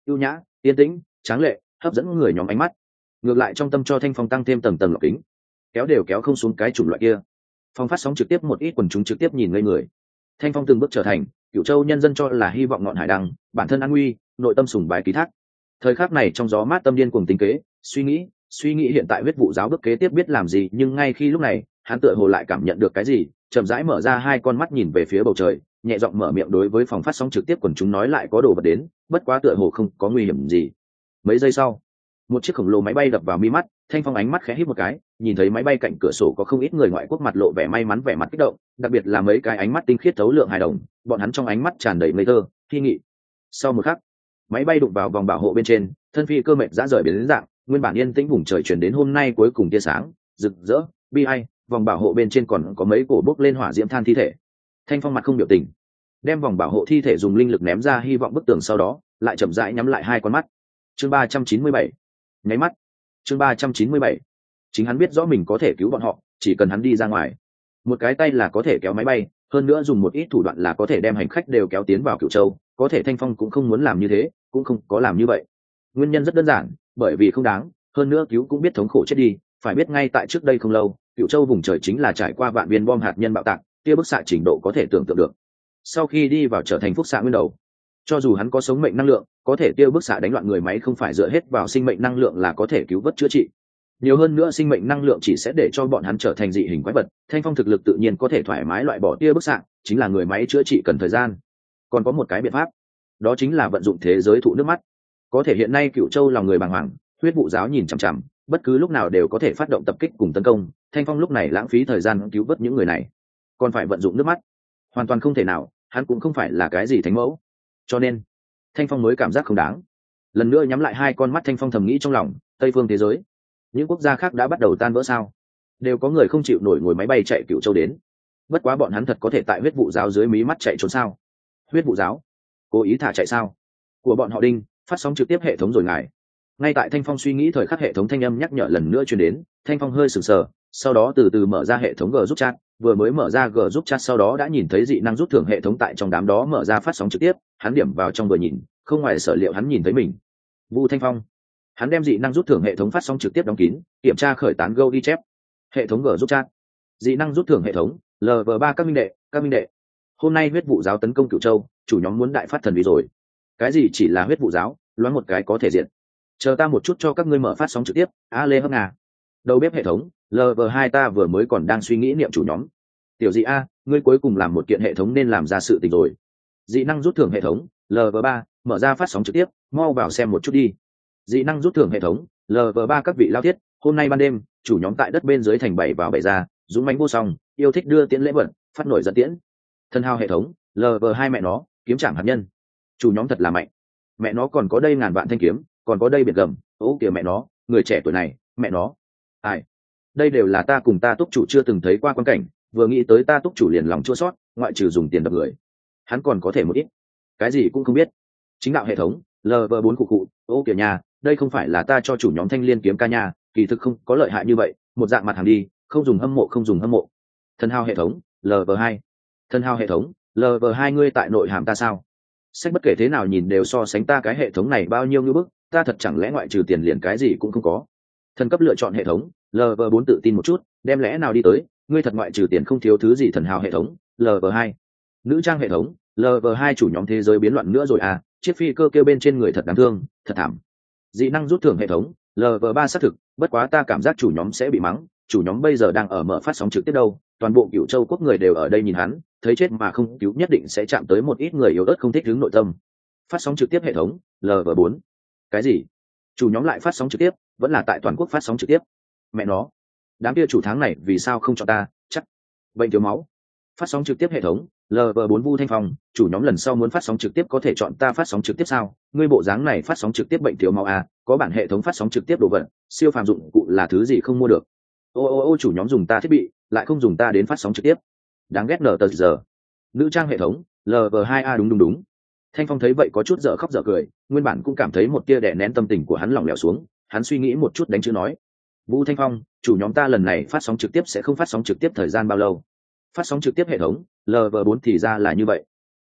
ưu nhã, yên tĩnh, tráng lệ, hấp dẫn người nhóm ánh mắt. Ngược lại trong tâm cho Thanh Phong tăng thêm tầng tầng lọc kính, kéo đều kéo không xuống cái chủng loại kia. Phong phát sóng trực tiếp một ít quần chúng trực tiếp nhìn ngây người. Thanh Phong từng bước trở thành Cửu Châu nhân dân cho là hy vọng ngọn hải đăng, bản thân an nguy, nội tâm sùng bái ký thác. Thời khắc này trong gió mát tâm điên cuồng tính kế, suy nghĩ hiện tại huyết vụ giáo bước kế tiếp biết làm gì, nhưng ngay khi lúc này, hắn tựa hồ lại cảm nhận được cái gì, chậm rãi mở ra hai con mắt nhìn về phía bầu trời, nhẹ giọng mở miệng đối với phòng phát sóng trực tiếp quần chúng nói lại có đồ vật đến, bất quá tựa hồ không có nguy hiểm gì. Mấy giây sau, một chiếc khổng lồ máy bay đập vào mi mắt. Thanh Phong ánh mắt khẽ híp một cái, nhìn thấy máy bay cạnh cửa sổ có không ít người ngoại quốc mặt lộ vẻ may mắn, vẻ mặt kích động, đặc biệt là mấy cái ánh mắt tinh khiết thấu lượng hài đồng, bọn hắn trong ánh mắt tràn đầy ngây thơ, hy nghị. Sau một khắc, máy bay đụng vào vòng bảo hộ bên trên, thân phi cơ mệt rã rời biến đến dạng, nguyên bản yên tĩnh vùng trời chuyển đến hôm nay cuối cùng tia sáng rực rỡ bi ai, vòng bảo hộ bên trên còn có mấy cổ bốc lên hỏa diễm than thi thể. Thanh Phong mặt không biểu tình, đem vòng bảo hộ thi thể dùng linh lực ném ra hy vọng bức tường, sau đó lại chậm rãi nhắm lại hai con mắt. Chương 397, nháy mắt. Chương 397, chính hắn biết rõ mình có thể cứu bọn họ, chỉ cần hắn đi ra ngoài, một cái tay là có thể kéo máy bay, hơn nữa dùng một ít thủ đoạn là có thể đem hành khách đều kéo tiến vào Cửu Châu. Có thể Thanh Phong cũng không muốn làm như thế, cũng không có làm như vậy. Nguyên nhân rất đơn giản, bởi vì không đáng, hơn nữa cứu cũng biết thống khổ chết đi. Phải biết ngay tại trước đây không lâu, Cửu Châu vùng trời chính là trải qua vạn viên bom hạt nhân bạo tạc, kia bức xạ trình độ có thể tưởng tượng được. Sau khi đi vào trở thành phúc xạ nguyên đầu, cho dù hắn có sống mệnh năng lượng, có thể tiêu bức xạ đánh loạn người máy không phải dựa hết vào sinh mệnh năng lượng là có thể cứu vớt chữa trị. Nhiều hơn nữa sinh mệnh năng lượng chỉ sẽ để cho bọn hắn trở thành dị hình quái vật. Thanh Phong thực lực tự nhiên có thể thoải mái loại bỏ tia bức xạ, chính là người máy chữa trị cần thời gian. Còn có một cái biện pháp, đó chính là vận dụng thế giới thụ nước mắt. Có thể hiện nay Cửu Châu lòng người bàng hoàng, huyết vụ giáo nhìn chằm chằm, bất cứ lúc nào đều có thể phát động tập kích cùng tấn công. Thanh Phong lúc này lãng phí thời gian cứu vớt những người này, còn phải vận dụng nước mắt, hoàn toàn không thể nào. Hắn cũng không phải là cái gì thánh mẫu, cho nên Thanh Phong mới cảm giác không đáng. Lần nữa nhắm lại hai con mắt, Thanh Phong thầm nghĩ trong lòng, Tây phương thế giới, những quốc gia khác đã bắt đầu tan vỡ sao? Đều có người không chịu nổi ngồi máy bay chạy Cửu Châu đến. Bất quá bọn hắn thật có thể tại huyết vụ giáo dưới mí mắt chạy trốn sao? Huyết vụ giáo cố ý thả chạy sao? Của bọn họ đinh, phát sóng trực tiếp hệ thống rồi ngài. Ngay tại Thanh Phong suy nghĩ thời khắc, hệ thống thanh âm nhắc nhở lần nữa truyền đến. Thanh Phong hơi sửng sờ, sau đó từ từ mở ra hệ thống G giúp chat. Vừa mới mở ra G giúp chat, sau đó đã nhìn thấy dị năng rút thưởng hệ thống tại trong đám đó mở ra phát sóng trực tiếp. Hắn điểm vào trong vừa nhìn, không ngoài sở liệu hắn nhìn thấy mình, Vu Thanh Phong. Hắn đem dị năng rút thưởng hệ thống phát sóng trực tiếp đóng kín, kiểm tra khởi tán ghi chép. Hệ thống G giúp chat, dị năng rút thưởng hệ thống LV3 các minh đệ, hôm nay huyết vụ giáo tấn công Cửu Châu, chủ nhóm muốn đại phát thần uy rồi. Cái gì chỉ là huyết vụ giáo, loáng một cái có thể diện. Chờ ta một chút cho các ngươi mở phát sóng trực tiếp. Lê Hấp Ngà, đầu bếp hệ thống LV2, ta vừa mới còn đang suy nghĩ niệm chủ nhóm. Tiểu dị A, ngươi cuối cùng làm một kiện hệ thống nên làm ra sự tình rồi. Dị năng rút thưởng hệ thống LV3, mở ra phát sóng trực tiếp, mau vào xem một chút đi. Dị năng rút thưởng hệ thống LV3, các vị lao thiết, hôm nay ban đêm chủ nhóm tại đất bên dưới thành bảy vào bảy ra, dũng mãnh vô song, yêu thích đưa tiễn lễ vật, phát nổi dẫn tiễn. Thân hào hệ thống LV2, mẹ nó kiếm trảm hạt nhân, chủ nhóm thật là mạnh. Mẹ nó còn có đây ngàn vạn thanh kiếm, còn có đây biệt gầm. Ô kìa mẹ nó, người trẻ tuổi này, mẹ nó. Ai, đây đều là ta cùng ta túc chủ chưa từng thấy qua quan cảnh, vừa nghĩ tới ta túc chủ liền lòng chua sót, ngoại trừ dùng tiền đập người, hắn còn có thể một ít cái gì cũng không biết. Chính đạo hệ thống LV4, cụ. Ô kìa nhà, đây không phải là ta cho chủ nhóm thanh liên kiếm ca nhà, kỳ thực không có lợi hại như vậy, một dạng mặt hàng đi, không dùng hâm mộ. Thân hào hệ thống LV2, thân hào hệ thống LV2, ngươi tại nội hàm ta sao? Sách bất kể thế nào nhìn đều so sánh ta cái hệ thống này bao nhiêu ngưỡng bức, ta thật chẳng lẽ ngoại trừ tiền liền cái gì cũng không có. Thần cấp lựa chọn hệ thống LV4, tự tin một chút, đem lẽ nào đi tới, ngươi thật ngoại trừ tiền không thiếu thứ gì. Thần hào hệ thống LV2, nữ trang hệ thống LV2, chủ nhóm thế giới biến loạn nữa rồi à, chiếc phi cơ kêu bên trên người thật đáng thương, thật thảm. Dị năng rút thưởng hệ thống LV3, xác thực, bất quá ta cảm giác chủ nhóm sẽ bị mắng, chủ nhóm bây giờ đang ở mở phát sóng trực tiếp đâu, toàn bộ Cửu Châu quốc người đều ở đây nhìn hắn, thấy chết mà không cứu nhất định sẽ chạm tới một ít người yếu ớt không thích hướng nội tâm. Phát sóng trực tiếp hệ thống LV4, cái gì? Chủ nhóm lại phát sóng trực tiếp, vẫn là tại toàn quốc phát sóng trực tiếp. Mẹ nó, đám kia chủ tháng này vì sao không cho ta, chắc bệnh thiếu máu. Phát sóng trực tiếp hệ thống LV4, Vu Thanh Phong, chủ nhóm lần sau muốn phát sóng trực tiếp có thể chọn ta phát sóng trực tiếp sao? Ngươi bộ dáng này phát sóng trực tiếp bệnh thiếu máu à, có bản hệ thống phát sóng trực tiếp đồ vật, siêu phàm dụng cụ là thứ gì không mua được. Ô, chủ nhóm dùng ta thiết bị, lại không dùng ta đến phát sóng trực tiếp. Đáng ghét nở tờ giờ. Nữ trang hệ thống LV2A, đúng. Thanh Phong thấy vậy có chút dở khóc dở cười, nguyên bản cũng cảm thấy một tia đè nén tâm tình của hắn lỏng lẻo xuống, hắn suy nghĩ một chút đánh chữ nói: Vu Thanh Phong, chủ nhóm ta lần này phát sóng trực tiếp sẽ không phát sóng trực tiếp thời gian bao lâu. Phát sóng trực tiếp hệ thống LV4, thì ra là như vậy.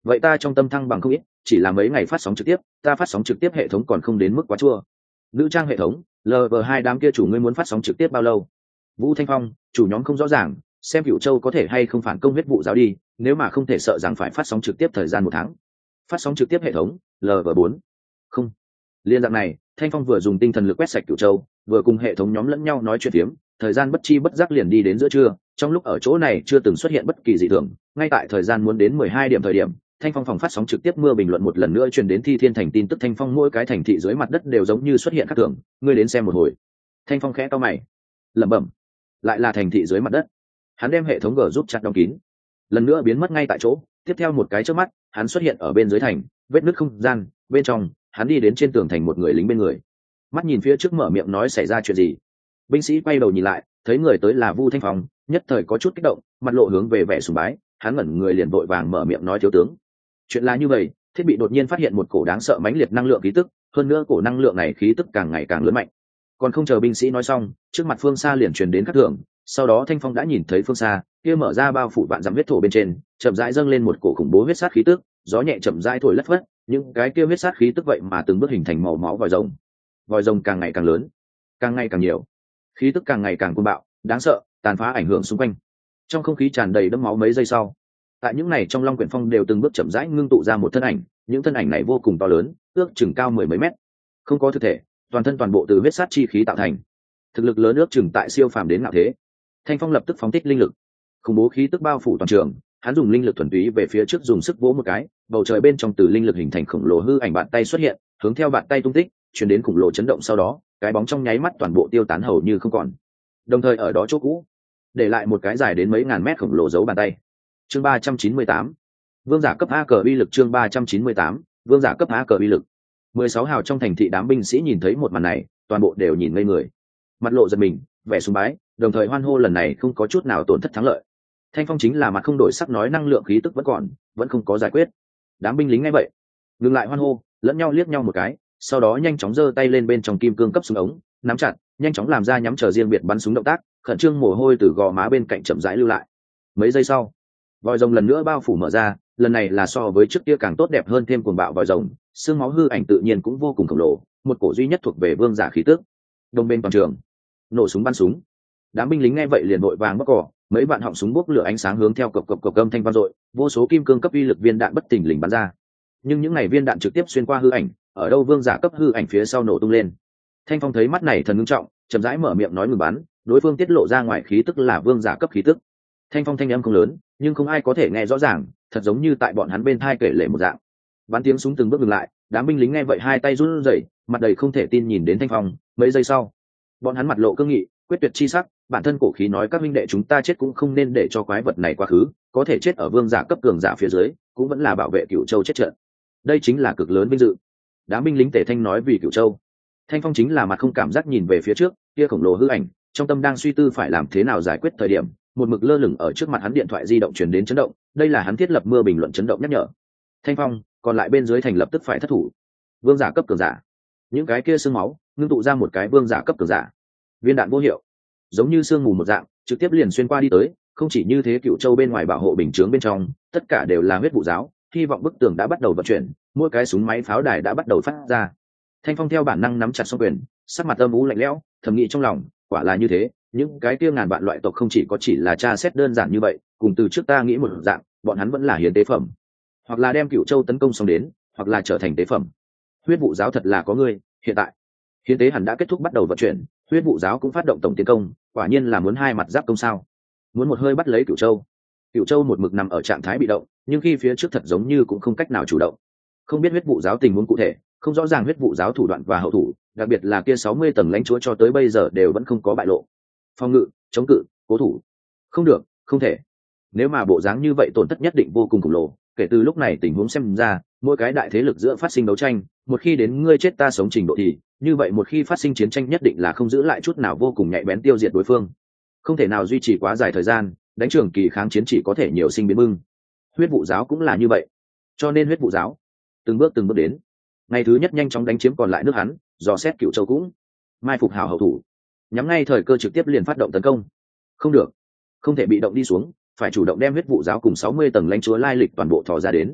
vậy ta trong tâm thăng bằng không ít, chỉ là mấy ngày phát sóng trực tiếp, ta phát sóng trực tiếp hệ thống còn không đến mức quá chua. Nữ trang hệ thống, LV2 đám kia chủ ngươi muốn phát sóng trực tiếp bao lâu? Vũ Thanh Phong, chủ nhóm không rõ ràng, xem Cửu Châu có thể hay không phản công huyết vụ giáo đi, nếu mà không thể sợ rằng phải phát sóng trực tiếp thời gian 1 tháng. Phát sóng trực tiếp hệ thống, LV4. Không. Liên dạng này, Thanh Phong vừa dùng tinh thần lực quét sạch Cửu Châu, vừa cùng hệ thống nhóm lẫn nhau nói chuyện phiếm, thời gian bất chi bất giác liền đi đến giữa trưa, trong lúc ở chỗ này chưa từng xuất hiện bất kỳ dị thường, ngay tại thời gian muốn đến 12 điểm thời điểm, Thanh Phong phòng phát sóng trực tiếp mưa bình luận một lần nữa truyền đến Thi Thiên thành tin tức Thanh Phong mỗi cái thành thị dưới mặt đất đều giống như xuất hiện khác thường, ngươi đến xem một hồi. Thanh Phong khẽ cau mày, lẩm bẩm, lại là thành thị dưới mặt đất. Hắn đem hệ thống G giúp chặt đóng kín, lần nữa biến mất ngay tại chỗ, tiếp theo một cái chớp mắt, hắn xuất hiện ở bên dưới thành, vết nứt không gian, bên trong, hắn đi đến trên tường thành một người lính bên người. Mắt nhìn phía trước mở miệng nói xảy ra chuyện gì. Binh sĩ quay đầu nhìn lại, thấy người tới là Vu Thanh Phong, nhất thời có chút kích động, mặt lộ hướng về vẻ sùng bái, hắn ngẩn người liền vội vàng mở miệng nói thiếu tướng. Chuyện là như vậy, thiết bị đột nhiên phát hiện một cổ đáng sợ mãnh liệt năng lượng khí tức, hơn nữa cổ năng lượng này khí tức càng ngày càng lớn mạnh. Còn không chờ binh sĩ nói xong, trước mặt phương xa liền truyền đến các thưởng, sau đó Thanh Phong đã nhìn thấy phương xa, kia mở ra bao phủ vạn dặm huyết thổ bên trên, chậm rãi dâng lên một cổ khủng bố huyết sát khí tức, gió nhẹ chậm rãi thổi lất phất, những cái kia huyết sát khí tức vậy mà từng bước hình thành màu máu vòi rồng. Vòi rồng càng ngày càng lớn, càng ngày càng nhiều, khí tức càng ngày càng cuồng bạo, đáng sợ, tàn phá ảnh hưởng xung quanh. Trong không khí tràn đầy đẫm máu mấy giây sau, tại những này trong Long Quyển Phong đều từng bước chậm rãi ngưng tụ ra một thân ảnh, những thân ảnh này vô cùng to lớn, ước chừng cao 10 mấy mét, không có thực thể, toàn thân toàn bộ từ huyết sát chi khí tạo thành, thực lực lớn ước chừng tại siêu phàm đến ngạo thế. Thanh Phong lập tức phóng thích linh lực, khủng bố khí tức bao phủ toàn trường, hắn dùng linh lực thuần túy về phía trước dùng sức vỗ một cái, bầu trời bên trong từ linh lực hình thành khổng lồ hư ảnh bàn tay xuất hiện, hướng theo bàn tay tung tích, truyền đến khủng lồ chấn động sau đó, cái bóng trong nháy mắt toàn bộ tiêu tán hầu như không còn. Đồng thời ở đó chỗ cũ, để lại một cái dài đến mấy ngàn mét khổng lồ dấu bàn tay. Chương 398. Vương giả cấp A cờ uy lực chương 398. Vương giả cấp A cờ uy lực. 16 hào trong thành thị đám binh sĩ nhìn thấy một màn này, toàn bộ đều nhìn ngây người. Mặt lộ giật mình, vẻ sùng bái, đồng thời hoan hô lần này không có chút nào tổn thất thắng lợi. Thanh Phong chính là mặt không đổi sắc nói năng lượng khí tức vẫn còn, vẫn không có giải quyết. Đám binh lính nghe vậy, ngừng lại hoan hô, lẫn nhau liếc nhau một cái, sau đó nhanh chóng giơ tay lên bên trong kim cương cấp súng ống, nắm chặt, nhanh chóng làm ra nhắm chờ riêng biệt bắn súng động tác, khẩn trương mồ hôi từ gò má bên cạnh chậm rãi lưu lại. Mấy giây sau, vòi rồng lần nữa bao phủ mở ra, lần này là so với trước kia càng tốt đẹp hơn thêm cuồng bạo vòi rồng, xương máu hư ảnh tự nhiên cũng vô cùng khổng lồ, một cổ duy nhất thuộc về vương giả khí tức. Đông bên toàn trường, nổ súng bắn súng. Đám binh lính nghe vậy liền vội vàng bóc cỏ, mấy bạn họng súng bốc lửa ánh sáng hướng theo cộc cộc cộc âm thanh vang dội, vô số kim cương cấp uy lực viên đạn bất thình lình bắn ra. Nhưng những này viên đạn trực tiếp xuyên qua hư ảnh, ở đâu vương giả cấp hư ảnh phía sau nổ tung lên. Thanh Phong thấy mắt này thần ngưng trọng, chậm rãi mở miệng nói ngừng bắn, đối phương tiết lộ ra ngoài khí tức là vương giả cấp khí tức. Thanh Phong thanh âm không lớn, nhưng không ai có thể nghe rõ ràng, thật giống như tại bọn hắn bên thai kể lể một dạng. Bắn tiếng súng từng bước ngừng lại, đám binh lính nghe vậy hai tay run rẩy, mặt đầy không thể tin nhìn đến Thanh Phong. Mấy giây sau, bọn hắn mặt lộ cương nghị, quyết tuyệt chi sắc, bản thân cổ khí nói các huynh đệ chúng ta chết cũng không nên để cho quái vật này quá khứ, có thể chết ở vương giả cấp cường giả phía dưới, cũng vẫn là bảo vệ Cửu Châu chết trận. Đây chính là cực lớn vinh dự. Đám binh lính Tề Thanh nói vì Cửu Châu. Thanh Phong chính là mặt không cảm giác nhìn về phía trước, kia khổng lồ hư ảnh, trong tâm đang suy tư phải làm thế nào giải quyết thời điểm, một mực lơ lửng ở trước mặt hắn điện thoại di động truyền đến chấn động, đây là hắn thiết lập mưa bình luận chấn động nhắc nhở. Thanh Phong, còn lại bên dưới thành lập tức phải thất thủ. Vương giả cấp cường giả. Những cái kia xương máu, ngưng tụ ra một cái vương giả cấp cường giả. Viên đạn vô hiệu, giống như sương mù một dạng, trực tiếp liền xuyên qua đi tới, không chỉ như thế Cửu Châu bên ngoài bảo hộ bình chướng bên trong, tất cả đều là huyết vụ giáo, hy vọng bức tường đã bắt đầu vận chuyển, mỗi cái súng máy pháo đài đã bắt đầu phát ra. Thanh Phong theo bản năng nắm chặt song quyền, sắc mặt âm u lạnh lẽo, thầm nghĩ trong lòng, quả là như thế, những cái kia ngàn vạn loại tộc không chỉ là tra xét đơn giản như vậy, cùng từ trước ta nghĩ một dạng, bọn hắn vẫn là hiến tế phẩm, hoặc là đem Cửu Châu tấn công xong đến, hoặc là trở thành tế phẩm. Huyết vụ giáo thật là có ngươi, hiện tại hiến tế hẳn đã kết thúc bắt đầu vận chuyển, huyết vụ giáo cũng phát động tổng tiến công, quả nhiên là muốn hai mặt giáp công sao, muốn một hơi bắt lấy Cửu Châu. Cửu Châu một mực nằm ở trạng thái bị động, nhưng khi phía trước thật giống như cũng không cách nào chủ động, không biết huyết vụ giáo tình huống cụ thể, không rõ ràng huyết vụ giáo thủ đoạn và hậu thủ, đặc biệt là kia 60 tầng lãnh chúa cho tới bây giờ đều vẫn không có bại lộ. Phòng ngự, chống cự, cố thủ, không được, không thể. Nếu mà bộ dáng như vậy tổn thất nhất định vô cùng khổng lồ. Kể từ lúc này tình huống xem ra, mỗi cái đại thế lực giữa phát sinh đấu tranh, một khi đến ngươi chết ta sống trình độ thì, như vậy một khi phát sinh chiến tranh nhất định là không giữ lại chút nào, vô cùng nhạy bén tiêu diệt đối phương, không thể nào duy trì quá dài thời gian, đánh trường kỳ kháng chiến chỉ có thể nhiều sinh biến bưng. Huyết vụ giáo cũng là như vậy, cho nên huyết vụ giáo từng bước đến, ngày thứ nhất nhanh chóng đánh chiếm còn lại nước hắn, dò xét Cửu Châu cũng mai phục hảo hậu thủ, nhắm ngay thời cơ trực tiếp liền phát động tấn công. Không được, không thể bị động đi xuống, phải chủ động đem huyết vụ giáo cùng 60 tầng lãnh chúa lai lịch toàn bộ thò ra đến.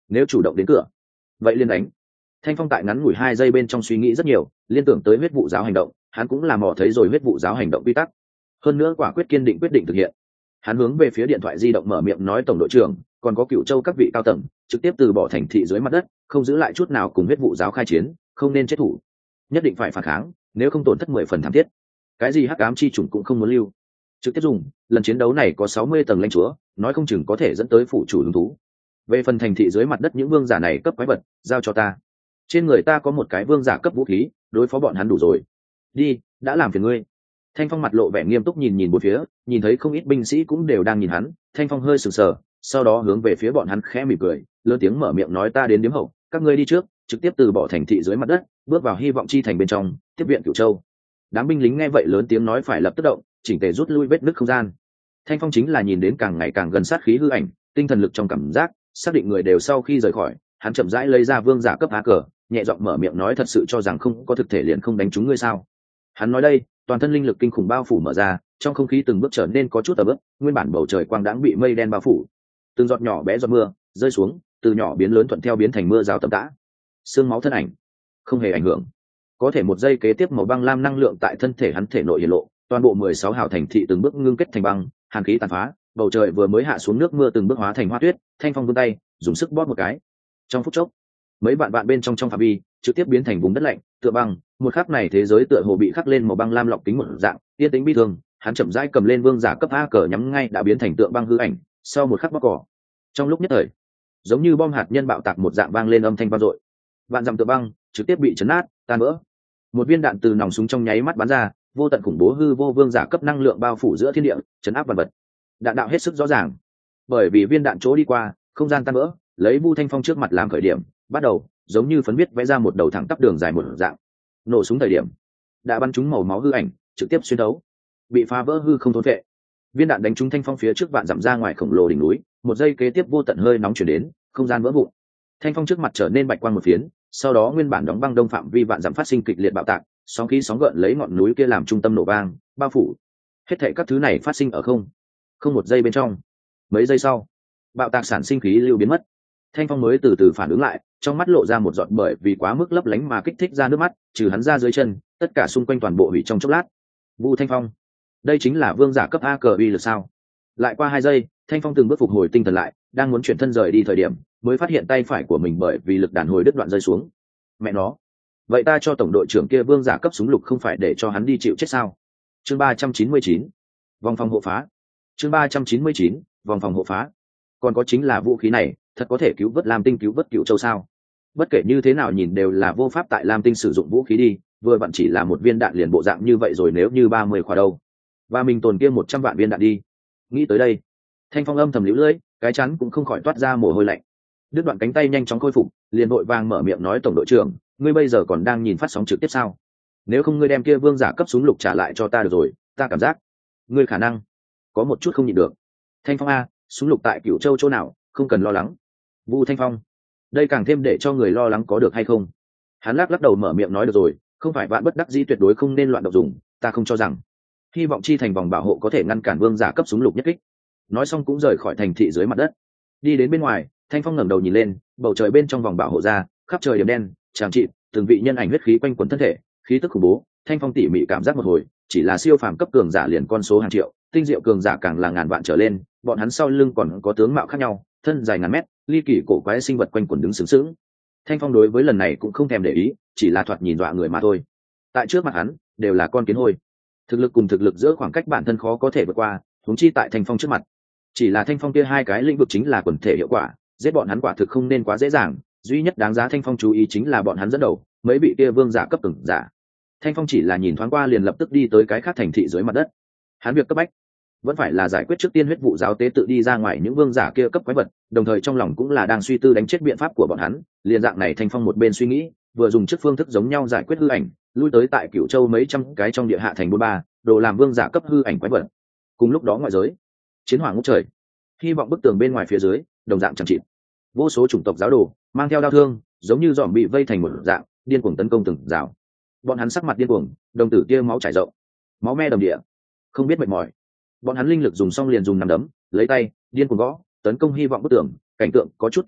nếu chủ động đến cửa vậy liên đánh. Thanh Phong tại ngắn ngủi 2 giây bên trong suy nghĩ rất nhiều, liên tưởng tới huyết vụ giáo hành động, hắn cũng là mò thấy rồi huyết vụ giáo hành động quy tắc, hơn nữa quả quyết kiên định quyết định thực hiện. Hắn hướng về phía điện thoại di động mở miệng nói tổng đội trưởng, còn có Cửu Châu các vị cao tầng, trực tiếp từ bỏ thành thị dưới mặt đất, không giữ lại chút nào cùng huyết vụ giáo khai chiến, không nên chết thủ, nhất định phải phản kháng, nếu không tổn thất 10 phần thảm thiết. Cái gì hắc ám chi chủng cũng không muốn lưu, trực tiếp dùng. Lần chiến đấu này có 60 tầng lãnh chúa, nói không chừng có thể dẫn tới phụ chủ hứng thú. Về phần thành thị dưới mặt đất những vương giả này cấp quái vật, giao cho ta. Trên người ta có một cái vương giả cấp vũ khí, đối phó bọn hắn đủ rồi. Đi, đã làm phiền ngươi. Thanh Phong mặt lộ vẻ nghiêm túc nhìn bốn phía, nhìn thấy không ít binh sĩ cũng đều đang nhìn hắn. Thanh Phong hơi sừng sờ, sau đó hướng về phía bọn hắn khẽ mỉm cười, lớn tiếng mở miệng nói ta đến điếm hậu, các ngươi đi trước, trực tiếp từ bỏ thành thị dưới mặt đất, bước vào hy vọng chi thành bên trong, tiếp viện Cửu Châu. Đám binh lính nghe vậy lớn tiếng nói phải lập tức động, chỉnh tề rút lui vết nứt không gian. Thanh Phong chính là nhìn đến càng ngày càng gần sát khí hư ảnh, tinh thần lực trong cảm giác, xác định người đều sau khi rời khỏi, hắn chậm rãi lấy ra vương giả cấp á cờ, nhẹ giọng mở miệng nói thật sự cho rằng không có thực thể liền không đánh trúng ngươi sao? Hắn nói đây, toàn thân linh lực kinh khủng bao phủ mở ra, trong không khí từng bước trở nên có chút ẩm ướt, nguyên bản bầu trời quang đãng bị mây đen bao phủ, từng giọt nhỏ bé giọt mưa rơi xuống, từ nhỏ biến lớn thuận theo biến thành mưa rào tầm tã. Xương máu thân ảnh không hề ảnh hưởng, có thể một giây kế tiếp màu băng lam năng lượng tại thân thể hắn thể nội hiện lộ, toàn bộ 16 hào thành thị từng bước ngưng kết thành băng, hàn khí tàn phá, bầu trời vừa mới hạ xuống nước mưa từng bước hóa thành hoa tuyết. Thanh Phong vươn tay, dùng sức bóp một cái, trong phút chốc, mấy vạn bên trong phạm vi trực tiếp biến thành vùng đất lạnh, tựa băng. Một khắc này thế giới tựa hồ bị khắc lên màu băng lam lọc kính một dạng, yên tĩnh bi thương. Hắn chậm rãi cầm lên vương giả cấp a cờ nhắm ngay đã biến thành tượng băng hư ảnh, sau một khắc bóc cỏ, trong lúc nhất thời, giống như bom hạt nhân bạo tạc một dạng vang lên âm thanh vang dội, vạn dặm tượng băng trực tiếp bị chấn nát tan vỡ. Một viên đạn từ nòng súng trong nháy mắt bắn ra, vô tận khủng bố hư vô vương giả cấp năng lượng bao phủ giữa thiên địa, chấn áp vật vật. Đạn đạo hết sức rõ ràng, bởi vì viên đạn chỗ đi qua, không gian tan vỡ, lấy Vu Thanh Phong trước mặt làm khởi điểm, bắt đầu giống như phấn viết vẽ ra một đầu thẳng tắp đường dài một dạng. Nổ súng thời điểm, đã bắn trúng màu máu hư ảnh, trực tiếp xuyên thấu, bị phá vỡ hư không thốn vệ. Viên đạn đánh trúng Thanh Phong phía trước vạn dặm ra ngoài khổng lồ đỉnh núi, một giây kế tiếp vô tận hơi nóng chuyển đến, không gian vỡ vụn. Thanh Phong trước mặt trở nên bạch quang một phiến, sau đó nguyên bản đóng băng đông phạm vi vạn dặm phát sinh kịch liệt bạo tạc, sóng khí sóng gợn lấy ngọn núi kia làm trung tâm nổ vang, bao phủ. Hết thảy các thứ này phát sinh ở không một giây bên trong. Mấy giây sau, bạo tạc sản sinh khí lưu biến mất. Thanh Phong mới từ từ phản ứng lại, trong mắt lộ ra một giọt bởi vì quá mức lấp lánh mà kích thích ra nước mắt, trừ hắn ra dưới chân, tất cả xung quanh toàn bộ hủy trong chốc lát. Vu Thanh Phong, đây chính là vương giả cấp a cờ uy lực sao? Lại qua 2 giây, Thanh Phong từng bước phục hồi tinh thần lại, đang muốn chuyển thân rời đi thời điểm, mới phát hiện tay phải của mình bởi vì lực đàn hồi đứt đoạn rơi xuống. Mẹ nó, vậy ta cho tổng đội trưởng kia vương giả cấp súng lục không phải để cho hắn đi chịu chết sao? Chương 399, vòng phòng hộ phá. Chương 399, vòng phòng hộ phá. Còn có chính là vũ khí này, thật có thể cứu vớt Lam Tinh, cứu vớt Cửu Châu sao? Bất kể như thế nào nhìn đều là vô pháp tại Lam Tinh sử dụng vũ khí đi, vừa vặn chỉ là một viên đạn liền bộ dạng như vậy rồi, nếu như 30 khỏa đâu, và mình tồn kia 100 vạn viên đạn đi. Nghĩ tới đây, Thanh Phong âm thầm liễu lưỡi, cái chắn cũng không khỏi toát ra mồ hôi lạnh. Đứt đoạn cánh tay nhanh chóng khôi phục, liền vội vàng mở miệng nói tổng đội trưởng, ngươi bây giờ còn đang nhìn phát sóng trực tiếp sao? Nếu không ngươi đem kia vương giả cấp súng lục trả lại cho ta được rồi, ta cảm giác ngươi khả năng có một chút không nhịn được. Thanh Phong a, súng lục tại Cửu Châu chỗ nào, không cần lo lắng. Vu Thanh Phong, đây càng thêm để cho người lo lắng có được hay không? Hắn lắc đầu mở miệng nói được rồi, không phải vạn bất đắc dĩ tuyệt đối không nên loạn động dùng, ta không cho rằng hy vọng chi thành vòng bảo hộ có thể ngăn cản vương giả cấp súng lục nhất kích. Nói xong cũng rời khỏi thành thị dưới mặt đất, đi đến bên ngoài. Thanh Phong ngẩng đầu nhìn lên, bầu trời bên trong vòng bảo hộ ra, khắp trời điểm đen tràng trị, từng vị nhân ảnh huyết khí quanh quẩn thân thể, khí tức khủng bố. Thanh Phong tỉ mỉ cảm giác một hồi, chỉ là siêu phàm cấp cường giả liền con số hàng triệu, tinh diệu cường giả càng là ngàn vạn trở lên, bọn hắn sau lưng còn có tướng mạo khác nhau, thân dài ngàn mét, ly kỳ cổ quái sinh vật quanh quẩn đứng sướng sướng. Thanh Phong đối với lần này cũng không thèm để ý, chỉ là thoạt nhìn dọa người mà thôi. Tại trước mặt hắn đều là con kiến hôi, thực lực cùng thực lực giữa khoảng cách bản thân khó có thể vượt qua, huống chi tại Thanh Phong trước mặt, chỉ là Thanh Phong kia hai cái lĩnh vực chính là quần thể hiệu quả, giết bọn hắn quả thực không nên quá dễ dàng. Duy nhất đáng giá Thanh Phong chú ý chính là bọn hắn dẫn đầu mấy vị kia vương giả cấp cường giả. Thanh Phong chỉ là nhìn thoáng qua liền lập tức đi tới cái khác thành thị dưới mặt đất. Hắn việc cấp bách vẫn phải là giải quyết trước tiên huyết vụ giáo tế tự đi ra ngoài những vương giả kia cấp quái vật, đồng thời trong lòng cũng là đang suy tư đánh chết biện pháp của bọn hắn. Liền dạng này Thanh Phong một bên suy nghĩ, vừa dùng trước phương thức giống nhau giải quyết hư ảnh, lui tới tại Cửu Châu mấy trăm cái trong địa hạ thành bôn ba, đồ làm vương giả cấp hư ảnh quái vật. Cùng lúc đó ngoại giới, chiến hỏa ngút trời, hy vọng bức tường bên ngoài phía dưới đồng dạng chẳng chịt, vô số chủng tộc giáo đồ mang theo đao thương, giống như dòm bị vây thành một dạng, điên cuồng tấn công từng rào. Bọn hắn sắc mặt điên cuồng, đồng tử tia máu chảy rộng, máu me đầm địa, không biết mệt mỏi. Bọn hắn linh lực dùng xong liền dùng nắm đấm, lấy tay điên cuồng gõ, tấn công hy vọng bức tường, cảnh tượng có chút kinh người,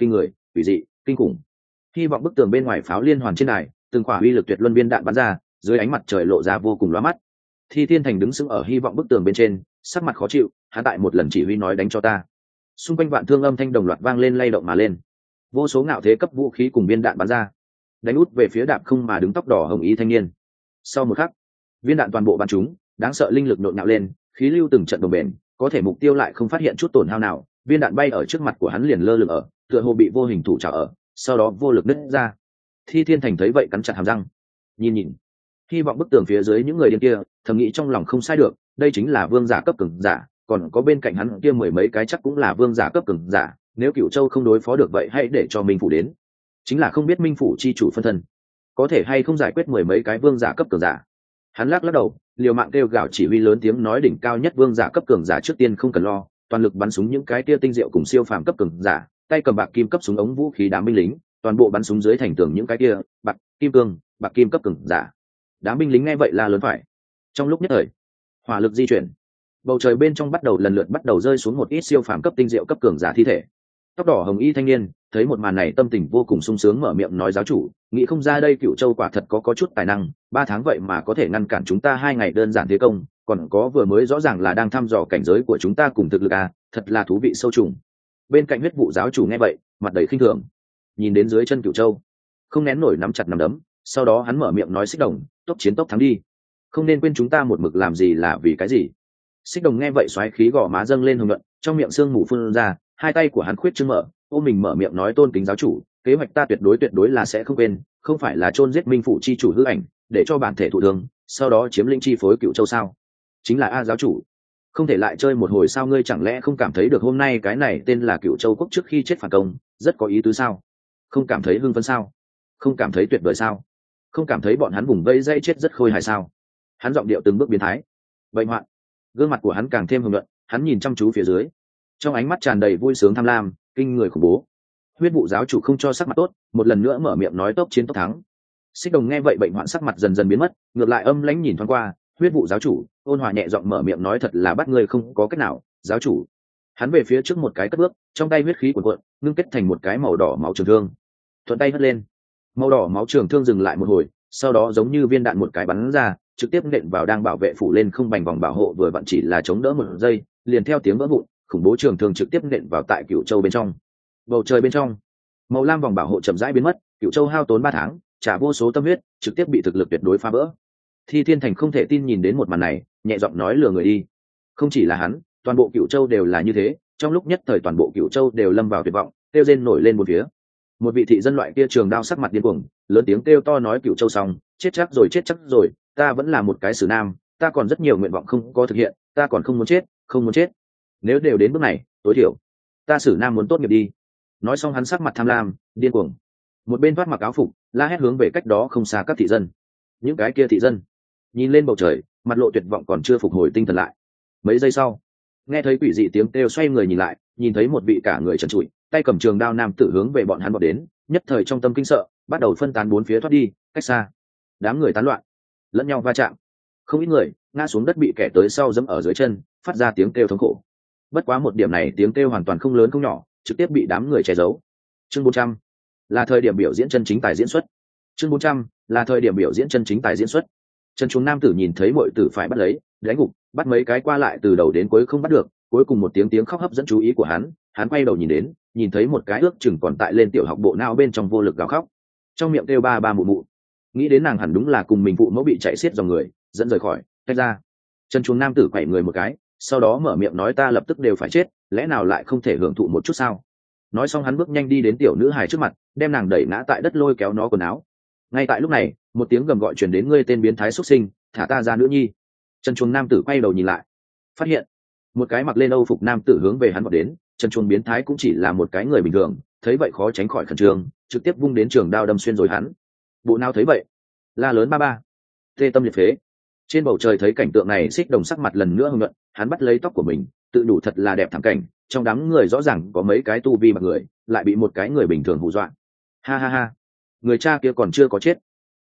quỷ dị kinh khủng. Hy vọng bức tường bên ngoài pháo liên hoàn trên đài, từng quả uy lực tuyệt luân viên đạn bắn ra, dưới ánh mặt trời lộ ra vô cùng lóa mắt. Thi Thiên Thành đứng sững ở hy vọng bức tường bên trên, sắc mặt khó chịu, hắn tại một lần chỉ huy nói đánh cho ta. Xung quanh vạn thương âm thanh đồng loạt vang lên lay động mà lên. Vô số ngạo thế cấp vũ khí cùng viên đạn bắn ra, đánh út về phía đạp không mà đứng tóc đỏ hồng y thanh niên. Sau một khắc, viên đạn toàn bộ bắn trúng, đáng sợ linh lực nhộn nhạo lên, khí lưu từng trận đồng bền, có thể mục tiêu lại không phát hiện chút tổn hao nào, viên đạn bay ở trước mặt của hắn liền lơ lửng ở, tựa hồ bị vô hình thủ trả ở, sau đó vô lực nứt ra. Thi Thiên Thành thấy vậy cắn chặt hàm răng, nhìn, hy vọng bức tường phía dưới những người điên kia, thầm nghĩ trong lòng không sai được, đây chính là vương giả cấp cường giả, còn có bên cạnh hắn kia mười mấy cái chắc cũng là vương giả cấp cường giả, nếu Cửu Châu không đối phó được vậy hãy để cho Minh phủ đến. Chính là không biết Minh phủ chi chủ phân thân có thể hay không giải quyết mười mấy cái vương giả cấp cường giả. Hắn lắc đầu, liều mạng kêu gào chỉ huy lớn tiếng nói đỉnh cao nhất vương giả cấp cường giả trước tiên không cần lo, toàn lực bắn súng những cái kia tinh diệu cùng siêu phàm cấp cường giả, tay cầm bạc kim cấp súng ống vũ khí đám binh lính, toàn bộ bắn súng dưới thành tường những cái kia bạc kim cương, bạc kim cấp cường giả. Đám binh lính nghe vậy la lớn phải. Trong lúc nhất thời, hỏa lực di chuyển, bầu trời bên trong lần lượt bắt đầu rơi xuống một ít siêu phàm cấp tinh diệu cấp cường giả thi thể. Tóc đỏ hồng y thanh niên thấy một màn này tâm tình vô cùng sung sướng, mở miệng nói giáo chủ, nghĩ không ra đây Cửu Châu quả thật có chút tài năng, 3 tháng vậy mà có thể ngăn cản chúng ta 2 ngày đơn giản thế công, còn có vừa mới rõ ràng là đang thăm dò cảnh giới của chúng ta cùng thực lực à, thật là thú vị sâu trùng. Bên cạnh huyết vụ giáo chủ nghe vậy, mặt đầy khinh thường, nhìn đến dưới chân Cửu Châu, không nén nổi nắm chặt nắm đấm, sau đó hắn mở miệng nói Xích Đồng, tốc chiến tốc thắng đi, không nên quên chúng ta một mực làm gì là vì cái gì. Xích Đồng nghe vậy xoáy khí gò má dâng lên hồng nhuận, trong miệng sương mù phun ra, hai tay của hắn khuyết trương mở, ôm mình mở miệng nói tôn kính giáo chủ, kế hoạch ta tuyệt đối là sẽ không quên, không phải là chôn giết Minh phủ chi chủ hư ảnh, để cho bản thể thụ thương, sau đó chiếm lĩnh chi phối Cửu Châu sao? Chính là a giáo chủ, không thể lại chơi một hồi sao? Ngươi chẳng lẽ không cảm thấy được hôm nay cái này tên là Cửu Châu quốc trước khi chết phản công, rất có ý tứ sao? Không cảm thấy hưng phấn sao? Không cảm thấy tuyệt vời sao? Không cảm thấy bọn hắn vùng vây dây chết rất khôi hài sao? Hắn giọng điệu từng bước biến thái, bệnh hoạn, gương mặt của hắn càng thêm hưng luận, hắn nhìn chăm chú phía dưới, trong ánh mắt tràn đầy vui sướng tham lam, kinh người khủng bố. Huyết vụ giáo chủ không cho sắc mặt tốt, một lần nữa mở miệng nói tốc chiến tốc thắng. Xích Đồng nghe vậy bệnh hoạn sắc mặt dần dần biến mất, ngược lại âm lãnh nhìn thoáng qua huyết vụ giáo chủ, ôn hòa nhẹ giọng mở miệng nói thật là bắt người không có cách nào, giáo chủ. Hắn về phía trước một cái cất bước, trong tay huyết khí cuồn cuộn, ngưng kết thành một cái màu đỏ máu trường thương, thuận tay hất lên, màu đỏ máu trường thương dừng lại một hồi, sau đó giống như viên đạn một cái bắn ra, trực tiếp nện vào đang bảo vệ phủ lên không bành vòng bảo hộ vừa vặn chỉ là chống đỡ một giây, liền theo tiếng vỡ vụn, khủng bố trường thương trực tiếp nện vào tại Cửu Châu bên trong. Bầu trời bên trong, màu lam vòng bảo hộ chậm rãi biến mất, Cửu Châu hao tốn 3 tháng, trả vô số tâm huyết, trực tiếp bị thực lực tuyệt đối phá vỡ. Thi Thiên Thành không thể tin nhìn đến một màn này, nhẹ giọng nói lừa người đi. Không chỉ là hắn, toàn bộ Cửu Châu đều là như thế, trong lúc nhất thời toàn bộ Cửu Châu đều lâm vào tuyệt vọng, kêu rên nổi lên một phía. Một vị thị dân loại kia trường đao sắc mặt điên cuồng, lớn tiếng kêu to nói Cửu Châu xong, chết chắc rồi, ta vẫn là một cái sử nam, ta còn rất nhiều nguyện vọng không có thực hiện, ta còn không muốn chết. Nếu đều đến bước này, tối thiểu ta sử nam muốn tốt nghiệp đi. Nói xong hắn sắc mặt tham lam điên cuồng, một bên thoát mặc áo phục la hét hướng về cách đó không xa các thị dân. Những cái kia thị dân nhìn lên bầu trời, mặt lộ tuyệt vọng còn chưa phục hồi tinh thần lại. Mấy giây sau, nghe thấy quỷ dị tiếng kêu, xoay người nhìn lại, nhìn thấy một vị cả người trần trụi, tay cầm trường đao nam tử hướng về bọn hắn vọt đến, nhất thời trong tâm kinh sợ, bắt đầu phân tán bốn phía thoát đi, cách xa. Đám người tán loạn, lẫn nhau va chạm, không ít người ngã xuống đất bị kẻ tới sau giẫm ở dưới chân, phát ra tiếng kêu thống khổ. Bất quá một điểm này tiếng kêu hoàn toàn không lớn không nhỏ, trực tiếp bị đám người che giấu. Chương 400 là thời điểm biểu diễn chân chính tài diễn xuất. Chương 400 là thời điểm biểu diễn chân chính tài diễn xuất. Trần Trung nam tử nhìn thấy muội tử phải bắt lấy, đánh gục, bắt mấy cái qua lại từ đầu đến cuối không bắt được, cuối cùng một tiếng khóc hấp dẫn chú ý của hắn quay đầu nhìn đến, nhìn thấy một cái ước chừng còn tại lên tiểu học bộ não bên trong vô lực gào khóc, trong miệng kêu ba ba mụ mụ. Nghĩ đến nàng hẳn đúng là cùng mình phụ mẫu bị chạy xiết dòng người, dẫn rời khỏi, tách ra. Trần Trung nam tử quẩy người một cái, sau đó mở miệng nói ta lập tức đều phải chết, lẽ nào lại không thể hưởng thụ một chút sao? Nói xong hắn bước nhanh đi đến tiểu nữ hài trước mặt, đem nàng đẩy ngã tại đất, lôi kéo nó quần áo. Ngay tại lúc này, một tiếng gầm gọi truyền đến, ngươi tên biến thái xuất sinh, thả ta ra nữ nhi. Trần Chuồng nam tử quay đầu nhìn lại, phát hiện một cái mặc lên âu phục nam tử hướng về hắn vọt đến. Trần Chuồng biến thái cũng chỉ là một cái người bình thường, thấy vậy khó tránh khỏi khẩn trương, trực tiếp vung đến trường đao đâm xuyên rồi hắn. Bộ nào thấy vậy, la lớn ba ba, tê tâm liệt phế. Trên bầu trời thấy cảnh tượng này, Xích Đồng sắc mặt lần nữa hưng luận, hắn bắt lấy tóc của mình, tự đủ thật là đẹp thảm cảnh, trong đám người rõ ràng có mấy cái tu vi mặt người, lại bị một cái người bình thường hù dọa. Ha ha ha, người cha kia còn chưa có chết,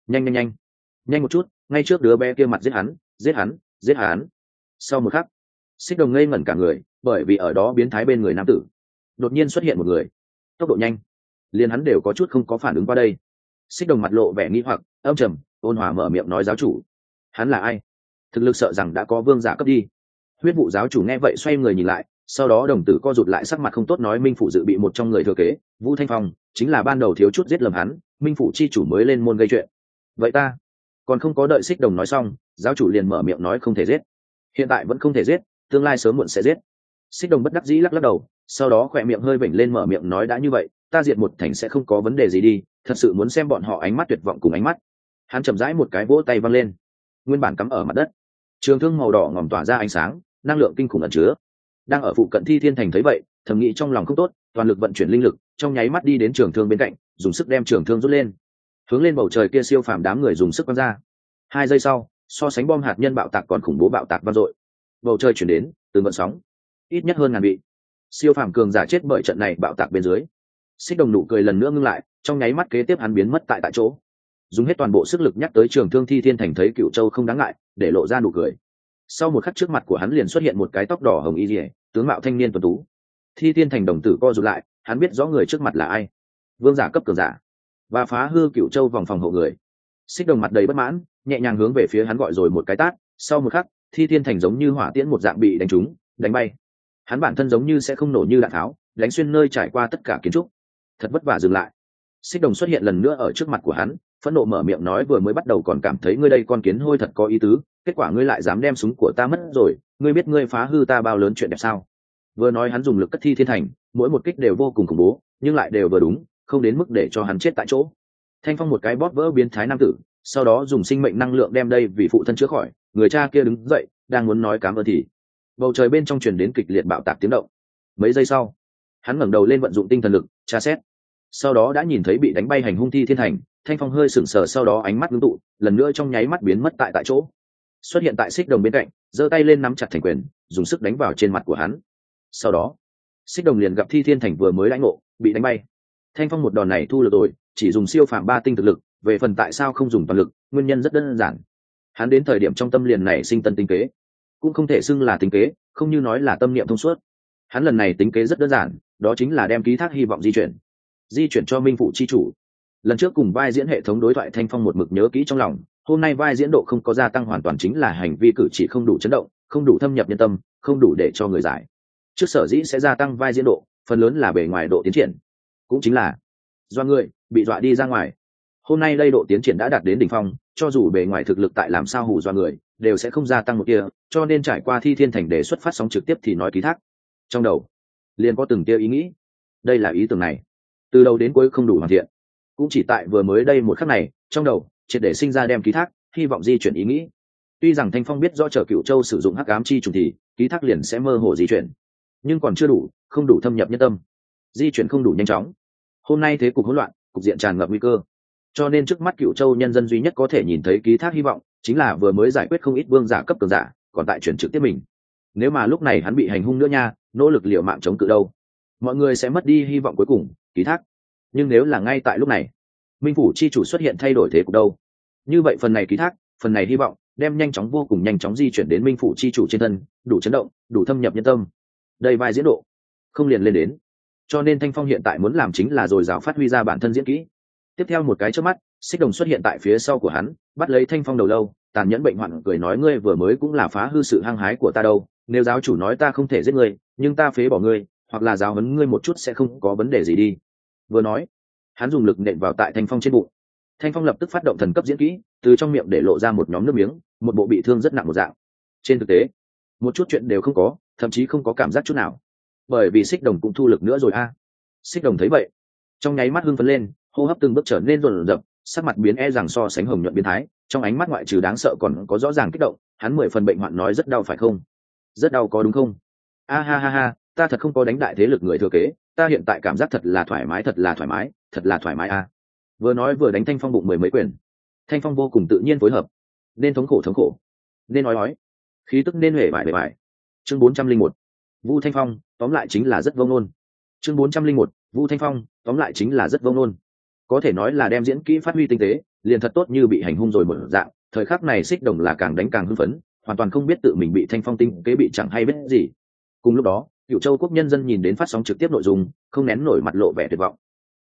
nhanh một chút, ngay trước đứa bé kia mặt giết hắn. Sau một khắc, Xích Đồng ngây ngẩn cả người, bởi vì ở đó biến thái bên người nam tử đột nhiên xuất hiện một người, tốc độ nhanh, liền hắn đều có chút không có phản ứng qua đây. Xích Đồng mặt lộ vẻ nghi hoặc, âm trầm ôn hòa mở miệng nói giáo chủ. Hắn là ai? Thực lực sợ rằng đã có vương giả cấp đi. Huyết vụ giáo chủ nghe vậy xoay người nhìn lại, sau đó đồng tử co rụt lại, sắc mặt không tốt nói Minh phủ dự bị một trong người thừa kế Vũ Thanh Phong chính là ban đầu thiếu chút giết lầm hắn, Minh phủ chi chủ mới lên môn gây chuyện. Vậy ta còn không có đợi Xích Đồng nói xong, giáo chủ liền mở miệng nói không thể giết. Hiện tại vẫn không thể giết, tương lai sớm muộn sẽ giết. Xích Đồng bất đắc dĩ lắc lắc đầu, sau đó khỏe miệng hơi vểnh lên mở miệng nói đã như vậy, ta diệt một thành sẽ không có vấn đề gì đi, thật sự muốn xem bọn họ ánh mắt tuyệt vọng cùng ánh mắt. Hắn chậm rãi một cái vỗ tay văng lên, nguyên bản cắm ở mặt đất trường thương màu đỏ ngòm tỏa ra ánh sáng, năng lượng kinh khủng ẩn chứa. Đang ở phụ cận Thi Thiên Thành thấy vậy, thầm nghĩ trong lòng không tốt, toàn lực vận chuyển linh lực, trong nháy mắt đi đến trường thương bên cạnh, dùng sức đem trường thương rút lên, hướng lên bầu trời kia siêu phàm đám người dùng sức quăng ra. 2 giây sau, so sánh bom hạt nhân bạo tạc còn khủng bố bạo tạc vang dội, bầu trời chuyển đến từng vận sóng, ít nhất hơn ngàn vị siêu phàm cường giả chết bởi trận này bạo tạc bên dưới. Xích Đồng nụ cười lần nữa ngưng lại, trong nháy mắt kế tiếp hắn biến mất tại chỗ, dùng hết toàn bộ sức lực nhắc tới trường thương. Thi Thiên Thành thấy Cựu Châu không đáng ngại, để lộ ra nụ cười. Sau một khắc trước mặt của hắn liền xuất hiện một cái tóc đỏ hồng y rìa, tướng mạo thanh niên tuấn tú. Thi Thiên Thành đồng tử co rụt lại, hắn biết rõ người trước mặt là ai, vương giả cấp cường giả và phá hư Cựu Châu vòng phòng hộ người. Xích Đồng mặt đầy bất mãn, nhẹ nhàng hướng về phía hắn gọi rồi một cái tát. Sau một khắc, Thi Thiên Thành giống như hỏa tiễn một dạng bị đánh trúng, đánh bay. Hắn bản thân giống như sẽ không nổ như đạn tháo, đánh xuyên nơi trải qua tất cả kiến trúc. Thật vất vả dừng lại. Xích Đồng xuất hiện lần nữa ở trước mặt của hắn, phẫn nộ mở miệng nói vừa mới bắt đầu còn cảm thấy ngươi đây con kiến hôi thật có ý tứ, kết quả ngươi lại dám đem súng của ta mất rồi, ngươi biết ngươi phá hư ta bao lớn chuyện đẹp sao? Vừa nói hắn dùng lực cất Thi Thiên Thành, mỗi một kích đều vô cùng khủng bố, nhưng lại đều vừa đúng, không đến mức để cho hắn chết tại chỗ. Thanh Phong một cái bóp vỡ biến thái nam tử, sau đó dùng sinh mệnh năng lượng đem đây vì phụ thân chữa khỏi. Người cha kia đứng dậy, đang muốn nói cảm ơn thì bầu trời bên trong truyền đến kịch liệt bạo tạc tiếng động. Mấy giây sau, hắn ngẩng đầu lên vận dụng tinh thần lực tra xét, sau đó đã nhìn thấy bị đánh bay hành hung Thi Thiên Thành. Thanh Phong hơi sững sờ, sau đó ánh mắt ngưng tụ, lần nữa trong nháy mắt biến mất tại chỗ, xuất hiện tại Xích Đồng bên cạnh, giơ tay lên nắm chặt thành quyền, dùng sức đánh vào trên mặt của hắn. Sau đó, Xích Đồng liền gặp Thi Thiên Thành vừa mới lãnh ngộ, bị đánh bay. Thanh Phong một đòn này thu lực rồi, chỉ dùng siêu phàm 3 tinh thực lực, về phần tại sao không dùng toàn lực, nguyên nhân rất đơn giản. Hắn đến thời điểm trong tâm liền này sinh tân tinh kế, cũng không thể xưng là tinh kế, không như nói là tâm niệm thông suốt. Hắn lần này tính kế rất đơn giản, đó chính là đem ký thác hy vọng di chuyển cho Minh phủ chi chủ. Lần trước cùng vai diễn hệ thống đối thoại, Thanh Phong một mực nhớ kỹ trong lòng, hôm nay vai diễn độ không có gia tăng hoàn toàn chính là hành vi cử chỉ không đủ chấn động, không đủ thâm nhập nhân tâm, không đủ để cho người giải. Trước sở dĩ sẽ gia tăng vai diễn độ, phần lớn là bề ngoài độ tiến triển, cũng chính là do người bị dọa đi ra ngoài. Hôm nay đây độ tiến triển đã đạt đến đỉnh phong, cho dù bề ngoài thực lực tại làm sao hù dọa người, đều sẽ không gia tăng một kia, cho nên trải qua Thi Thiên Thành để xuất phát sóng trực tiếp thì nói ký thác, trong đầu liền có từng tia ý nghĩ. Đây là ý tưởng này, từ đầu đến cuối không đủ hoàn thiện, cũng chỉ tại vừa mới đây một khắc này, trong đầu triệt để sinh ra đem ký thác hy vọng di chuyển ý nghĩ. Tuy rằng Thanh Phong biết rõ chờ Cựu Châu sử dụng hắc ám chi trùng thì ký thác liền sẽ mơ hồ di chuyển, nhưng còn chưa đủ, không đủ thâm nhập nhân tâm, di chuyển không đủ nhanh chóng. Hôm nay thế cục hỗn loạn, cục diện tràn ngập nguy cơ, cho nên trước mắt Cựu Châu nhân dân duy nhất có thể nhìn thấy ký thác hy vọng chính là vừa mới giải quyết không ít vương giả cấp cường giả, còn tại chuyển trực tiếp mình. Nếu mà lúc này hắn bị hành hung nữa nha, nỗ lực liều mạng chống cự đâu, mọi người sẽ mất đi hy vọng cuối cùng, ký thác. Nhưng nếu là ngay tại lúc này Minh phủ chi chủ xuất hiện thay đổi thế cục đâu, như vậy phần này ký thác, phần này hy vọng đem nhanh chóng, vô cùng nhanh chóng di chuyển đến Minh phủ chi chủ trên thân, đủ chấn động, đủ thâm nhập nhân tâm. Đây vai diễn độ không liền lên đến, cho nên Thanh Phong hiện tại muốn làm chính là dồi dào phát huy ra bản thân diễn kỹ. Tiếp theo một cái chớp mắt, Xích Đồng xuất hiện tại phía sau của hắn, bắt lấy Thanh Phong đầu lâu, tàn nhẫn bệnh hoạn cười nói ngươi vừa mới cũng là phá hư sự hăng hái của ta đâu, nếu giáo chủ nói ta không thể giết ngươi, nhưng ta phế bỏ ngươi, hoặc là giáo huấn ngươi một chút sẽ không có vấn đề gì đi. Vừa nói, hắn dùng lực nện vào tại Thanh Phong trên bụng. Thanh Phong lập tức phát động thần cấp diễn kỹ, từ trong miệng để lộ ra một nhóm nước miếng, một bộ bị thương rất nặng một dạng. Trên thực tế, một chút chuyện đều không có, thậm chí không có cảm giác chút nào, bởi vì Xích Đồng cũng thu lực nữa rồi a. Xích Đồng thấy vậy, trong nháy mắt hưng phấn lên, hô hấp từng bước trở nên rồn rập, sắc mặt biến rằng so sánh hồng nhuận biến thái, trong ánh mắt ngoại trừ đáng sợ còn có rõ ràng kích động. Hắn 10 phần bệnh hoạn nói rất đau phải không? Rất đau có đúng không? A ha ha ha, ta thật không có đánh đại thế lực người thừa kế, ta hiện tại cảm giác thật là thoải mái, thật là thoải mái, thật là thoải mái a. Vừa nói vừa đánh Thanh Phong bụng 10 mấy quyền. Thanh Phong vô cùng tự nhiên phối hợp, nên thống khổ, nên nói, khí tức nên huệ vải. Chương 401, Vu Thanh Phong, tóm lại chính là rất vông nôn. Chương 401, Vu Thanh Phong, tóm lại chính là rất vông nôn. Có thể nói là đem diễn kỹ phát huy tinh tế, liền thật tốt như bị hành hung rồi một dạng. Thời khắc này Xích Đồng là càng đánh càng hưng phấn, hoàn toàn không biết tự mình bị Thanh Phong tinh kế bị chẳng hay biết gì. Cùng lúc đó, Cựu Châu quốc nhân dân nhìn đến phát sóng trực tiếp nội dung, không nén nổi mặt lộ vẻ tuyệt vọng.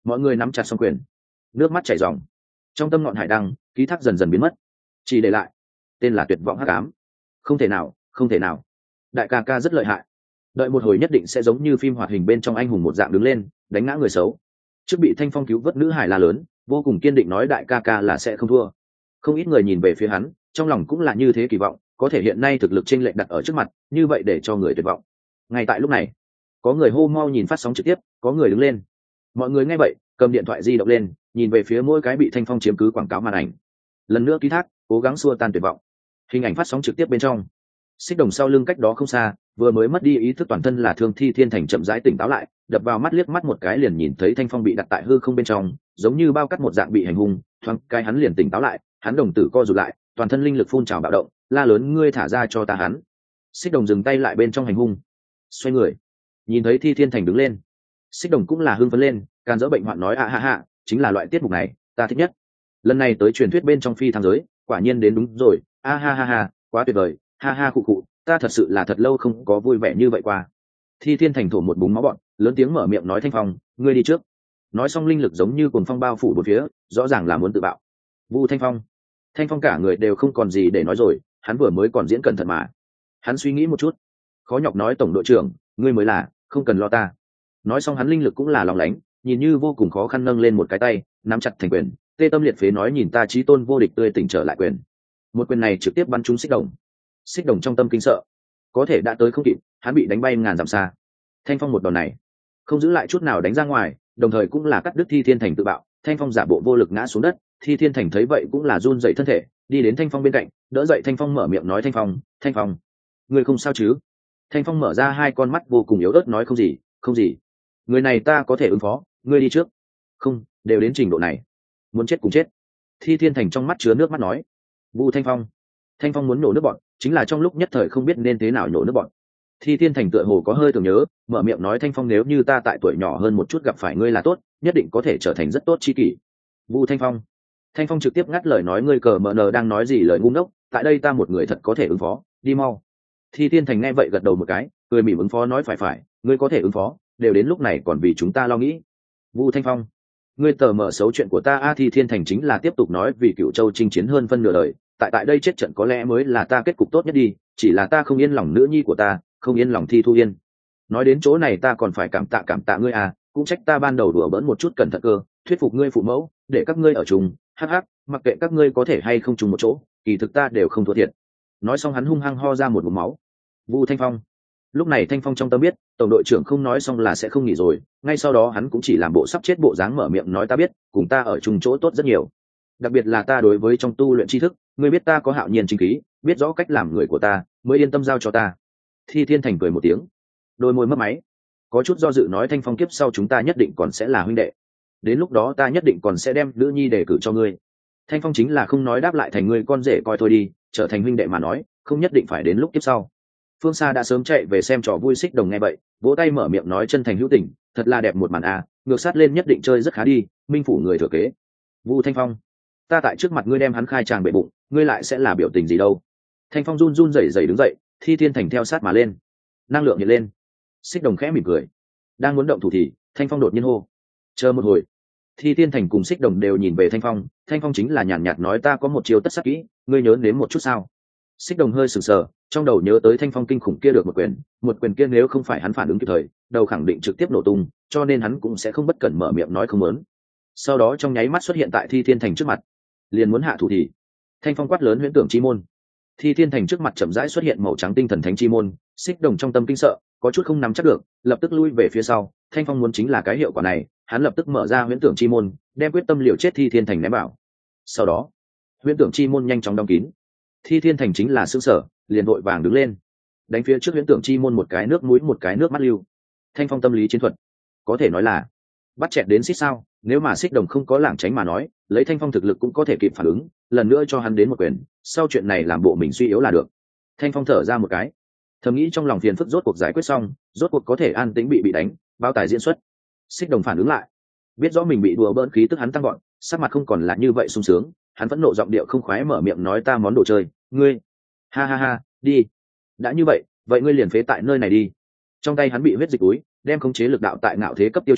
mọi người nắm chặt xong quyền, nước mắt chảy ròng, trong tâm ngọn hải đăng ký thác dần dần biến mất, chỉ để lại tên là tuyệt vọng hắc ám. Không thể nào, không thể nào, đại ca ca rất lợi hại, đợi một hồi nhất định sẽ giống như phim hoạt hình bên trong anh hùng một dạng đứng lên đánh ngã người xấu. Trước bị Thanh Phong cứu vớt nữ hải la lớn vô cùng kiên định nói đại ca ca là sẽ không thua. Không ít người nhìn về phía hắn, trong lòng cũng là như thế kỳ vọng, có thể hiện nay thực lực chênh lệch đặt ở trước mặt, như vậy để cho người tuyệt vọng. Ngay tại lúc này, có người hô mau nhìn phát sóng trực tiếp, có người đứng lên. Mọi người nghe vậy, cầm điện thoại di động lên, nhìn về phía mỗi cái bị Thanh Phong chiếm cứ quảng cáo màn ảnh. Lần nữa ký thác, cố gắng xua tan tuyệt vọng. Hình ảnh phát sóng trực tiếp bên trong, Xích Đồng sau lưng cách đó không xa, vừa mới mất đi ý thức toàn thân là thương Thi Thiên Thành chậm rãi tỉnh táo lại, đập vào mắt liếc mắt một cái liền nhìn thấy Thanh Phong bị đặt tại hư không bên trong, giống như bao cắt một dạng bị hành hung, thoáng cái hắn liền tỉnh táo lại, hắn đồng tử co rụt lại, toàn thân linh lực phun trào bạo động, la lớn ngươi thả ra cho ta hắn. Xích Đồng dừng tay lại bên trong hành hung, xoay người, nhìn thấy Thi Thiên Thành đứng lên, Xích Đồng cũng là hưng phấn lên, can dỡ bệnh hoạn nói ha ha, chính là loại tiết mục này, ta thích nhất. Lần này tới truyền thuyết bên trong phi thăng giới, quả nhiên đến đúng rồi, ha, quá tuyệt vời, ha khụ khụ, ta thật sự là thật lâu không có vui vẻ như vậy qua. Thi Thiên Thành thổ một búng máu bọn, lớn tiếng mở miệng nói Thanh Phong, ngươi đi trước. Nói xong linh lực giống như cuồng phong bao phủ bốn phía, rõ ràng là muốn tự bạo. Vu Thanh Phong cả người đều không còn gì để nói rồi, hắn vừa mới còn diễn cẩn thận mà. Hắn suy nghĩ một chút, khó nhọc nói tổng đội trưởng, ngươi mới là, không cần lo ta. Nói xong hắn linh lực cũng là lòng lánh, nhìn như vô cùng khó khăn nâng lên một cái tay, nắm chặt thành quyền, tê tâm liệt phế nói nhìn ta chí tôn vô địch tươi tỉnh trở lại quyền. Một quyền này trực tiếp bắn trúng Xích Đồng. Xích Đồng trong tâm kinh sợ, có thể đã tới không kịp, hắn bị đánh bay ngàn dặm xa. Thanh Phong một đòn này không giữ lại chút nào đánh ra ngoài, đồng thời cũng là cắt đứt Thi Thiên Thành tự bạo. Thanh Phong giả bộ vô lực ngã xuống đất, Thi Thiên Thành thấy vậy cũng là run dậy thân thể, đi đến Thanh Phong bên cạnh, đỡ dậy Thanh Phong mở miệng nói Thanh Phong, ngươi không sao chứ? Thanh Phong mở ra hai con mắt vô cùng yếu ớt nói không gì, người này ta có thể ứng phó, ngươi đi trước. Không, đều đến trình độ này, muốn chết cùng chết. Thi Thiên Thành trong mắt chứa nước mắt nói. Vu Thanh Phong muốn nổ nước bọn, chính là trong lúc nhất thời không biết nên thế nào nhổ nước bọn. Thi Thiên Thành tựa hồ có hơi tưởng nhớ, mở miệng nói Thanh Phong nếu như ta tại tuổi nhỏ hơn một chút gặp phải ngươi là tốt, nhất định có thể trở thành rất tốt chi kỷ. Vu Thanh Phong trực tiếp ngắt lời nói ngươi cờ mờ nờ đang nói gì lời ngu ngốc, tại đây ta một người thật có thể ứng phó, đi mau. Thi Thiên Thành nghe vậy gật đầu một cái, cười mỉm ứng phó nói phải, ngươi có thể ứng phó, đều đến lúc này còn vì chúng ta lo nghĩ. Vu Thanh Phong, ngươi tờ mở xấu chuyện của ta. Thi Thiên Thành chính là tiếp tục nói vì Cửu Châu chinh chiến hơn phân nửa đời, tại đây chết trận có lẽ mới là ta kết cục tốt nhất đi, chỉ là ta không yên lòng nữ nhi của ta, không yên lòng Thi Thu Yên. Nói đến chỗ này ta còn phải cảm tạ ngươi cũng trách ta ban đầu đùa bỡn một chút cẩn thận cơ, thuyết phục ngươi phụ mẫu để các ngươi ở chung, hắc, mặc kệ các ngươi có thể hay không chung một chỗ, kỳ thực ta đều không thua thiệt. Nói xong hắn hung hăng ho ra một ngụm máu. Vu Thanh Phong, lúc này Thanh Phong trong tâm biết tổng đội trưởng không nói xong là sẽ không nghỉ rồi, ngay sau đó hắn cũng chỉ làm bộ sắp chết bộ dáng mở miệng nói ta biết, cùng ta ở chung chỗ tốt rất nhiều, đặc biệt là ta đối với trong tu luyện tri thức, ngươi biết ta có hạo nhiên chính khí, biết rõ cách làm người của ta, mới yên tâm giao cho ta. Thi Thiên Thành cười một tiếng, đôi môi mấp máy, có chút do dự nói Thanh Phong kiếp sau chúng ta nhất định còn sẽ là huynh đệ, đến lúc đó ta nhất định còn sẽ đem nữ nhi đề cử cho ngươi. Thanh Phong chính là không nói đáp lại thành ngươi con rể coi thôi đi, trở thành huynh đệ mà nói, không nhất định phải đến lúc kiếp sau. Phương xa đã sớm chạy về xem trò vui Xích Đồng nghe vậy, vỗ tay mở miệng nói chân thành hữu tình, thật là đẹp một màn ngược sát lên nhất định chơi rất khá đi, minh phủ người thừa kế. Vu Thanh Phong, ta tại trước mặt ngươi đem hắn khai tràng bệ bụng, ngươi lại sẽ là biểu tình gì đâu? Thanh Phong run rẩy đứng dậy, Thi Thiên Thành theo sát mà lên, năng lượng hiện lên. Xích Đồng khẽ mỉm cười, đang muốn động thủ thì Thanh Phong đột nhiên hô, chờ một hồi. Thi Thiên Thành cùng Xích Đồng đều nhìn về Thanh Phong chính là nhàn nhạt nói ta có một chiêu tất sát kỹ, ngươi nhớ nếm một chút sao? Xích Đồng hơi sừng sờ, trong đầu nhớ tới Thanh Phong kinh khủng kia được một quyền kia nếu không phải hắn phản ứng kịp thời, đầu khẳng định trực tiếp nổ tung, cho nên hắn cũng sẽ không bất cẩn mở miệng nói không muốn. Sau đó trong nháy mắt xuất hiện tại Thi Thiên Thành trước mặt, liền muốn hạ thủ thì Thanh Phong quát lớn huyễn tưởng chi môn. Thi Thiên Thành trước mặt chậm rãi xuất hiện màu trắng tinh thần thánh chi môn, Xích Đồng trong tâm kinh sợ, có chút không nắm chắc được, lập tức lui về phía sau. Thanh Phong muốn chính là cái hiệu quả này, hắn lập tức mở ra huyễn tưởng chi môn, đem quyết tâm liều chết Thi Thiên Thành ném bảo. Sau đó huyễn tưởng chi môn nhanh chóng đóng kín. Thi Thiên Thành chính là sững sờ, liền vội vàng đứng lên, đánh phía trước huyễn tưởng chi môn một cái nước mũi một cái nước mắt lưu. Thanh Phong tâm lý chiến thuật có thể nói là bắt chẹt đến xích sao, nếu mà Xích Đồng không có lảng tránh mà nói, lấy Thanh Phong thực lực cũng có thể kịp phản ứng, lần nữa cho hắn đến một quyền, sau chuyện này làm bộ mình suy yếu là được. Thanh Phong thở ra một cái, thầm nghĩ trong lòng phiền phức rốt cuộc giải quyết xong, rốt cuộc có thể an tĩnh bị đánh, bao tài diễn xuất. Xích Đồng phản ứng lại, biết rõ mình bị đùa bỡn khí tức hắn tăng gọn, sắc mặt không còn là như vậy sung sướng, hắn vẫn nộ giọng điệu không khoái mở miệng nói ta món đồ chơi, ngươi, ha, đi, đã như vậy ngươi liền phế tại nơi này đi. Trong tay hắn bị huyết dịch túi, đem khống chế lực đạo tại ngạo thế cấp tiêu chuẩn,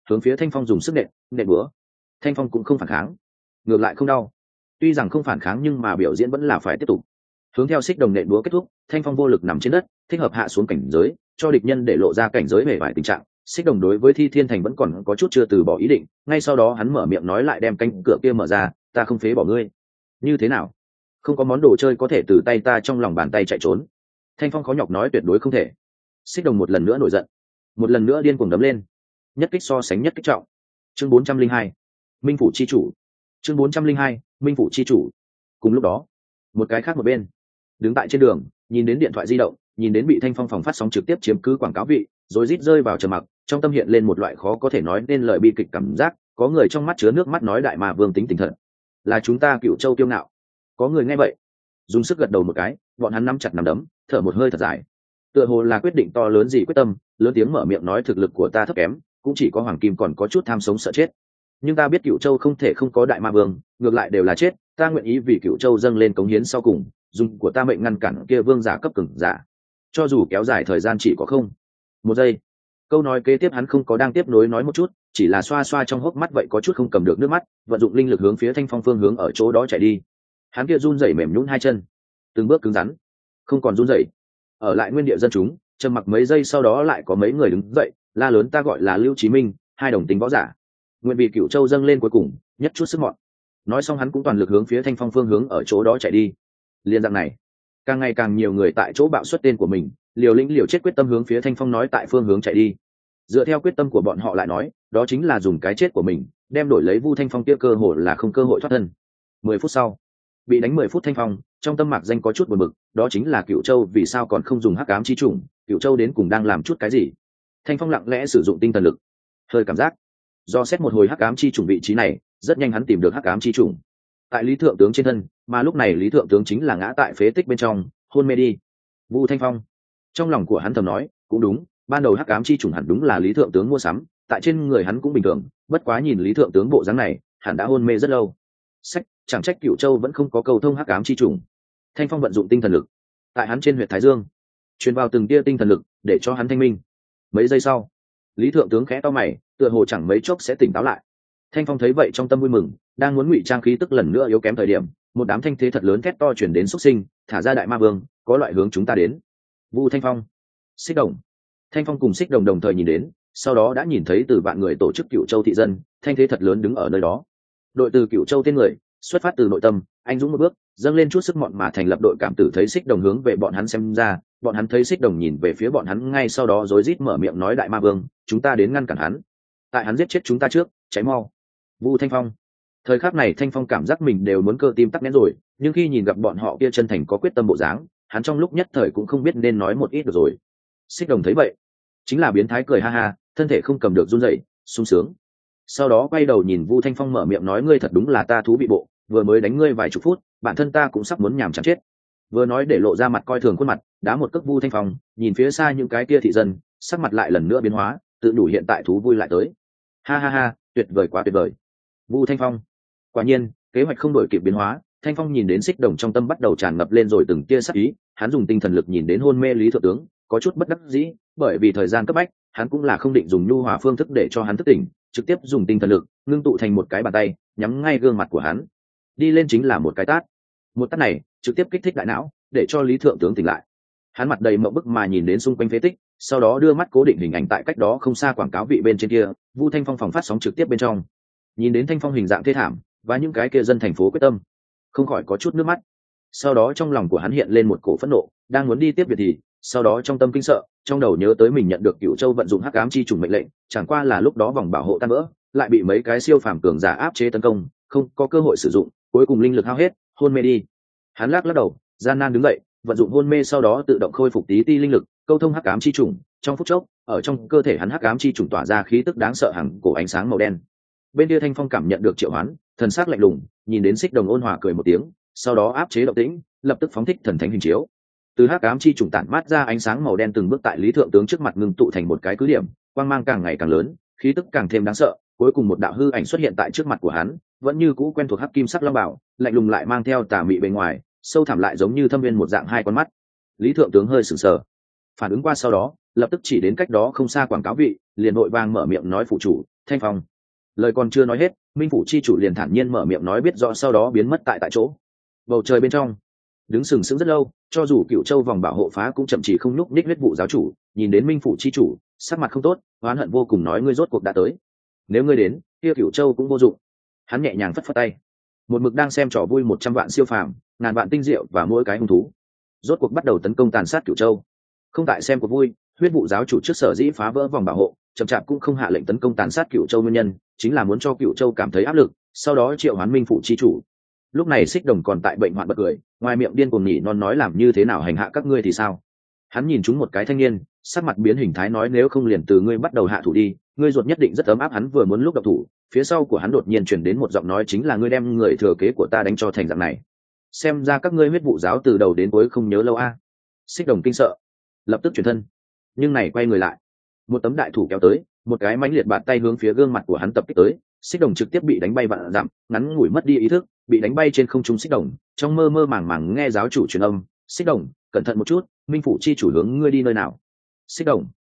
hướng phía Thanh Phong dùng sức nện búa. Thanh Phong cũng không phản kháng, ngược lại không đau. Tuy rằng không phản kháng nhưng mà biểu diễn vẫn là phải tiếp tục. Hướng theo xích đồng nện búa kết thúc, Thanh Phong vô lực nằm trên đất, thích hợp hạ xuống cảnh giới, cho địch nhân để lộ ra cảnh giới về vài tình trạng. Xích đồng đối với Thi Thiên Thành vẫn còn có chút chưa từ bỏ ý định, ngay sau đó hắn mở miệng nói lại đem cánh cửa kia mở ra, ta không phế bỏ ngươi. Như thế nào? Không có món đồ chơi có thể từ tay ta trong lòng bàn tay chạy trốn. Thanh Phong khó nhọc nói tuyệt đối không thể. Xích đồng một lần nữa nổi giận, một lần nữa điên cuồng đấm lên. Nhất kích so sánh nhất kích trọng. Chương 402, Minh phủ chi chủ. Chương 402, Minh phủ chi chủ. Cùng lúc đó, một cái khác một bên, đứng tại trên đường, nhìn đến điện thoại di động, nhìn đến bị Thanh Phong phòng phát sóng trực tiếp chiếm cứ quảng cáo vị, rồi rít rơi vào trầm mặc, trong tâm hiện lên một loại khó có thể nói nên lời bi kịch cảm giác, có người trong mắt chứa nước mắt nói đại mà vương tính tình thật, là chúng ta Cựu Châu kiêu ngạo. Có người nghe vậy, dùng sức gật đầu một cái, bọn hắn nắm chặt nắm đấm, thở một hơi thật dài. Tựa hồ là quyết định to lớn gì quyết tâm, lớn tiếng mở miệng nói thực lực của ta thấp kém, cũng chỉ có Hoàng Kim còn có chút tham sống sợ chết. Nhưng ta biết Cựu Châu không thể không có đại ma vương, ngược lại đều là chết, ta nguyện ý vì Cựu Châu dâng lên cống hiến sau cùng, dùng của ta mệnh ngăn cản kia vương giả cấp cường giả. Cho dù kéo dài thời gian chỉ có không một giây. Câu nói kế tiếp hắn không có đang tiếp nối nói một chút, chỉ là xoa xoa trong hốc mắt vậy có chút không cầm được nước mắt, vận dụng linh lực hướng phía Thanh Phong phương hướng ở chỗ đó chạy đi. Hắn kia run rẩy mềm nhũn hai chân, từng bước cứng rắn, không còn run rẩy. Ở lại nguyên địa dân chúng, trầm mặc mấy giây sau đó lại có mấy người đứng dậy, la lớn ta gọi là Lưu Chí Minh, hai đồng tính võ giả. Nguyện vì Cựu Châu dâng lên cuối cùng, nhất chút sức mọn. Nói xong hắn cũng toàn lực hướng phía Thanh Phong phương hướng ở chỗ đó chạy đi. Liên dạng này, càng ngày càng nhiều người tại chỗ bạo xuất tên của mình, liều lĩnh liều chết quyết tâm hướng phía Thanh Phong nói tại phương hướng chạy đi. Dựa theo quyết tâm của bọn họ lại nói, đó chính là dùng cái chết của mình đem đổi lấy Vu Thanh Phong kia cơ hội là không cơ hội thoát thân. 10 phút sau, bị đánh 10 phút Thanh Phong trong tâm mạc danh có chút buồn bực, đó chính là Cựu Châu vì sao còn không dùng hắc ám chi chủng, Cựu Châu đến cùng đang làm chút cái gì. Thanh Phong lặng lẽ sử dụng tinh thần lực, hơi cảm giác do xét một hồi hắc ám chi chủng vị trí này, rất nhanh hắn tìm được hắc ám chi chủng tại Lý Thượng tướng trên thân, mà lúc này Lý Thượng tướng chính là ngã tại phế tích bên trong, hôn mê đi. Vu Thanh Phong trong lòng của hắn thầm nói, cũng đúng, ban đầu hắc ám chi chủng hẳn đúng là Lý Thượng tướng mua sắm, tại trên người hắn cũng bình thường, bất quá nhìn Lý Thượng tướng bộ dáng này, hẳn đã hôn mê rất lâu. Sách, chẳng trách Cựu Châu vẫn không có cầu thông hắc ám chi chủng. Thanh Phong vận dụng tinh thần lực, tại hắn trên huyệt thái dương, truyền vào từng tia tinh thần lực, để cho hắn thanh minh. Mấy giây sau, Lý Thượng tướng khẽ to mày, tựa hồ chẳng mấy chốc sẽ tỉnh táo lại. Thanh Phong thấy vậy trong tâm vui mừng, đang muốn ngụy trang khí tức lần nữa yếu kém thời điểm, một đám thanh thế thật lớn thét to chuyển đến xuất sinh, thả ra đại ma vương, có loại hướng chúng ta đến. Vu Thanh Phong, Xích Đồng. Thanh Phong cùng Xích Đồng đồng thời nhìn đến, sau đó đã nhìn thấy từ vạn người tổ chức Cựu Châu thị dân, thanh thế thật lớn đứng ở nơi đó. Đội từ Cựu Châu tên người, xuất phát từ nội tâm, anh dũng một bước, dâng lên chút sức mọn mà thành lập đội cảm tử thấy Xích Đồng hướng về bọn hắn xem ra, bọn hắn thấy Xích Đồng nhìn về phía bọn hắn ngay sau đó rối rít mở miệng nói đại ma vương, chúng ta đến ngăn cản hắn. Tại hắn giết chết chúng ta trước, cháy mau. Vu Thanh Phong. Thời khắc này Thanh Phong cảm giác mình đều muốn cơ tim tắc nghẽn rồi, nhưng khi nhìn gặp bọn họ kia chân thành có quyết tâm bộ dáng, hắn trong lúc nhất thời cũng không biết nên nói một ít được rồi. Xích Đồng thấy vậy, chính là biến thái cười ha ha, thân thể không cầm được run rẩy, sung sướng. Sau đó quay đầu nhìn Vu Thanh Phong mở miệng nói ngươi thật đúng là ta thú bị bộ, vừa mới đánh ngươi vài chục phút, bản thân ta cũng sắp muốn nhàm chán chết. Vừa nói để lộ ra mặt coi thường khuôn mặt, đá một cước Vu Thanh Phong, nhìn phía xa những cái kia thị dân, sắc mặt lại lần nữa biến hóa, tự đủ hiện tại thú vui lại tới. Ha ha ha, tuyệt vời quá tuyệt vời. Vu Thanh Phong. Quả nhiên, kế hoạch không đổi kịp biến hóa, Thanh Phong nhìn đến Xích Đồng trong tâm bắt đầu tràn ngập lên rồi từng tia sắc ý, hắn dùng tinh thần lực nhìn đến hôn mê Lý Thượng tướng, có chút bất đắc dĩ, bởi vì thời gian cấp bách, hắn cũng là không định dùng nhu hòa phương thức để cho hắn thức tỉnh, trực tiếp dùng tinh thần lực, ngưng tụ thành một cái bàn tay, nhắm ngay gương mặt của hắn. Đi lên chính là một cái tát. Một tát này, trực tiếp kích thích đại não, để cho Lý Thượng tướng tỉnh lại. Hắn mặt đầy mộng bức mà nhìn đến xung quanh phế tích, sau đó đưa mắt cố định hình ảnh tại cách đó không xa quảng cáo vị bên trên kia, Vu Thanh Phong phòng phát sóng trực tiếp bên trong. Nhìn đến Thanh Phong hình dạng thê thảm và những cái kia dân thành phố quyết tâm, không khỏi có chút nước mắt. Sau đó trong lòng của hắn hiện lên một cổ phẫn nộ, đang muốn đi tiếp việc thì, sau đó trong tâm kinh sợ, trong đầu nhớ tới mình nhận được Cựu Châu vận dụng hắc ám chi trùng mệnh lệnh, chẳng qua là lúc đó vòng bảo hộ tan vỡ, lại bị mấy cái siêu phàm cường giả áp chế tấn công, không có cơ hội sử dụng, cuối cùng linh lực hao hết, hôn mê đi. Hắn lắc đầu, gian nan đứng dậy, vận dụng hôn mê sau đó tự động khôi phục tí ti linh lực, câu thông hắc ám chi trùng, trong phút chốc, ở trong cơ thể hắn hắc ám chi trùng tỏa ra khí tức đáng sợ hằng cổ ánh sáng màu đen. Bên kia Thanh Phong cảm nhận được triệu hoán, thần sắc lạnh lùng, nhìn đến Xích Đồng ôn hòa cười một tiếng, sau đó áp chế động tĩnh, lập tức phóng thích thần thánh hình chiếu. Từ hắc ám chi trùng tản mát ra ánh sáng màu đen từng bước tại Lý Thượng tướng trước mặt ngưng tụ thành một cái cứ điểm, quang mang càng ngày càng lớn, khí tức càng thêm đáng sợ, cuối cùng một đạo hư ảnh xuất hiện tại trước mặt của hắn, vẫn như cũ quen thuộc hắc kim sắc long bảo, lạnh lùng lại mang theo tà mị bên ngoài, sâu thẳm lại giống như thâm viên một dạng hai con mắt. Lý Thượng tướng hơi sửng sờ, phản ứng qua sau đó, lập tức chỉ đến cách đó không xa quảng cáo vị, liền vội vàng mở miệng nói phụ chủ Thanh Phong. Lời còn chưa nói hết, minh phủ chi chủ liền thản nhiên mở miệng nói biết rõ, sau đó biến mất tại chỗ. Bầu trời bên trong đứng sừng sững rất lâu, cho dù Cựu Châu vòng bảo hộ phá cũng chậm chỉ không nhúc nhích huyết vụ giáo chủ nhìn đến minh phủ chi chủ sắc mặt không tốt, oán hận vô cùng nói ngươi rốt cuộc đã tới, nếu ngươi đến kia Cựu Châu cũng vô dụng. Hắn nhẹ nhàng phất phất tay, một mực đang xem trò vui 100 vạn siêu phàm, ngàn vạn tinh diệu và mỗi cái hung thú rốt cuộc bắt đầu tấn công tàn sát Cựu Châu. Không tại xem cuộc vui, huyết vụ giáo chủ trước sở dĩ phá vỡ vòng bảo hộ chậm chạp cũng không hạ lệnh tấn công tàn sát Cựu Châu, nguyên nhân chính là muốn cho Cựu Châu cảm thấy áp lực, sau đó triệu hoán minh phủ chi chủ. Lúc này Xích Đồng còn tại bệnh hoạn bật cười, ngoài miệng điên cuồng nhỉ non nói làm như thế nào hành hạ các ngươi thì sao. Hắn nhìn chúng một cái thanh niên, sắc mặt biến hình thái nói nếu không liền từ ngươi bắt đầu hạ thủ đi, ngươi ruột nhất định rất ấm áp. Hắn vừa muốn lúc độc thủ, phía sau của hắn đột nhiên truyền đến một giọng nói, chính là ngươi đem người thừa kế của ta đánh cho thành dạng này, xem ra các ngươi huyết vụ giáo từ đầu đến cuối không nhớ lâu a. Xích Đồng kinh sợ, lập tức chuyển thân, nhưng này quay người lại, một tấm đại thủ kéo tới, một cái mãnh liệt bàn tay hướng phía gương mặt của hắn tập kích tới. Xích Đồng trực tiếp bị đánh bay vạn dặm, ngắn ngủi mất đi ý thức, bị đánh bay trên không trung. Xích Đồng trong mơ mơ màng màng nghe giáo chủ truyền âm, Xích Đồng cẩn thận một chút, minh phủ chi chủ hướng ngươi đi nơi nào. Xích Đồng